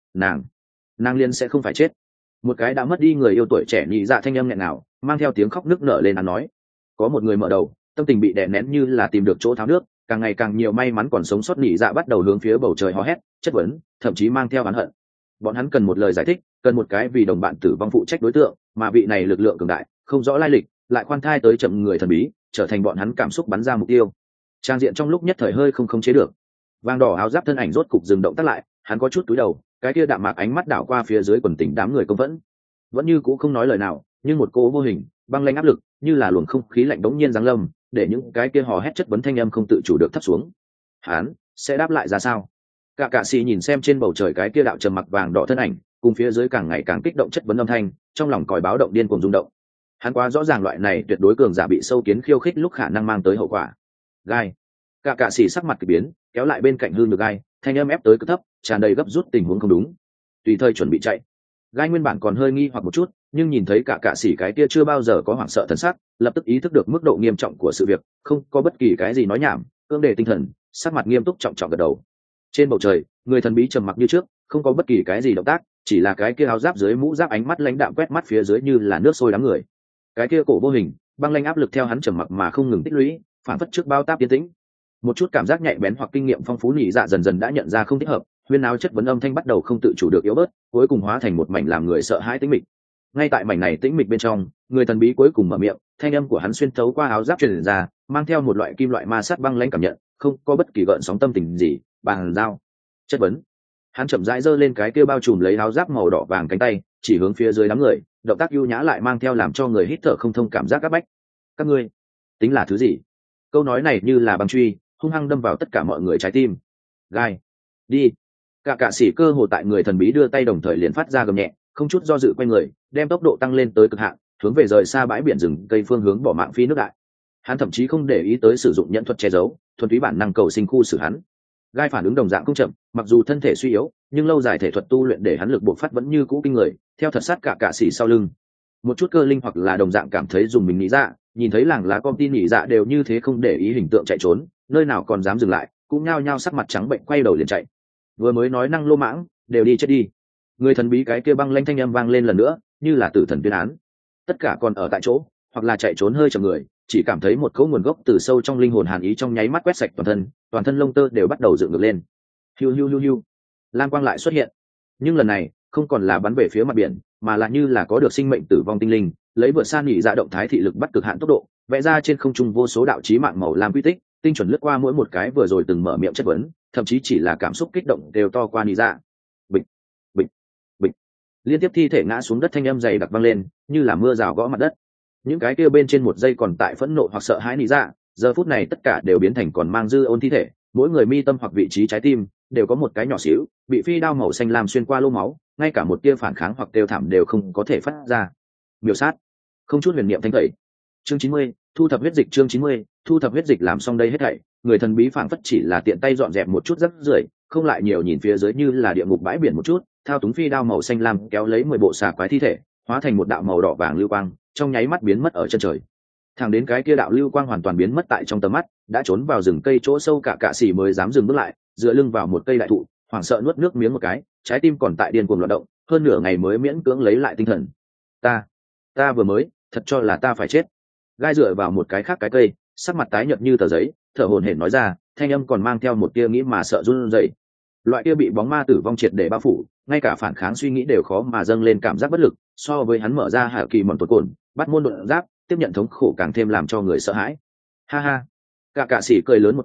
nàng liên sẽ không phải chết. Một cái đã mất đi người yêu tuổi trẻ nhị dạ thanh âm nghẹn ngào, mang theo tiếng khóc nức nở lên, hắn nói. Có một người mở đầu, tâm tình bị đè nén như là tìm được chỗ tháo nước, càng ngày càng nhiều may mắn còn sống sót nhị dạ bắt đầu hướng phía bầu trời hò hét, chất vấn, thậm chí mang theo oán hận. Bọn hắn cần một lời giải thích, cần một cái vì đồng bạn tử vong phụ trách đối tượng, mà vị này lực lượng cường đại, không rõ lai lịch, lại khoan thai tới chậm người thần bí, trở thành bọn hắn cảm xúc bắn ra mục tiêu. Trang diện trong lúc nhất thời hơi không khống chế được. Vàng đỏ áo giáp thân ảnh rốt cục dừng động tác lại, hắn có chút cúi đầu, cái kia đạm mạc ánh mắt đảo qua phía dưới quần tình đám người công vẫn như cũ không nói lời nào, nhưng một cỗ vô hình băng lanh áp lực như là luồng không khí lạnh đống nhiên giáng lâm, để những cái kia hò hét chất vấn thanh âm không tự chủ được thấp xuống. Hắn sẽ đáp lại ra sao? Cả cạ xì nhìn xem trên bầu trời cái kia đạo trầm mặc vàng đỏ thân ảnh, cùng phía dưới càng ngày càng kích động chất vấn âm thanh, trong lòng còi báo động điên cuồng rung động. Hắn quá rõ ràng loại này tuyệt đối cường giả bị sâu kiến khiêu khích lúc khả năng mang tới hậu quả. Gai, cả cạ xì sắc mặt kỳ biến, kéo lại bên cạnh hư nhược gai, thanh âm ép tới cực thấp, tràn đầy gấp rút tình huống không đúng, tùy thời chuẩn bị chạy. Gai nguyên bản còn hơi nghi hoặc một chút, nhưng nhìn thấy cả cạ xỉ cái kia chưa bao giờ có hoảng sợ thần sắc, lập tức ý thức được mức độ nghiêm trọng của sự việc, không có bất kỳ cái gì nói nhảm, cưỡng đề tinh thần, sắc mặt nghiêm túc trọng trọng gật đầu. Trên bầu trời, người thần bí trầm mặc như trước, không có bất kỳ cái gì động tác, chỉ là cái kia áo giáp dưới mũ giáp ánh mắt lãnh đạm quét mắt phía dưới như là nước sôi đám người. Cái kia cổ vô hình, băng lãnh áp lực theo hắn trầm mặc mà không ngừng tích lũy, phản phất trước bao táp tiến tĩnh. Một chút cảm giác nhạy bén hoặc kinh nghiệm phong phú nhị dạ dần dần đã nhận ra không thích hợp, huyên áo chất vấn âm thanh bắt đầu không tự chủ được yếu bớt, cuối cùng hóa thành một mảnh làm người sợ hãi tĩnh mịch. Ngay tại mảnh này tĩnh mịch bên trong, người thần bí cuối cùng mở miệng, thanh âm của hắn xuyên thấu qua áo giáp truyền ra, mang theo một loại kim loại ma sát băng lãnh cảm nhận, không có bất kỳ gợn sóng tâm tình gì. Bàn giao, chất vấn. Hắn chậm rãi giơ lên cái kia bao trùm lấy áo giáp màu đỏ vàng cánh tay, chỉ hướng phía dưới đám người, động tác ưu nhã lại mang theo làm cho người hít thở không thông cảm giác áp bách. Các ngươi tính là thứ gì? Câu nói này như là băng truy, hung hăng đâm vào tất cả mọi người trái tim. Gai, đi. Cả cạ sĩ cơ hồ tại người thần bí đưa tay đồng thời liền phát ra gầm nhẹ, không chút do dự quay người, đem tốc độ tăng lên tới cực hạn, hướng về rời xa bãi biển rừng cây phương hướng bỏ mạng phi nước đại. Hắn thậm chí không để ý tới sử dụng nhẫn thuật che giấu, thuần túy bản năng cầu sinh khu xử hắn. Gai phản ứng đồng dạng không chậm, mặc dù thân thể suy yếu, nhưng lâu dài thể thuật tu luyện để hắn lực bộc phát vẫn như cũ kinh người, theo thật sát cả cạ sĩ sau lưng. Một chút cơ linh hoặc là đồng dạng cảm thấy dùng mình nghĩ ra, nhìn thấy làng lá con tin nghĩ dạ đều như thế không để ý hình tượng chạy trốn, nơi nào còn dám dừng lại, cũng nhao nhao sắc mặt trắng bệnh quay đầu liền chạy. Vừa mới nói năng lô mãng, đều đi chết đi. Người thần bí cái kia băng lanh thanh âm vang lên lần nữa, như là tử thần tuyên án. Tất cả còn ở tại chỗ, hoặc là chạy trốn hơi chậm người, chỉ cảm thấy một cỗ nguồn gốc từ sâu trong linh hồn hàn ý trong nháy mắt quét sạch toàn thân lông tơ đều bắt đầu dựng ngược lên. Hiu hiu hiu hiu. Lam quang lại xuất hiện, nhưng lần này không còn là bắn về phía mặt biển, mà là như là có được sinh mệnh tử vong tinh linh, lấy vượt san nhị dạ động thái thị lực bắt cực hạn tốc độ, vẽ ra trên không trung vô số đạo chí mạng màu lam quy tích, tinh chuẩn lướt qua mỗi một cái vừa rồi từng mở miệng chất vấn, thậm chí chỉ là cảm xúc kích động đều to qua nhị dạ. Bịch, bịch, bịch. Liên tiếp thi thể ngã xuống đất, thanh âm dày đặc vang lên, như là mưa rào gõ mặt đất. Những cái kia bên trên một giây còn tại phẫn nộ hoặc sợ hãi nhị dạ, giờ phút này tất cả đều biến thành còn mang dư ôn thi thể, mỗi người mi tâm hoặc vị trí trái tim đều có một cái nhỏ xíu bị phi đao màu xanh lam xuyên qua lô máu, ngay cả một tia phản kháng hoặc kêu thảm đều không có thể phát ra. Miểu sát, không chút huyền niệm thanh tẩy. Chương 90, thu thập huyết dịch. Chương 90, thu thập huyết dịch. Làm xong đây hết thảy, người thần bí phảng phất chỉ là tiện tay dọn dẹp một chút rác rưởi, không lại nhiều nhìn phía dưới như là địa ngục bãi biển một chút, thao túng phi đao màu xanh lam kéo lấy 10 bộ xà quái thi thể, hóa thành một đạo màu đỏ vàng lưu quang, trong nháy mắt biến mất ở chân trời. Thẳng đến cái kia đạo lưu quang hoàn toàn biến mất tại trong tầm mắt, đã trốn vào rừng cây chỗ sâu cả cạ xỉ mới dám dừng bước lại, dựa lưng vào một cây đại thụ, hoảng sợ nuốt nước miếng một cái, trái tim còn tại điên cuồng loạn động, hơn nửa ngày mới miễn cưỡng lấy lại tinh thần. Ta vừa mới thật cho là ta phải chết. Gai dựa vào một cái khác cái cây, sắc mặt tái nhợt như tờ giấy, thở hổn hển nói ra, thanh âm còn mang theo một tia nghĩ mà sợ run rẩy. Loại kia bị bóng ma tử vong triệt để bao phủ, ngay cả phản kháng suy nghĩ đều khó mà dâng lên cảm giác bất lực, so với hắn mở ra hạ kỳ mòn tuột cồn, bắt môn đột giáp, tiếp nhận thống khổ càng thêm làm cho người sợ hãi. Ha ha. Cả cạ sĩ cười lớn một tiếng,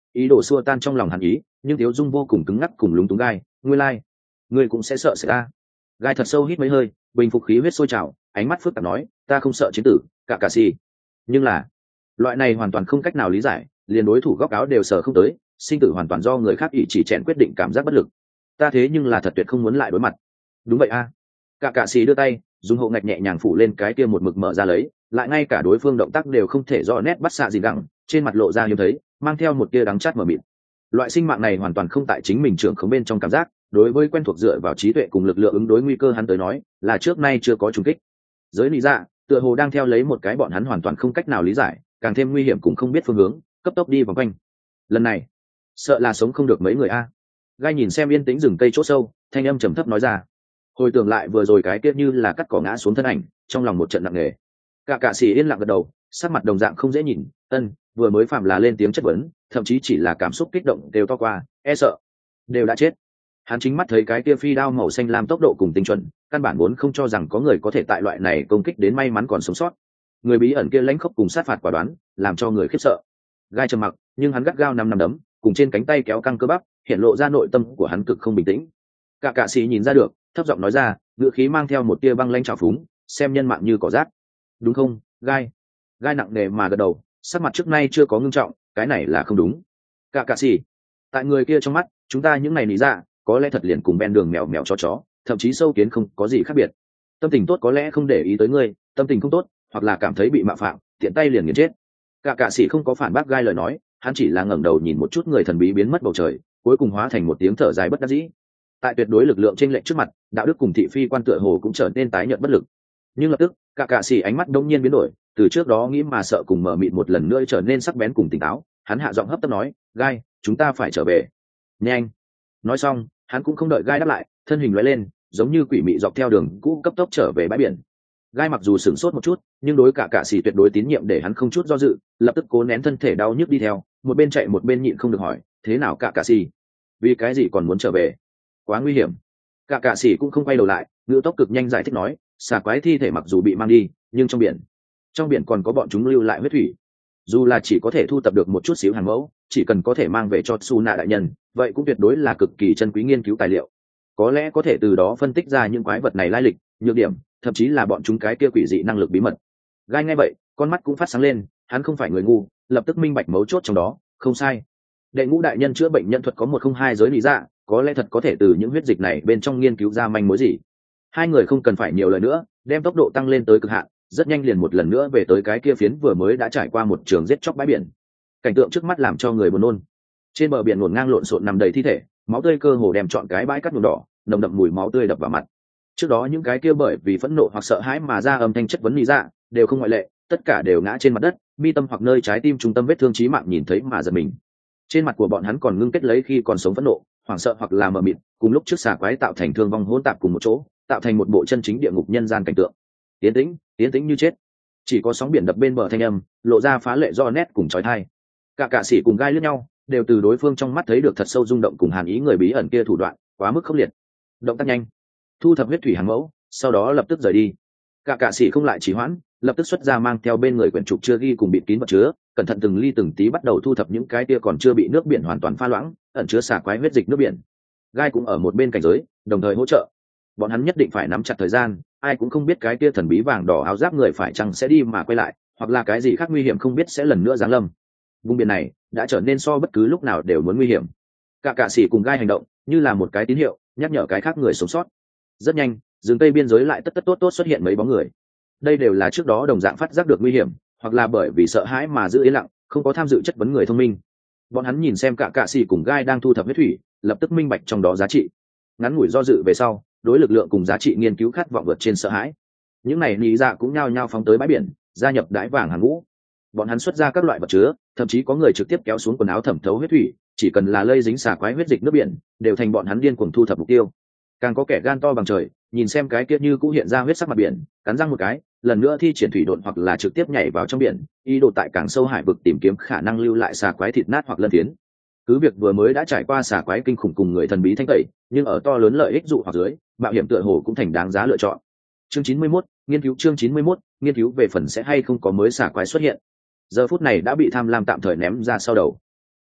ý đồ xua tan trong lòng hắn ý, nhưng Tiếu Dung vô cùng cứng ngắc cùng lúng túng. Gai, ngươi lai, ngươi cũng sẽ sợ sẽ ta. Gai thật sâu hít mấy hơi, bình phục khí huyết sôi trào, ánh mắt phức tạp nói, ta không sợ chiến tử, cả si. Nhưng là, loại này hoàn toàn không cách nào lý giải, liền đối thủ góc áo đều sợ không tới, sinh tử hoàn toàn do người khác ý chỉ chèn quyết định, cảm giác bất lực. Ta thế nhưng là thật tuyệt không muốn lại đối mặt. Đúng vậy a. Cả si đưa tay, dùng hộ ngạch nhẹ nhàng phủ lên cái kia một mực mở ra lấy, lại ngay cả đối phương động tác đều không thể rõ nét bắt xạ gì gẳng, trên mặt lộ ra hiếm thấy, mang theo một tia đắng chát mờ mịt. Loại sinh mạng này hoàn toàn không tại chính mình trưởng khống bên trong cảm giác, đối với quen thuộc dựa vào trí tuệ cùng lực lượng ứng đối nguy cơ hắn tới nói, là trước nay chưa có trùng kích. Giới lý dạ, tựa hồ đang theo lấy một cái bọn hắn hoàn toàn không cách nào lý giải, càng thêm nguy hiểm cùng không biết phương hướng, cấp tốc đi vòng quanh. Lần này, sợ là sống không được mấy người a. Gai nhìn xem yên tĩnh rừng cây chỗ sâu, thanh âm trầm thấp nói ra. Hồi tưởng lại vừa rồi cái kia như là cắt cỏ ngã xuống thân ảnh, trong lòng một trận nặng nề. Cả sĩ yên lặng gật đầu, sắc mặt đồng dạng không dễ nhìn. Vừa mới phạm là lên tiếng chất vấn, thậm chí chỉ là cảm xúc kích động đều to qua, e sợ đều đã chết. Hắn chính mắt thấy cái kia phi đao màu xanh lam tốc độ cùng tinh chuẩn, căn bản vốn không cho rằng có người có thể tại loại này công kích đến may mắn còn sống sót. Người bí ẩn kia lãnh khốc cùng sát phạt quả đoán, làm cho người khiếp sợ. Gai trầm mặc, nhưng hắn gắt gao năm đấm, cùng trên cánh tay kéo căng cơ bắp, hiện lộ ra nội tâm của hắn cực không bình tĩnh. Cả sĩ nhìn ra được, thấp giọng nói ra, ngữ khí mang theo một tia băng lãnh trào phúng, xem nhân mạng như cỏ rác. Đúng không, Gai? Gai nặng nề mà gật đầu, sắc mặt trước nay chưa có ngưng trọng, cái này là không đúng. Cả sĩ, tại người kia trong mắt, chúng ta những này lý ra, có lẽ thật liền cùng ven đường mèo mèo chó, thậm chí sâu kiến không có gì khác biệt. Tâm tình tốt có lẽ không để ý tới ngươi, tâm tình không tốt, hoặc là cảm thấy bị mạo phạm, tiện tay liền nghiền chết. Cả sĩ không có phản bác Gai lời nói, hắn chỉ là ngẩng đầu nhìn một chút người thần bí biến mất bầu trời, cuối cùng hóa thành một tiếng thở dài bất đắc dĩ. Tại tuyệt đối lực lượng chênh lệch trước mặt, đạo đức cùng thị phi quan tựa hồ cũng trở nên tái nhợt bất lực. Nhưng lập tức, cả sĩ ánh mắt đông nhiên biến đổi, từ trước đó nghĩ mà sợ cùng mở mịt một lần nữa trở nên sắc bén cùng tỉnh táo. Hắn hạ giọng hấp tấp nói, Gai, chúng ta phải trở về, nhanh. Nói xong, hắn cũng không đợi Gai đáp lại, thân hình lóe lên, giống như quỷ mị dọc theo đường cũ cấp tốc trở về bãi biển. Gai mặc dù sửng sốt một chút, nhưng đối cả sĩ tuyệt đối tín nhiệm để hắn không chút do dự, lập tức cố nén thân thể đau nhức đi theo, một bên chạy một bên nhịn không được hỏi, thế nào cả sĩ? Vì cái gì còn muốn trở về? Quá nguy hiểm. Cả sĩ cũng không quay đầu lại, ngữ tốc cực nhanh giải thích nói, xà quái thi thể mặc dù bị mang đi, nhưng trong biển còn có bọn chúng lưu lại huyết thủy. Dù là chỉ có thể thu tập được một chút xíu hàng mẫu, chỉ cần có thể mang về cho Suna đại nhân, vậy cũng tuyệt đối là cực kỳ chân quý nghiên cứu tài liệu. Có lẽ có thể từ đó phân tích ra những quái vật này lai lịch, nhược điểm, thậm chí là bọn chúng cái kia quỷ dị năng lực bí mật. Gai nghe vậy, con mắt cũng phát sáng lên, hắn không phải người ngu, lập tức minh bạch mấu chốt trong đó, không sai. Đệ ngũ đại nhân chữa bệnh nhân thuật có 102 giới lý dạ, có lẽ thật có thể từ những huyết dịch này bên trong nghiên cứu ra manh mối gì. Hai người không cần phải nhiều lời nữa, đem tốc độ tăng lên tới cực hạn, rất nhanh liền một lần nữa về tới cái kia phiến vừa mới đã trải qua một trường giết chóc bãi biển. Cảnh tượng trước mắt làm cho người buồn nôn. Trên bờ biển ngổn ngang lộn xộn nằm đầy thi thể, máu tươi cơ hồ đem trọn cái bãi cát nhuộm đỏ, nồng đậm mùi máu tươi đập vào mặt. Trước đó những cái kia bởi vì phẫn nộ hoặc sợ hãi mà ra âm thanh chất vấn lý dạ, đều không ngoại lệ, tất cả đều ngã trên mặt đất, mi tâm hoặc nơi trái tim trung tâm vết thương chí mạng nhìn thấy mà giật mình. Trên mặt của bọn hắn còn ngưng kết lấy khi còn sống phẫn nộ, hoảng sợ hoặc là mờ mịt, cùng lúc trước xà quái tạo thành thương vong hỗn tạp cùng một chỗ, tạo thành một bộ chân chính địa ngục nhân gian cảnh tượng. Tiến tĩnh như chết, chỉ có sóng biển đập bên bờ thanh âm lộ ra phá lệ do nét cùng chói tai. Cả sĩ cùng Gai lướt nhau, đều từ đối phương trong mắt thấy được thật sâu rung động cùng hàn ý người bí ẩn kia thủ đoạn quá mức khốc liệt. Động tác nhanh, thu thập huyết thủy hàng mẫu, sau đó lập tức rời đi. Cả sĩ không lại trì hoãn, lập tức xuất ra mang theo bên người quyển trục chưa ghi cùng bịt kín vật chứa, cẩn thận từng ly từng tí bắt đầu thu thập những cái kia còn chưa bị nước biển hoàn toàn pha loãng, ẩn chứa xà quái huyết dịch nước biển. Gai cũng ở một bên cảnh giới, đồng thời hỗ trợ. Bọn hắn nhất định phải nắm chặt thời gian, ai cũng không biết cái kia thần bí vàng đỏ áo giáp người phải chăng sẽ đi mà quay lại, hoặc là cái gì khác nguy hiểm không biết sẽ lần nữa giáng lâm. Vùng biển này đã trở nên so bất cứ lúc nào đều muốn nguy hiểm. Cả sĩ cùng Gai hành động như là một cái tín hiệu, nhắc nhở cái khác người sống sót. Rất nhanh, rừng tây biên giới lại tất tốt xuất hiện mấy bóng người. Đây đều là trước đó đồng dạng phát giác được nguy hiểm, hoặc là bởi vì sợ hãi mà giữ yên lặng, không có tham dự chất vấn người thông minh. Bọn hắn nhìn xem cả sĩ cùng Gai đang thu thập huyết thủy, lập tức minh bạch trong đó giá trị. Ngắn ngủi do dự về sau, đối lực lượng cùng giá trị nghiên cứu khát vọng vượt trên sợ hãi. Những này lý dạ cũng nhao nhao phóng tới bãi biển, gia nhập đái vàng hàng ngũ. Bọn hắn xuất ra các loại vật chứa, thậm chí có người trực tiếp kéo xuống quần áo thẩm thấu huyết thủy, chỉ cần là lây dính xà quái huyết dịch nước biển, đều thành bọn hắn điên cuồng thu thập mục tiêu. Càng có kẻ gan to bằng trời, nhìn xem cái kia như cũ hiện ra huyết sắc mặt biển, cắn răng một cái, lần nữa thi triển thủy độn hoặc là trực tiếp nhảy vào trong biển, ý đồ tại càng sâu hải vực tìm kiếm khả năng lưu lại xà quái thịt nát hoặc lân phiến. Cứ việc vừa mới đã trải qua xà quái kinh khủng cùng người thần bí thanh tẩy, nhưng ở to lớn lợi ích dụ hoặc dưới, mạo hiểm tựa hồ cũng thành đáng giá lựa chọn. Chương 91, nghiên cứu chương 91, nghiên cứu về phần sẽ hay không có mới xà quái xuất hiện. Giờ phút này đã bị tham lam tạm thời ném ra sau đầu.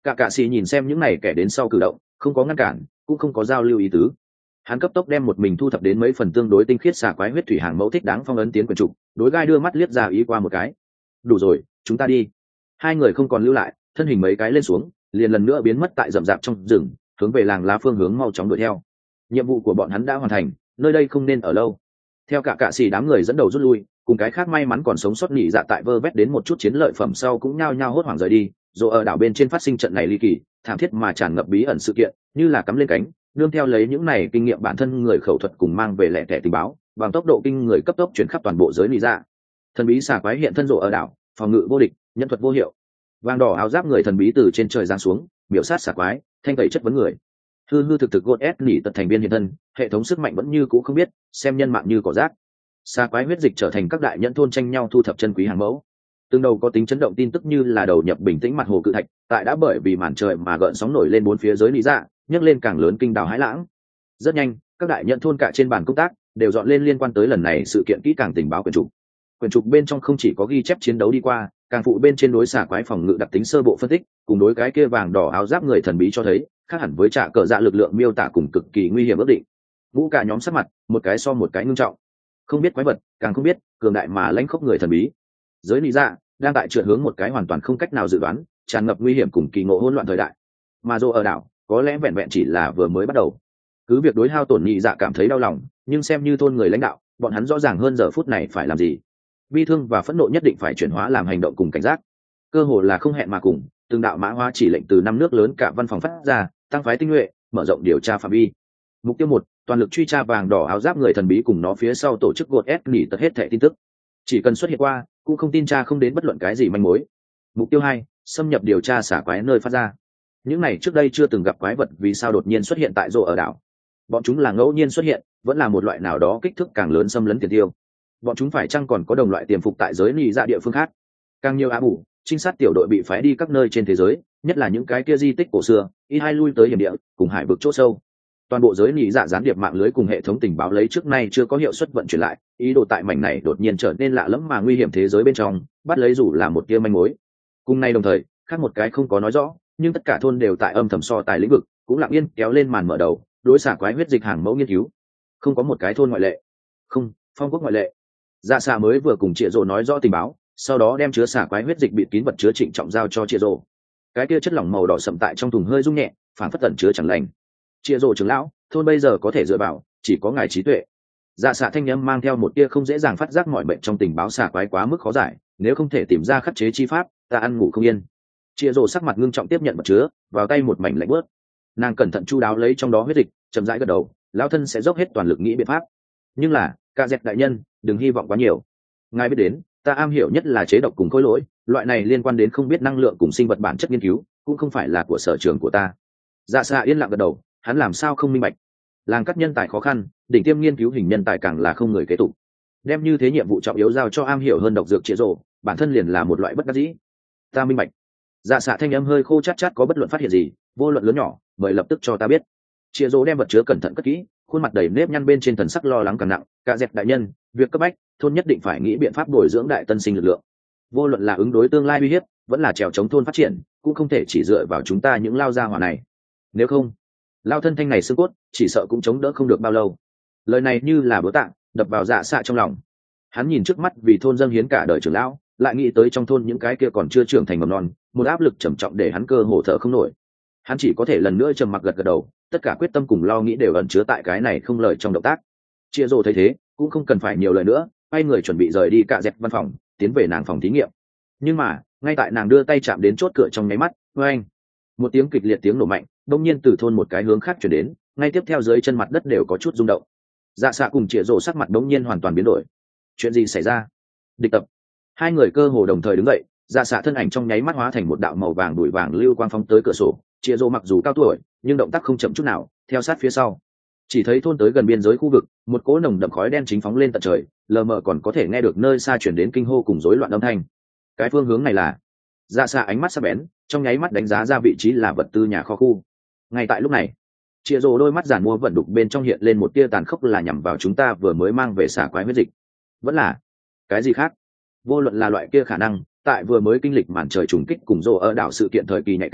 cả cạ xì nhìn xem những này kẻ đến sau cử động, không có ngăn cản, cũng không có giao lưu ý tứ. Hắn cấp tốc đem một mình thu thập đến mấy phần tương đối tinh khiết xà quái huyết thủy hàng mẫu thích đáng phong ấn tiến quyển trục, đối gai đưa mắt liếc ra ý qua một cái. Đủ rồi, chúng ta đi. Hai người không còn lưu lại, thân hình mấy cái lên xuống, liền lần nữa biến mất tại rậm rạp trong rừng, hướng về làng lá phương hướng mau chóng đuổi theo. Nhiệm vụ của bọn hắn đã hoàn thành, nơi đây không nên ở lâu. Theo cả cạ xì đám người dẫn đầu rút lui, cùng cái khác may mắn còn sống sót nhị dạ tại vơ vét đến một chút chiến lợi phẩm sau cũng nhao nhao hốt hoảng rời đi. Dù ở đảo bên trên phát sinh trận này ly kỳ, thảm thiết mà tràn ngập bí ẩn sự kiện, như là cắm lên cánh, nương theo lấy những này kinh nghiệm bản thân người khẩu thuật cùng mang về lẻ tẻ tình báo, bằng tốc độ kinh người cấp tốc chuyển khắp toàn bộ giới nhị dạ. Thần bí xà quái hiện thân rộ ở đảo, phòng ngự vô địch, nhân thuật vô hiệu. Vàng đỏ áo giáp người thần bí từ trên trời giáng xuống, miểu sát xà quái, thanh tẩy chất vấn người. Hư hư thực thực gột ép nỉ tật thành viên hiện thân, hệ thống sức mạnh vẫn như cũ không biết, xem nhân mạng như cỏ rác. Xà quái huyết dịch trở thành các đại nhẫn thôn tranh nhau thu thập chân quý hàng mẫu. Từng đầu có tính chấn động tin tức như là đầu nhập bình tĩnh mặt hồ cự thạch, tại đã bởi vì màn trời mà gợn sóng nổi lên bốn phía giới lý dạ, nhấc lên càng lớn kinh đào hãi lãng. Rất nhanh, các đại nhẫn thôn cả trên bàn công tác đều dọn lên liên quan tới lần này sự kiện kỹ càng tình báo quyển trục. Quyển trục bên trong không chỉ có ghi chép chiến đấu đi qua, càng phụ bên trên đối xà quái phòng ngự đặc tính sơ bộ phân tích, cùng đối cái kia vàng đỏ áo giáp người thần bí cho thấy, khác hẳn với trả cờ dạ lực lượng miêu tả cùng cực kỳ nguy hiểm ước định. Vũ cả nhóm sắc mặt, một cái so một cái ngưng trọng. Không biết quái vật, càng không biết cường đại mà lãnh khốc người thần bí. Giới lý dạ đang tại trượt hướng một cái hoàn toàn không cách nào dự đoán, tràn ngập nguy hiểm cùng kỳ ngộ hỗn loạn thời đại. Mà Dô ở đảo, có lẽ vẹn vẹn chỉ là vừa mới bắt đầu. Cứ việc đối hao tổn nhị dạ cảm thấy đau lòng, nhưng xem như thôn người lãnh đạo, bọn hắn rõ ràng hơn giờ phút này phải làm gì. Bi thương và phẫn nộ nhất định phải chuyển hóa làm hành động cùng cảnh giác. Cơ hồ là không hẹn mà cùng, từng đạo mã hóa chỉ lệnh từ năm nước lớn cả văn phòng phát ra, tăng phái tinh nhuệ, mở rộng điều tra phạm vi. Mục tiêu 1, toàn lực truy tra vàng đỏ áo giáp người thần bí cùng nó phía sau tổ chức gột ép nỉ tật hết thẻ tin tức. Chỉ cần xuất hiện qua, cũng không tin tra không đến bất luận cái gì manh mối. Mục tiêu 2, xâm nhập điều tra xả quái nơi phát ra. Những này trước đây chưa từng gặp quái vật vì sao đột nhiên xuất hiện tại rộ ở đảo. Bọn chúng là ngẫu nhiên xuất hiện, vẫn là một loại nào đó kích thước càng lớn xâm lấn tiền tiêu. Bọn chúng phải chăng còn có đồng loại tiềm phục tại giới nị dạ địa phương khác. Càng nhiều á bù, trinh sát tiểu đội bị phái đi các nơi trên thế giới, nhất là những cái kia di tích cổ xưa, ít hai lui tới hiểm địa cùng hải vực chỗ sâu. Toàn bộ giới nị dạ gián điệp mạng lưới cùng hệ thống tình báo lấy trước nay chưa có hiệu suất vận chuyển lại, ý đồ tại mảnh này đột nhiên trở nên lạ lẫm mà nguy hiểm thế giới bên trong, bắt lấy dù là một tia manh mối. Cùng nay đồng thời, khác một cái không có nói rõ, nhưng tất cả thôn đều tại âm thầm so tài lĩnh vực, cũng lặng yên kéo lên màn mở đầu, đối xả quái huyết dịch hàng mẫu nghiên cứu. Không có một cái thôn ngoại lệ. Không, phong quốc ngoại lệ. Dạ xạ mới vừa cùng Triệu Dụ nói rõ tình báo, sau đó đem chứa xả quái huyết dịch bịt kín vật chứa trịnh trọng giao cho Triệu Dụ. Cái kia chất lỏng màu đỏ sậm tại trong thùng hơi rung nhẹ, phản phất tẩn chứa chẳng lành. Triệu Dụ trưởng lão, thôn bây giờ có thể dựa vào, chỉ có ngài trí tuệ. Dạ xạ thanh âm mang theo một tia không dễ dàng phát giác mọi bệnh trong tình báo xả quái quá mức khó giải, nếu không thể tìm ra khắc chế chi pháp, ta ăn ngủ không yên. Triệu Dụ sắc mặt ngưng trọng tiếp nhận vật chứa, vào tay một mảnh lạnh bớt. Nàng cẩn thận chu đáo lấy trong đó huyết dịch, chậm rãi gật đầu, lão thân sẽ dốc hết toàn lực nghĩ biện pháp. Nhưng là, Cả Dẹt đại nhân, đừng hy vọng quá nhiều. Ngài biết đến, ta am hiểu nhất là chế độc cùng khối lỗi, loại này liên quan đến không biết năng lượng cùng sinh vật bản chất nghiên cứu, cũng không phải là của sở trường của ta. Dạ xạ yên lặng gật đầu, hắn làm sao không minh bạch. Làng cắt nhân tài khó khăn, đỉnh tiêm nghiên cứu hình nhân tài càng là không người kế tục. Đem như thế nhiệm vụ trọng yếu giao cho am hiểu hơn độc dược chế rộ, bản thân liền là một loại bất đắc dĩ. Ta minh bạch. Dạ xạ thanh âm hơi khô chát chát có bất luận phát hiện gì, vô luận lớn nhỏ, mời lập tức cho ta biết. Chia rỗ đem vật chứa cẩn thận cất kỹ, khuôn mặt đầy nếp nhăn bên trên thần sắc lo lắng càng nặng. Cả Dẹt đại nhân, việc cấp bách, thôn nhất định phải nghĩ biện pháp bồi dưỡng đại tân sinh lực lượng. Vô luận là ứng đối tương lai uy hiếp, vẫn là trèo chống thôn phát triển, cũng không thể chỉ dựa vào chúng ta những lao gia hỏa này. Nếu không, lao thân thanh này xương cốt, chỉ sợ cũng chống đỡ không được bao lâu. Lời này như là búa tạ, đập vào dạ xạ trong lòng. Hắn nhìn trước mắt vì thôn dâng hiến cả đời trưởng lão, lại nghĩ tới trong thôn những cái kia còn chưa trưởng thành mầm non, một áp lực trầm trọng để hắn cơ hồ thở không nổi. Hắn chỉ có thể lần nữa trầm mặc gật gật đầu, tất cả quyết tâm cùng lo nghĩ đều ẩn chứa tại cái này không lời trong động tác. Chia rồ thấy thế, cũng không cần phải nhiều lời nữa, quay người chuẩn bị rời đi Cả Dẹt văn phòng, tiến về nàng phòng thí nghiệm. Nhưng mà, ngay tại nàng đưa tay chạm đến chốt cửa trong nháy mắt, oeng, một tiếng kịch liệt tiếng nổ mạnh, đột nhiên từ thôn một cái hướng khác truyền đến, ngay tiếp theo dưới chân mặt đất đều có chút rung động. Dạ xạ cùng Chia rồ sắc mặt đột nhiên hoàn toàn biến đổi. Chuyện gì xảy ra? Địch tập. Hai người cơ hồ đồng thời đứng dậy, dạ xạ thân ảnh trong nháy mắt hóa thành một đạo màu vàng đuổi vàng lưu quang phóng tới cửa sổ. Chia rô mặc dù cao tuổi, nhưng động tác không chậm chút nào, theo sát phía sau. Chỉ thấy thôn tới gần biên giới khu vực, một cỗ nồng đậm khói đen chính phóng lên tận trời, lờ mờ còn có thể nghe được nơi xa chuyển đến kinh hô cùng rối loạn âm thanh. Cái phương hướng này là? Dạ xạ ánh mắt sắc bén, trong nháy mắt đánh giá ra vị trí là vật tư nhà kho khu. Ngay tại lúc này, Chia rô đôi mắt giản mua vận đục bên trong hiện lên một tia tàn khốc, là nhằm vào chúng ta vừa mới mang về xả quái huyết dịch. Vẫn là cái gì khác? Vô luận là loại kia khả năng, tại vừa mới kinh lịch màn trời trùng kích cùng rô ở đảo sự kiện thời kỳ nhạy cảm,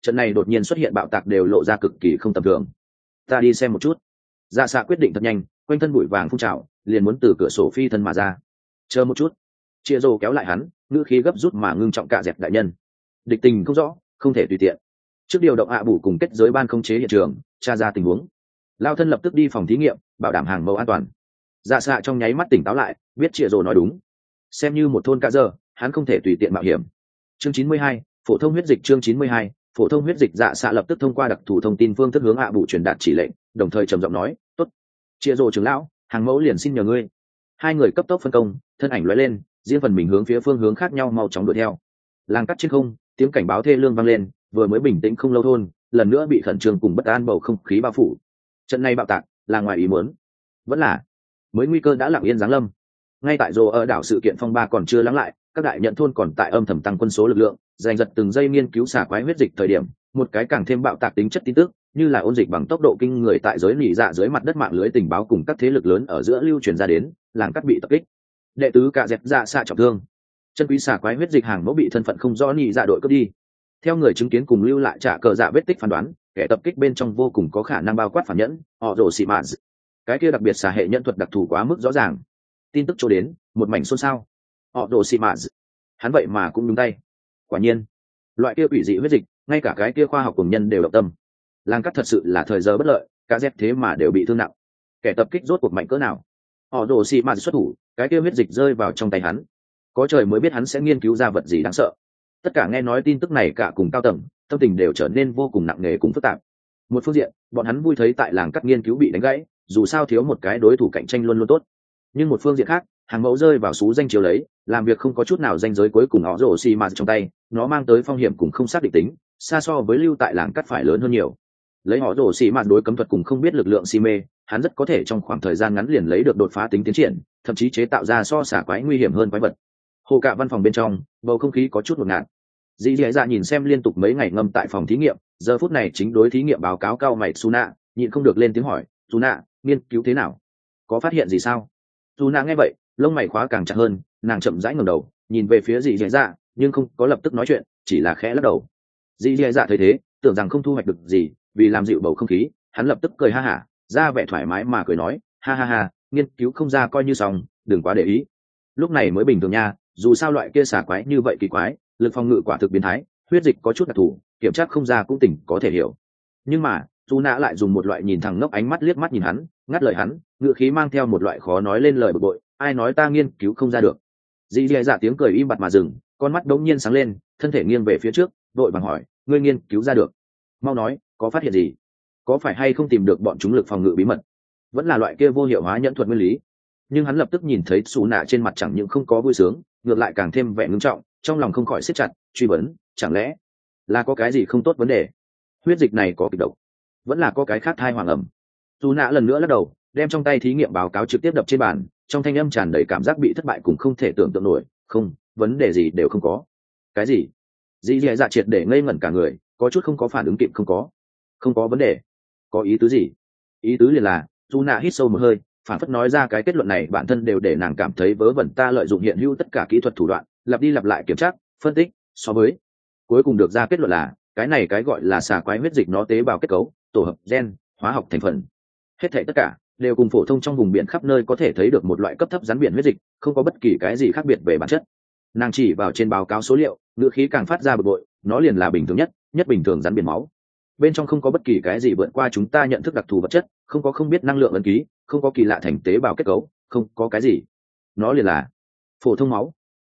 trận này đột nhiên xuất hiện bạo tạc đều lộ ra cực kỳ không tầm thường. Ta đi xem một chút. Dạ xạ quyết định thật nhanh, quanh thân bụi vàng phun trào, liền muốn từ cửa sổ phi thân mà ra. Chờ một chút. Chia rồ kéo lại hắn, ngữ khí gấp rút mà ngưng trọng cả dẹp đại nhân. Địch tình không rõ, không thể tùy tiện. Trước điều động ạ bù cùng kết giới ban khống chế hiện trường, tra ra tình huống. Lao thân lập tức đi phòng thí nghiệm, bảo đảm hàng mẫu an toàn. Dạ xạ trong nháy mắt tỉnh táo lại, biết chia rồ nói đúng. Xem như một thôn cả giờ, hắn không thể tùy tiện mạo hiểm. Chương 92, phổ thông huyết dịch. Chương 92, phổ thông huyết dịch. Dạ xạ lập tức thông qua đặc thù thông tin phương thức hướng ạ bù truyền đạt chỉ lệnh, đồng thời trầm giọng nói, tốt. Chia rồ trưởng lão, hàng mẫu liền xin nhờ ngươi. Hai người cấp tốc phân công, thân ảnh lóe lên, riêng phần mình hướng phía phương hướng khác nhau mau chóng đuổi theo. Làng cắt trên không, tiếng cảnh báo thê lương vang lên, vừa mới bình tĩnh không lâu thôn lần nữa bị khẩn trương cùng bất an bầu không khí bao phủ. Trận này bạo tạc là ngoài ý muốn, vẫn là mới nguy cơ đã lặng yên giáng lâm. Ngay tại rồ ở đảo sự kiện phong ba còn chưa lắng lại, các đại nhận thôn còn tại âm thầm tăng quân số lực lượng, giành giật từng giây nghiên cứu xả quái huyết dịch thời điểm, một cái càng thêm bạo tạc tính chất tin tức, như là ôn dịch bằng tốc độ kinh người tại giới nỉ dạ dưới mặt đất mạng lưới tình báo cùng các thế lực lớn ở giữa lưu truyền ra đến, làng cắt bị tập kích. Đệ tứ cả dẹp dạ xạ trọng thương, chân quý xả quái huyết dịch hàng mẫu bị thân phận không rõ nỉ dạ đội cướp đi. Theo người chứng kiến cùng lưu lại trả cờ dạ vết tích phán đoán, kẻ tập kích bên trong vô cùng có khả năng bao quát phản nhẫn, họ rồ xị mạ. Cái kia đặc biệt xả hệ nhận thuật đặc thù quá mức rõ ràng. Tin tức cho đến, một mảnh xôn xao. Họ rồ xị mạ, hắn vậy mà cũng nhúng tay. Quả nhiên, loại kia quỷ dị huyết dịch, ngay cả cái kia khoa học cùng nhân đều động tâm. Làng cắt thật sự là thời giờ bất lợi, cả dép thế mà đều bị thương nặng. Kẻ tập kích rốt cuộc mạnh cỡ nào? Họ rồ xị mạ xuất thủ, cái kia huyết dịch rơi vào trong tay hắn. Có trời mới biết hắn sẽ nghiên cứu ra vật gì đáng sợ. Tất cả nghe nói tin tức này cả cùng cao tầng, tâm tình đều trở nên vô cùng nặng nề cùng phức tạp. Một phương diện, bọn hắn vui thấy tại làng cắt nghiên cứu bị đánh gãy, dù sao thiếu một cái đối thủ cạnh tranh luôn luôn tốt. Nhưng một phương diện khác, hàng mẫu rơi vào xú danh chiếu lấy, làm việc không có chút nào danh giới cuối cùng họ rồ xì mà trong tay, nó mang tới phong hiểm cùng không xác định tính, xa so với lưu tại làng cắt phải lớn hơn nhiều. Lấy họ rồ xì mà đối cấm thuật cùng không biết lực lượng si mê, hắn rất có thể trong khoảng thời gian ngắn liền lấy được đột phá tính tiến triển, thậm chí chế tạo ra so xả quái nguy hiểm hơn quái vật. Hồ cả văn phòng bên trong, bầu không khí có chút ngột ngạt. Dĩ dẻ dạ nhìn xem liên tục mấy ngày ngâm tại phòng thí nghiệm, giờ phút này chính đối thí nghiệm báo cáo cao mày Suna, nhịn không được lên tiếng hỏi, Suna, nghiên cứu thế nào? Có phát hiện gì sao? Suna nghe vậy, lông mày khóa càng chặt hơn, nàng chậm rãi ngẩng đầu, nhìn về phía dĩ dẻ dạ, nhưng không có lập tức nói chuyện, chỉ là khẽ lắc đầu. Dĩ dẻ dạ thấy thế, tưởng rằng không thu hoạch được gì, vì làm dịu bầu không khí, hắn lập tức cười ha hả, ra vẻ thoải mái mà cười nói, ha ha ha, nghiên cứu không ra coi như xong, đừng quá để ý. Lúc này mới bình thường nha, dù sao loại kia xả quái như vậy kỳ quái, lực phòng ngự quả thực biến thái, huyết dịch có chút đặc thù, kiểm tra không ra cũng tỉnh có thể hiểu. Nhưng mà dù nạ lại dùng một loại nhìn thẳng ngốc ánh mắt liếc mắt nhìn hắn, ngắt lời hắn, ngựa khí mang theo một loại khó nói lên lời bực bội, ai nói ta nghiên cứu không ra được? Dì dì dạ tiếng cười im bặt mà dừng, con mắt đống nhiên sáng lên, thân thể nghiêng về phía trước, vội vàng hỏi, ngươi nghiên cứu ra được? Mau nói, có phát hiện gì? Có phải hay không tìm được bọn chúng lực phòng ngự bí mật? Vẫn là loại kia vô hiệu hóa nhẫn thuật nguyên lý? Nhưng hắn lập tức nhìn thấy xù nạ trên mặt chẳng những không có vui sướng, ngược lại càng thêm vẻ ngưng trọng, trong lòng không khỏi siết chặt, truy vấn, chẳng lẽ là có cái gì không tốt vấn đề? Huyết dịch này có kịch độc, vẫn là có cái khác thai hoàng ẩm? Xù nạ lần nữa lắc đầu, đem trong tay thí nghiệm báo cáo trực tiếp đập trên bàn, trong thanh âm tràn đầy cảm giác bị thất bại cùng không thể tưởng tượng nổi. Không, vấn đề gì đều không có. Cái gì? Dì dì dạ triệt để ngây ngẩn cả người, có chút không có phản ứng kịp. Không có vấn đề. Có ý tứ gì? Ý tứ liền là, Xù nạ hít sâu một hơi, phản phất nói ra cái kết luận này bản thân đều để nàng cảm thấy vớ vẩn. Ta lợi dụng hiện hữu tất cả kỹ thuật thủ đoạn, lặp đi lặp lại kiểm tra, phân tích, so với, cuối cùng được ra kết luận là cái này cái gọi là xà quái huyết dịch nó tế bào kết cấu, tổ hợp gen, hóa học thành phần, hết thảy tất cả đều cùng phổ thông trong vùng biển khắp nơi có thể thấy được một loại cấp thấp rắn biển huyết dịch, không có bất kỳ cái gì khác biệt về bản chất. Nàng chỉ vào trên báo cáo số liệu, ngữ khí càng phát ra bực bội, nó liền là bình thường nhất bình thường rắn biển máu, bên trong không có bất kỳ cái gì vượt qua chúng ta nhận thức đặc thù vật chất, không có không biết năng lượng ấn ký, không có kỳ lạ thành tế bào kết cấu, không có cái gì, nó liền là phổ thông máu.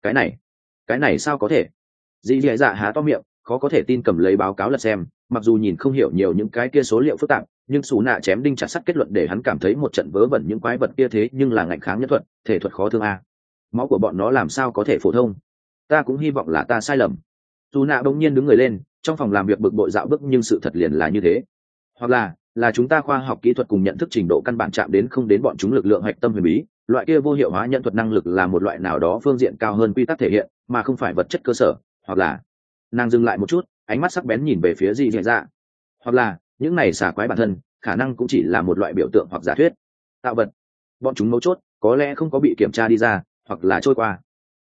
Cái này sao có thể? Dì dì dạ há to miệng, khó có thể tin cầm lấy báo cáo lật xem, mặc dù nhìn không hiểu nhiều những cái kia số liệu phức tạp, nhưng xù nạ chém đinh chặt sắt kết luận để hắn cảm thấy một trận vớ vẩn những quái vật kia thế nhưng là ngạnh kháng nhân thuật, thể thuật khó thương a. Máu của bọn nó làm sao có thể phổ thông? Ta cũng hy vọng là ta sai lầm. Xù nạ bỗng nhiên đứng người lên, trong phòng làm việc bực bội dạo bước, nhưng sự thật liền là như thế. Hoặc là chúng ta khoa học kỹ thuật cùng nhận thức trình độ căn bản chạm đến không đến bọn chúng lực lượng hạch tâm huyền bí, loại kia vô hiệu hóa nhận thuật năng lực là một loại nào đó phương diện cao hơn quy tắc thể hiện, mà không phải vật chất cơ sở. Hoặc là, nàng dừng lại một chút, ánh mắt sắc bén nhìn về phía dì dì dạ, hoặc là những này xả quái bản thân khả năng cũng chỉ là một loại biểu tượng hoặc giả thuyết tạo vật, bọn chúng mấu chốt có lẽ không có bị kiểm tra đi ra, hoặc là trôi qua.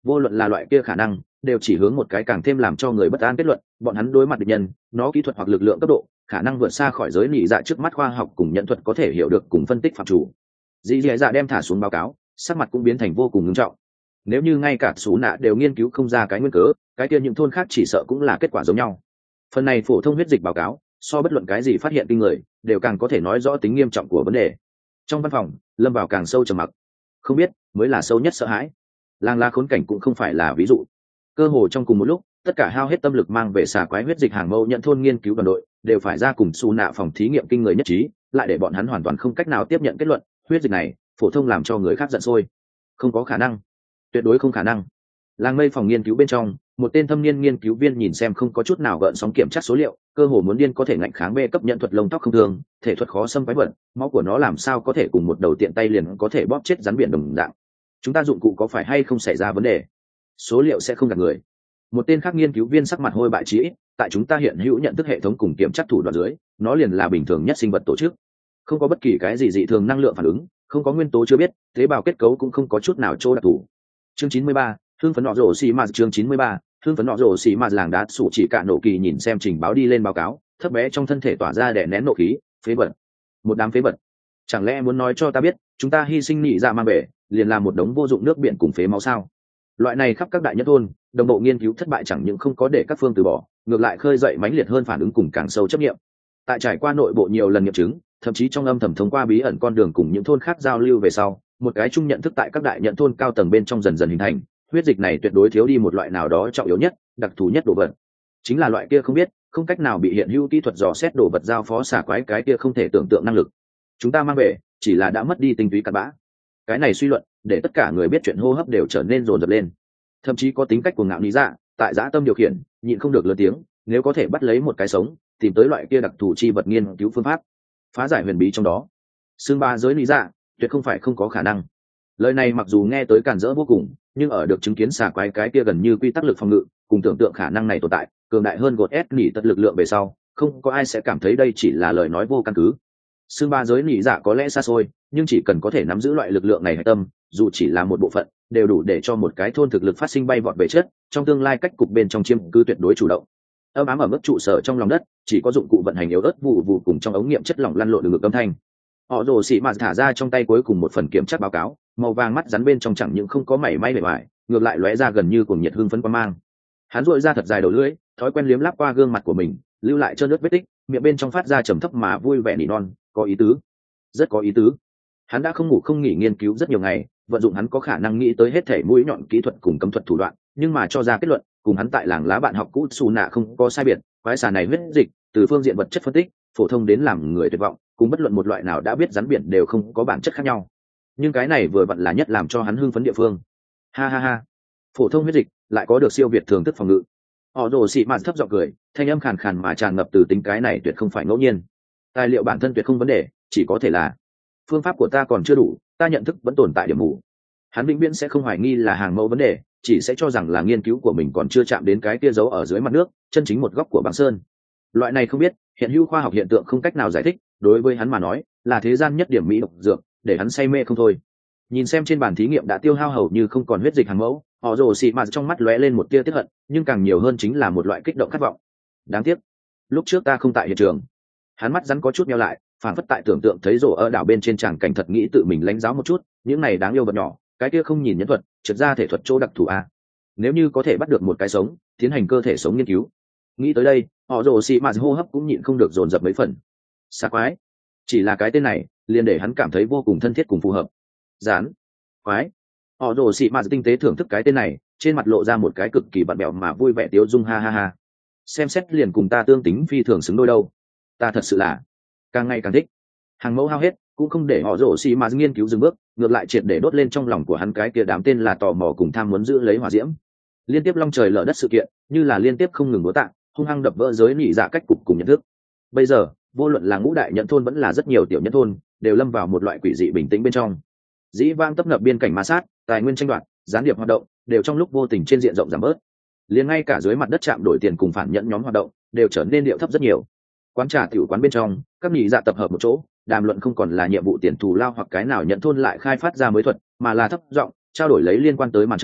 vô luận là loại kia khả năng đều chỉ hướng một cái càng thêm làm cho người bất an kết luận, bọn hắn đối mặt địch nhân, nó kỹ thuật hoặc lực lượng cấp độ khả năng vượt xa khỏi giới nị dạ trước mắt khoa học cùng nhận thuật có thể hiểu được cùng phân tích phạm chủ. Dì dì dạ đem thả xuống báo cáo, sắc mặt cũng biến thành vô cùng nghiêm trọng. Nếu như ngay cả Sú Nạ đều nghiên cứu không ra cái nguyên cớ, cái kia những thôn khác chỉ sợ cũng là kết quả giống nhau. Phần này phổ thông huyết dịch báo cáo, so bất luận cái gì phát hiện kinh người, đều càng có thể nói rõ tính nghiêm trọng của vấn đề. Trong văn phòng, lâm vào càng sâu trầm mặc. Không biết mới là sâu nhất sợ hãi. Làng La khốn cảnh cũng không phải là ví dụ. Cơ hồ trong cùng một lúc, tất cả hao hết tâm lực mang về xà quái huyết dịch hàng mẫu nhận thôn nghiên cứu đoàn đội đều phải ra cùng Sú Nạ phòng thí nghiệm kinh người nhất trí, lại để bọn hắn hoàn toàn không cách nào tiếp nhận kết luận huyết dịch này phổ thông làm cho người khác giận sôi. Không có khả năng, tuyệt đối không khả năng. Làng Mây phòng nghiên cứu bên trong, một tên thâm niên nghiên cứu viên nhìn xem không có chút nào gợn sóng kiểm tra số liệu, cơ hồ muốn điên có thể ngạnh kháng B cấp nhận thuật lông tóc không thường, thể thuật khó xâm quái vật, máu của nó làm sao có thể cùng một đầu tiện tay liền có thể bóp chết rắn biển đồng dạng. Chúng ta dụng cụ có phải hay không xảy ra vấn đề? Số liệu sẽ không gạt người. Một tên khác nghiên cứu viên sắc mặt hôi bại chí ít, tại chúng ta hiện hữu nhận thức hệ thống cùng kiểm tra thủ đoạn dưới, nó liền là bình thường nhất sinh vật tổ chức, không có bất kỳ cái gì dị thường năng lượng phản ứng, không có nguyên tố chưa biết, tế bào kết cấu cũng không có chút nào chỗ đặc thù. Chương 93, hương phấn nọ rổ xì mà chương 93, hương phấn nọ rổ xì mà làng đá sủ chỉ cả nổ kỳ nhìn xem trình báo đi lên báo cáo, thấp bé trong thân thể tỏa ra đè nén nộ khí, phế vật, một đám phế vật. Chẳng lẽ muốn nói cho ta biết, chúng ta hy sinh nhị dạ mang về, liền là một đống vô dụng nước biển cùng phế máu sao? Loại này khắp các đại nhất thôn, đồng bộ nghiên cứu thất bại chẳng những không có để các phương từ bỏ, ngược lại khơi dậy mãnh liệt hơn phản ứng cùng càng sâu chấp nghiệm. Tại trải qua nội bộ nhiều lần nghiệm chứng, thậm chí trong âm thầm thông qua bí ẩn con đường cùng những thôn khác giao lưu về sau, một cái chung nhận thức tại các đại nhận thôn cao tầng bên trong dần dần hình thành, huyết dịch này tuyệt đối thiếu đi một loại nào đó trọng yếu nhất, đặc thù nhất đồ vật. Chính là loại kia không biết, không cách nào bị hiện hữu kỹ thuật dò xét đồ vật giao phó xả quái cái kia không thể tưởng tượng năng lực. Chúng ta mang về, chỉ là đã mất đi tinh túy cặn bã. Cái này suy luận, để tất cả người biết chuyện hô hấp đều trở nên dồn dập lên. Thậm chí có tính cách cuồng ngạo lý dạ, tại dã tâm điều khiển, nhịn không được lớn tiếng, nếu có thể bắt lấy một cái sống, tìm tới loại kia đặc thù chi vật nghiên cứu phương pháp, phá giải huyền bí trong đó. Xương ba giới lý dạ, tuyệt không phải không có khả năng. Lời này mặc dù nghe tới cản rỡ vô cùng, nhưng ở được chứng kiến xả quái cái kia gần như quy tắc lực phòng ngự, cùng tưởng tượng khả năng này tồn tại, cường đại hơn gột ép nỉ tật lực lượng về sau, không có ai sẽ cảm thấy đây chỉ là lời nói vô căn cứ. Xương ba giới nỉ dạ có lẽ xa xôi, nhưng chỉ cần có thể nắm giữ loại lực lượng này hạch tâm, dù chỉ là một bộ phận, đều đủ để cho một cái thôn thực lực phát sinh bay vọt về chất, trong tương lai cách cục bên trong chiếm cứ tuyệt đối chủ động. Ấm ám ở mức trụ sở trong lòng đất, chỉ có dụng cụ vận hành yếu ớt vụ vụ cùng trong ống nghiệm chất lỏng lăn lộn được ngược âm thanh. Họ rồ xị mà thả ra trong tay cuối cùng một phần kiểm tra báo cáo, màu vàng mắt rắn bên trong chẳng những không có mảy may bề ngoài, ngược lại lóe ra gần như cuồng nhiệt hưng phấn quan mang. Hắn duỗi ra thật dài đầu lưỡi, thói quen liếm láp qua gương mặt của mình, lưu lại trơn nước vết tích, miệng bên trong phát ra trầm thấp mà vui vẻ nỉ non, có ý tứ, rất có ý tứ. Hắn đã không ngủ không nghỉ nghiên cứu rất nhiều ngày, vận dụng hắn có khả năng nghĩ tới hết thể mũi nhọn kỹ thuật cùng cấm thuật thủ đoạn, nhưng mà cho ra kết luận, cùng hắn tại làng lá bạn học cũ Sú Nạ không có sai biệt. Quái xà này huyết dịch, từ phương diện vật chất phân tích, phổ thông đến làm người tuyệt vọng, cùng bất luận một loại nào đã biết rắn biển đều không có bản chất khác nhau. Nhưng cái này vừa vặn là nhất làm cho hắn hưng phấn địa phương. Ha ha ha, phổ thông huyết dịch lại có được siêu việt thường thức phòng ngự. Họ rồ xị mạt thấp giọng cười, thanh âm khàn khàn mà tràn ngập từ tính, cái này tuyệt không phải ngẫu nhiên. Tài liệu bản thân tuyệt không vấn đề, chỉ có thể là phương pháp của ta còn chưa đủ, ta nhận thức vẫn tồn tại điểm mù. Hắn vĩnh viễn sẽ không hoài nghi là hàng mẫu vấn đề, chỉ sẽ cho rằng là nghiên cứu của mình còn chưa chạm đến cái kia giấu ở dưới mặt nước chân chính một góc của băng sơn. Loại này không biết, hiện hữu khoa học hiện tượng không cách nào giải thích, đối với hắn mà nói là thế gian nhất điểm mỹ độc dược, để hắn say mê không thôi. Nhìn xem trên bàn thí nghiệm đã tiêu hao hầu như không còn huyết dịch hàng mẫu, họ rồ xị mạt trong mắt lóe lên một tia tiếc hận, nhưng càng nhiều hơn chính là một loại kích động khát vọng. Đáng tiếc, lúc trước ta không tại hiện trường. Hắn mắt rắn có chút nheo lại, phản phất tại tưởng tượng thấy rổ ở đảo bên trên tràng cảnh thật, nghĩ tự mình lãnh giáo một chút những này đáng yêu vật nhỏ, cái kia không nhìn nhân thuật, trượt ra thể thuật chỗ đặc thù a. Nếu như có thể bắt được một cái sống, tiến hành cơ thể sống nghiên cứu. Nghĩ tới đây, họ rồ xị mạt hô hấp cũng nhịn không được dồn dập mấy phần. Xà quái, chỉ là cái tên này liền để hắn cảm thấy vô cùng thân thiết cùng phù hợp. Rán, quái, họ rồ xị mạt tinh tế thưởng thức cái tên này, trên mặt lộ ra một cái cực kỳ bặn bẹo mà vui vẻ tiếu dung, ha ha ha. Xem xét liền cùng ta tương tính phi thường xứng đôi đâu. Ta thật sự là càng ngày càng thích. Hàng mẫu hao hết, cũng không để họ rồ xì mà nghiên cứu dừng bước, ngược lại triệt để đốt lên trong lòng của hắn cái kia đám tên là tò mò cùng tham muốn giữ lấy hỏa diễm. Liên tiếp long trời lở đất sự kiện, như là liên tiếp không ngừng búa tạ, hung hăng đập vỡ giới nhị dạ cách cục cùng nhận thức. Bây giờ, vô luận là ngũ đại nhận thôn vẫn là rất nhiều tiểu nhận thôn, đều lâm vào một loại quỷ dị bình tĩnh bên trong. Dĩ vang tấp nập biên cảnh ma sát, tài nguyên tranh đoạt, gián điệp hoạt động, đều trong lúc vô tình trên diện rộng giảm bớt. Liền ngay cả dưới mặt đất chạm đổi tiền cùng phản nhận nhóm hoạt động, đều trở nên điệu thấp rất nhiều. Quán trà tiểu quán bên trong, các nhị dạ tập hợp một chỗ, đàm luận không còn là nhiệm vụ tiền thù lao hoặc cái nào nhận thôn lại khai phát ra mới thuật, mà là thấp giọng trao đổi lấy liên quan tới màn trời,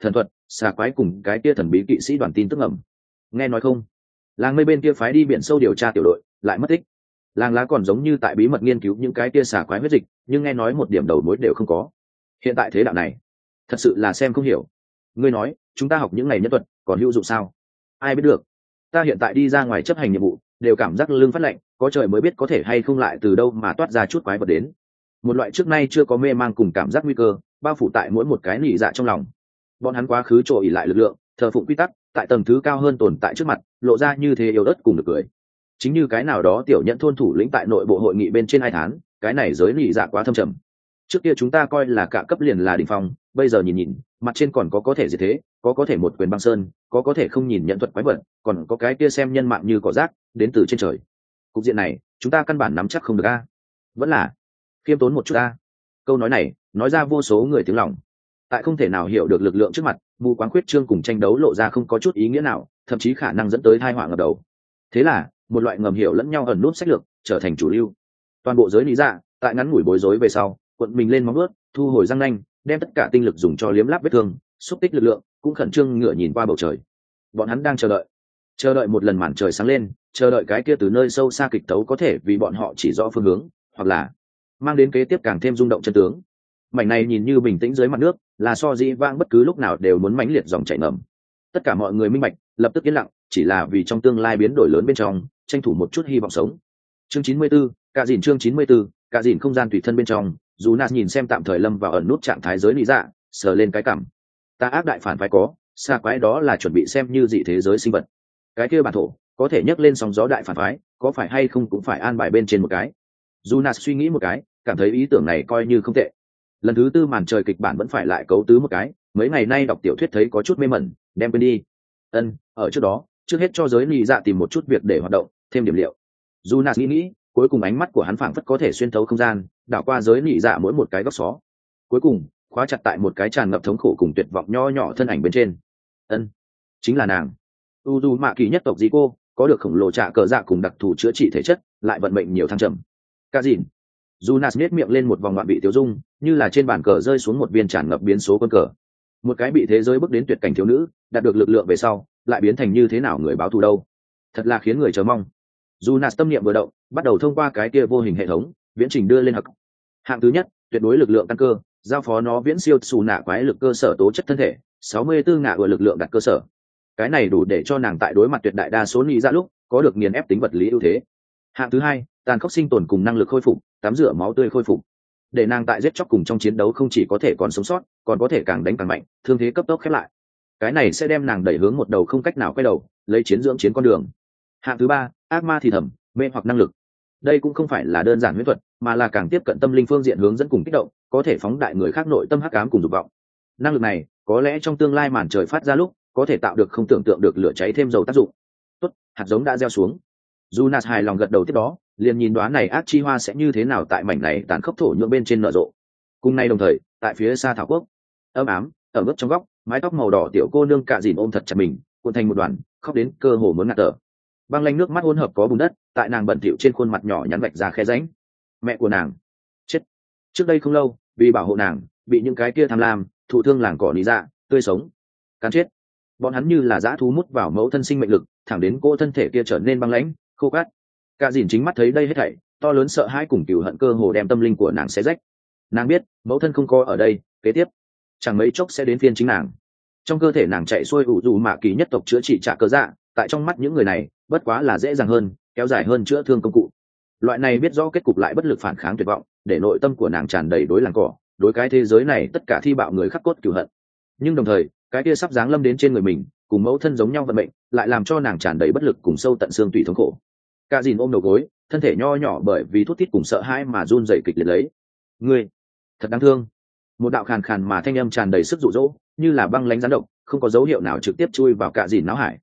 thần thuật, xà quái cùng cái kia thần bí kỵ sĩ đoàn tin tức ngầm. Nghe nói không, làng mây bên kia phái đi biển sâu điều tra tiểu đội lại mất tích. Làng lá còn giống như tại bí mật nghiên cứu những cái kia xà quái huyết dịch, nhưng nghe nói một điểm đầu mối đều không có. Hiện tại thế đạo này thật sự là xem không hiểu. Ngươi nói chúng ta học những ngày nhân thuật còn hữu dụng sao? Ai biết được. Ta hiện tại đi ra ngoài chấp hành nhiệm vụ đều cảm giác lưng phát lạnh, có trời mới biết có thể hay không lại từ đâu mà toát ra chút quái vật đến. Một loại trước nay chưa có mê mang cùng cảm giác nguy cơ bao phủ tại mỗi một cái nỉ dạ trong lòng. Bọn hắn quá khứ trội ỉ lại lực lượng, thờ phụng quy tắc, tại tầng thứ cao hơn tồn tại trước mặt lộ ra như thế yếu ớt cùng được cười. Chính như cái nào đó tiểu nhận thôn thủ lĩnh tại nội bộ hội nghị bên trên 2 tháng, cái này giới nỉ dạ quá thâm trầm. Trước kia chúng ta coi là cả cấp liền là đỉnh phong, bây giờ nhìn nhìn mặt trên còn có thể gì thế, có thể một quyền băng sơn, có thể không nhìn nhận thuật quái vật, còn có cái kia xem nhân mạng như cỏ rác đến từ trên trời. Cục diện này chúng ta căn bản nắm chắc không được a. Vẫn là khiêm tốn một chút a. Câu nói này nói ra vô số người tiếng lòng. Tại không thể nào hiểu được lực lượng trước mặt, mù quáng khuyết trương cùng tranh đấu lộ ra không có chút ý nghĩa nào, thậm chí khả năng dẫn tới tai họa ngập đầu. Thế là một loại ngầm hiểu lẫn nhau ẩn nút sách lược trở thành chủ lưu. Toàn bộ giới lý dạ tại ngắn ngủi bối rối về sau, cuộn mình lên móng vuốt, thu hồi răng nanh, đem tất cả tinh lực dùng cho liếm láp vết thương, xúc tích lực lượng, cũng khẩn trương ngửa nhìn qua bầu trời. Bọn hắn đang chờ đợi một lần màn trời sáng lên, chờ đợi cái kia từ nơi sâu xa kịch tấu có thể vì bọn họ chỉ rõ phương hướng, hoặc là mang đến kế tiếp càng thêm rung động chân tướng. Mảnh này nhìn như bình tĩnh dưới mặt nước, là so dĩ vãng bất cứ lúc nào đều muốn mãnh liệt dòng chảy ngầm. Tất cả mọi người minh bạch, lập tức yên lặng, chỉ là vì trong tương lai biến đổi lớn bên trong, tranh thủ một chút hy vọng sống. Chương 94, cả dìn chương 94, cả dìn không gian tùy thân bên trong, Jonas nhìn xem tạm thời lâm vào ẩn nút trạng thái giới lý dạ, sờ lên cái cằm. Ta ác đại phản phái có, xa quái đó là chuẩn bị xem như dị thế giới sinh vật. Cái kia bản thổ, có thể nhấc lên sóng gió đại phản phái, có phải hay không cũng phải an bài bên trên một cái. Jonas suy nghĩ một cái, cảm thấy ý tưởng này coi như không tệ. Lần thứ 4 màn trời kịch bản vẫn phải lại cấu tứ một cái, mấy ngày nay đọc tiểu thuyết thấy có chút mê mẩn, đem quên đi. Ở trước đó, trước hết cho giới lý dạ tìm một chút việc để hoạt động, thêm điểm liệu. Jonas nghĩ, cuối cùng ánh mắt của hắn phảng phất có thể xuyên thấu không gian, đảo qua giới lý dạ mỗi một cái góc xó. Cuối cùng, khóa chặt tại một cái tràn ngập thống khổ cùng tuyệt vọng nho nhỏ thân ảnh bên trên. Chính là nàng. Uzumaki nhất tộc Zico, có được khổng lồ trạ cờ dạ cùng đặc thù chữa trị thể chất, lại vận mệnh nhiều thăng trầm. Cả dìn. Jonas nhếch miệng lên một vòng ngoạn vị tiêu dung, như là trên bàn cờ rơi xuống một viên tràn ngập biến số quân cờ. Một cái bị thế giới bước đến tuyệt cảnh thiếu nữ, đạt được lực lượng về sau, lại biến thành như thế nào người báo thù đâu? Thật là khiến người chờ mong. Jonas tâm niệm vừa động, bắt đầu thông qua cái kia vô hình hệ thống, viễn trình đưa lên hạng thứ nhất, tuyệt đối lực lượng căn cơ, giao phó nó viễn siêu xù nạ quái lực cơ sở tố chất thân thể, 64 ngạ của lực lượng đặt cơ sở. Cái này đủ để cho nàng tại đối mặt tuyệt đại đa số lý ra lúc, có được nghiền ép tính vật lý ưu thế. Hạng thứ hai, tàn khốc sinh tồn cùng năng lực khôi phục, tắm rửa máu tươi khôi phục, để nàng tại giết chóc cùng trong chiến đấu không chỉ có thể còn sống sót, còn có thể càng đánh càng mạnh, thương thế cấp tốc khép lại. Cái này sẽ đem nàng đẩy hướng một đầu không cách nào quay đầu, lấy chiến dưỡng chiến con đường. Hạng thứ ba, ác ma thì thầm, mê hoặc năng lực. Đây cũng không phải là đơn giản huyễn thuật, mà là càng tiếp cận tâm linh phương diện hướng dẫn cùng kích động, có thể phóng đại người khác nội tâm hắc ám cùng dục vọng. Năng lực này, có lẽ trong tương lai màn trời phát ra lúc, có thể tạo được không tưởng tượng được lửa cháy thêm dầu tác dụng. Tốt, hạt giống đã gieo xuống. Jonas hài lòng gật đầu tiếp đó, liền nhìn đoán này ác chi hoa sẽ như thế nào tại mảnh này tàn khốc thổ nhượng bên trên nở rộ. Cùng nay đồng thời, tại phía xa thảo quốc, ấm ám, ở góc trong góc, mái tóc màu đỏ tiểu cô nương cạ dìn ôm thật chặt mình, cuộn thành một đoàn, khóc đến cơ hồ muốn ngạt thở. Băng lanh nước mắt hỗn hợp có bùn đất, tại nàng bẩn thỉu trên khuôn mặt nhỏ nhắn vạch ra khe rãnh. Mẹ của nàng chết trước đây không lâu, vì bảo hộ nàng, bị những cái kia tham lam, thụ thương làng cỏ lý dạ, tươi sống cắn chết. Bọn hắn như là dã thú mút vào mẫu thân sinh mệnh lực, thẳng đến cô thân thể kia trở nên băng lãnh, khô cát. Cả dìn chính mắt thấy đây hết thảy, to lớn sợ hãi cùng cừu hận cơ hồ đem tâm linh của nàng xé rách. Nàng biết, mẫu thân không có ở đây, kế tiếp chẳng mấy chốc sẽ đến phiên chính nàng. Trong cơ thể nàng chạy xuôi ủ dù mạ kỳ nhất tộc chữa trị trả cơ dạ, tại trong mắt những người này, bất quá là dễ dàng hơn, kéo dài hơn chữa thương công cụ. Loại này biết rõ kết cục lại bất lực phản kháng tuyệt vọng, để nội tâm của nàng tràn đầy đối làng cỏ, đối cái thế giới này tất cả thi bạo người khắc cốt cừu hận. Nhưng đồng thời, cái kia sắp giáng lâm đến trên người mình, cùng mẫu thân giống nhau vận mệnh, lại làm cho nàng tràn đầy bất lực cùng sâu tận xương tủy thống khổ. Cả dìn ôm đầu gối, thân thể nho nhỏ bởi vì thút thít cùng sợ hãi mà run rẩy kịch liệt lấy. Ngươi, thật đáng thương. Một đạo khàn khàn mà thanh âm tràn đầy sức dụ dỗ, như là băng lãnh rắn độc, không có dấu hiệu nào trực tiếp chui vào cả dìn não hải.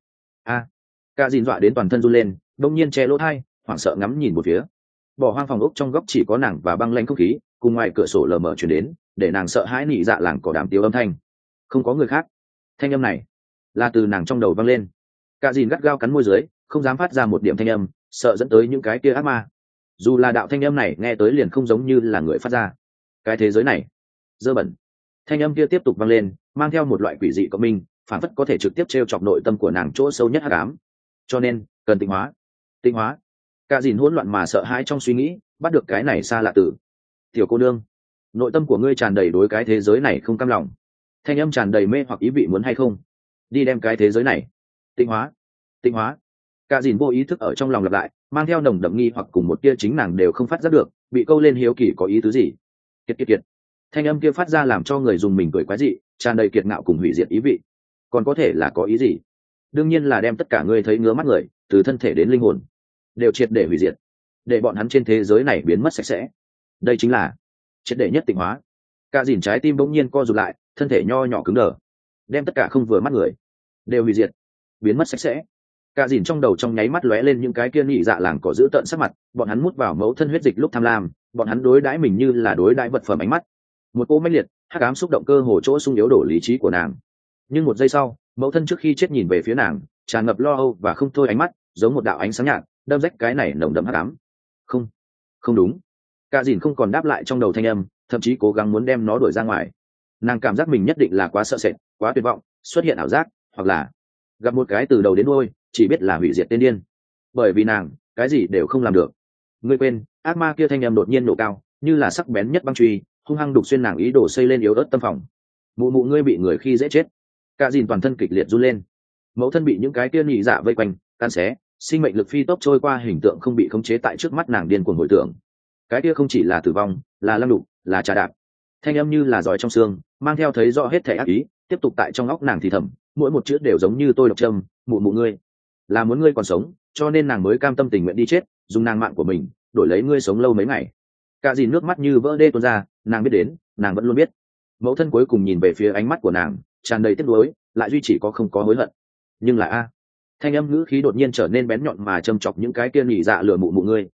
Cả dìn dọa đến toàn thân run lên, đông nhiên che lỗ tai, hoảng sợ ngắm nhìn một phía. Bỏ hoang phòng ốc trong góc chỉ có nàng và băng lãnh không khí, cùng ngoài cửa sổ lờ mờ truyền đến, để nàng sợ hãi nị dạ làng cỏ đám tiếu âm thanh. Không có người khác. Thanh âm này là từ nàng trong đầu vang lên. Cả dìn gắt gao cắn môi dưới, không dám phát ra một điểm thanh âm, sợ dẫn tới những cái kia ác ma. Dù là đạo thanh âm này nghe tới liền không giống như là người phát ra. Cái thế giới này dơ bẩn, thanh âm kia tiếp tục vang lên, mang theo một loại quỷ dị cộng minh, phản phất có thể trực tiếp t chọc nội tâm của nàng chỗ sâu nhất hắc ám. Cho nên cần tịnh hóa. Tịnh hóa. Cả dìn hỗn loạn mà sợ hãi trong suy nghĩ, bắt được cái này xa lạ từ. Tiểu cô nương, nội tâm của ngươi tràn đầy đối cái thế giới này không cam lòng. Thanh âm tràn đầy mê hoặc ý vị, muốn hay không đi đem cái thế giới này tịnh hóa. Tịnh hóa. Cả dìn vô ý thức ở trong lòng lặp lại, mang theo nồng đậm nghi hoặc cùng một tia chính nàng đều không phát giác được, bị câu lên hiếu kỳ có ý tứ gì. Kiệt kiệt kiệt. Thanh âm kia phát ra làm cho người dùng mình cười quái dị, tràn đầy kiệt ngạo cùng hủy diệt ý vị. Còn có thể là có ý gì? Đương nhiên là đem tất cả ngươi thấy ngứa mắt người, từ thân thể đến linh hồn, đều triệt để hủy diệt, để bọn hắn trên thế giới này biến mất sạch sẽ. Đây chính là triệt để nhất tịnh hóa. Cả dìn trái tim bỗng nhiên co rụt lại, thân thể nho nhỏ cứng đờ, đem tất cả không vừa mắt người đều hủy diệt, biến mất sạch sẽ. Cả dìn trong đầu trong nháy mắt lóe lên những cái kia nhị dạ làng cỏ giữ tợn sắc mặt, bọn hắn mút vào mẫu thân huyết dịch lúc tham lam, bọn hắn đối đãi mình như là đối đãi vật phẩm ánh mắt. Một cỗ mãnh liệt hắc ám xúc động cơ hồ chỗ sung yếu đổ lý trí của nàng. Nhưng một giây sau, mẫu thân trước khi chết nhìn về phía nàng, tràn ngập lo âu và không thôi ánh mắt, giống một đạo ánh sáng nhạt, đâm rách cái này nồng đậm hắc ám. Không, không đúng. Cả dìn không còn đáp lại trong đầu thanh âm, thậm chí cố gắng muốn đem nó đuổi ra ngoài. Nàng cảm giác mình nhất định là quá sợ sệt, quá tuyệt vọng, xuất hiện ảo giác, hoặc là gặp một cái từ đầu đến đuôi chỉ biết là hủy diệt tên điên. Bởi vì nàng cái gì đều không làm được. Ngươi quên, ác ma kia thanh âm đột nhiên nổ cao, như là sắc bén nhất băng truy, hung hăng đục xuyên nàng ý đồ xây lên yếu ớt tâm phòng. Mụ mụ ngươi bị người khi dễ chết. Cả dìn toàn thân kịch liệt run lên. Mẫu thân bị những cái kia nhị dạ vây quanh, tan xé, sinh mệnh lực phi tốc trôi qua, hình tượng không bị khống chế tại trước mắt nàng điên cuồng hồi tưởng. Cái kia không chỉ là tử vong, là lăng đục, là trà đạp. Thanh âm như là giỏi trong xương, mang theo thấy rõ hết thể ác ý, tiếp tục tại trong óc nàng thì thầm, mỗi một chữ đều giống như tôi độc châm. Mụ mụ ngươi là muốn ngươi còn sống, cho nên nàng mới cam tâm tình nguyện đi chết, dùng nàng mạng của mình đổi lấy ngươi sống lâu mấy ngày. Cả dìn nước mắt như vỡ đê tuôn ra, nàng biết đến, nàng vẫn luôn biết. Mẫu thân cuối cùng nhìn về phía ánh mắt của nàng, tràn đầy tiếc nuối, lại duy chỉ có không có hối hận. Nhưng là a. Thanh âm ngữ khí đột nhiên trở nên bén nhọn mà châm chọc những cái kia nhị dạ lừa mụ mụ ngươi,